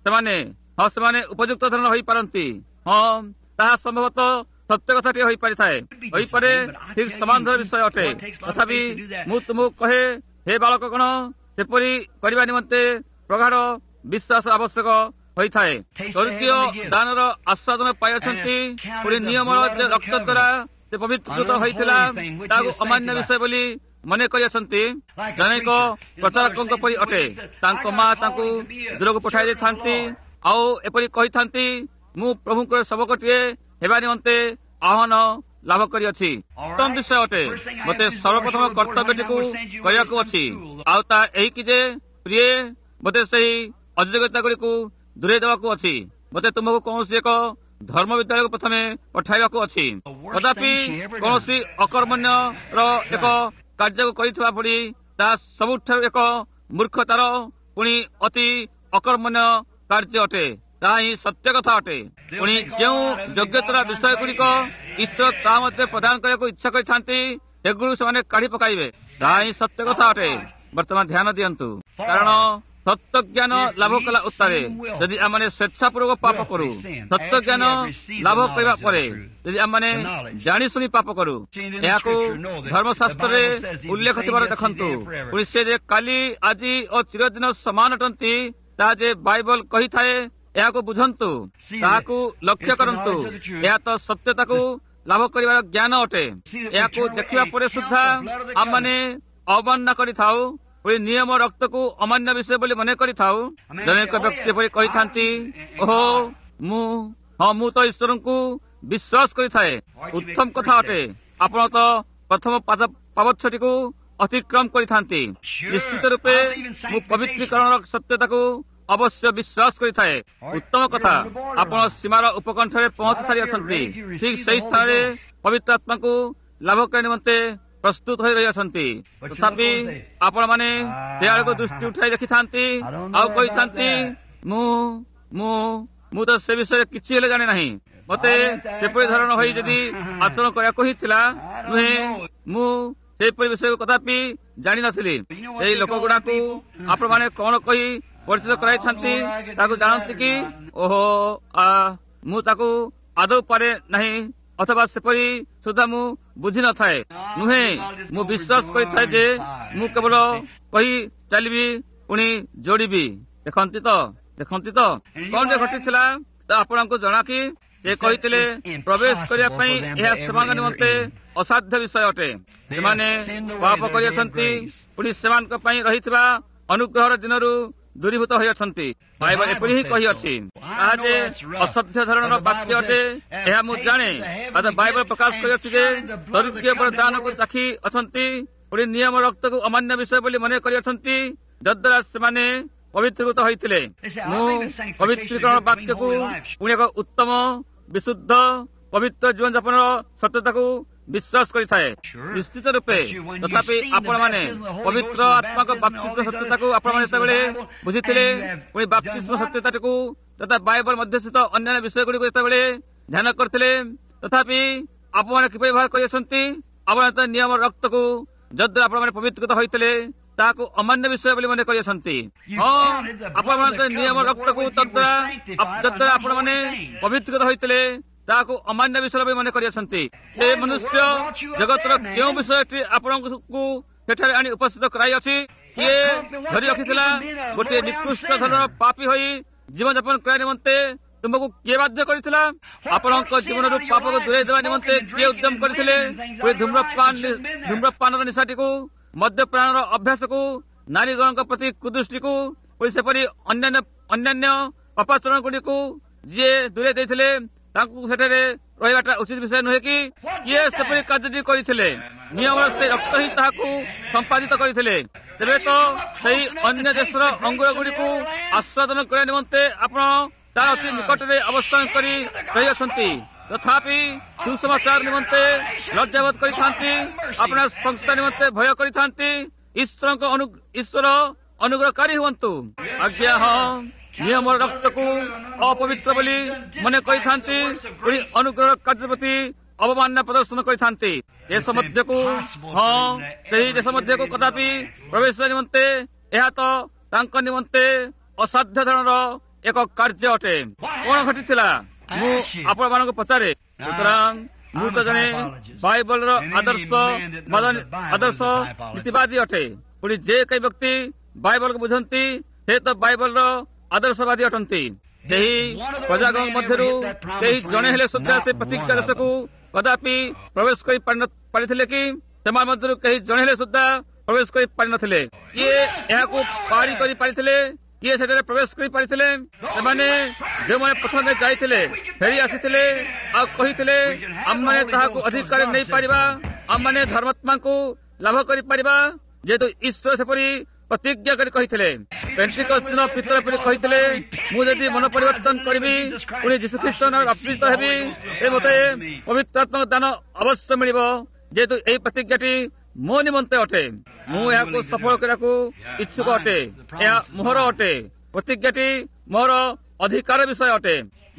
ସେମାନେ ଉପଯୁକ୍ତ ଧରଣ ହୋଇପାରନ୍ତି। ହଁ, ତାହା ସମ୍ଭବତଃ ସତ୍ୟ କଥାଟିଏ ହୋଇପାରିଥାଏ, ହୋଇପାରେ, ଠିକ୍ ସମାନ୍ତର ବିଷୟ ଅଟେ। ତଥାପି ମୁଁ ତୁମକୁ କହେ, ହେ ବାଳକଗଣ, ସେପରି କରିବା ନିମନ୍ତେ ପ୍ରଗାଢ଼ ବିଶ୍ୱାସ ଆବଶ୍ୟକ ହୋଇଥାଏ। ସ୍ୱର୍ଗୀୟ ଦାନର ଆସ୍ୱାଦନ ପାଇଅଛନ୍ତି, ପୁଣି ନିୟମର ଯେ ରକ୍ତ ଦ୍ୱାରା ସେ ପବିତ୍ରକୃତ ହୋଇଥିଲା ତାହାକୁ ଅମାନ୍ୟ ବିଷୟ ବୋଲି ମନେ କରିଅଛନ୍ତି। ଜନୈକ ପ୍ରଚାରକଙ୍କ ପରି ଅଟେ। ତାଙ୍କ ମା ତାଙ୍କୁ ଦୂରକୁ ପଠାଇ ଦେଇଥାନ୍ତି ଆଉ ଏପରି କହିଥାନ୍ତି, ମୁଁ ପ୍ରଭୁଙ୍କର ସେବକଟିଏ ହେବା ନିମନ୍ତେ ଆହ୍ୱାନ ଲାଭ କରିଅଛି। ଉତ୍ତମ ବିଷୟ ଅଟେ। ମତେ ସର୍ବପ୍ରଥମ କର୍ତ୍ତବ୍ୟଟିକୁ କରିବାକୁ ଅଛି, ଆଉ ତା ଏହିକି ଯେ ପ୍ରିୟ, ମତେ ସେହି ଅଯୋଗ୍ୟତା ଗୁଡ଼ିକୁ ଦୂରେଇ ଦେବାକୁ ଅଛି। ମତେ ତୁମକୁ କୌଣସି ଏକ ଧର୍ମ ବିଦ୍ୟାଳୟକୁ ପ୍ରଥମେ ପଠାଇବାକୁ ଅଛି। କଦାପି କୌଣସି ଅକର୍ମଣ୍ୟର ଏକ କାର୍ଯ୍ୟକୁ କରିଥିବା ଭଳି ତାହା ସବୁଠାରୁ ଏକ ମୂର୍ଖତାର ପୁଣି ଅତି ଅକର୍ମଣ୍ୟ କାର୍ଯ୍ୟ ଅଟେ। ତାହା ହିଁ ସତ୍ୟ କଥା ଅଟେ। ପୁଣି ଯେଉଁ ଯୋଗ୍ୟତାର ବିଷୟ ଗୁଡ଼ିକ ଈଶ୍ୱର ତାହା ମଧ୍ୟ ପ୍ରଦାନ କରିବାକୁ ଇଚ୍ଛା କରିଥାନ୍ତି ସେଗୁଡ଼ିକୁ ସେମାନେ କାଢି ପକାଇବେ। ତାହା ହିଁ ସତ୍ୟ କଥା ଅଟେ। ବର୍ତ୍ତମାନ ଧ୍ୟାନ ଦିଅନ୍ତୁ, କାରଣ ସତ୍ୟ ଜ୍ଞାନ ଲାଭ କଲା ଉତ୍ତାରେ ଯଦି ଆମେ ସ୍ୱେଚ୍ଛାପୂର୍ବକ ପାପ କରୁ, ସତ୍ୟ ଜ୍ଞାନ ଲାଭ କରିବା ପରେ ଯଦି ଆମେ ଜାଣିଶୁଣି ପାପ କରୁ, ଏହାକୁ ଧର୍ମଶାସ୍ତ୍ରରେ ଉଲ୍ଲେଖ ଥିବାର ଦେଖନ୍ତୁ। ପୁଣି ସେ ଯେ କାଲି, ଆଜି ଓ ଚିରଦିନ ସମାନ ଅଟନ୍ତି ତାହା ଯେ ବାଇବଲ କହିଥାଏ, ଏହାକୁ ବୁଝନ୍ତୁ, ତାହାକୁ ଲକ୍ଷ୍ୟ କରନ୍ତୁ। ଏହା ତ ସତ୍ୟତାକୁ ଲାଭ କରିବାର ଜ୍ଞାନ ଅଟେ। ଏହାକୁ ଦେଖିବା ପରେ ସୁଦ୍ଧା ଆମମାନେ ଅବମାନନା କରିଥାଉ, ପୁଣି ନିୟମ ରକ୍ତକୁ ଅମାନ୍ୟ ବିଷୟ ବୋଲି ମନେ କରିଥାଉ। ଜଣେ ଏକ ବ୍ୟକ୍ତି ପରି କହିଥାନ୍ତି, ଓହୋ, ମୁଁ ତ ଈଶ୍ୱରଙ୍କୁ ବିଶ୍ୱାସ କରିଥାଏ। ଉତ୍ତମ କଥା ଅଟେ। ଆପଣ ତ ପ୍ରଥମ ପାବଚ୍ଛଟିକୁ ଅତିକ୍ରମ କରିଥାନ୍ତି। ନିଶ୍ଚିତ ରୂପେ ମୁଁ ପବିତ୍ରୀକରଣର ସତ୍ୟତାକୁ ଅବଶ୍ୟ ବିଶ୍ୱାସ କରିଥାଏ। ଉତ୍ତମ କଥା। ଆପଣ ସୀମାର ଉପକଣ୍ଠରେ ପହଞ୍ଚି ସାରିଅଛନ୍ତି। ଠିକ୍ ସେହି ସ୍ଥାନରେ ପବିତ୍ର ଆତ୍ମାକୁ ଲାଭ କରିବା ନିମନ୍ତେ ପ୍ରସ୍ତୁତ ହୋଇ ରହିଅଛନ୍ତି। ତଥାପି ଆପଣମାନେ ସେ ଆଡ଼କୁ ଦୃଷ୍ଟି ଉଠାଇ ଦେଖିଥାନ୍ତି ଆଉ କହିଥାନ୍ତି, ମୁଁ ତ ସେ ବିଷୟରେ କିଛି ହେଲେ ଜାଣେ ନାହିଁ। ମତେ ସେପରି ଧରଣ ହୋଇ ଯଦି ଆଚରଣ କରିବାକୁ ହିଁ ଥିଲା, ନୁହେଁ, ମୁଁ ସେପରି ବିଷୟକୁ କଦାପି ଜାଣିନଥିଲି। ସେଇ ଲୋକଗୁଡାକୁ ଆପଣମାନେ କଣ କହି ପରିଚିତ କରାଇଥାନ୍ତି ତାକୁ ଜାଣନ୍ତି କି? ଓହୋ, ମୁଁ ତାକୁ ଆଦୌ ପାରେ ନାହିଁ, ଅଥବା ସେପରି ସୁଦ୍ଧା ମୁଁ ବୁଝି ନଥାଏ। ନୁହେଁ, ମୁଁ ବିଶ୍ୱାସ କରିଥାଏ ଯେ ମୁଁ କେବଳ କହି ଚାଲିବି, ପୁଣି ଯୋଡ଼ିବି। ଦେଖନ୍ତି ତ କଣ ଯେ ଘଟିଥିଲା ତ ଆପଣଙ୍କୁ ଜଣା କି? ସେ କହିଥିଲେ ପ୍ରବେଶ କରିବା ପାଇଁ ଏହା ସେମାନଙ୍କ ନିମନ୍ତେ ଅସାଧ୍ୟ ବିଷୟ ଅଟେ। ସେମାନେ ପାପ କରିଅଛନ୍ତି, ପୁଣି ସେମାନଙ୍କ ପାଇଁ ରହିଥିବା ଅନୁଗ୍ରହର ଦିନରୁ ଦୂରୀଭୂତ ହୋଇଅଛନ୍ତି। ବାଇବଲ ଏପରି ହିଁ କହିଅଛି। ତାହା ଯେ ଅସଭ୍ୟ ଧରଣର ବାକ୍ୟ ଅଟେ ଏହା ମୁଁ ଜାଣେ। ବାଇବଲ ପ୍ରକାଶ କରିଅଛି ଯେ ସ୍ୱର୍ଗୀୟ ବରଦାନକୁ ଚାଖି ଅଛନ୍ତି, ପୁଣି ନିୟମ ରକ୍ତକୁ ଅମାନ୍ୟ ବିଷୟ ବୋଲି ମନେ କରିଅଛନ୍ତି, ଯଦ୍ୱାରା ସେମାନେ ପବିତ୍ରୀକୃତ ହୋଇଥିଲେ। ମୁଁ ପବିତ୍ରୀକରଣ ବାକ୍ୟକୁ ପୁଣି ଏକ ଉତ୍ତମ, ବିଶୁଦ୍ଧ, ପବିତ୍ର ଜୀବନଯାପନର ସତ୍ୟତାକୁ ବିଶ୍ୱାସ କରିଥାଏ। ନିଶ୍ଚିତ ରୂପେ। ତଥାପି ଆପଣମାନେ ପବିତ୍ର ଆତ୍ମାଙ୍କ ବାପ୍ତିସ୍ମ ସତ୍ୟତାକୁ ଆପଣମାନେ ଯେତେବେଳେ ବୁଝିଥିଲେ, ପୁଣି ବାପ୍ତିସ୍ମ ସତ୍ୟତାଟିକୁ ତଥା ବାଇବଲ ମଧ୍ୟସ୍ଥିତ ଅନ୍ୟାନ୍ୟ ବିଷୟଗୁଡ଼ିକୁ ଯେତେବେଳେ ଧ୍ୟାନ କରିଥିଲେ, ତଥାପି ଆପଣମାନେ କିପରି ବ୍ୟବହାର କରିଅଛନ୍ତି? ଆପଣ ନିୟମ ରକ୍ତକୁ ଯଦି ଆପଣମାନେ ପବିତ୍ରତା ହୋଇଥିଲେ ତାହାକୁ ଅମାନ୍ୟ ବିଷୟ ବୋଲି ମନେ କରିଅଛନ୍ତି। ହଁ, ଆପଣମାନେ ନିୟମ ରକ୍ତକୁ ଯଦ୍ୱାରା ଆପଣମାନେ ପବିତ୍ରତା ହୋଇଥିଲେ ତାହାକୁ ଅମାନ୍ୟ ବିଷୟ ବୋଲି ମନେ କରିଅଛନ୍ତି। ସେ ମନୁଷ୍ୟ ଜଗତର କେଉଁ ବିଷୟଟି ଆପଣଙ୍କୁ ସେଠାରେ ଆଣି ଉପସ୍ଥିତ କରାଇଅଛି? କିଏ ଧରି ରଖିଥିଲା? ଗୋଟିଏ ନିକୃଷ୍ଟ ଧରଣର ପାପୀ ହୋଇ ଜୀବନଯାପନ କରିବା ନିମନ୍ତେ ତୁମକୁ କିଏ ବାଧ୍ୟ କରିଥିଲା? ଆପଣଙ୍କ ଜୀବନରୁ ପାପକୁ ଦୂରେଇ ଦେବା ନିମନ୍ତେ କିଏ ଉଦ୍ୟମ କରିଥିଲେ? ଧୂମ୍ରପାନର ନିଶାଟିକୁ, ମଦ୍ୟପାନର ଅଭ୍ୟାସକୁ, ନାରୀଗଣଙ୍କ ପ୍ରତି କୁଦୃଷ୍ଟିକୁ, ସେପରି ଅନ୍ୟାନ୍ୟ ଅପାଚରଣ ଗୁଡିକୁ ଯିଏ ଦୂରେଇ ଦେଇଥିଲେ ତାଙ୍କୁ ସେଠାରେ ରହିବାଟା ଉଚିତ ବିଷୟ ନୁହେଁ କି? କିଏ ସେପରି କାର୍ଯ୍ୟଟି କରିଥିଲେ? ନିୟମର ସେ ରକ୍ତ ହିଁ ତାହାକୁ ସମ୍ପାଦିତ କରିଥିଲେ। ତେବେ ତ ସେହି ଅନ୍ୟ ଦେଶର ଅଙ୍ଗୁର ଗୁଡିକୁ ଆସ୍ୱାଦନ କରିବା ନିମନ୍ତେ ଆପଣ ତାର ଅତି ନିକଟରେ ଅବସ୍ଥାନ କରି ରହିଅଛନ୍ତି, ତଥାପି ସୁସମାଚାର ନିମନ୍ତେ ଲଜ୍ଜାବୋଧ କରିଥାନ୍ତି, ଆପଣଙ୍କ ସଂସ୍ଥା ନିମନ୍ତେ ଭୟ କରିଥାନ୍ତି। ଈଶ୍ୱର ଅନୁଗ୍ରହକାରୀ ହୁଅନ୍ତୁ। ଆଜ୍ଞା, ହଁ, ନିୟମର ରକ୍ତକୁ ଅପବିତ୍ର ବୋଲି ମନେ କରିଥାନ୍ତି, ପୁଣି ଅନୁଗ୍ରହ କାର୍ଯ୍ୟ ପ୍ରତି ଅବମାନନା ପ୍ରଦର୍ଶନ କରିଥାନ୍ତି। ଦେଶ ମଧ୍ୟକୁ, ହଁ, ସେହି ଦେଶ ମଧ୍ୟକୁ କଦାପି ପ୍ରବେଶ ନିମନ୍ତେ ଏହା ତ ତାଙ୍କ ନିମନ୍ତେ ଅସାଧ୍ୟ ଧରଣର ଏକ କାର୍ଯ୍ୟ ଅଟେ। କଣ ଘଟିଥିଲା ମୁଁ ଆପଣମାନଙ୍କୁ ପଚାରେ? ସୁତରାଂ ମୁଁ ତ ଜଣେ ବାଇବଲର ଆଦର୍ଶ ନୀତିବାଦୀ ଅଟେ। ପୁଣି ଯେ କେହି ବ୍ୟକ୍ତି ବାଇବଲକୁ ବୁଝନ୍ତି ସେ ତ ବାଇବଲର ଆଦର୍ଶବାଦୀ ଅଟନ୍ତି। ସେହି ପ୍ରଜାଗଣ ମଧ୍ୟରୁ କେହି ଜଣେ ହେଲେ ସୁଦ୍ଧା ସେ ପ୍ରତିଜ୍ଞା ଦେଶକୁ କଦାପି ପ୍ରବେଶ କରି ପାରିଥିଲେ କି? ସେମାନେ ମଧ୍ୟରୁ କେହି ଜଣେ ହେଲେ ସୁଦ୍ଧା ପ୍ରବେଶ କରି ପାରିନଥିଲେ। କିଏ ଏହାକୁ ପାରି କରି ପାରିଥିଲେ? କିଏ ସେଠାରେ ପ୍ରବେଶ କରି ପାରିଥିଲେ? ସେମାନେ ଯେଉଁମାନେ ପ୍ରଥମେ ଯାଇଥିଲେ, ଫେରି ଆସିଥିଲେ ଆଉ କହିଥିଲେ ଆମମାନେ ତାହାକୁ ଅଧିକାର ନେଇପାରିବା, ଆମମାନେ ଧର୍ମାତ୍ମାଙ୍କୁ ଲାଭ କରିପାରିବା, ଯେହେତୁ ଈଶ୍ୱର ସେପରି ପ୍ରତିଜ୍ଞା କରି କହିଥିଲେ। ପେଣ୍ଟିକଷ୍ଟ ଦିନ ପିତର ପରି କହିଥିଲେ, ମୁଁ ଯଦି ମନ ପରିବର୍ତ୍ତନ କରିବି, ପୁଣି ଯୀଶୁଖ୍ରୀଷ୍ଟ ବାପ୍ତିସ୍ମ ହେବି, ମୋତେ ପବିତ୍ର ଆତ୍ମାଙ୍କ ଦାନ ଅବଶ୍ୟ ମିଳିବ, ଯେହେତୁ ଏହି ପ୍ରତିଜ୍ଞାଟି ମୋ ନିମନ୍ତେ ଅଟେ। ମୁଁ ଏହାକୁ ସଫଳ କରିବାକୁ ଇଚ୍ଛୁକ ଅଟେ। ଏହା ମୋହର ଅଟେ। ପ୍ରତିଜ୍ଞାଟି ମୋର ଅଧିକାର ବିଷୟ ଅଟେ।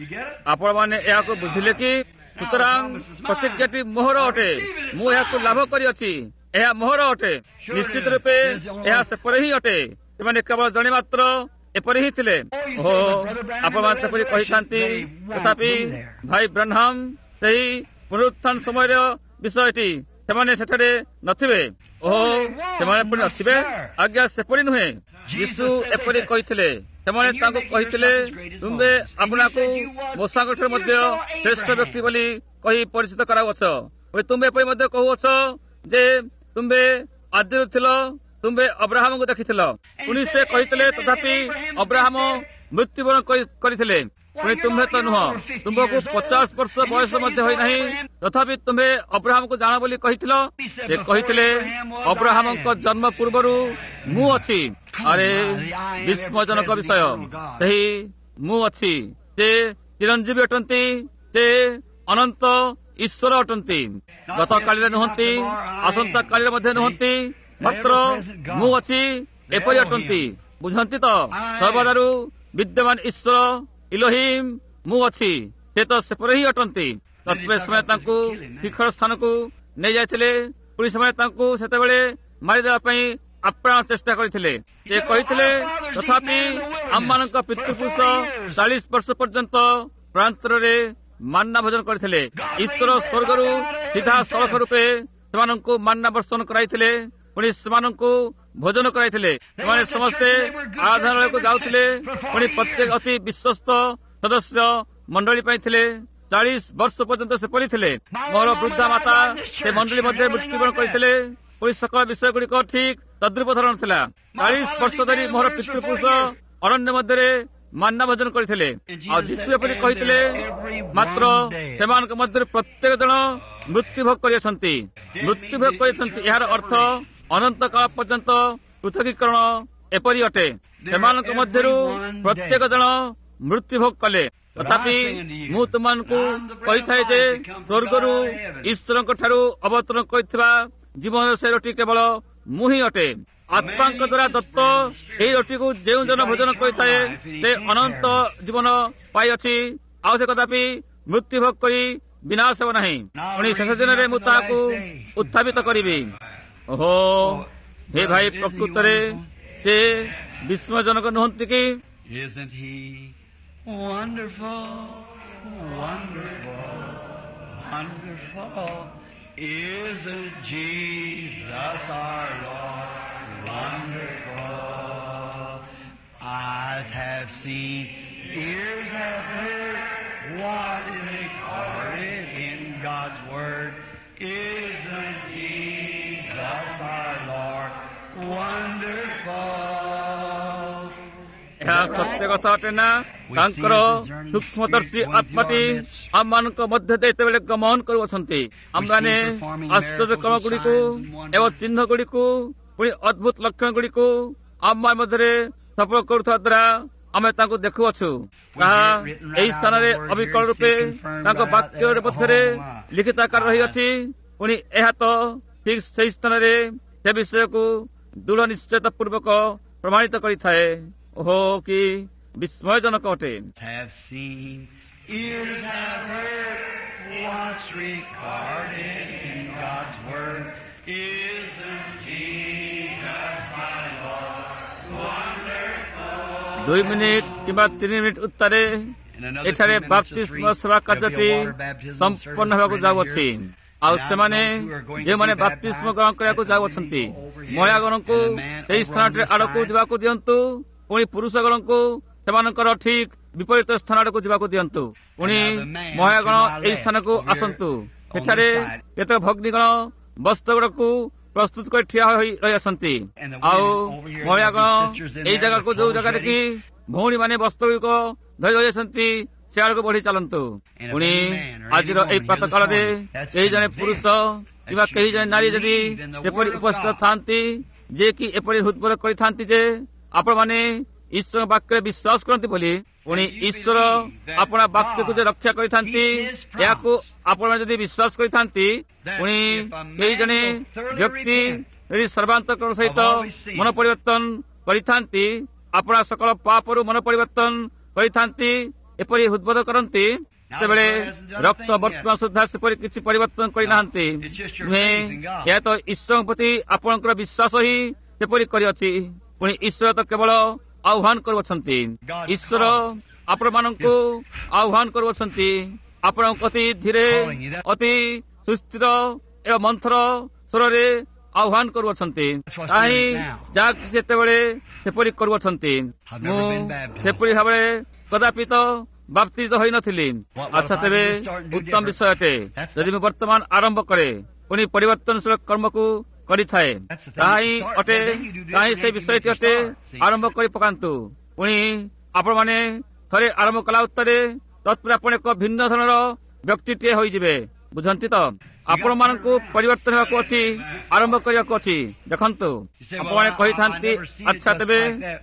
ଆପଣମାନେ ଏହାକୁ ବୁଝିଲେ କି? ସୁତରାଂ ପ୍ରତିଜ୍ଞାଟି ମୋହର ଅଟେ। ମୁଁ ଏହାକୁ ଲାଭ କରିଅଛି। ଏହା ମୋହର ଅଟେ। ନିଶ୍ଚିତ ରୂପେ ଏହା ସେପରି ହିଁ ଅଟେ। ସେମାନେ କେବଳ ଜଣେ ମାତ୍ର ଏପରି ହିଁ ଥିଲେ। ଓହୋ, ଆପଣମାନେ ସେପରି କହିଥାନ୍ତି, ତଥାପି ଭାଇ ବ୍ରାହ୍ମଣ ସେହି ପୁନରୁତ୍ଥାନ ସମୟର ବିଷୟଟି ସେମାନେ ସେଠାରେ ନଥିବେ। ଓହୋ, ସେମାନେ ଏପରି ନଥିବେ? ଆଜ୍ଞା, ସେପରି ନୁହେଁ। ଯୀଶୁ ଏପରି କହିଥିଲେ। ସେମାନେ ତାଙ୍କୁ କହିଥିଲେ, ତୁମେ ଆପଣଙ୍କୁ ମୂଷାଙ୍କଠାରୁ ମଧ୍ୟ ଶ୍ରେଷ୍ଠ ବ୍ୟକ୍ତି ବୋଲି କହି ପରିଚିତ କରାଉଅଛ। ତୁମେ ଏପରି ମଧ୍ୟ କହୁଅଛ ଯେ ତୁମେ ଆଦିରୁ ଥିଲ, ତୁମେ ଅବ୍ରାହମକୁ ଦେଖିଥିଲ। ପୁଣି ସେ କହିଥିଲେ, ତଥାପି ଅବ୍ରାହମ ମୃତ୍ୟୁବରଣ କରିଥିଲେ। ପୁଣି ତୁମେ ତ ନୁହଁ, ତୁମକୁ 50 ବର୍ଷ ବୟସ ମଧ୍ୟ ହୋଇନାହିଁ, ତଥାପି ତୁମେ ଅବ୍ରାହମକୁ ଜାଣ ବୋଲି କହିଥିଲ। ସେ କହିଥିଲେ, ଅବ୍ରାହମଙ୍କ ଜନ୍ମ ପୂର୍ବରୁ ମୁଁ ଅଛି। ଆରେ ବିସ୍ମୟଜନକ ବିଷୟ। ସେହି ମୁଁ ଅଛି, ସେ ଚିରଞ୍ଜୀବୀ ଅଟନ୍ତି, ସେ ଅନନ୍ତ ଈଶ୍ୱର ଅଟନ୍ତି। ଗତକାଲିରେ ନୁହନ୍ତି, ଆସନ୍ତା କାଲିରେ ମଧ୍ୟ ନୁହନ୍ତି, ମାତ୍ର ମୁଁ ଅଛି ଏପରି ଅଟନ୍ତି। ବୁଝନ୍ତି ତ? ସର୍ବଦାରୁ ବିଦ୍ୟମାନ ଈଶ୍ୱର ଇଲୋହିମ୍ ମୁଁ ଅଛି, ସେ ତ ସେପରି ହିଁ ଅଟନ୍ତି। ତତ୍ବେ ସେମାନେ ତାଙ୍କୁ ଶିଖର ସ୍ଥାନକୁ ନେଇଯାଇଥିଲେ। ପୁଣି ସେମାନେ ତାଙ୍କୁ ସେତେବେଳେ ମାରିଦେବା ପାଇଁ ଆପ୍ରାଣ ଚେଷ୍ଟା କରିଥିଲେ। ସେ କହିଥିଲେ, ତଥାପି ଆମମାନଙ୍କ ପିତୃପୁରୁଷ 40 ବର୍ଷ ପର୍ଯ୍ୟନ୍ତ ପ୍ରାନ୍ତରରେ ମାନ୍ନା ଭୋଜନ କରିଥିଲେ। ଈଶ୍ୱର ସ୍ୱର୍ଗରୁ ସିଧା ସଳଖ ରୂପେ ସେମାନଙ୍କୁ ମାନ୍ନା ବର୍ଷଣ କରାଇଥିଲେ, ପୁଣି ସେମାନଙ୍କୁ ଭୋଜନ କରାଇଥିଲେ। ସେମାନେ ସମସ୍ତେ ଆରାଧନାଳୟକୁ ଯାଉଥିଲେ, ପୁଣି ପ୍ରତ୍ୟେକ ଅତି ବିଶ୍ୱସ୍ତ ସଦସ୍ୟ ମଣ୍ଡଳୀ ପାଇଁ ଥିଲେ। 40 ବର୍ଷ ପର୍ଯ୍ୟନ୍ତ ସେପରି ଥିଲେ। ମୋର ବୃଦ୍ଧା ମାତା ସେ ମଣ୍ଡଳୀ ମଧ୍ୟରେ ମୃତ୍ୟୁବରଣ କରିଥିଲେ। ପୁଣି ସକଳ ବିଷୟ ଗୁଡିକ ଠିକ୍ ତଦ୍ରୂପ ଧରଣ ଥିଲା। 40 ବର୍ଷ ଧରି ମୋର ପିତୃପୁରୁଷ ଅରଣ୍ୟ ମଧ୍ୟରେ ମାନ୍ନା ଭୋଜନ କରିଥିଲେ। ଆଉ ଯୀଶୁ ଏପରି କହିଥିଲେ, ମାତ୍ର ସେମାନଙ୍କ ମଧ୍ୟରୁ ପ୍ରତ୍ୟେକ ଜଣ ମୃତ୍ୟୁଭୋଗ କରିଅଛନ୍ତି। ମୃତ୍ୟୁଭୋଗ କରିଛନ୍ତି, ଏହାର ଅର୍ଥ ଅନନ୍ତ କାଳ ପର୍ଯ୍ୟନ୍ତ ପୃଥକୀକରଣ ଏପରି ଅଟେ। ସେମାନଙ୍କ ମଧ୍ୟରୁ ପ୍ରତ୍ୟେକ ଜଣ ମୃତ୍ୟୁଭୋଗ କଲେ। ତଥାପି ମୁଁ ତୁମମାନଙ୍କୁ କହିଥାଏ ଯେ ସ୍ୱର୍ଗରୁ ଈଶ୍ୱରଙ୍କ ଠାରୁ ଅବତରଣ କରିଥିବା ଜୀବନର ସେ ରୋଟି କେବଳ ମୁଁ ହିଁ ଅଟେ। ଆତ୍ମାଙ୍କ ଦ୍ୱାରା ଦତ୍ତ ଏହି ରୋଟିକୁ ଯେଉଁ ଜଣ ଭୋଜନ କରିଥାଏ ସେ ଅନନ୍ତ ଜୀବନ ପାଇଅଛି, ଆଉ ସେ କଦାପି ମୃତ୍ୟୁଭୋଗ କରି ବିନାଶ ହେବ ନାହିଁ। ପୁଣି ଶେଷ ଦିନରେ ମୁଁ ତାହାକୁ ଉତ୍ଥାପିତ କରିବି। ଓହୋ ହେ ଭାଇ, ପ୍ରକୃତରେ ସେ ବିସ୍ମୟଜନକ ନୁହନ୍ତି କି? Isn't he wonderful, wonderful, wonderful? Isn't Jesus our Lord wonderful? Eyes have seen, ears have heard what is recorded in God's Word. Isn't Jesus our Lord wonderful? ଏହା ସତ୍ୟ କଥା ଅଟେ ନା? ତାଙ୍କର ସୂକ୍ଷ୍ମଦର୍ଶୀ ଆତ୍ମାଟି ଆମମାନଙ୍କ ମଧ୍ୟରେ ଯେତେବେଳେ ଗମନ କରୁଅଛନ୍ତି, ଆମମାନେ ଆଶ୍ଚର୍ଯ୍ୟ କ୍ରମ ଗୁଡ଼ିକୁ ଏବଂ ଚିହ୍ନ ଗୁଡ଼ିକୁ ପୁଣି ଅଦ୍ଭୁତ ଲକ୍ଷଣ ଗୁଡ଼ିକୁ ଆମ ମଧ୍ୟରେ ସଫଳ କରୁଥିବା ଦ୍ୱାରା ଆମେ ତାଙ୍କୁ ଦେଖୁଅଛୁ। ତାହା ଏହି ସ୍ଥାନରେ ଅବିକଳ ରୂପେ ତାଙ୍କ ବାକ୍ୟ ମଧ୍ୟରେ ଲିଖିତ ଆକାର ରହିଅଛି। ପୁଣି ଏହା ତ ଠିକ୍ ସେହି ସ୍ଥାନରେ ସେ ବିଷୟକୁ ଦୃଢ଼ ନିଶ୍ଚୟତା ପୂର୍ବକ ପ୍ରମାଣିତ କରିଥାଏ। ଓହୋ କି ବିସ୍ମୟଜନକ ଅଟେ! Have seen, ears have heard what's recorded in God's Word. Isn't Jesus my Lord wonderful? 2 minute କିମ୍ବା 3 ମିନିଟ୍ ଉତ୍ତାରେ ଏଠାରେ ବାପ୍ତିସ୍ମ ସେବା କାର୍ଯ୍ୟଟି ସମ୍ପନ୍ନ ହେବାକୁ ଯାଉଅଛି। ଆଉ ସେମାନେ ଯେଉଁମାନେ ବାପ୍ତିସ୍ମ ଗ୍ରହଣ କରିବାକୁ ଯାଉଅଛନ୍ତି, ମହିଳାଗଣଙ୍କୁ ସେହି ସ୍ଥାନଟିରେ ଆଡ଼କୁ ଯିବାକୁ ଦିଅନ୍ତୁ। ପୁଣି ପୁରୁଷଗଣଙ୍କୁ ସେମାନଙ୍କର ଠିକ୍ ବିପରୀତ ସ୍ଥାନ ଆଡ଼କୁ ଯିବାକୁ ଦିଅନ୍ତୁ। ପୁଣି ମହିଳାଗଣ ଏହି ସ୍ଥାନକୁ ଆସନ୍ତୁ। ସେଠାରେ କେତେକ ଭଗ୍ନୀଗଣ ବସ୍ତ୍ର ଗୁଡ଼ାକୁ ପ୍ରସ୍ତୁତ କରି ଠିଆ ହୋଇ ରହିଅଛନ୍ତି। ଆଉ ମହିଳାଗଣ ଏହି ଜାଗାକୁ ଯୋଉ ଜାଗାରେ କି ଭଉଣୀମାନେ ବସ୍ତ୍ରଗୁଡ଼ିକ ଧରି ରହିଅଛନ୍ତି, ସେ ଆଡ଼କୁ ବଢି ଚାଲନ୍ତୁ। ପୁଣି ଆଜିର ଏହି ପ୍ରାତଃ କାଳରେ କେହି ଜଣେ ପୁରୁଷ କିମ୍ବା କେହି ଜଣେ ନାରୀ ଯଦି ଏପରି ଉପସ୍ଥିତ ଥାନ୍ତି, ଯିଏକି ଏପରି ହୃଦବୋଧ କରିଥାନ୍ତି ଯେ ଆପଣମାନେ ଈଶ୍ୱର ବାକ୍ୟରେ ବିଶ୍ୱାସ କରନ୍ତି ବୋଲି, ପୁଣି ଈଶ୍ୱର ଆପଣା ବାକ୍ୟକୁ ଯେ ରକ୍ଷା କରିଥାନ୍ତି, ଏହାକୁ ଆପଣମାନେ ଯଦି ବିଶ୍ୱାସ କରିଥାନ୍ତି, ପୁଣି କେହି ଜଣେ ବ୍ୟକ୍ତି ଯଦି ସର୍ବାନ୍ତକରଣ ସହିତ ମନ ପରିବର୍ତ୍ତନ କରିଥାନ୍ତି, ଆପଣା ସକଳ ପାପରୁ ମନ ପରିବର୍ତ୍ତନ କରିଥାନ୍ତି, ଏପରି ହୃଦବୋଧ କରନ୍ତି, ସେତେବେଳେ ରକ୍ତ ବର୍ତ୍ତମାନ ସୁଦ୍ଧା ସେପରି କିଛି ପରିବର୍ତ୍ତନ କରିନାହାନ୍ତି। ନୁହେଁ, ଏହା ତ ଈଶ୍ୱରଙ୍କ ପ୍ରତି ଆପଣଙ୍କର ବିଶ୍ୱାସ ହିଁ ସେପରି କରିଅଛି। ପୁଣି ଈଶ୍ୱର ତ କେବଳ ଆହ୍ୱାନ କରୁଅଛନ୍ତି। ଈଶ୍ୱର ଆପଣମାନଙ୍କୁ ଆହ୍ୱାନ କରୁଅଛନ୍ତି। ଆପଣଙ୍କୁ ଅତି ଧୀରେ, ଅତି ସୁସ୍ଥିର ଏବଂ ମନ୍ଥର ସ୍ୱରରେ ଆହ୍ୱାନ କରୁଅଛନ୍ତି। କାହିଁ ଯାହା ସେତେବେଳେ ସେପରି କରୁଅଛନ୍ତି। ମୁଁ ସେପରି ଭାବରେ କଦାପି ତ ବାପ୍ତିତ ହୋଇନଥିଲି। ଆଚ୍ଛା, ତେବେ ଉତ୍ତମ ବିଷୟ ଅଟେ ଯଦି ମୁଁ ବର୍ତ୍ତମାନ ଆରମ୍ଭ କରେ, ପୁଣି ପରିବର୍ତ୍ତନଶୀଳ କର୍ମକୁ କରିଥାଏ। ତାହା ହିଁ ଅଟେ, ତାହା ହିଁ ସେ ବିଷୟଟି ଅଟେ। ଆରମ୍ଭ କରି ପକାନ୍ତୁ। ପୁଣି ଆପଣମାନେ ଥରେ ଆରମ୍ଭ କଲା ଉତ୍ତରେ ତତ୍ପରେ ଆପଣ ଏକ ଭିନ୍ନ ଧରଣର ବ୍ୟକ୍ତିଟିଏ ହୋଇଯିବେ। ବୁଝନ୍ତି ତ? ଆପଣମାନଙ୍କୁ ପରିବର୍ତ୍ତନ ହେବାକୁ ଅଛି, ଆରମ୍ଭ କରିବାକୁ ଅଛି। ଦେଖନ୍ତୁ, ଆପଣମାନେ କହିଥାନ୍ତି, ଆଚ୍ଛା ତେବେ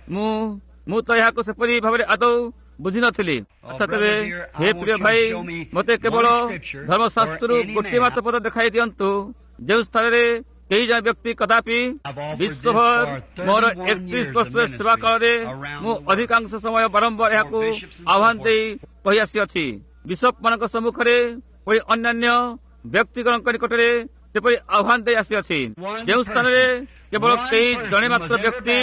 ମୁଁ ତ ଏହାକୁ ସେପରି ଭାବରେ ଆଦୌ ବୁଝିନଥିଲି। ଆଚ୍ଛା ତେବେ ହେ ପ୍ରିୟ ଭାଇ, ମୋତେ କେବଳ ଧର୍ମଶାସ୍ତ୍ରରୁ ଗୋଟିଏ ମାତ୍ର ପଦ ଦେଖାଇ ଦିଅନ୍ତୁ, ଯେଉଁ ସ୍ଥାନରେ କେହି ଜଣେ ବ୍ୟକ୍ତି କଦାପି ବିଶ୍ୱଭର ମୋର 31 ବର୍ଷର ସେବା କାଳରେ ମୁଁ ଅଧିକାଂଶ ସମୟ ବାରମ୍ବାର ଏହାକୁ ଆହ୍ୱାନ ଦେଇ କହି ଆସିଅଛି। ବିଶପ୍ ମାନଙ୍କ ସମ୍ମୁଖରେ ପୁଣି ଅନ୍ୟାନ୍ୟ ବ୍ୟକ୍ତିଗଣଙ୍କ ନିକଟରେ ସେପରି ଆହ୍ୱାନ ଦେଇ ଆସିଅଛି। ଯେଉଁ ସ୍ଥାନରେ କେବଳ କେହି ଜଣେ ମାତ୍ର ବ୍ୟକ୍ତି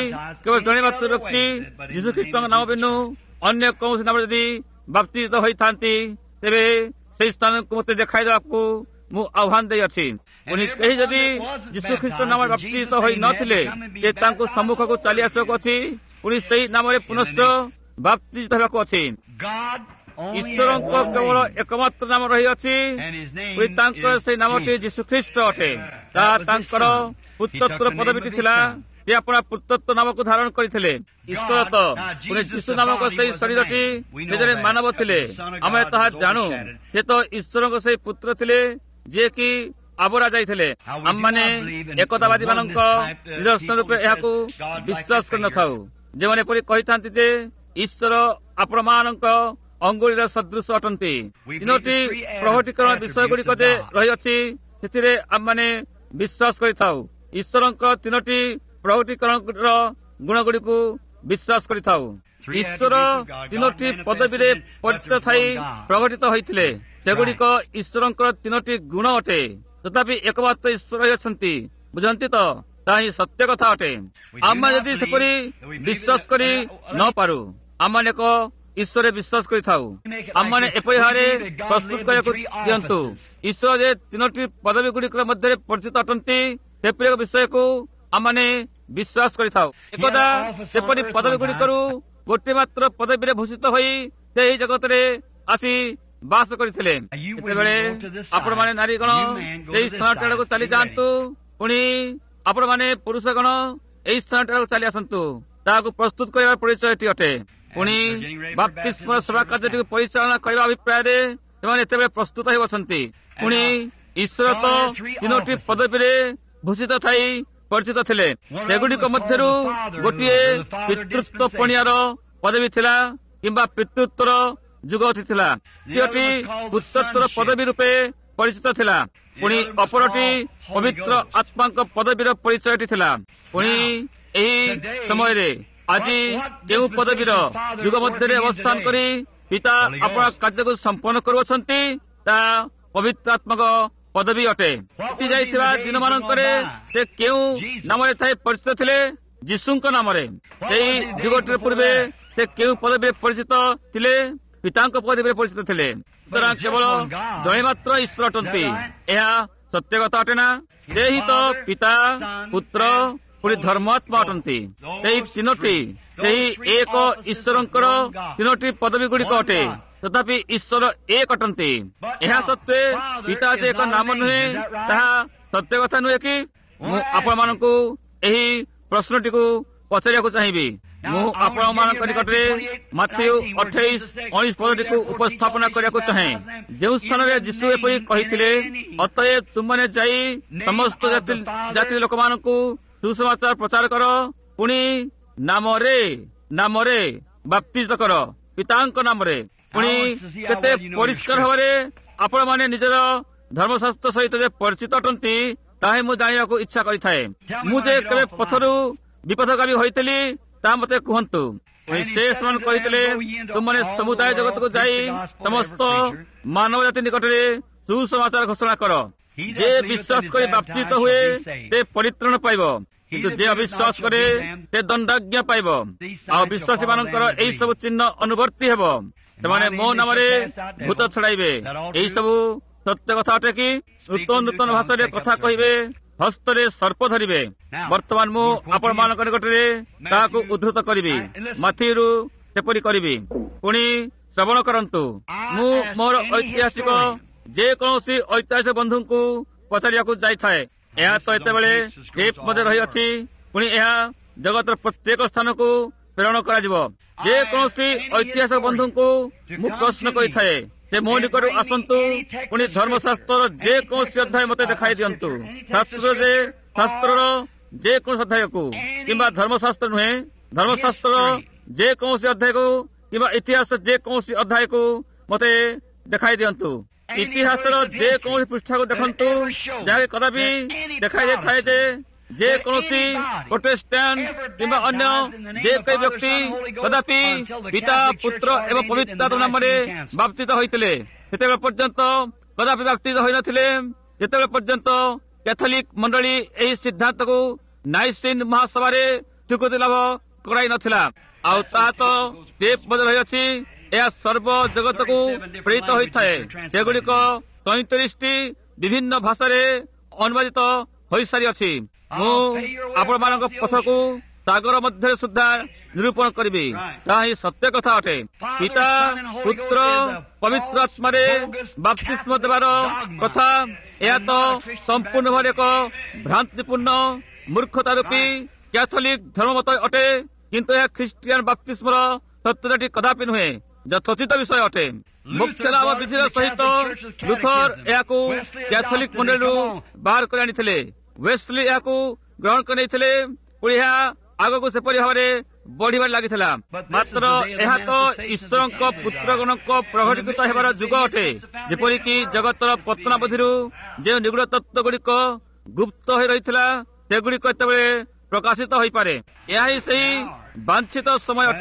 ଯୀଶୁଖ୍ରୀଷ୍ଟଙ୍କ ନାମ ବିନୁ ଅନ୍ୟ କୌଣସି ନାମରେ ଯଦି ବାପ୍ତିତ ହୋଇଥାନ୍ତି, ତେବେ ସେହି ସ୍ଥାନକୁ ମୋତେ ଦେଖାଇ ଦେବାକୁ ମୁଁ ଆହ୍ୱାନ ଦେଇଅଛି। ପୁଣି କେହି ଯଦି ଯୀଶୁଖ୍ରୀଷ୍ଟ ନାମରେ ବାପ୍ତିତ ହୋଇନଥିଲେ, ଯେ ତାଙ୍କୁ ସମ୍ମୁଖକୁ ଚାଲି ଆସିବାକୁ ଅଛି, ପୁଣି ସେହି ନାମରେ ପୁନଶ୍ଚ ବାପ୍ତିତ ହେବାକୁ ଅଛି। ଈଶ୍ୱରଙ୍କ କେବଳ ଏକମାତ୍ର ନାମ ରହିଅଛି, ପୁଣି ତାଙ୍କର ସେହି ନାମଟି ଯୀଶୁଖ୍ରୀଷ୍ଟ ଅଟେ। ତାହା ତାଙ୍କର ପୁତ୍ରତ୍ୱର ପଦବୀଟି ଥିଲା। ସେ ଆପଣା ପୁତ୍ରତ୍ୱ ନାମକୁ ଧାରଣ କରିଥିଲେ। ଈଶ୍ୱର ତ ପୁଣି ଯୀଶୁ ନାମକ ସେହି ଶରୀରଟି ସେ ଜଣେ ମାନବ ଥିଲେ। ଆମେ ତାହା ଜାଣୁ। ସେ ତ ଈଶ୍ୱରଙ୍କ ସେହି ପୁତ୍ର ଥିଲେ, ଯିଏକି ଆବରା ଯାଇଥିଲେ। ଆମମାନେ ଏକତାବାଦୀ ମାନଙ୍କ ନିଦର୍ଶନ ରୂପେ ଏହାକୁ ବିଶ୍ୱାସ କରିନଥାଉ, ଯେଉଁମାନେ ଏପରି କହିଥାନ୍ତି ଯେ ଈଶ୍ୱର ଆପଣମାନଙ୍କ ଅଙ୍ଗୁଳିର ସଦୃଶ ଅଟନ୍ତି। 3ଟି ପ୍ରକଟୀକରଣ ବିଷୟ ଗୁଡିକ ଯେ ରହିଅଛି, ସେଥିରେ ଆମମାନେ ବିଶ୍ୱାସ କରିଥାଉ। ଈଶ୍ୱରଙ୍କ 3ଟି ପ୍ରକଟୀକରଣର ଗୁଣ ଗୁଡିକୁ ବିଶ୍ୱାସ କରିଥାଉ। ଈଶ୍ୱର ତିନୋଟି ପଦବୀରେ ପରିଚିତ ଥାଇ ପ୍ରକଟିତ ହୋଇଥିଲେ। ସେଗୁଡ଼ିକ ଈଶ୍ୱରଙ୍କର ତିନୋଟି ଗୁଣ ଅଟେ। ତଥାପି ଏକମାତ୍ର ଈଶ୍ୱର ଅଛନ୍ତି। ବୁଝନ୍ତି ତ? ତାହା ହିଁ ସତ୍ୟ କଥା ଅଟେ। ଆମେ ଯଦି ସେପରି ବିଶ୍ୱାସ କରି ନ ପାରୁ, ଆମମାନେ ଏକ ଈଶ୍ୱରରେ ବିଶ୍ୱାସ କରିଥାଉ। ଆମମାନେ ଏପରି ଭାବରେ ପ୍ରସ୍ତୁତ କରିବାକୁ ଦିଅନ୍ତୁ। ଈଶ୍ୱର ଯେ ତିନୋଟି ପଦବୀ ଗୁଡ଼ିକ ମଧ୍ୟରେ ପରିଚିତ ଅଟନ୍ତି, ସେପରି ଏକ ବିଷୟକୁ ଆମମାନେ ବିଶ୍ୱାସ କରିଥାଉ। ଏକଦା ସେପରି ପଦବୀ ଗୁଡ଼ିକରୁ ଗୋଟିଏ ମାତ୍ର ପଦବୀରେ ଭୂଷିତ ହୋଇ ସେ ଏହି ଜଗତରେ ଆସି ବାସ କରିଥିଲେ। ସେତେବେଳେ ଆପଣମାନେ ନାରୀଗଣ ଏହି ସ୍ଥାନଟି ଆଡ଼କୁ ଚାଲି ଯାଆନ୍ତୁ। ପୁଣି ଆପଣମାନେ ପୁରୁଷଗଣ ଏହି ସ୍ଥାନଟି ଆଡ଼କୁ ଚାଲି ଆସନ୍ତୁ। ତାହାକୁ ପ୍ରସ୍ତୁତ କରିବାର ପରିଚୟଟି ଅଟେ। ପୁଣି ବାପ୍ତିସ୍ମର ସେବା କାର୍ଯ୍ୟଟିକୁ ପରିଚାଳନା କରିବା ଅଭିପ୍ରାୟରେ ସେମାନେ ଏତେବେଳେ ପ୍ରସ୍ତୁତ ହୋଇ ଅଛନ୍ତି। ପୁଣି ଈଶ୍ୱର ତ ତିନୋଟି ପଦବୀରେ ଭୂଷିତ ଥାଇ ପରିଚିତ ଥିଲେ। ସେଗୁଡ଼ିକ ମଧ୍ୟରୁ ଗୋଟିଏ ପିତୃତ୍ୱ ପଣିଆର ପଦବୀ ଥିଲା କିମ୍ବା ପିତୃତ୍ୱର ଯୁଗ ଥିଲା। ଦ୍ୱିତୀୟଟି ପୁତ୍ରତ୍ୱର ପଦବୀ ରୂପେ ପରିଚିତ ଥିଲା। ପୁଣି ଅପରଟି ପବିତ୍ର ଆତ୍ମାଙ୍କ ପଦବୀର ପରିଚୟଟି ଥିଲା। ପୁଣି ଏହି ସମୟରେ ଆଜି କେଉଁ ପଦବୀର ଯୁଗ ମଧ୍ୟରେ ଅବସ୍ଥାନ କରି ପିତା ଆପଣା କାର୍ଯ୍ୟକୁ ସମ୍ପନ୍ନ କରୁଅଛନ୍ତି, ତାହା ପବିତ୍ର ଆତ୍ମାଙ୍କ ପଦବୀ ଅଟେ। ବିତି ଯାଇଥିବା ଦିନମାନଙ୍କରେ ସେ କେଉଁ ନାମରେ ଥାଇ ପରିଚିତ ଥିଲେ? ଯୀଶୁଙ୍କ ନାମରେ। ସେହି ଯୁଗଟିର ପୂର୍ବେ ସେ କେଉଁ ପଦବୀରେ ପରିଚିତ ଥିଲେ? ପିତାଙ୍କ ପଦବୀରେ ପରିଚିତ ଥିଲେ। ସୁତରାଂ କେବଳ ଜଣେ ମାତ୍ର ଈଶ୍ୱର ଅଟନ୍ତି। ଏହା ସତ୍ୟ କଥା ଅଟେ ନା? ସେ ହିଁ ତ ପିତା, ପୁତ୍ର, ପୁଣି ଧର୍ମାତ୍ମା ଅଟନ୍ତି। ସେହି ତିନୋଟି, ସେହି ଏକ ଈଶ୍ୱରଙ୍କର ତିନୋଟି ପଦବୀ ଗୁଡ଼ିକ ଅଟେ। ତଥାପି ଈଶ୍ୱର ଏକ ଅଟନ୍ତି। ଏହା ସତ୍ତ୍ୱେ ପିତା ଯେ ଏକ ନାମ ନୁହେଁ, ତାହା ସତ୍ୟ କଥା ନୁହେଁ କି? ମୁଁ ଆପଣମାନଙ୍କୁ ଏହି ପ୍ରଶ୍ନଟିକୁ ପଚାରିବାକୁ ଚାହିଁବି। ମୁଁ ଆପଣମାନଙ୍କ ନିକଟରେ ମାଥିଉ 28:19 ପଦଟିକୁ ଉପସ୍ଥାପନା କରିବାକୁ ଚାହେଁ, ଯେଉଁ ସ୍ଥାନରେ ଯୀଶୁ ଏପରି କହିଥିଲେ, ଅତଏବ ତୁମମାନେ ଯାଇ ସମସ୍ତ ଜାତି ଲୋକମାନଙ୍କୁ ସୁସମାଚାର ପ୍ରଚାର କର, ପୁଣି ନାମରେ ବାପ୍ତିସ୍ମ କର, ପିତାଙ୍କ ନାମରେ। ପୁଣି କେତେ ପରିଷ୍କାର ଭାବରେ ଆପଣମାନେ ନିଜର ଧର୍ମଶାସ୍ତ୍ର ସହିତ ଯେ ପରିଚିତ ଅଟନ୍ତି, ତାହା ମୁଁ ଜାଣିବାକୁ ଇଚ୍ଛା କରିଥାଏ। ମୁଁ ଯେ କେବେ ପଥରୁ ବିପଥଗାମୀ ହୋଇଥିଲି, ତାହା ମୋତେ କୁହନ୍ତୁ। ସେ ସେମାନେ କହିଥିଲେ, ତୁମମାନେ ସମୁଦାୟ ଜଗତକୁ ଯାଇ ସମସ୍ତ ମାନବ ଜାତି ନିକଟରେ ସୁସମାଚାର ଘୋଷଣା କର। ଯେ ବିଶ୍ୱାସ କରି ବାପ୍ତିତ ହୁଏ, ସେ ପରିତ୍ରାଣ ପାଇବ, କିନ୍ତୁ ଯେ ଅବିଶ୍ୱାସ କରେ ସେ ଦଣ୍ଡାଜ୍ଞା ପାଇବ। ଆଉ ବିଶ୍ୱାସୀ ମାନଙ୍କର ଏହି ସବୁ ଚିହ୍ନ ଅନୁବର୍ତ୍ତୀ ହେବ। ସେମାନେ ମୋ ନାମରେ ଭୂତ ଛଡ଼ାଇବେ। ଏହି ସବୁ ସତ୍ୟ କଥା ଅଟେ କି? ନୂତନ ଭାଷାରେ କଥା କହିବେ, ହସ୍ତରେ ସର୍ପ ଧରିବେ। ବର୍ତ୍ତମାନ ମୁଁ ଆପଣମାନଙ୍କ ନିକଟରେ ତାହାକୁ ଉଦ୍ଧୃତ କରିବି। ମାଥିରୁ ସେପରି କରିବି। ପୁଣି ଶ୍ରବଣ କରନ୍ତୁ। ମୁଁ ମୋର ଐତିହାସିକ ଯେକୌଣସି ଐତିହାସିକ ବନ୍ଧୁଙ୍କୁ ପଚାରିବାକୁ ଯାଇଥାଏ। ଏହା ତ ଏତେବେଳେ ଟେପ୍ ମଧ୍ୟ ରହିଅଛି। ପୁଣି ଏହା ଜଗତର ପ୍ରତ୍ୟେକ ସ୍ଥାନକୁ ପ୍ରେରଣ କରାଯିବ। ଯେକୌଣସି ଐତିହାସିକ ବନ୍ଧୁଙ୍କୁ ମୁଁ ପ୍ରଶ୍ନ କରିଥାଏ, ସେ ମୋ ନିକଟରୁ ଆସନ୍ତୁ, ପୁଣି ଧର୍ମଶାସ୍ତ୍ରର ଯେକୌଣସି ଅଧ୍ୟାୟ ମୋତେ ଦେଖାଇ ଦିଅନ୍ତୁ। ଶାସ୍ତ୍ରର ଯେକୌଣସି ଅଧ୍ୟାୟକୁ, କିମ୍ବା ଧର୍ମଶାସ୍ତ୍ର ନୁହେଁ, ଧର୍ମଶାସ୍ତ୍ରର ଯେକୌଣସି ଅଧ୍ୟାୟକୁ କିମ୍ବା ଇତିହାସର ଯେକୌଣସି ଅଧ୍ୟାୟକୁ ମୋତେ ଦେଖାଇ ଦିଅନ୍ତୁ। ଇତିହାସର ଯେକୌଣସି ପୃଷ୍ଠାକୁ ଦେଖନ୍ତୁ, ଯାହାକି କଦାପି ଦେଖାଇ ଦେଇଥାଏ ଯେ ଯେକୌଣସି ପ୍ରୋଟେଷ୍ଟାଣ୍ଟ କିମ୍ବା ଅନ୍ୟ ଯେ କେହି ବ୍ୟକ୍ତି କଦାପି ପିତା, ପୁତ୍ର ଏବଂ ପବିତ୍ର ଆତ୍ମା ନାମରେ ବାପ୍ତିତ ହୋଇଥିଲେ, ସେତେବେଳେ ପର୍ଯ୍ୟନ୍ତ କଦାପି ବାପ୍ତିତ ହୋଇନଥିଲେ, ଯେତେବେଳେ ପର୍ଯ୍ୟନ୍ତ କ୍ୟାଥୋଲିକ ମଣ୍ଡଳୀ ଏହି ସିଦ୍ଧାନ୍ତକୁ ନାଇସିନ୍ ମହାସଭାରେ ସ୍ୱୀକୃତି ଲାଭ କରାଇ ନଥିଲା। ଆଉ ତାହା ତ ଟେପ୍ ମଧ୍ୟ ରହିଅଛି। ଏହା ସର୍ବ ଜଗତକୁ ପ୍ରେରିତ ହୋଇଥାଏ। ସେଗୁଡ଼ିକ 33ଟି ବିଭିନ୍ନ ଭାଷାରେ ଅନୁବାଦିତ ହୋଇସାରିଅଛି। ମୁଁ ଆପଣମାନଙ୍କ ପଥକୁ ସାଗର ମଧ୍ୟରେ ସୁଦ୍ଧା ନିରୂପଣ କରିବି। ତାହା ହିଁ ସତ୍ୟ କଥା ଅଟେ। ପିତା, ପୁତ୍ର, ପବିତ୍ର ଆତ୍ମାରେ ବାପ୍ତିସ୍ମ ଦେବାର କଥା, ଏହା ତ ସମ୍ପୂର୍ଣ୍ଣ ଭାବରେ ଏକ ଭ୍ରାନ୍ତିପୂର୍ଣ୍ଣ ମୂର୍ଖତା ରୂପୀ କ୍ୟାଥୋଲିକ ଧର୍ମମତ ଅଟେ। କିନ୍ତୁ ଏହା ଖ୍ରୀଷ୍ଟିଆନ ବାପ୍ତିସ୍ମର ସତ୍ୟତାଟି କଦାପି ନୁହେଁ, ଯଥୋଚିତ ବିଷୟ ଅଟେ। ମୁଖ୍ୟ ଲାଭ ବିଧିର ସହିତ ଲୁଥର ଏହାକୁ କ୍ୟାଥୋଲିକ ମଣ୍ଡଳୀରୁ ବାହାର କରି ଆଣିଥିଲେ। ୱେସ୍ଲି ଏହାକୁ ଗ୍ରହଣ କରି ନେଇଥିଲେ। ପୁଣି ଏହା ଆଗକୁ ସେପରି ଭାବରେ ବଢିବାରେ ଲାଗିଥିଲା। ମାତ୍ର ଏହା ତ ଈଶ୍ୱରଙ୍କ ପୁତ୍ରଗଣଙ୍କ ପ୍ରଘଟୀକୃତ ହେବାର ଯୁଗ ଅଟେ। ଯେପରିକି ଜଗତର ପତନାବଧିରୁ ଯେଉଁ ନିଗୁଡ ତତ୍ତ୍ୱ ଗୁଡ଼ିକ ଗୁପ୍ତ ହୋଇ ରହିଥିଲା, ସେଗୁଡ଼ିକ ଏତେବେଳେ ପ୍ରକାଶିତ ହୋଇପାରେ। ଏହା ହିଁ ସେହି ବାଞ୍ଛିତ ସମୟ ଅଟେ,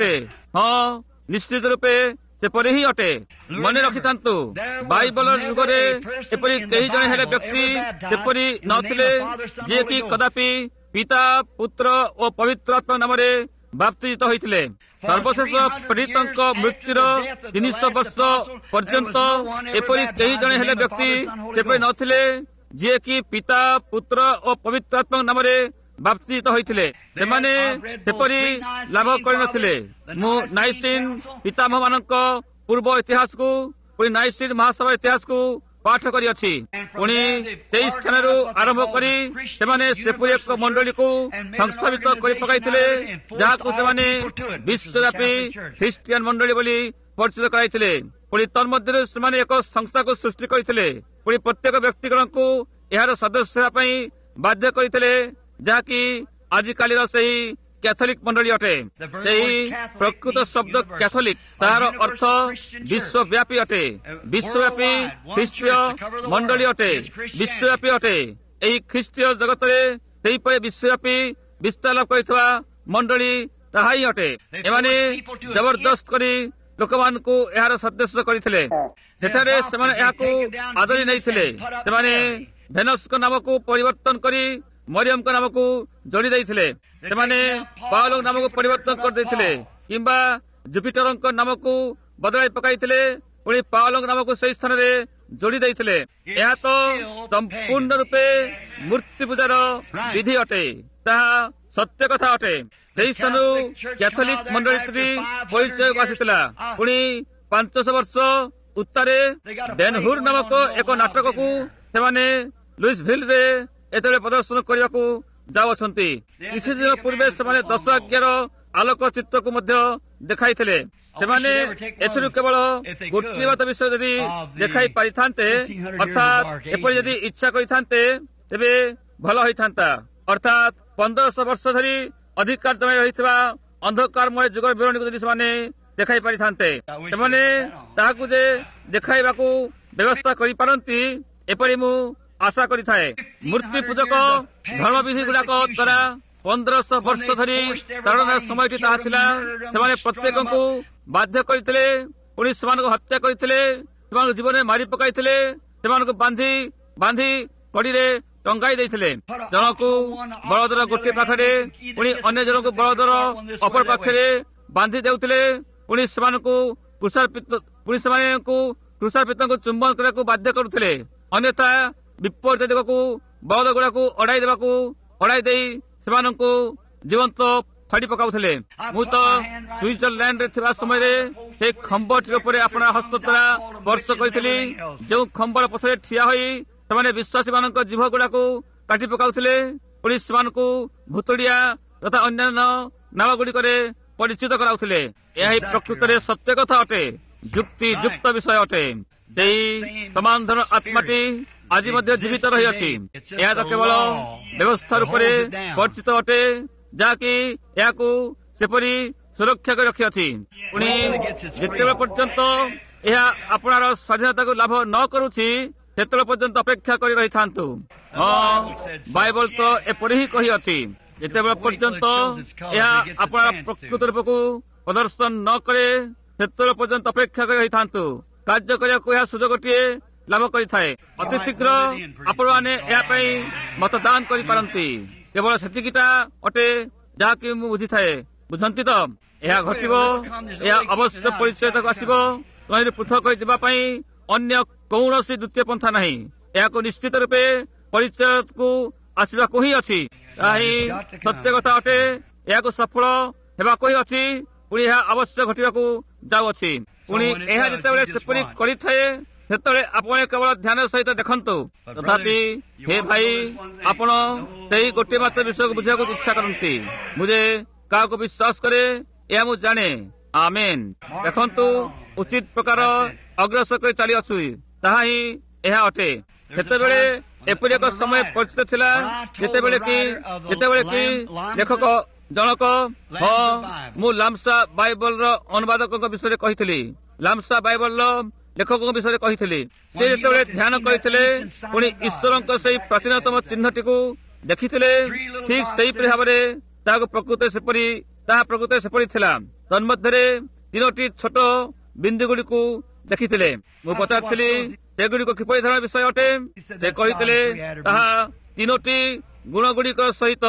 ହଁ, ନିଶ୍ଚିତ ରୂପେ ସେପରି ହିଁ ଅଟେ। ମନେ ରଖିଥାନ୍ତୁ, ବାଇବଲ ଯୁଗରେ ଏପରି କେହି ଜଣେ ହେଲେ ବ୍ୟକ୍ତି ସେପରି ନଥିଲେ ଯିଏକି କଦାପି ପିତା, ପୁତ୍ର ଓ ପବିତ୍ର ଆତ୍ମା ନାମରେ ବାପ୍ତିଜିତ ହୋଇଥିଲେ। ସର୍ବଶେଷ ପ୍ରେରିତଙ୍କ ମୃତ୍ୟୁର 300 ବର୍ଷ ପର୍ଯ୍ୟନ୍ତ ଏପରି କେହି ଜଣେ ହେଲେ ବ୍ୟକ୍ତି ସେପରି ନଥିଲେ ଯିଏକି ପିତା, ପୁତ୍ର ଓ ପବିତ୍ର ଆତ୍ମା ନାମରେ ବାପ୍ତିଜିତ ହୋଇଥିଲେ। ସେମାନେ ସେପରି ଲାଭ କରିନଥିଲେ। ମୁଁ ନାଇସିନ୍ ପିତାମହ ମାନଙ୍କ ପୂର୍ବ ଇତିହାସକୁ, ପୁଣି ନାଇସିନ୍ ମହାସଭା ଇତିହାସକୁ ପାଠ କରିଅଛି। ପୁଣି ସେହି ସ୍ଥାନରୁ ଆରମ୍ଭ କରି ସେମାନେ ସେପରି ଏକ ମଣ୍ଡଳୀକୁ ସଂସ୍ଥାପିତ କରି ପକାଇଥିଲେ ଯାହାକୁ ସେମାନେ ବିଶ୍ୱବ୍ୟାପୀ ଖ୍ରୀଷ୍ଟିଆନ ମଣ୍ଡଳୀ ବୋଲି ପରିଚିତ କରାଇଥିଲେ। ପୁଣି ତନ୍ମଧ୍ୟରୁ ସେମାନେ ଏକ ସଂସ୍ଥାକୁ ସୃଷ୍ଟି କରିଥିଲେ। ପୁଣି ପ୍ରତ୍ୟେକ ବ୍ୟକ୍ତିଗଣଙ୍କୁ ଏହାର ସଦସ୍ୟ ହେବା ପାଇଁ ବାଧ୍ୟ କରିଥିଲେ, ଯାହାକି ଆଜିକାଲିର ସେହି କ୍ୟାଥୋଲିକ ମଣ୍ଡଳୀ ଅଟେ। ସେହି ପ୍ରକୃତ ଶବ୍ଦ କ୍ୟାଥୋଲିକ, ତାହାର ଅର୍ଥ ବିଶ୍ୱବ୍ୟାପୀ ଅଟେ। ବିଶ୍ୱବ୍ୟାପୀ ଖ୍ରୀଷ୍ଟୀୟ ମଣ୍ଡଳୀ ଅଟେ, ବିଶ୍ୱବ୍ୟାପୀ ଅଟେ। ଏହି ଖ୍ରୀଷ୍ଟୀୟ ଜଗତରେ ସେହିପରି ବିଶ୍ୱବ୍ୟାପୀ ବିସ୍ତାର ଲାଭ କରିଥିବା ମଣ୍ଡଳୀ ତାହା ହିଁ ଅଟେ। ଏମାନେ ଜବରଦସ୍ତ କରି ଲୋକମାନଙ୍କୁ ଏହାର ସଦସ୍ୟ କରିଥିଲେ। ସେଠାରେ ସେମାନେ ଏହାକୁ ଆଦରି ନେଇଥିଲେ। ସେମାନେ ଭେନସଙ୍କ ନାମକୁ ପରିବର୍ତ୍ତନ କରି ମରିୟମଙ୍କ ନାମକୁ ଯୋଡ଼ି ଦେଇଥିଲେ। ସେମାନେ ପାଉଲଙ୍କ ନାମକୁ ପରିବର୍ତ୍ତନ କରିଦେଇଥିଲେ, କିମ୍ବା ଜୁପିଟରଙ୍କ ନାମକୁ ବଦଳାଇ ପକାଇଥିଲେ। ପୁଣି ପାଉଲଙ୍କ ନାମକୁ ସେହି ସ୍ଥାନରେ ଯୋଡ଼ି ଦେଇଥିଲେ। ଏହା ତ ସମ୍ପୂର୍ଣ୍ଣ ରୂପେ ମୂର୍ତ୍ତି ପୂଜାର ବିଧି ଅଟେ। ତାହା ସତ୍ୟ କଥା ଅଟେ। ସେହି ସ୍ଥାନରୁ କ୍ୟାଥୋଲିକ ମଣ୍ଡଳୀ ପରିଚୟକୁ ଆସିଥିଲା। ପୁଣି 500 ବର୍ଷ ଉତ୍ତାରେ ବେନହୁର ନାମକ ଏକ ନାଟକକୁ ସେମାନେ ଲୁଇସଭିଲରେ ଏତେବେଳେ ପ୍ରଦର୍ଶନ କରିବାକୁ ଯାଉଅଛନ୍ତି। କିଛି ଦିନ ପୂର୍ବେ ସେମାନେ 10 ଆଜ୍ଞାର ଆଲୋକ ଚିତ୍ରକୁ ମଧ୍ୟ ଦେଖାଇଥିଲେ। ସେମାନେ ଏଥିରୁ କେବଳ ଗୋଟିଏ ବାତ ବିଷୟ ଯଦି ଦେଖାଇ ପାରିଥାନ୍ତେ, ଅର୍ଥାତ୍ ଏପରି ଯଦି ଇଚ୍ଛା କରିଥାନ୍ତେ, ତେବେ ଭଲ ହୋଇଥାନ୍ତା। ଅର୍ଥାତ୍ 1500 ବର୍ଷ ଧରି ଅଧିକାର ଜମାଇ ରହିଥିବା ଅନ୍ଧକାରମୟ ଯୁଗର ବିବରଣୀକୁ ଯଦି ସେମାନେ ଦେଖାଇ ପାରିଥାନ୍ତେ, ସେମାନେ ତାହାକୁ ଯେ ଦେଖାଇବାକୁ ବ୍ୟବସ୍ଥା କରିପାରନ୍ତି, ଏପରି ମୁଁ ଆଶା କରିଥାଏ। ମୂର୍ତ୍ତି ପୂଜକ ଧର୍ମବିଧି ଗୁଡାକ ଦ୍ୱାରା 1500 ବର୍ଷ ଧରି ତାଡ଼ନାର ସମୟଟି ତାହା ଥିଲା। ସେମାନେ ପ୍ରତ୍ୟେକଙ୍କୁ ବାଧ୍ୟ କରିଥିଲେ, ପୁଣି ସେମାନଙ୍କୁ ହତ୍ୟା କରିଥିଲେ, ସେମାନଙ୍କୁ ଜୀବନରେ ମାରି ପକାଇଥିଲେ, ସେମାନଙ୍କୁ ବାନ୍ଧି ବାନ୍ଧି କଡ଼ିରେ ଟଙ୍ଗାଇ ଦେଇଥିଲେ। ଜଣକୁ ବଳଦର ଗୋଟିଏ ପାଖରେ, ପୁଣି ଅନ୍ୟ ଜଣକୁ ବଳଦର ଅପର ପାଖରେ ବାନ୍ଧି ଦେଉଥିଲେ। ପୁଣି ସେମାନଙ୍କୁ କୃଷାର୍ପିତଙ୍କୁ ଚୁମ୍ବନ କରିବାକୁ ବାଧ୍ୟ କରୁଥିଲେ। ଅନ୍ୟଥା ବିପରୀତ ଦିଗକୁ ବଳଦ ଗୁଡାକୁ ଅଡାଇ ଦେଇ ସେମାନଙ୍କୁ ଜୀବନ୍ତ ଫାଡ଼ି ପକାଉଥିଲେ। ମୁଁ ତ ସୁଇଜରଲ୍ୟାଣ୍ଡରେ ଥିବା ସମୟରେ ସେହି ଖମ୍ବଟି ଉପରେ ଆପଣ ହସ୍ତ ଦ୍ୱାରା ସ୍ପର୍ଶ କରିଥିଲି। ଯେଉଁ ଖମ୍ବର ପଛରେ ଠିଆ ହୋଇ ସେମାନେ ବିଶ୍ୱାସୀ ମାନଙ୍କ ଜିଭ ଗୁଡାକୁ କାଟି ପକାଉଥିଲେ। ପୁଣି ସେମାନଙ୍କୁ ଭୁତୁଡ଼ିଆ ତଥା ଅନ୍ୟାନ୍ୟ ନାମ ଗୁଡିକରେ ପରିଚିତ କରାଉଥିଲେ। ଏହା ହିଁ ପ୍ରକୃତରେ ସତ୍ୟ କଥା ଅଟେ, ଯୁକ୍ତିଯୁକ୍ତ ବିଷୟ ଅଟେ। ସେହି ସମାନ ଧରଣ ଆତ୍ମାଟି ଆଜି ମଧ୍ୟ ଜୀବିତ ରହିଅଛି। ଏହା ତ କେବଳ ବ୍ୟବସ୍ଥା ରୂପରେ ପରିଚିତ ଅଟେ, ଯାହାକି ଏହାକୁ ସେପରି ସୁରକ୍ଷା କରି ରଖିଅଛି। ପୁଣି ଯେତେବେଳେ ପର୍ଯ୍ୟନ୍ତ ଏହା ଆପଣାର ସ୍ୱାଧୀନତାକୁ ଲାଭ ନ କରୁଛି, ସେତେବେଳେ ପର୍ଯ୍ୟନ୍ତ ଅପେକ୍ଷା କରି ରହିଥାନ୍ତୁ। ହଁ, ବାଇବଲ ତ ଏପରି ହିଁ କହିଅଛି। ଯେତେବେଳେ ପର୍ଯ୍ୟନ୍ତ ଏହା ଆପଣାର ପ୍ରକୃତ ରୂପକୁ ପ୍ରଦର୍ଶନ ନ କରେ, ସେତେବେଳେ ପର୍ଯ୍ୟନ୍ତ ଅପେକ୍ଷା କରି ରହିଥାନ୍ତୁ। କାର୍ଯ୍ୟ କରିବାକୁ ଏହା ସୁଯୋଗଟିଏ ଲାଭ କରିଥାଏ। ଅତି ଶୀଘ୍ର ଆପଣମାନେ ଏହା ପାଇଁ ମତଦାନ କରିପାରନ୍ତି। କେବଳ ସେତିକିଟା ଅଟେ ଯାହାକି ମୁଁ ବୁଝିଥାଏ। ବୁଝନ୍ତି ତ? ଏହା ଘଟିବ, ଏହା ଅବଶ୍ୟ ପରିଚୟତାକୁ ଆସିବ। ତହିଁରୁ ପୃଥକ ହୋଇଯିବା ପାଇଁ ଅନ୍ୟ କୌଣସି ଦ୍ୱିତୀୟ ପନ୍ଥା ନାହିଁ। ଏହାକୁ ନିଶ୍ଚିତ ରୂପେ ପରିଚୟକୁ ଆସିବାକୁ ହିଁ ଅଛି। ତାହା ହିଁ ସତ୍ୟ କଥା ଅଟେ। ଏହାକୁ ସଫଳ ହେବାକୁ ହିଁ ଅଛି। ପୁଣି ଏହା ଅବଶ୍ୟ ଘଟିବାକୁ ଯାଉଅଛି। ପୁଣି ଏହା ଯେତେବେଳେ ସେପରି କରିଥାଏ, ସେତେବେଳେ ଆପଣ କେବଳ ଧ୍ୟାନ ସହିତ ଦେଖନ୍ତୁ। ତଥାପି ହେ ଭାଇ, ଆପଣ ସେହି ଗୋଟିଏ ମାତ୍ର ବିଷୟକୁ ବୁଝିବାକୁ ଇଚ୍ଛା କରନ୍ତି। ମୁଁ ଯେ କାହାକୁ ବିଶ୍ୱାସ କରେ, ଏହା ମୁଁ ଜାଣେ। ଆମେନ୍। ଦେଖନ୍ତୁ, ଉଚିତ ପ୍ରକାର ଅଗ୍ରସର କରି ଚାଲିଅଛୁ, ତାହା ହିଁ ଏହା ଅଟେ। ସେତେବେଳେ ଏପରି ଏକ ସମୟ ପରିଚିତ ଥିଲା ଯେତେବେଳେ କି ଲେଖକ ଜଣକ, ହଁ, ମୁଁ ଲାମ୍ସା ବାଇବଲର ଅନୁବାଦକଙ୍କ ବିଷୟରେ କହିଥିଲି, ଲାମ୍ସା ବାଇବଲର ଲେଖକଙ୍କ ବିଷୟରେ କହିଥିଲି। ସେ ଯେତେବେଳେ ଧ୍ୟାନ କରିଥିଲେ, ପୁଣି ଈଶ୍ୱରଙ୍କ ସେହି ପ୍ରାଚୀନତମ ଚିହ୍ନଟିକୁ ଦେଖିଥିଲେ, ଠିକ୍ ସେହିପରି ଭାବରେ ତାହା ପ୍ରକୃତରେ ସେପରି ଥିଲା। ତନ୍ମଧ୍ୟରେ 3ଟି ଛୋଟ ବିନ୍ଦୁଗୁଡ଼ିକୁ ଦେଖିଥିଲେ। ମୁଁ ପଚାରିଥିଲି ସେଗୁଡ଼ିକ କିପରି ଧରଣ ବିଷୟ ଅଟେ। ସେ କହିଥିଲେ ତାହା 3ଟି ଗୁଣଗୁଡ଼ିକ ସହିତ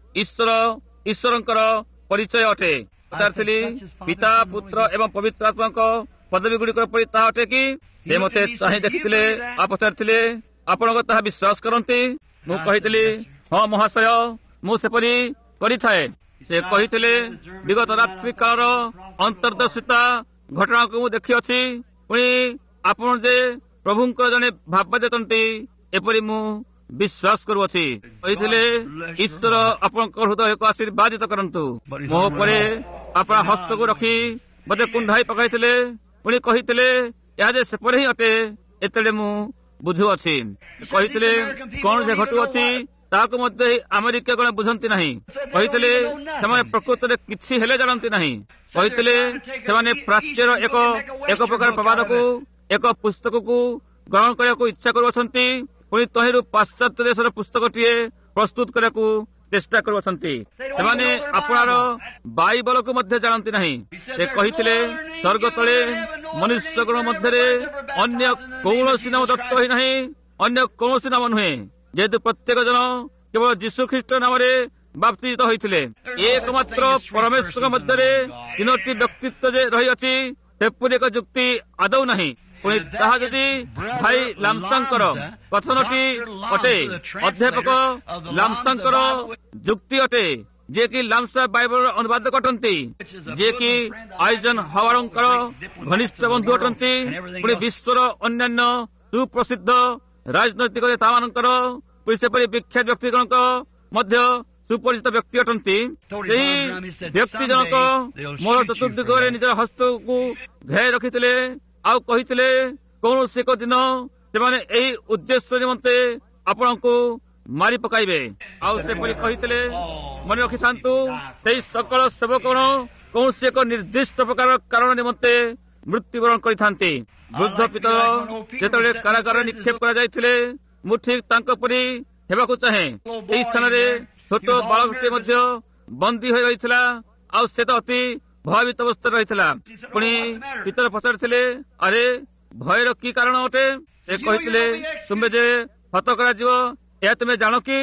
ଈଶ୍ୱରଙ୍କର ପରିଚୟ ଅଟେ। ପଚାରିଥିଲି ପିତା, ପୁତ୍ର ଏବଂ ପବିତ୍ର ଆତ୍ମାଙ୍କ ପଦବୀଗୁଡ଼ିକର ପରି ତାହା ଅଟେ କି? ସେ ମୋତେ ଚାହିଁ ଦେଖିଥିଲେ ଆଉ ପଚାରିଥିଲେ ଆପଣଙ୍କ ତାହା ବିଶ୍ୱାସ କରନ୍ତି? ମୁଁ କହିଥିଲି ହଁ ମହାଶୟ, ମୁଁ ସେପରି କରିଥାଏ। ସେ କହିଥିଲେ ବିଗତ ରାତ୍ରି କାଳର ଅନ୍ତର୍ଦର୍ଶିତା ଘଟଣାକୁ ମୁଁ ଦେଖିଅଛି। ପୁଣି ଆପଣ ଯେ ପ୍ରଭୁଙ୍କର ଜଣେ ଭାବବାଦ୍ୟତନ୍ତୀ ଏପରି ମୁଁ ବିଶ୍ୱାସ କରୁଅଛି। କହିଥିଲେ ଈଶ୍ୱର ଆପଣଙ୍କ ହୃଦୟକୁ ଆଶୀର୍ବାଦିତ କରନ୍ତୁ। ମୋ ଉପରେ ଆପଣ ହସ୍ତକୁ ରଖି ମୋତେ କୁଣ୍ଢାଇ ପକାଇଥିଲେ। ପୁଣି କହିଥିଲେ ଏହା ଯେ ସେପରି ହିଁ ଅଟେ ଏତେବେଳେ ମୁଁ ବୁଝୁଅଛି। କହିଥିଲେ କଣ ଯେ ଘଟୁଅଛି ତାହାକୁ ମଧ୍ୟ ଆମେରିକା ଗଣ ବୁଝନ୍ତି ନାହିଁ। କହିଥିଲେ ସେମାନେ ପ୍ରକୃତରେ କିଛି ହେଲେ ଜାଣନ୍ତି ନାହିଁ। କହିଥିଲେ ସେମାନେ ପ୍ରାଚ୍ୟର ଏକ ପ୍ରକାର ପ୍ରବାଦକୁ ଏକ ପୁସ୍ତକକୁ ଗ୍ରହଣ କରିବାକୁ ଇଚ୍ଛା କରୁଅଛନ୍ତି। ପୁଣି ତହିଁରୁ ପାଶ୍ଚାତ୍ୟ ଦେଶର ପୁସ୍ତକଟିଏ ପ୍ରସ୍ତୁତ କରିବାକୁ ଚେଷ୍ଟା କରୁଅଛନ୍ତି। ସେମାନେ ଆପଣାର ବାଇବଲକୁ ମଧ୍ୟ ଜାଣନ୍ତି ନାହିଁ। ସେ କହିଥିଲେ ସ୍ୱର୍ଗ ତଳେ ମନୁଷ୍ୟଗଣ ମଧ୍ୟରେ ଅନ୍ୟ କୌଣସି ନାମ ଦତ୍ତ ହୋଇନାହିଁ, ଅନ୍ୟ କୌଣସି ନାମ ନୁହେଁ, ଯେହେତୁ ପ୍ରତ୍ୟେକ ଜଣ କେବଳ ଯୀଶୁ ଖ୍ରୀଷ୍ଟ ନାମରେ ବାପ୍ତିଜିତ ହୋଇଥିଲେ। ଏକମାତ୍ର ପରମେଶ୍ୱର ମଧ୍ୟରେ 3ଟି ବ୍ୟକ୍ତିତ୍ୱ ଯେ ରହିଅଛି ସେପରି ଏକ ଯୁକ୍ତି ଆଦୌ ନାହିଁ। ପୁଣି ତାହା ଯଦି ଭାଇ ଲାମ୍ସାଙ୍କର କଥନଟି ଅଟେ, ଅଧ୍ୟାପକ ଲାମ୍ସାଙ୍କର ଯୁକ୍ତି ଅଟେ, ଯିଏକି ଲାମ୍ସା ବାଇବଲର ଅନୁବାଦକ ଅଟନ୍ତି, ଯିଏକି ଆଇଜନ ହାୱାରଙ୍କର ଘନିଷ୍ଠ ବନ୍ଧୁ ଅଟନ୍ତି, ପୁଣି ବିଶ୍ୱର ଅନ୍ୟାନ୍ୟ ସୁପ୍ରସିଦ୍ଧ ରାଜନୈତିକ ନେତାମାନଙ୍କର ସେପରି ବିଖ୍ୟାତ ବ୍ୟକ୍ତିଗଣଙ୍କ ମଧ୍ୟ ସୁପରିଚିତ ବ୍ୟକ୍ତି ଅଟନ୍ତି। ସେହି ବ୍ୟକ୍ତି ଜଣକ ମୋର ଚତୁର୍ଦିଗରେ ନିଜର ହସ୍ତକୁ ଘେରାଇ ରଖିଥିଲେ ଆଉ କହିଥିଲେ କୌଣସି ଏକ ଦିନ ସେମାନେ ଏହି ଉଦ୍ଦେଶ୍ୟ ନିମନ୍ତେ ଆପଣଙ୍କୁ ମାରି ପକାଇବେ। ଆଉ ସେପରି କହିଥିଲେ ମନେ ରଖିଥାନ୍ତୁ ସେହି ସକଳ ସେବକଗଣ କୌଣସି ଏକ ନିର୍ଦ୍ଦିଷ୍ଟ ପ୍ରକାର କାରଣ ନିମନ୍ତେ ମୃତ୍ୟୁବରଣ କରିଥାନ୍ତି। ବୃଦ୍ଧ ପିତର ଯେତେବେଳେ କାରାଗାରରେ ନିକ୍ଷେପ କରାଯାଇଥିଲେ ମୁଁ ଠିକ୍ ତାଙ୍କ ପରି ହେବାକୁ ଚାହେଁ। ଏହି ସ୍ଥାନରେ ଛୋଟ ବାଳକଟିଏ ମଧ୍ୟ ବନ୍ଦୀ ହୋଇ ରହିଥିଲା ଆଉ ସେ ତ ଅତି ଭୟଭୀତ ଅବସ୍ଥାରେ ରହିଥିଲା। ପୁଣି ପିତର ପଚାରିଥିଲେ ଆରେ ଭୟର କି କାରଣ ଅଟେ? ସେ କହିଥିଲେ ତୁମେ ଯେ ହତ କରାଯିବ ଏହା ତୁମେ ଜାଣ କି?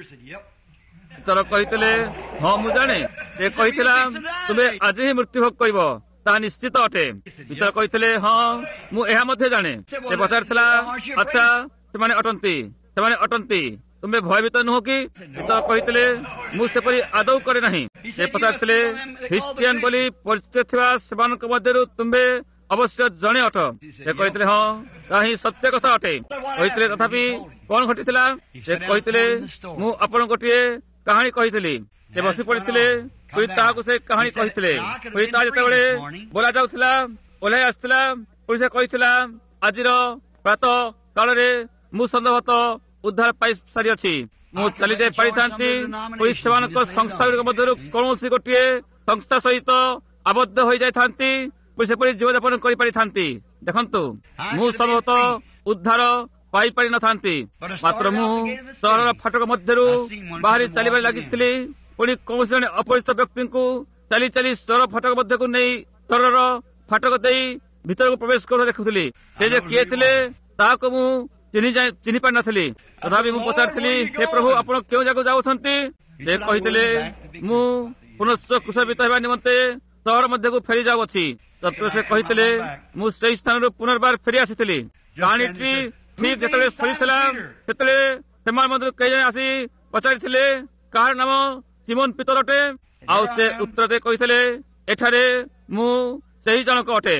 ପିତର କହିଥିଲେ ହଁ ମୁଁ ଜାଣେ। ସେ କହିଥିଲା ତୁମେ ଆଜି ହିଁ ମୃତ୍ୟୁଭୋଗ କରିବ, ତାହା ନିଶ୍ଚିତ ଅଟେ। ପିତର କହିଥିଲେ ହଁ ମୁଁ ଏହା ମଧ୍ୟ ଜାଣେ। ସେ ପଚାରିଥିଲା ଆଚ୍ଛା ସେମାନେ ଅଟନ୍ତି ତୁମେ ଭୟଭୀତ ନୁହଁ କି? ପିତର କହିଥିଲେ ମୁଁ ସେପରି ଆଦୌ କରେ ନାହିଁ। ସେ ପଚାରିଥିଲେ ଖ୍ରୀଷ୍ଟିଆନ ବୋଲି ପରିଚିତ ଥିବା ସେମାନଙ୍କ ମଧ୍ୟରୁ ତୁମେ ଅବଶ୍ୟ ଜଣେ ଅଟ? ସେ କହିଥିଲେ ହଁ ତାହା ହିଁ ସତ୍ୟ କଥା ଅଟେ। କହିଥିଲେ ତଥାପି କଣ ଘଟିଥିଲା? ସେ କହିଥିଲେ ମୁଁ ଆପଣଙ୍କୁ ଗୋଟିଏ କାହାଣୀ କହିଥିଲି। ସେ ବସି ପଡ଼ିଥିଲେ, ପୁଣି ତାହାକୁ ସେ କାହାଣୀ କହିଥିଲେ। ପୁଣି ତାହା ଯେତେବେଳେ ବୋଲା ଯାଉଥିଲା ଓହ୍ଲାଇ ଆସିଥିଲା, ପୁଣି ସେ କହିଥିଲା ଆଜିର ପ୍ରାତଃ କାଳରେ ମୁଁ ସମ୍ଭବତଃ ଉଦ୍ଧାର ପାଇ ସାରିଅଛି। ମୁଁ ଚାଲିଯାଇ ପାରିଥାନ୍ତି, ପୁଣି ସେମାନଙ୍କ ସଂସ୍ଥାଗୁଡ଼ିକ ମଧ୍ୟରୁ କୌଣସି ଗୋଟିଏ ସଂସ୍ଥା ସହିତ ଆବଦ୍ଧ ହୋଇଯାଇଥାନ୍ତି, ପୁଣି ସେପରି ଜୀବନଯାପନ କରିପାରିଥାନ୍ତି। ଦେଖନ୍ତୁ ମୁଁ ସମ୍ଭବତଃ ଉଦ୍ଧାର ପାଇପାରି ନଥାନ୍ତି, ମାତ୍ର ମୁଁ ସହରର ଫାଟକ ମଧ୍ୟରୁ ବାହାରି ଚାଲିବାରେ ଲାଗିଥିଲି। ପୁଣି କୌଣସି ଜଣେ ଅପରିଚିତ ବ୍ୟକ୍ତିଙ୍କୁ ଚାଲି ଚାଲି ସହର ଫାଟକ ମଧ୍ୟକୁ ନେଇ ସହରର ଫାଟକ ଦେଇ ଭିତରକୁ ପ୍ରବେଶ କରୁଥିବା ଦେଖୁଥିଲି। ସେ ଯେ କିଏ ଥିଲେ ତାହାକୁ ମୁଁ ଚିହ୍ନି ପାରିନଥିଲି। ତଥାପି ମୁଁ ପଚାରିଥିଲି ହେ ପ୍ରଭୁ ଆପଣ କେଉଁ ଜାଗାକୁ ଯାଉଛନ୍ତି? ସେ କହିଥିଲେ ମୁଁ ପୁନଶ୍ଚ କୁଶବିତ ହେବା ନିମନ୍ତେ ସହର ମଧ୍ୟକୁ ଫେରି ଯାଉଅଛି। ତତ୍ପରେ ସେ କହିଥିଲେ ମୁଁ ସେହି ସ୍ଥାନରୁ ପୁନର୍ବାର ଫେରି ଆସିଥିଲି। କାହାଣୀଟି ଠିକ୍ ଯେତେବେଳେ ସରିଥିଲା ସେତେବେଳେ ସେମାନେ ମଧ୍ୟରୁ କେହି ଜଣେ ଆସି ପଚାରିଥିଲେ କାହାର ନାମ ସିମୋନ ପିତର ଅଟେ? ଆଉ ସେ ଉତ୍ତରରେ କହିଥିଲେ ଏଠାରେ ମୁଁ ସେହି ଜଣକ ଅଟେ।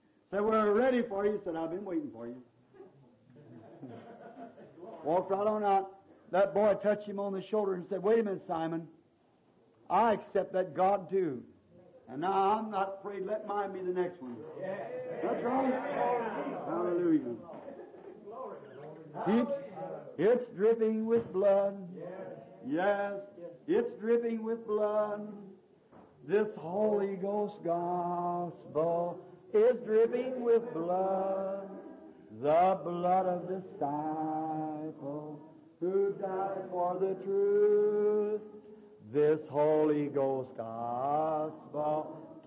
Walked right on out. That boy touched him on the shoulder and said, wait a minute, Simon. I accept that God too. And now I'm not afraid. Let mine be the next one. That's right. Hallelujah. It's dripping with blood. Yes, it's dripping with blood. This Holy Ghost gospel is dripping with blood. The blood of the disciple who died for the truth. This Holy Ghost gospel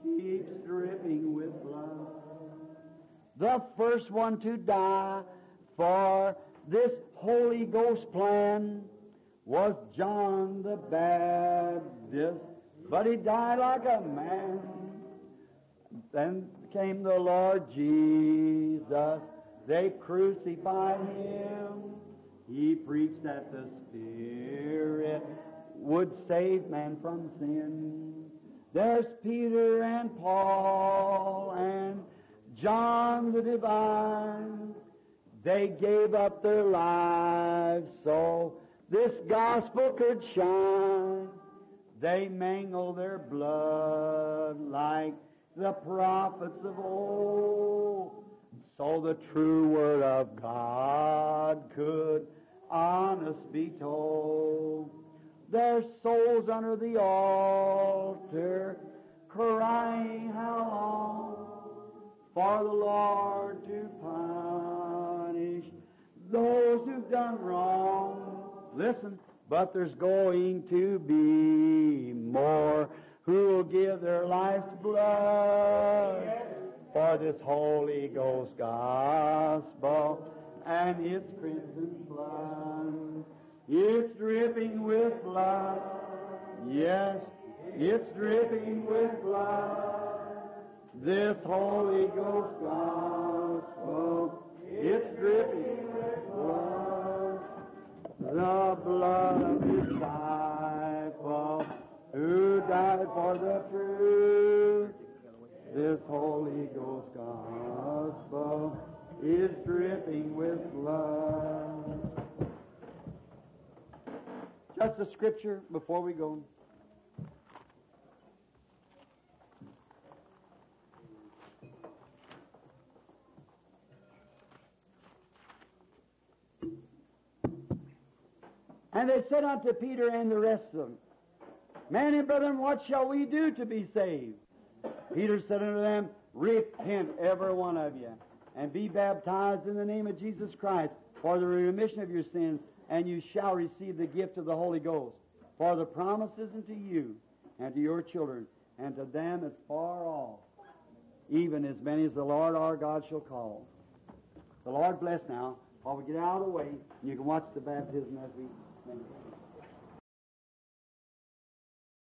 keeps dripping with blood. The first one to die for this Holy Ghost plan was John the Baptist, but he died like a man. Then came the Lord Jesus. They crucified him. He preached that the Spirit would save man from sin. There's Peter and Paul and John the Divine. They gave up their lives so this gospel could shine. They mangled their blood like the prophets of old, so the true word of God could honest be told. Their souls under the altar crying, how long for the Lord to punish those who've done wrong? Listen, but there's going to be more who'll give their life's blood for this Holy Ghost gospel and its crimson blood. It's dripping with blood. Yes, it's dripping with blood. This Holy Ghost gospel, it's dripping with blood. The blood of the disciple who died for the truth. This Holy Ghost gospel is dripping with blood. Just a scripture before we go. And they said unto Peter and the rest of them, Men and brethren, what shall we do to be saved? Peter said unto them, Repent, every one of you, and be baptized in the name of Jesus Christ for the remission of your sins, and you shall receive the gift of the Holy Ghost. For the promise is unto you and to your children, and to them that's far off, even as many as the Lord our God shall call. The Lord bless now, while we get out of the way, and you can watch the baptism as we sing.